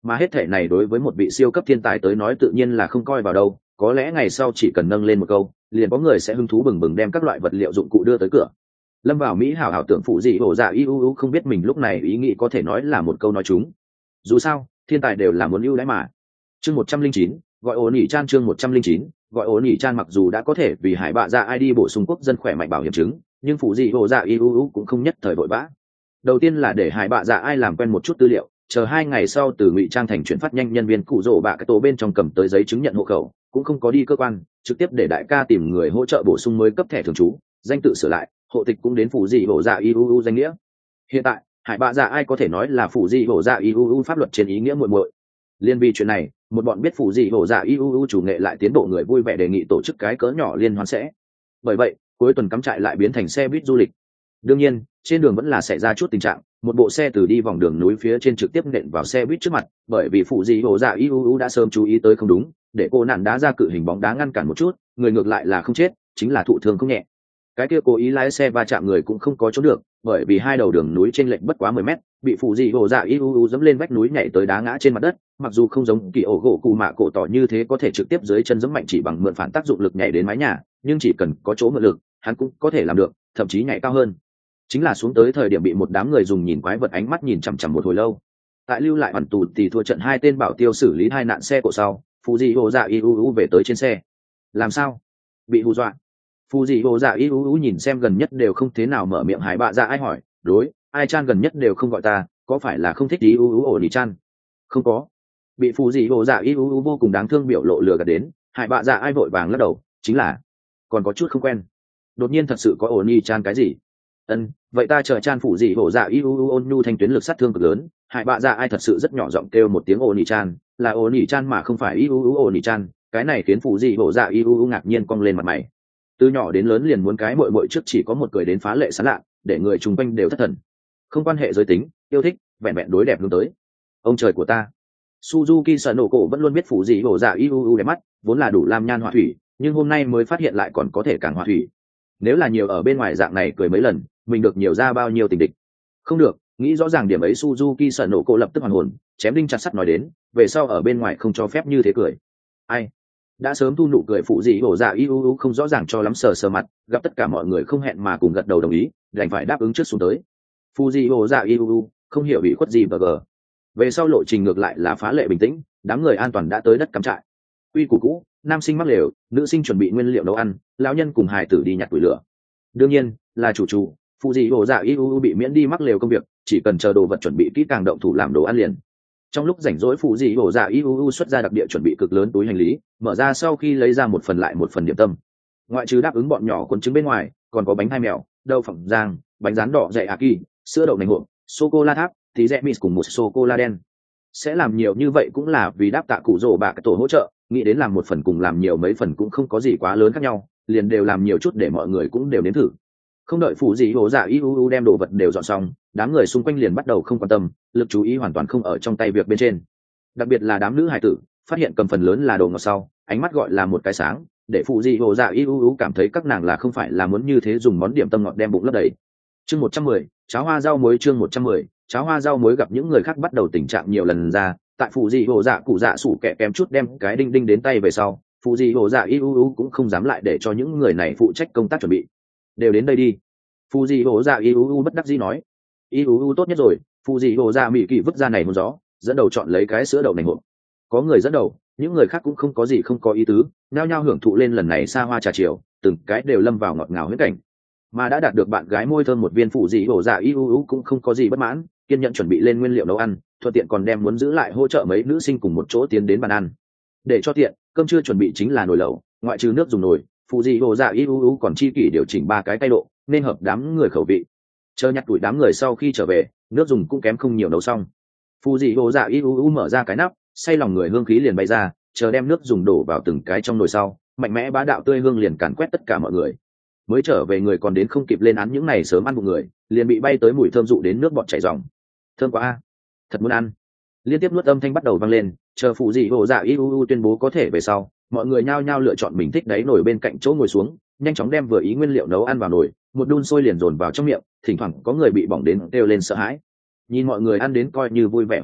mà hết thể này đối với một vị siêu cấp thiên tài tới nói tự nhiên là không coi vào đâu, có lẽ ngày sau chỉ cần nâng lên một câu liền có người sẽ hứng thú bừng bừng đem các loại vật liệu dụng cụ đưa tới cửa. Lâm vào mỹ hảo hảo tưởng phụ dị hổ dạ y u u không biết mình lúc này ý nghĩ có thể nói là một câu nói chúng. Dù sao thiên tài đều là muốn ưu đãi mà. Chương một trăm linh chín gọi ổn ỉ chan chương một trăm linh chín gọi ổn ỉ chan mặc dù đã có thể vì hải bạ dạ i đi bổ sung quốc dân khỏe mạnh bảo hiểm chứng, nhưng phụ dị hổ dạ y u u cũng không nhất thời vội vã. Đầu tiên là để hải bạ dạ ai làm quen một chút tư liệu, chờ hai ngày sau từ ngụy trang thành chuyển phát nhanh nhân viên cụ rỗ bạ cái tổ bên trong cầm tới giấy chứng nhận hộ khẩu, cũng không có đi cơ quan, trực tiếp để đại ca tìm người hỗ trợ bổ sung mới cấp thẻ thường trú, danh tự sửa lại, hộ tịch cũng đến phủ dị hổ dạ i u u danh nghĩa. Hiện tại hải bạ dạ ai có thể nói là phủ dị hổ dạ i u u pháp luật trên ý nghĩa muội muội. Liên vì chuyện này, một bọn biết phủ dị hổ dạ i u u chủ nghệ lại tiến bộ người vui vẻ đề nghị tổ chức cái cỡ nhỏ liên hoan sẽ. Bởi vậy cuối tuần cắm trại lại biến thành xe buýt du lịch. Đương nhiên trên đường vẫn là xảy ra chút tình trạng, một bộ xe từ đi vòng đường núi phía trên trực tiếp nện vào xe buýt trước mặt, bởi vì phụ dị hổ dạ i u u đã sớm chú ý tới không đúng, để cô nạn đá ra cự hình bóng đá ngăn cản một chút, người ngược lại là không chết, chính là thụ thương không nhẹ. Cái kia cố ý lái xe va chạm người cũng không có trốn được, bởi vì hai đầu đường núi trên lệch bất quá mười mét, bị phụ dị hổ dạ i u u dẫm lên vách núi nhảy tới đá ngã trên mặt đất, mặc dù không giống kỳ ổ gỗ cụ mạ cổ tỏ như thế có thể trực tiếp dưới chân giẫm mạnh chỉ bằng mượn phản tác dụng lực nhảy đến mái nhà, nhưng chỉ cần có chỗ mượn lực, hắn cũng có thể làm được, thậm chí nhảy cao hơn. Chính là xuống tới thời điểm bị một đám người dùng nhìn quái vật ánh mắt nhìn chằm chằm một hồi lâu. Tại lưu lại hoàn tù thì thua trận hai tên bảo tiêu xử lý hai nạn xe cộ sau, phụ dị hổ dạ i u u về tới trên xe. Làm sao? Bị hù dọa. Phụ dị hổ dạ i u u nhìn xem gần nhất đều không thế nào mở miệng hải bạ dạ ai hỏi, đối, ai chan gần nhất đều không gọi ta, có phải là không thích i u u ổ nỉ chan? Không có. Bị phụ dị hổ dạ i u u vô cùng đáng thương biểu lộ lừa gạt đến, hải bạ dạ ai vội vàng lắc đầu, chính là còn có chút không quen. Đột nhiên thật sự có ổ nỉ chan cái gì? Ân, vậy ta chờ chan phụ dị hổ dạ i u u ôn nhu thanh tuyến lực sát thương cực lớn, hải bạ dạ ai thật sự rất nhỏ giọng kêu một tiếng ổ nỉ chan, là ổ nỉ chan mà không phải i u u ổ nỉ chan, cái này khiến phụ dị hổ dạ i u u ngạc nhiên cong lên mặt mày. Từ nhỏ đến lớn liền muốn cái muội muội trước chỉ có một cười đến phá lệ sán lạ, để người chung quanh đều thất thần. Không quan hệ giới tính, yêu thích, vẹn vẹn đối đẹp hướng tới. Ông trời của ta. Suzuki Sanoko vẫn luôn biết phụ dị hổ dạ i u u đẹp mắt, vốn là đủ lam nhan họa thủy, nhưng hôm nay mới phát hiện lại còn có thể càng họa thủy. Nếu là nhiều ở bên ngoài dạng này cười mấy lần, mình được nhiều ra bao nhiêu tình địch. Không được, nghĩ rõ ràng điểm ấy Suzuki Sanoko lập tức hoàn hồn, chém đinh chặt sắt nói đến, về sau ở bên ngoài không cho phép như thế cười. Ai? Đã sớm thu nụ cười phụ dị hổ dạ i u u không rõ ràng cho lắm sờ sờ mặt, gặp tất cả mọi người không hẹn mà cùng gật đầu đồng ý, đành phải đáp ứng trước xuống tới. Phụ dị hổ dạ i u u không hiểu bị khuất gì và gờ. Về sau lộ trình ngược lại là phá lệ bình tĩnh, đám người an toàn đã tới đất cắm trại. Quy củ cũ, nam sinh mắc lều, nữ sinh chuẩn bị nguyên liệu nấu ăn, lão nhân cùng hài tử đi nhặt củi lửa. Đương nhiên là chủ chủ phụ dị hổ dạ i u u bị miễn đi mắc lều công việc, chỉ cần chờ đồ vật chuẩn bị kỹ càng động thủ làm đồ ăn liền. Trong lúc rảnh rỗi phụ dị hổ dạ i u u xuất ra đặc địa chuẩn bị cực lớn túi hành lý, mở ra sau khi lấy ra một phần lại một phần điểm tâm. Ngoại trừ đáp ứng bọn nhỏ cuốn trứng bên ngoài, còn có bánh hai mèo, đậu phộng rang, bánh rán đỏ dạy aki, sữa đậu nành hộp, sô cô la tháp, tí rẽ mít cùng một sô cô la đen. Sẽ làm nhiều như vậy cũng là vì đáp tạ cụ rồ bạ cái tổ hỗ trợ, nghĩ đến làm một phần cùng làm nhiều mấy phần cũng không có gì quá lớn khác nhau, liền đều làm nhiều chút để mọi người cũng đều nếm thử. Không đợi phụ dị hổ dạ i u u đem đồ vật đều dọn xong, đám người xung quanh liền bắt đầu không quan tâm, lực chú ý hoàn toàn không ở trong tay việc bên trên. Đặc biệt là đám nữ hài tử, phát hiện cầm phần lớn là đồ ngọt sau, ánh mắt gọi là một cái sáng, để phụ dị hổ dạ i u u cảm thấy các nàng là không phải là muốn như thế dùng món điểm tâm ngọt đem bụng lấp đầy. Chương một trăm mười, cháo hoa rau muối chương một trăm mười, cháo hoa rau muối gặp những người khác bắt đầu tình trạng nhiều lần ra, tại phụ dị hổ dạ cụ dạ sủ kẻ kém chút đem cái đinh đinh đến tay về sau, phụ dị hổ dạ i u u cũng không dám lại để cho những người này phụ trách công tác chuẩn bị. Đều đến đây đi. Phụ dị hổ dạ i u u bất đắc dĩ nói. i u u tốt nhất rồi, phụ dị hổ dạ mỹ kỳ vứt ra này một gió, dẫn đầu chọn lấy cái sữa đậu nành hộp. Có người dẫn đầu, những người khác cũng không có gì không có ý tứ, nhao nhao hưởng thụ lên lần này xa hoa trà chiều, từng cái đều lâm vào ngọt ngào huyễn cảnh. Mà đã đạt được bạn gái môi thơm một viên phụ dị hổ dạ i u u cũng không có gì bất mãn, kiên nhẫn chuẩn bị lên nguyên liệu nấu ăn, thuận tiện còn đem muốn giữ lại hỗ trợ mấy nữ sinh cùng một chỗ tiến đến bàn ăn. Để cho tiện, cơm trưa chuẩn bị chính là nồi lẩu, ngoại trừ nước dùng nồi, phụ dị hổ dạ i u u còn chi kỷ điều chỉnh ba cái tay độ, nên hợp đám người khẩu vị. Chờ nhặt tuổi đám người sau khi trở về, nước dùng cũng kém không nhiều nấu xong. Phụ dị hổ dạ i u u mở ra cái nắp, say lòng người hương khí liền bay ra, chờ đem nước dùng đổ vào từng cái trong nồi sau, mạnh mẽ bá đạo tươi hương liền càn quét tất cả mọi người. Mới trở về người còn đến không kịp lên án những này sớm ăn một người, liền bị bay tới mùi thơm dụ đến nước bọt chảy ròng. Thơm quá a, thật muốn ăn. Liên tiếp nuốt âm thanh bắt đầu vang lên, chờ phụ dị hổ dạ i u u tuyên bố có thể về sau, mọi người nhao nhao lựa chọn mình thích đáy nồi bên cạnh chỗ ngồi xuống, nhanh chóng đem vừa ý nguyên liệu nấu ăn vào nồi, một đun sôi liền dồn vào trong miệng, thỉnh thoảng có người bị bỏng đến kêu lên sợ hãi. Nhìn mọi người ăn đến coi như vui vẻ hòa thuận,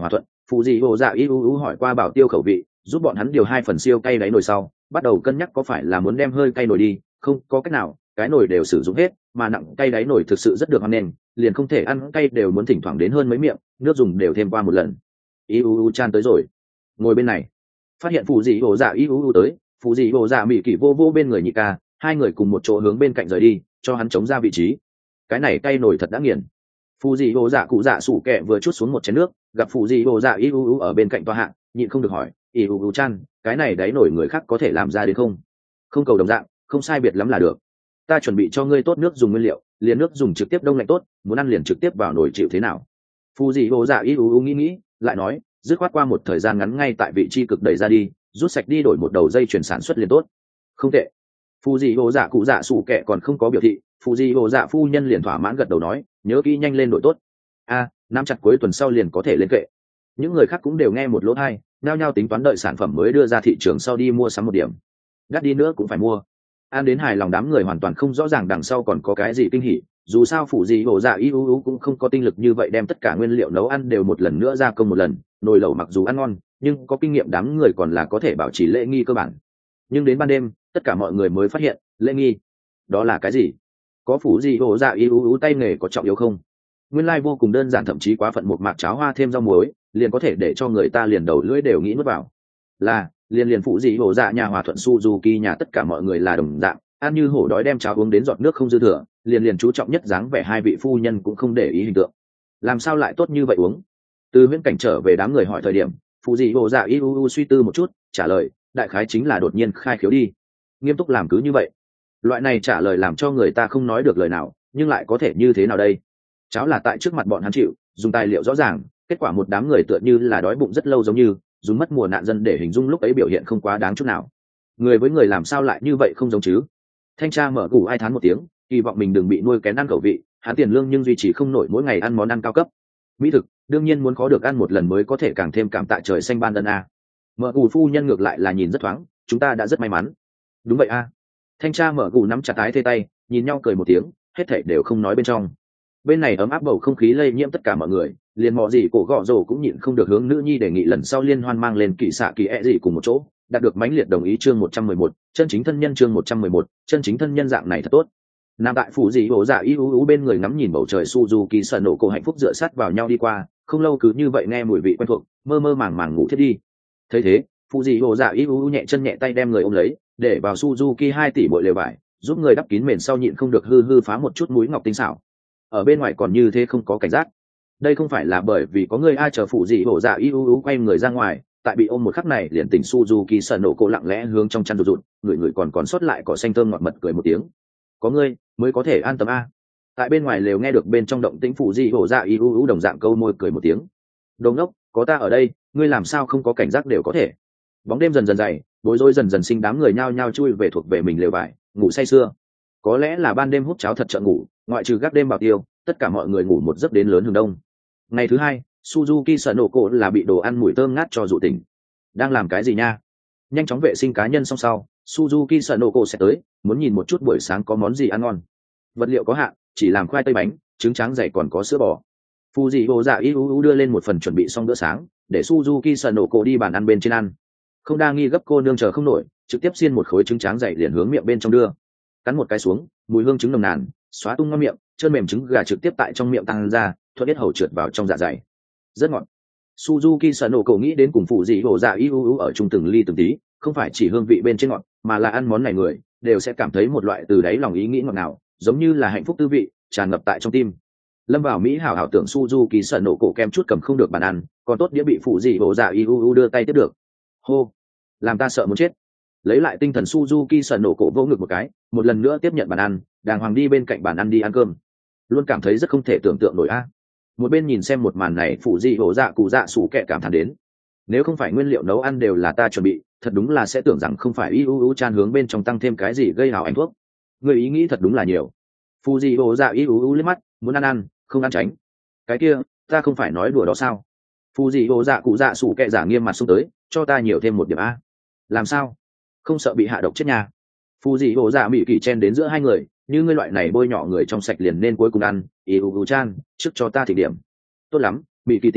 Phụ dị hồ dạ y u u hỏi qua bảo tiêu khẩu vị, giúp bọn hắn điều hai phần siêu cay đáy nồi sau, bắt đầu cân nhắc có phải là muốn đem hơi cay nồi đi, không có cách nào, cái nồi đều sử dụng hết, mà nặng cay đáy nồi thực sự rất được hoan nghênh, liền không thể ăn cay đều muốn thỉnh thoảng đến hơn mấy miệng, nước dùng đều thêm qua một lần. Y u u chan tới rồi, ngồi bên này. Phát hiện phụ dị hồ dạ y u u tới, phụ dị hồ dạ mỹ kỷ vô vô bên người nhị ca, hai người cùng một chỗ hướng bên cạnh rời đi, cho hắn chống ra vị trí. Cái này cay nồi thật đã nghiền. Phụ dị hồ dạ cụ dạ sủ kẹ vừa chút xuống một chén nước, gặp phụ dị hồ dạ y u u ở bên cạnh toa hạng, nhịn không được hỏi, y u u chan, cái này đáy nổi người khác có thể làm ra đến không? Không cầu đồng dạng, không sai biệt lắm là được. Ta chuẩn bị cho ngươi tốt nước dùng nguyên liệu, liền nước dùng trực tiếp đông lạnh tốt, muốn ăn liền trực tiếp vào nồi chịu thế nào? Phụ dị hồ dạ y u u nghĩ nghĩ, lại nói, dứt khoát qua một thời gian ngắn ngay tại vị trí cực đẩy ra đi, rút sạch đi đổi một đầu dây chuyển sản xuất liền tốt. Không tệ. Phụ dị hồ dạ cụ dạ sủ kẹ còn không có biểu thị, phụ dị hồ dạ phu nhân liền thỏa mãn gật đầu nói, nhớ kỹ nhanh lên đổi tốt. A, nắm chặt cuối tuần sau liền có thể lên kệ. Những người khác cũng đều nghe một lỗ hai, nhao nhao tính toán đợi sản phẩm mới đưa ra thị trường sau đi mua sắm một điểm. Đắt đi nữa cũng phải mua. Ăn đến hài lòng đám người hoàn toàn không rõ ràng đằng sau còn có cái gì kinh hỉ, dù sao phụ dị hồ dạ y u u cũng không có tinh lực như vậy đem tất cả nguyên liệu nấu ăn đều một lần nữa gia công một lần, nồi lẩu mặc dù ăn ngon, nhưng có kinh nghiệm đám người còn là có thể bảo trì lễ nghi cơ bản. Nhưng đến ban đêm, tất cả mọi người mới phát hiện, lễ nghi, đó là cái gì? Có phụ dị hồ dạ y u u tay nghề có trọng yếu không? Nguyên lai like vô cùng đơn giản, thậm chí quá phận một mạc cháo hoa thêm rau muối, liền có thể để cho người ta liền đầu lưỡi đều nghĩ nuốt vào. Là, liền liền phụ dị hồ dạ nhà Hòa Thuận Suzuki nhà tất cả mọi người là đồng dạng, ăn như hổ đói đem cháo uống đến giọt nước không dư thừa, liền liền chú trọng nhất dáng vẻ hai vị phu nhân cũng không để ý hình tượng. Làm sao lại tốt như vậy uống? Từ viễn cảnh trở về đám người hỏi thời điểm, phụ dị hồ dạ y u u suy tư một chút, trả lời, đại khái chính là đột nhiên khai khiếu đi. Nghiêm túc làm cứ như vậy. Loại này trả lời làm cho người ta không nói được lời nào, nhưng lại có thể như thế nào đây? Cháo là tại trước mặt bọn hắn chịu, dùng tài liệu rõ ràng, kết quả một đám người tựa như là đói bụng rất lâu, giống như dùng mất mùa nạn dân để hình dung lúc ấy biểu hiện không quá đáng chút nào. Người với người làm sao lại như vậy không giống chứ? Thanh tra mở củ ai thán một tiếng, kỳ vọng mình đừng bị nuôi kén ăn khẩu vị, hắn tiền lương nhưng duy trì không nổi mỗi ngày ăn món ăn cao cấp. Mỹ thực, đương nhiên muốn khó được ăn một lần mới có thể càng thêm cảm tạ trời xanh ban ân a. Mở củ phu nhân ngược lại là nhìn rất thoáng, chúng ta đã rất may mắn. Đúng vậy a. Thanh tra mở củ nắm chặt tái thê tay, nhìn nhau cười một tiếng, hết thảy đều không nói bên trong. Bên này ấm áp bầu không khí lây nhiễm tất cả mọi người, liền mò gì cổ gọ rồ cũng nhịn không được hướng nữ nhi đề nghị lần sau liên hoan mang lên kỳ xạ kỳ ẹ gì cùng một chỗ, đạt được mãnh liệt đồng ý. Chương một trăm mười một, chân chính thân nhân. Chương một trăm mười một, chân chính thân nhân. Dạng này thật tốt. Nam tại phủ dị hổ dạ y ú ú bên người ngắm nhìn bầu trời Suzuki sợ nổ cổ hạnh phúc dựa sát vào nhau đi qua, không lâu cứ như vậy nghe mùi vị quen thuộc, mơ mơ màng màng ngủ thiết đi. Thấy thế, phụ dị hổ dạ y ú ú nhẹ chân nhẹ tay đem người ôm lấy, để vào Suzuki hai tỷ bội lều vải, giúp người đắp kín mền sau nhịn không được hư hư phá một chút mũi ngọc tinh xảo. Ở bên ngoài còn như thế không có cảnh giác, đây không phải là bởi vì có người ai chờ phụ dị hổ dạ y ú ú quay người ra ngoài, tại bị ôm một khắc này liền tỉnh Suzuki sợ nổ cổ lặng lẽ hướng trong chăn rụt rụt, người người còn còn sót lại cỏ xanh thơm ngọt mật cười một tiếng. Có ngươi mới có thể an tâm a. Tại bên ngoài lều nghe được bên trong động tĩnh phụ dị hổ dạ y ú ú đồng dạng câu môi cười một tiếng. Đồng đốc, có ta ở đây, ngươi làm sao không có cảnh giác đều có thể. Bóng đêm dần dần dày, bối rối dần dần sinh, đám người nhao nhao chui về thuộc về mình lều vải, ngủ say sưa. Có lẽ là ban đêm hút cháo thật chợ ngủ, ngoại trừ gác đêm bảo tiêu, tất cả mọi người ngủ một giấc đến lớn hừng đông. Ngày thứ hai, Suzuki sợ nổ cổ là bị đồ ăn mùi thơm ngát cho dụ tỉnh. Đang làm cái gì nha? Nhanh chóng vệ sinh cá nhân xong sau, Suzuki sợ nổ cổ sẽ tới, muốn nhìn một chút buổi sáng có món gì ăn ngon. Vật liệu có hạn, chỉ làm khoai tây bánh, trứng tráng dày còn có sữa bò. Fuji dạ y u đưa lên một phần chuẩn bị xong bữa sáng, để Suzuki sợ nổ cổ đi bàn ăn bên trên ăn. Không đa nghi gấp cô nương chờ không nổi, trực tiếp xiên một khối trứng tráng dày liền hướng miệng bên trong đưa. Cắn một cái xuống, mùi hương trứng nồng nàn, xóa tung ngon miệng, trơn mềm trứng gà trực tiếp tại trong miệng tăng ra, thuận tiết hầu trượt vào trong dạ dày. Rất ngọt. Suzuki sợ nổ cổ nghĩ đến cùng phụ dị hổ dạ y u u ở chung từng ly từng tí, không phải chỉ hương vị bên trên ngọt, mà là ăn món này người đều sẽ cảm thấy một loại từ đáy lòng ý nghĩ ngọt nào, giống như là hạnh phúc tư vị tràn ngập tại trong tim. Lâm vào mỹ hảo hảo tưởng Suzuki sợ nổ cổ kem chút cầm không được bàn ăn, còn tốt đĩa bị phụ dị hổ dạ y u u đưa tay tiếp được. Hô, làm ta sợ muốn chết. Lấy lại tinh thần Suzuki sợ nổ cổ vỗ ngực một cái, một lần nữa tiếp nhận bàn ăn, đàng hoàng đi bên cạnh bàn ăn đi ăn cơm. Luôn cảm thấy rất không thể tưởng tượng nổi a. Một bên nhìn xem một màn này, phụ dị hổ dạ cụ dạ sủ kẹ cảm thán đến, nếu không phải nguyên liệu nấu ăn đều là ta chuẩn bị, thật đúng là sẽ tưởng rằng không phải y u u chan hướng bên trong tăng thêm cái gì gây hào ảnh thuốc. Người ý nghĩ thật đúng là nhiều. Phụ dị hổ dạ y u u liếc mắt, muốn ăn ăn không ăn tránh. Cái kia ta không phải nói đùa đó sao? Phụ dị hổ dạ cụ dạ sủ kẹ giả nghiêm mặt xuống tới, cho ta nhiều thêm một điểm a. Làm sao? Không sợ bị hạ độc chết nhà? Phụ dị hổ dạ mỹ kỳ chen đến giữa hai người, như ngươi loại này bôi nhọ người trong sạch liền nên cuối cùng ăn. Y u u chan, trước cho ta thỉnh điểm. Tốt lắm, mỹ kỳ tỷ,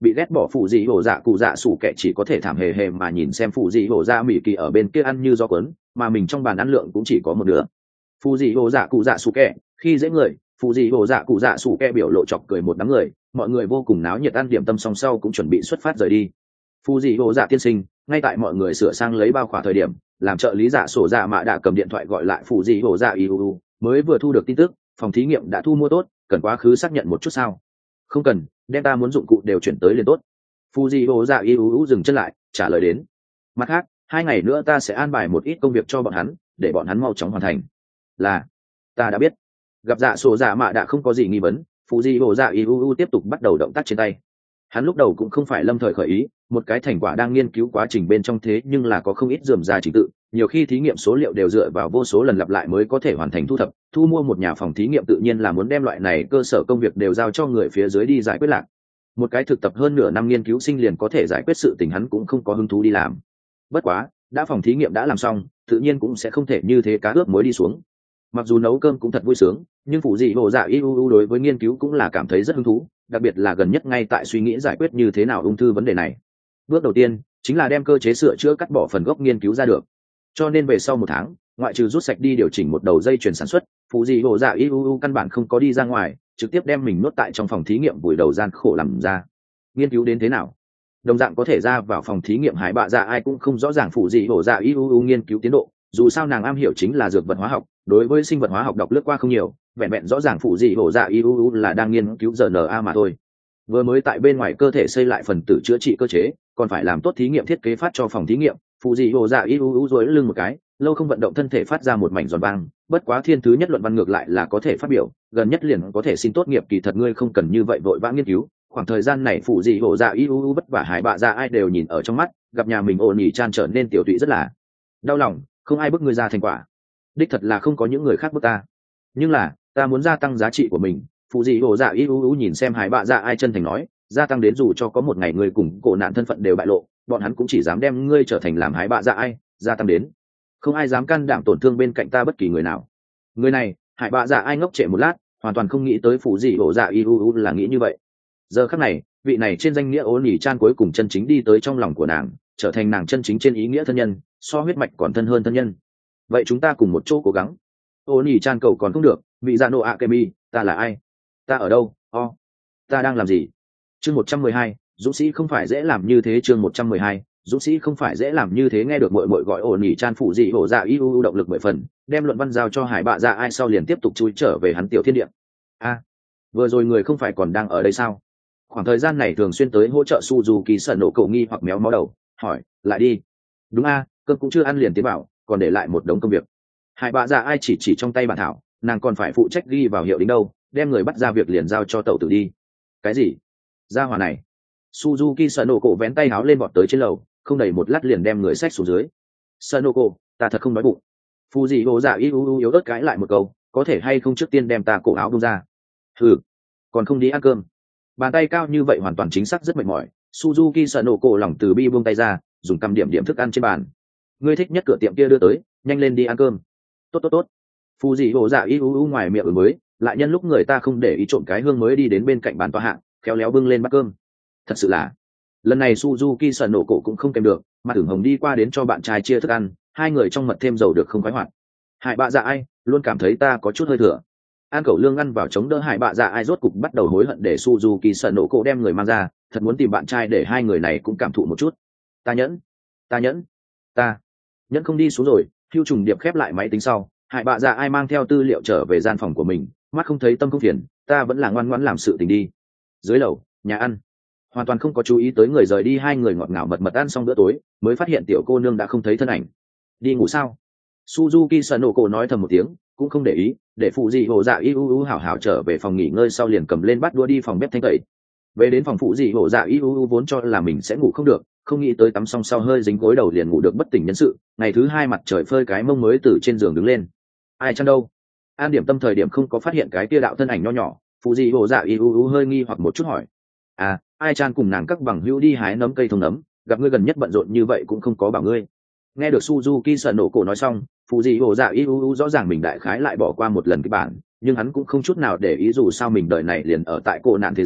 bị ghét bỏ phụ dị hổ dạ cụ dạ sủ kẻ chỉ có thể thảm hề hề mà nhìn xem phụ dị hổ dạ mỹ kỳ ở bên kia ăn như gió cuốn, mà mình trong bàn ăn lượng cũng chỉ có một nửa. Phụ dị hổ dạ cụ dạ sủ kẻ khi dễ người, phụ dị hổ dạ cụ dạ sủ kẻ biểu lộ chọc cười một đám người, mọi người vô cùng náo nhiệt ăn điểm tâm song sau cũng chuẩn bị xuất phát rời đi. Phụ dị hổ dạ tiên sinh ngay tại mọi người sửa sang lấy bao khỏa thời điểm, làm trợ lý dạ sổ dạ mạ đã cầm điện thoại gọi lại phụ dị hổ dạ iuu, mới vừa thu được tin tức phòng thí nghiệm đã thu mua tốt, cần quá khứ xác nhận một chút sao? Không cần, đem ta muốn dụng cụ đều chuyển tới liền tốt. Fuji hồ dạ iuu dừng chân lại trả lời đến. Mặt khác hai ngày nữa ta sẽ an bài một ít công việc cho bọn hắn để bọn hắn mau chóng hoàn thành. Là, ta đã biết. Gặp dạ sổ dạ mạ đã không có gì nghi vấn, Fuji hồ dạ iuu tiếp tục bắt đầu động tác trên tay. Hắn lúc đầu cũng không phải lâm thời khởi ý, một cái thành quả đang nghiên cứu quá trình bên trong thế nhưng là có không ít rườm rà trình tự, nhiều khi thí nghiệm số liệu đều dựa vào vô số lần lặp lại mới có thể hoàn thành thu thập. Thu mua một nhà phòng thí nghiệm tự nhiên là muốn đem loại này cơ sở công việc đều giao cho người phía dưới đi giải quyết lạc. Một cái thực tập hơn nửa năm nghiên cứu sinh liền có thể giải quyết sự tình hắn cũng không có hứng thú đi làm. Bất quá đã phòng thí nghiệm đã làm xong, tự nhiên cũng sẽ không thể như thế cá ướp muối đi xuống. Mặc dù nấu cơm cũng thật vui sướng, nhưng phụ dị hồ dạ iuu đối với nghiên cứu cũng là cảm thấy rất hứng thú, đặc biệt là gần nhất ngay tại suy nghĩ giải quyết như thế nào ung thư vấn đề này. Bước đầu tiên chính là đem cơ chế sửa chữa cắt bỏ phần gốc nghiên cứu ra được. Cho nên về sau một tháng, ngoại trừ rút sạch đi điều chỉnh một đầu dây chuyền sản xuất, phụ dị hồ dạ iuu căn bản không có đi ra ngoài, trực tiếp đem mình nuốt tại trong phòng thí nghiệm vùi đầu gian khổ làm ra. Nghiên cứu đến thế nào? Đồng dạng có thể ra vào phòng thí nghiệm hải bạ dạ ai cũng không rõ ràng phụ dị hồ dạ iuu nghiên cứu tiến độ, dù sao nàng am hiểu chính là dược vật hóa học, đối với sinh vật hóa học đọc lướt qua không nhiều, vẹn vẹn rõ ràng phụ dị hồ dạ iuu là đang nghiên cứu rờ en a mà thôi. Vừa mới tại bên ngoài cơ thể xây lại phần tử chữa trị cơ chế, còn phải làm tốt thí nghiệm thiết kế phát cho phòng thí nghiệm. Phụ dị hồ dạ iuu duỗi lưng một cái, lâu không vận động thân thể phát ra một mảnh giòn vang. Bất quá thiên thứ nhất luận văn ngược lại là có thể phát biểu, gần nhất liền có thể xin tốt nghiệp, kỳ thật ngươi không cần như vậy vội vã nghiên cứu. Khoảng thời gian này phụ dị hồ dạ iuu vất vả hải bạ dạ ai đều nhìn ở trong mắt, gặp nhà mình ổn nhỉ chan trở nên tiểu tụy rất là đau lòng, không ai bức ngươi ra thành quả. Đích thật là không có những người khác bức ta, nhưng là ta muốn gia tăng giá trị của mình. Phụ dị hồ dạ iuu nhìn xem hải bạ dạ ai chân thành nói, gia tăng đến dù cho có một ngày ngươi cùng cổ nạn thân phận đều bại lộ, bọn hắn cũng chỉ dám đem ngươi trở thành làm hải bạ dạ ai. Gia tăng đến không ai dám can đảm tổn thương bên cạnh ta bất kỳ người nào. Người này hải bạ dạ ai ngốc trệ một lát, hoàn toàn không nghĩ tới phụ dị hồ dạ iuu là nghĩ như vậy. Giờ khắc này vị này trên danh nghĩa ôn nhỉ chan cuối cùng chân chính đi tới trong lòng của nàng, trở thành nàng chân chính trên ý nghĩa thân nhân, so huyết mạch còn thân hơn thân nhân. Vậy chúng ta cùng một chỗ cố gắng. Ôn nhỉ chan cầu còn không được, vị dạ nộ ạ kemi, ta là ai, ta ở đâu, o oh. Ta đang làm gì? Chương một trăm mười hai, dũng sĩ không phải dễ làm như thế. Chương một trăm mười hai, dũng sĩ không phải dễ làm như thế. Nghe được muội muội gọi ổn nhỉ chan, phụ dị hổ dạ iuu động lực mười phần, đem luận văn giao cho hải bạ dạ ai sau liền tiếp tục chui trở về hắn tiểu thiên địa. A, à, vừa rồi người không phải còn đang ở đây sao? Khoảng thời gian này thường xuyên tới hỗ trợ Suzuki sợ nổ cậu nghi hoặc méo mó đầu, hỏi, lại đi. Đúng a, à, cơm cũng chưa ăn liền tiến bảo, còn để lại một đống công việc. Hải bạ dạ ai chỉ chỉ trong tay bản thảo, nàng còn phải phụ trách ghi vào hiệu đính đâu, đem người bắt ra việc liền giao cho tẩu tử đi. Cái gì? Gia hỏa này? Suzuki sợ nổ cổ vén tay háo lên vọt tới trên lầu, không đầy một lát liền đem người xách xuống dưới. Sợ nổ cổ, ta thật không nói bụng. Phụ dị hồ dạ iuu yếu ớt cãi lại một câu, có thể hay không trước tiên đem ta cổ áo buông ra? Hừ, còn không đi ăn cơm? Bàn tay cao như vậy hoàn toàn chính xác rất mệt mỏi. Suzuki sợ nổ cổ lòng từ bi buông tay ra, dùng cầm điểm điểm thức ăn trên bàn. Ngươi thích nhất cửa tiệm kia đưa tới, nhanh lên đi ăn cơm. Tốt tốt tốt. Phụ dị hồ dạ iuu ngoài miệng ứng mới, lại nhân lúc người ta không để ý trộm cái hương mới đi đến bên cạnh bàn tòa hạng, khéo léo bưng lên bát cơm. Thật sự là lần này Suzuki sợ nổ cổ cũng không kèm được, mà tưởng hồng đi qua đến cho bạn trai chia thức ăn, hai người trong mật thêm dầu được không khoái hoạt. Hải bạ dạ ai luôn cảm thấy ta có chút hơi thừa. An cẩu lương ăn vào chống đỡ hải bạ dạ ai rốt cục bắt đầu hối hận để Suzuki sợ nổ cổ đem người mang ra, thật muốn tìm bạn trai để hai người này cũng cảm thụ một chút. Ta nhẫn, ta nhẫn, ta nhẫn không đi xuống rồi. Hưu trùng điệp khép lại máy tính sau, hải bạ dạ ai mang theo tư liệu trở về gian phòng của mình, mắt không thấy tâm không phiền, ta vẫn là ngoan ngoãn làm sự tình đi. Dưới lầu nhà ăn, hoàn toàn không có chú ý tới người rời đi, hai người ngọt ngào mật mật ăn xong bữa tối mới phát hiện tiểu cô nương đã không thấy thân ảnh. Đi ngủ sao? Suzuki sợ nổ cổ nói thầm một tiếng, cũng không để ý, để phụ dị hồ dạ iuu hảo hảo trở về phòng nghỉ ngơi sau liền cầm lên bát đũa đi phòng bếp thanh tẩy. Về đến phòng phụ dị hồ dạ iuu vốn cho là mình sẽ ngủ không được, không nghĩ tới tắm xong sau hơi dính gối đầu liền ngủ được bất tỉnh nhân sự. Ngày thứ hai mặt trời phơi cái mông mới từ trên giường đứng lên. Ai chăng đâu? An điểm tâm thời điểm không có phát hiện cái kia đạo thân ảnh nho nhỏ, phụ dị hồ dạ iuu hơi nghi hoặc một chút hỏi, à, ai chan cùng nàng các bằng hữu đi hái nấm cây thông nấm, gặp ngươi gần nhất bận rộn như vậy cũng không có bảo ngươi. Nghe được Suzuki sợ nổ cổ nói xong, phụ dị hồ dạ iuu rõ ràng mình đại khái lại bỏ qua một lần cái bản, nhưng hắn cũng không chút nào để ý, dù sao mình đời này liền ở tại cổ nạn thế giới,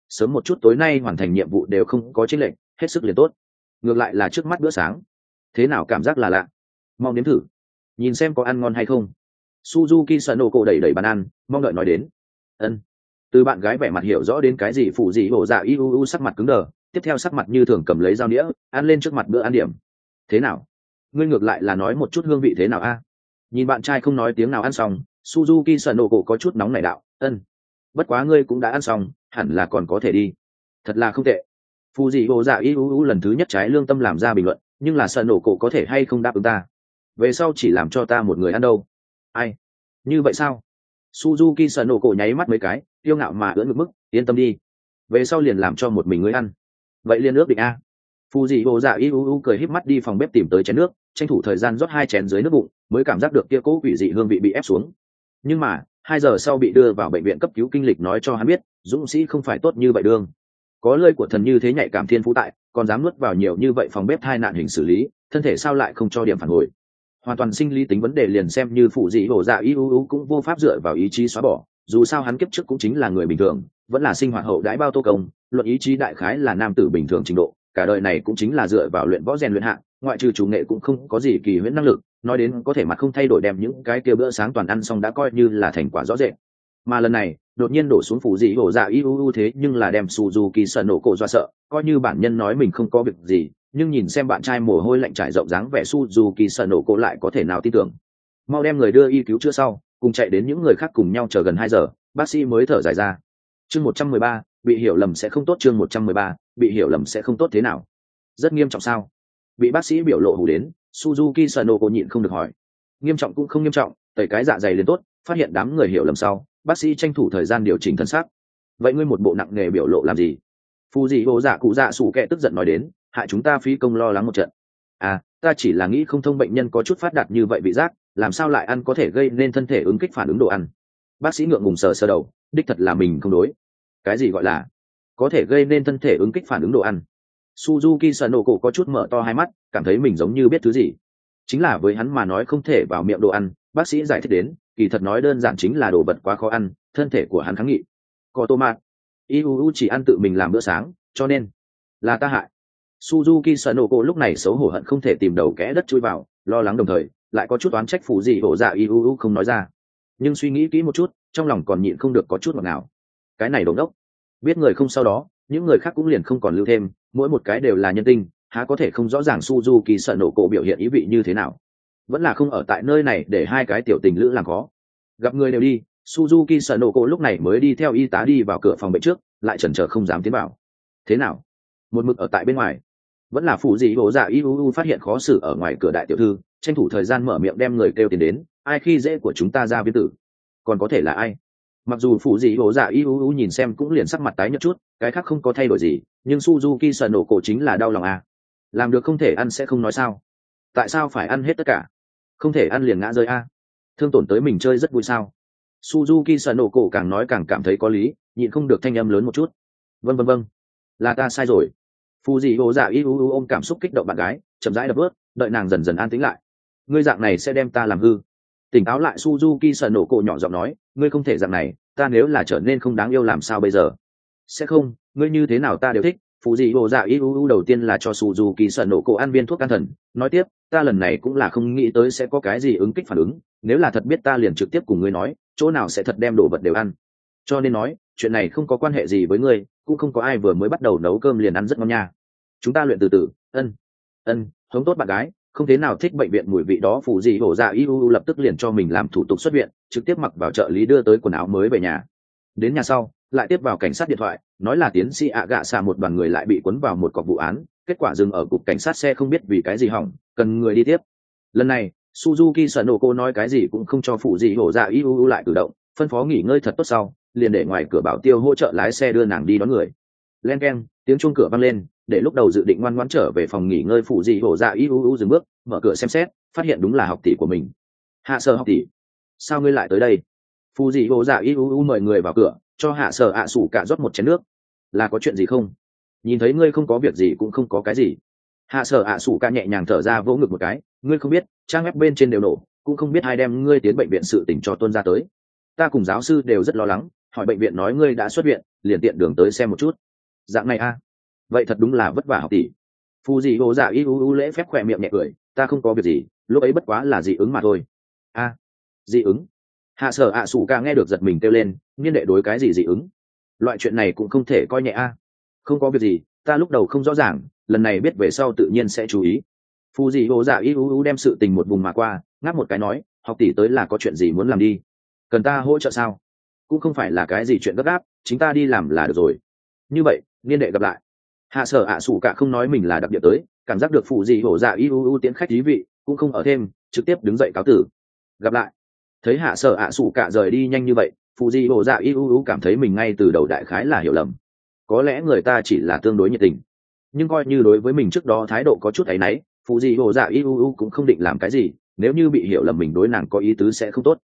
sớm một chút tối nay hoàn thành nhiệm vụ đều không có chênh lệch, hết sức liền tốt. Ngược lại là trước mắt bữa sáng, thế nào cảm giác là lạ, mong nếm thử, nhìn xem có ăn ngon hay không. Suzuki Sanoko đẩy đẩy bàn ăn, mong đợi nói đến. Ân. Từ bạn gái vẻ mặt hiểu rõ đến cái gì phụ gì hổ dạ iuu sắc mặt cứng đờ, tiếp theo sắc mặt như thường cầm lấy dao đĩa, ăn lên trước mặt bữa ăn điểm. Thế nào? Ngươi ngược lại là nói một chút hương vị thế nào a? Nhìn bạn trai không nói tiếng nào ăn xong, Suzuki Sanoko có chút nóng nảy đạo, ân. Bất quá ngươi cũng đã ăn xong, hẳn là còn có thể đi. Thật là không tệ. Phụ gì hổ dạ iuu lần thứ nhất trái lương tâm làm ra bình luận, nhưng là Sanoko có thể hay không đáp ứng ta? Về sau chỉ làm cho ta một người ăn đâu? Ai? Như vậy sao? Suzuki Sanoko nháy mắt mấy cái, tiêu ngạo mà ưỡn ngực mức, yên tâm đi. Về sau liền làm cho một mình ngươi ăn. Vậy liền ước định a. Fuji dạ iuu cười híp mắt đi phòng bếp tìm tới chén nước, tranh thủ thời gian rót hai chén dưới nước bụng, mới cảm giác được kia cố quỷ dị hương vị bị ép xuống. Nhưng mà, hai giờ sau bị đưa vào bệnh viện cấp cứu kinh lịch nói cho hắn biết, dũng sĩ không phải tốt như vậy đương. Có lời của thần như thế nhạy cảm thiên phú tại, còn dám nuốt vào nhiều như vậy phòng bếp thai nạn hình xử lý, thân thể sao lại không cho điểm phản hồi. Hoàn toàn sinh lý tính vấn đề liền xem như phụ dị hổ dạ iuu cũng vô pháp dựa vào ý chí xóa bỏ, dù sao hắn kiếp trước cũng chính là người bình thường, vẫn là sinh hoạt hậu đãi bao tô công, luận ý chí đại khái là nam tử bình thường trình độ, cả đời này cũng chính là dựa vào luyện võ rèn luyện hạ, ngoại trừ chủ nghệ cũng không có gì kỳ huyễn năng lực, nói đến có thể mặt không thay đổi đem những cái kia bữa sáng toàn ăn xong đã coi như là thành quả rõ rệt. Mà lần này, đột nhiên đổ xuống phụ dị hổ dạ iuu thế nhưng là đem Suzuki Sanoko dọa sợ, coi như bản nhân nói mình không có việc gì, nhưng nhìn xem bạn trai mồ hôi lạnh trải rộng dáng vẻ Suzuki Sanoko lại có thể nào tin tưởng. Mau đem người đưa y cứu chữa sau, cùng chạy đến những người khác cùng nhau chờ gần hai giờ, bác sĩ mới thở dài ra. Chương một trăm mười ba, bị hiểu lầm sẽ không tốt. Chương một trăm mười ba, bị hiểu lầm sẽ không tốt thế nào? Rất nghiêm trọng sao? Bị bác sĩ biểu lộ hù đến, Suzuki Sanoko nhịn không được hỏi. Nghiêm trọng cũng không nghiêm trọng, tẩy cái dạ dày liền tốt, phát hiện đám người hiểu lầm sau, bác sĩ tranh thủ thời gian điều chỉnh thân xác. Vậy ngươi một bộ nặng nghề biểu lộ làm gì? Phu gì hồ dạ cụ dạ sủ kẹ tức giận nói đến, hại chúng ta phí công lo lắng một trận. À, ta chỉ là nghĩ không thông bệnh nhân có chút phát đạt như vậy vị giác, làm sao lại ăn có thể gây nên thân thể ứng kích phản ứng đồ ăn. Bác sĩ ngượng ngùng sờ sờ đầu, đích thật là mình không đối. Cái gì gọi là có thể gây nên thân thể ứng kích phản ứng đồ ăn? Suzuki Sanoko có chút mở to hai mắt, cảm thấy mình giống như biết thứ gì. Chính là với hắn mà nói không thể vào miệng đồ ăn, bác sĩ giải thích đến, kỳ thật nói đơn giản chính là đồ vật quá khó ăn, thân thể của hắn kháng nghị. Có tomat, iuu chỉ ăn tự mình làm bữa sáng, cho nên là ta hại. Suzuki Sanoko lúc này xấu hổ hận không thể tìm đầu kẽ đất chui vào, lo lắng đồng thời lại có chút oán trách phủ gì hổ dạ iuu không nói ra. Nhưng suy nghĩ kỹ một chút, trong lòng còn nhịn không được có chút ngọt ngào. Cái này đồ đốc, biết người không sau đó, những người khác cũng liền không còn lưu thêm, mỗi một cái đều là nhân tinh, há có thể không rõ ràng Suzuki Sanoko biểu hiện ý vị như thế nào. Vẫn là không ở tại nơi này để hai cái tiểu tình lữ làm khó. Gặp người đều đi, Suzuki Sanoko lúc này mới đi theo y tá đi vào cửa phòng bệnh trước, lại chần chờ không dám tiến vào. Thế nào? Một mực ở tại bên ngoài. Vẫn là phụ gì bố dạ iuu phát hiện khó xử ở ngoài cửa đại tiểu thư, tranh thủ thời gian mở miệng đem người kêu tiền đến, ai khi dễ của chúng ta ra viên tử. Còn có thể là ai? Mặc dù phụ gì bố dạ iuu nhìn xem cũng liền sắc mặt tái nhợt chút, cái khác không có thay đổi gì, nhưng Suzuki Sanoko chính là đau lòng à. Làm được không thể ăn sẽ không nói sao? Tại sao phải ăn hết tất cả? Không thể ăn liền ngã rơi à? Thương tổn tới mình chơi rất vui sao? Suzuki Sanoko càng nói càng cảm thấy có lý, nhịn không được thanh âm lớn một chút. Vâng vâng vâng, là ta sai rồi. Phụ dị hồ dạ iuu ôm cảm xúc kích động bạn gái, chậm rãi đập bước, đợi nàng dần dần an tĩnh lại. Ngươi dạng này sẽ đem ta làm hư. Tỉnh táo lại Suzuki Sanoko nhỏ giọng nói, ngươi không thể dạng này, ta nếu là trở nên không đáng yêu làm sao bây giờ? Sẽ không, ngươi như thế nào ta đều thích. Phụ dị hồ dạ iuu đầu tiên là cho Suzuki Sanoko ăn viên thuốc can thần, nói tiếp, ta lần này cũng là không nghĩ tới sẽ có cái gì ứng kích phản ứng, nếu là thật biết ta liền trực tiếp cùng ngươi nói, chỗ nào sẽ thật đem đồ vật đều ăn. Cho nên nói, chuyện này không có quan hệ gì với ngươi, cũng không có ai vừa mới bắt đầu nấu cơm liền ăn rất ngon nha. Chúng ta luyện từ từ. Ân ân hống tốt bạn gái, không thế nào thích bệnh viện mùi vị đó. Phụ gì hổ dạ iuu lập tức liền cho mình làm thủ tục xuất viện, trực tiếp mặc vào trợ lý đưa tới quần áo mới về nhà. Đến nhà sau lại tiếp vào cảnh sát điện thoại, nói là tiến sĩ ạ gạ xạ một đoàn người lại bị cuốn vào một cọc vụ án, kết quả dừng ở cục cảnh sát xe không biết vì cái gì hỏng, cần người đi tiếp. Lần này Suzuki Sanoko nói cái gì cũng không cho phụ gì hổ dạ iuu lại cử động, phân phó nghỉ ngơi thật tốt sau, liền để ngoài cửa bảo tiêu hỗ trợ lái xe đưa nàng đi đón người. Len keng, tiếng chuông cửa vang lên, để lúc đầu dự định ngoan ngoãn trở về phòng nghỉ ngơi phụ gì hổ dạ iuu dừng bước, mở cửa xem xét, phát hiện đúng là học tỷ của mình. Hạ Sở học tỷ, sao ngươi lại tới đây? Phụ gì hổ dạ iuu mời người vào cửa, cho Hạ Sở ạ sủ cả rót một chén nước. Là có chuyện gì không? Nhìn thấy ngươi không có việc gì cũng không có cái gì. Hạ Sở ạ sủ cả nhẹ nhàng thở ra vỗ ngực một cái, ngươi không biết, trang web bên trên đều nổ, cũng không biết ai đem ngươi tiến bệnh viện sự tình cho tuân ra tới. Ta cùng giáo sư đều rất lo lắng, hỏi bệnh viện nói ngươi đã xuất viện, liền tiện đường tới xem một chút. Dạng này a à? Vậy thật đúng là vất vả học tỷ. Phù dị hồ dạ y u u lễ phép khỏe miệng nhẹ cười, ta không có việc gì, lúc ấy bất quá là dị ứng mà thôi. A, à, dị ứng. Hạ sở ạ sủ ca nghe được giật mình kêu lên, niên đệ đối cái gì dị ứng? Loại chuyện này cũng không thể coi nhẹ a. À. Không có việc gì, ta lúc đầu không rõ ràng, lần này biết về sau tự nhiên sẽ chú ý. Phù dị hồ dạ y u u đem sự tình một vùng mà qua, ngáp một cái nói, học tỷ tới là có chuyện gì muốn làm đi, cần ta hỗ trợ sao? Cũng không phải là cái gì chuyện gấp gáp, chính ta đi làm là được rồi. Như vậy, niên đệ gặp lại. Hạ sở ạ sủ cả không nói mình là đặc biệt tới, cảm giác được phụ gì hổ dạ y u u tiễn khách thí vị, cũng không ở thêm, trực tiếp đứng dậy cáo tử. Gặp lại. Thấy hạ sở ạ sủ cả rời đi nhanh như vậy, phụ gì hổ dạ y u u cảm thấy mình ngay từ đầu đại khái là hiểu lầm. Có lẽ người ta chỉ là tương đối nhiệt tình, nhưng coi như đối với mình trước đó thái độ có chút áy náy, phụ gì hổ dạ y u u cũng không định làm cái gì, nếu như bị hiểu lầm mình đối nàng có ý tứ sẽ không tốt.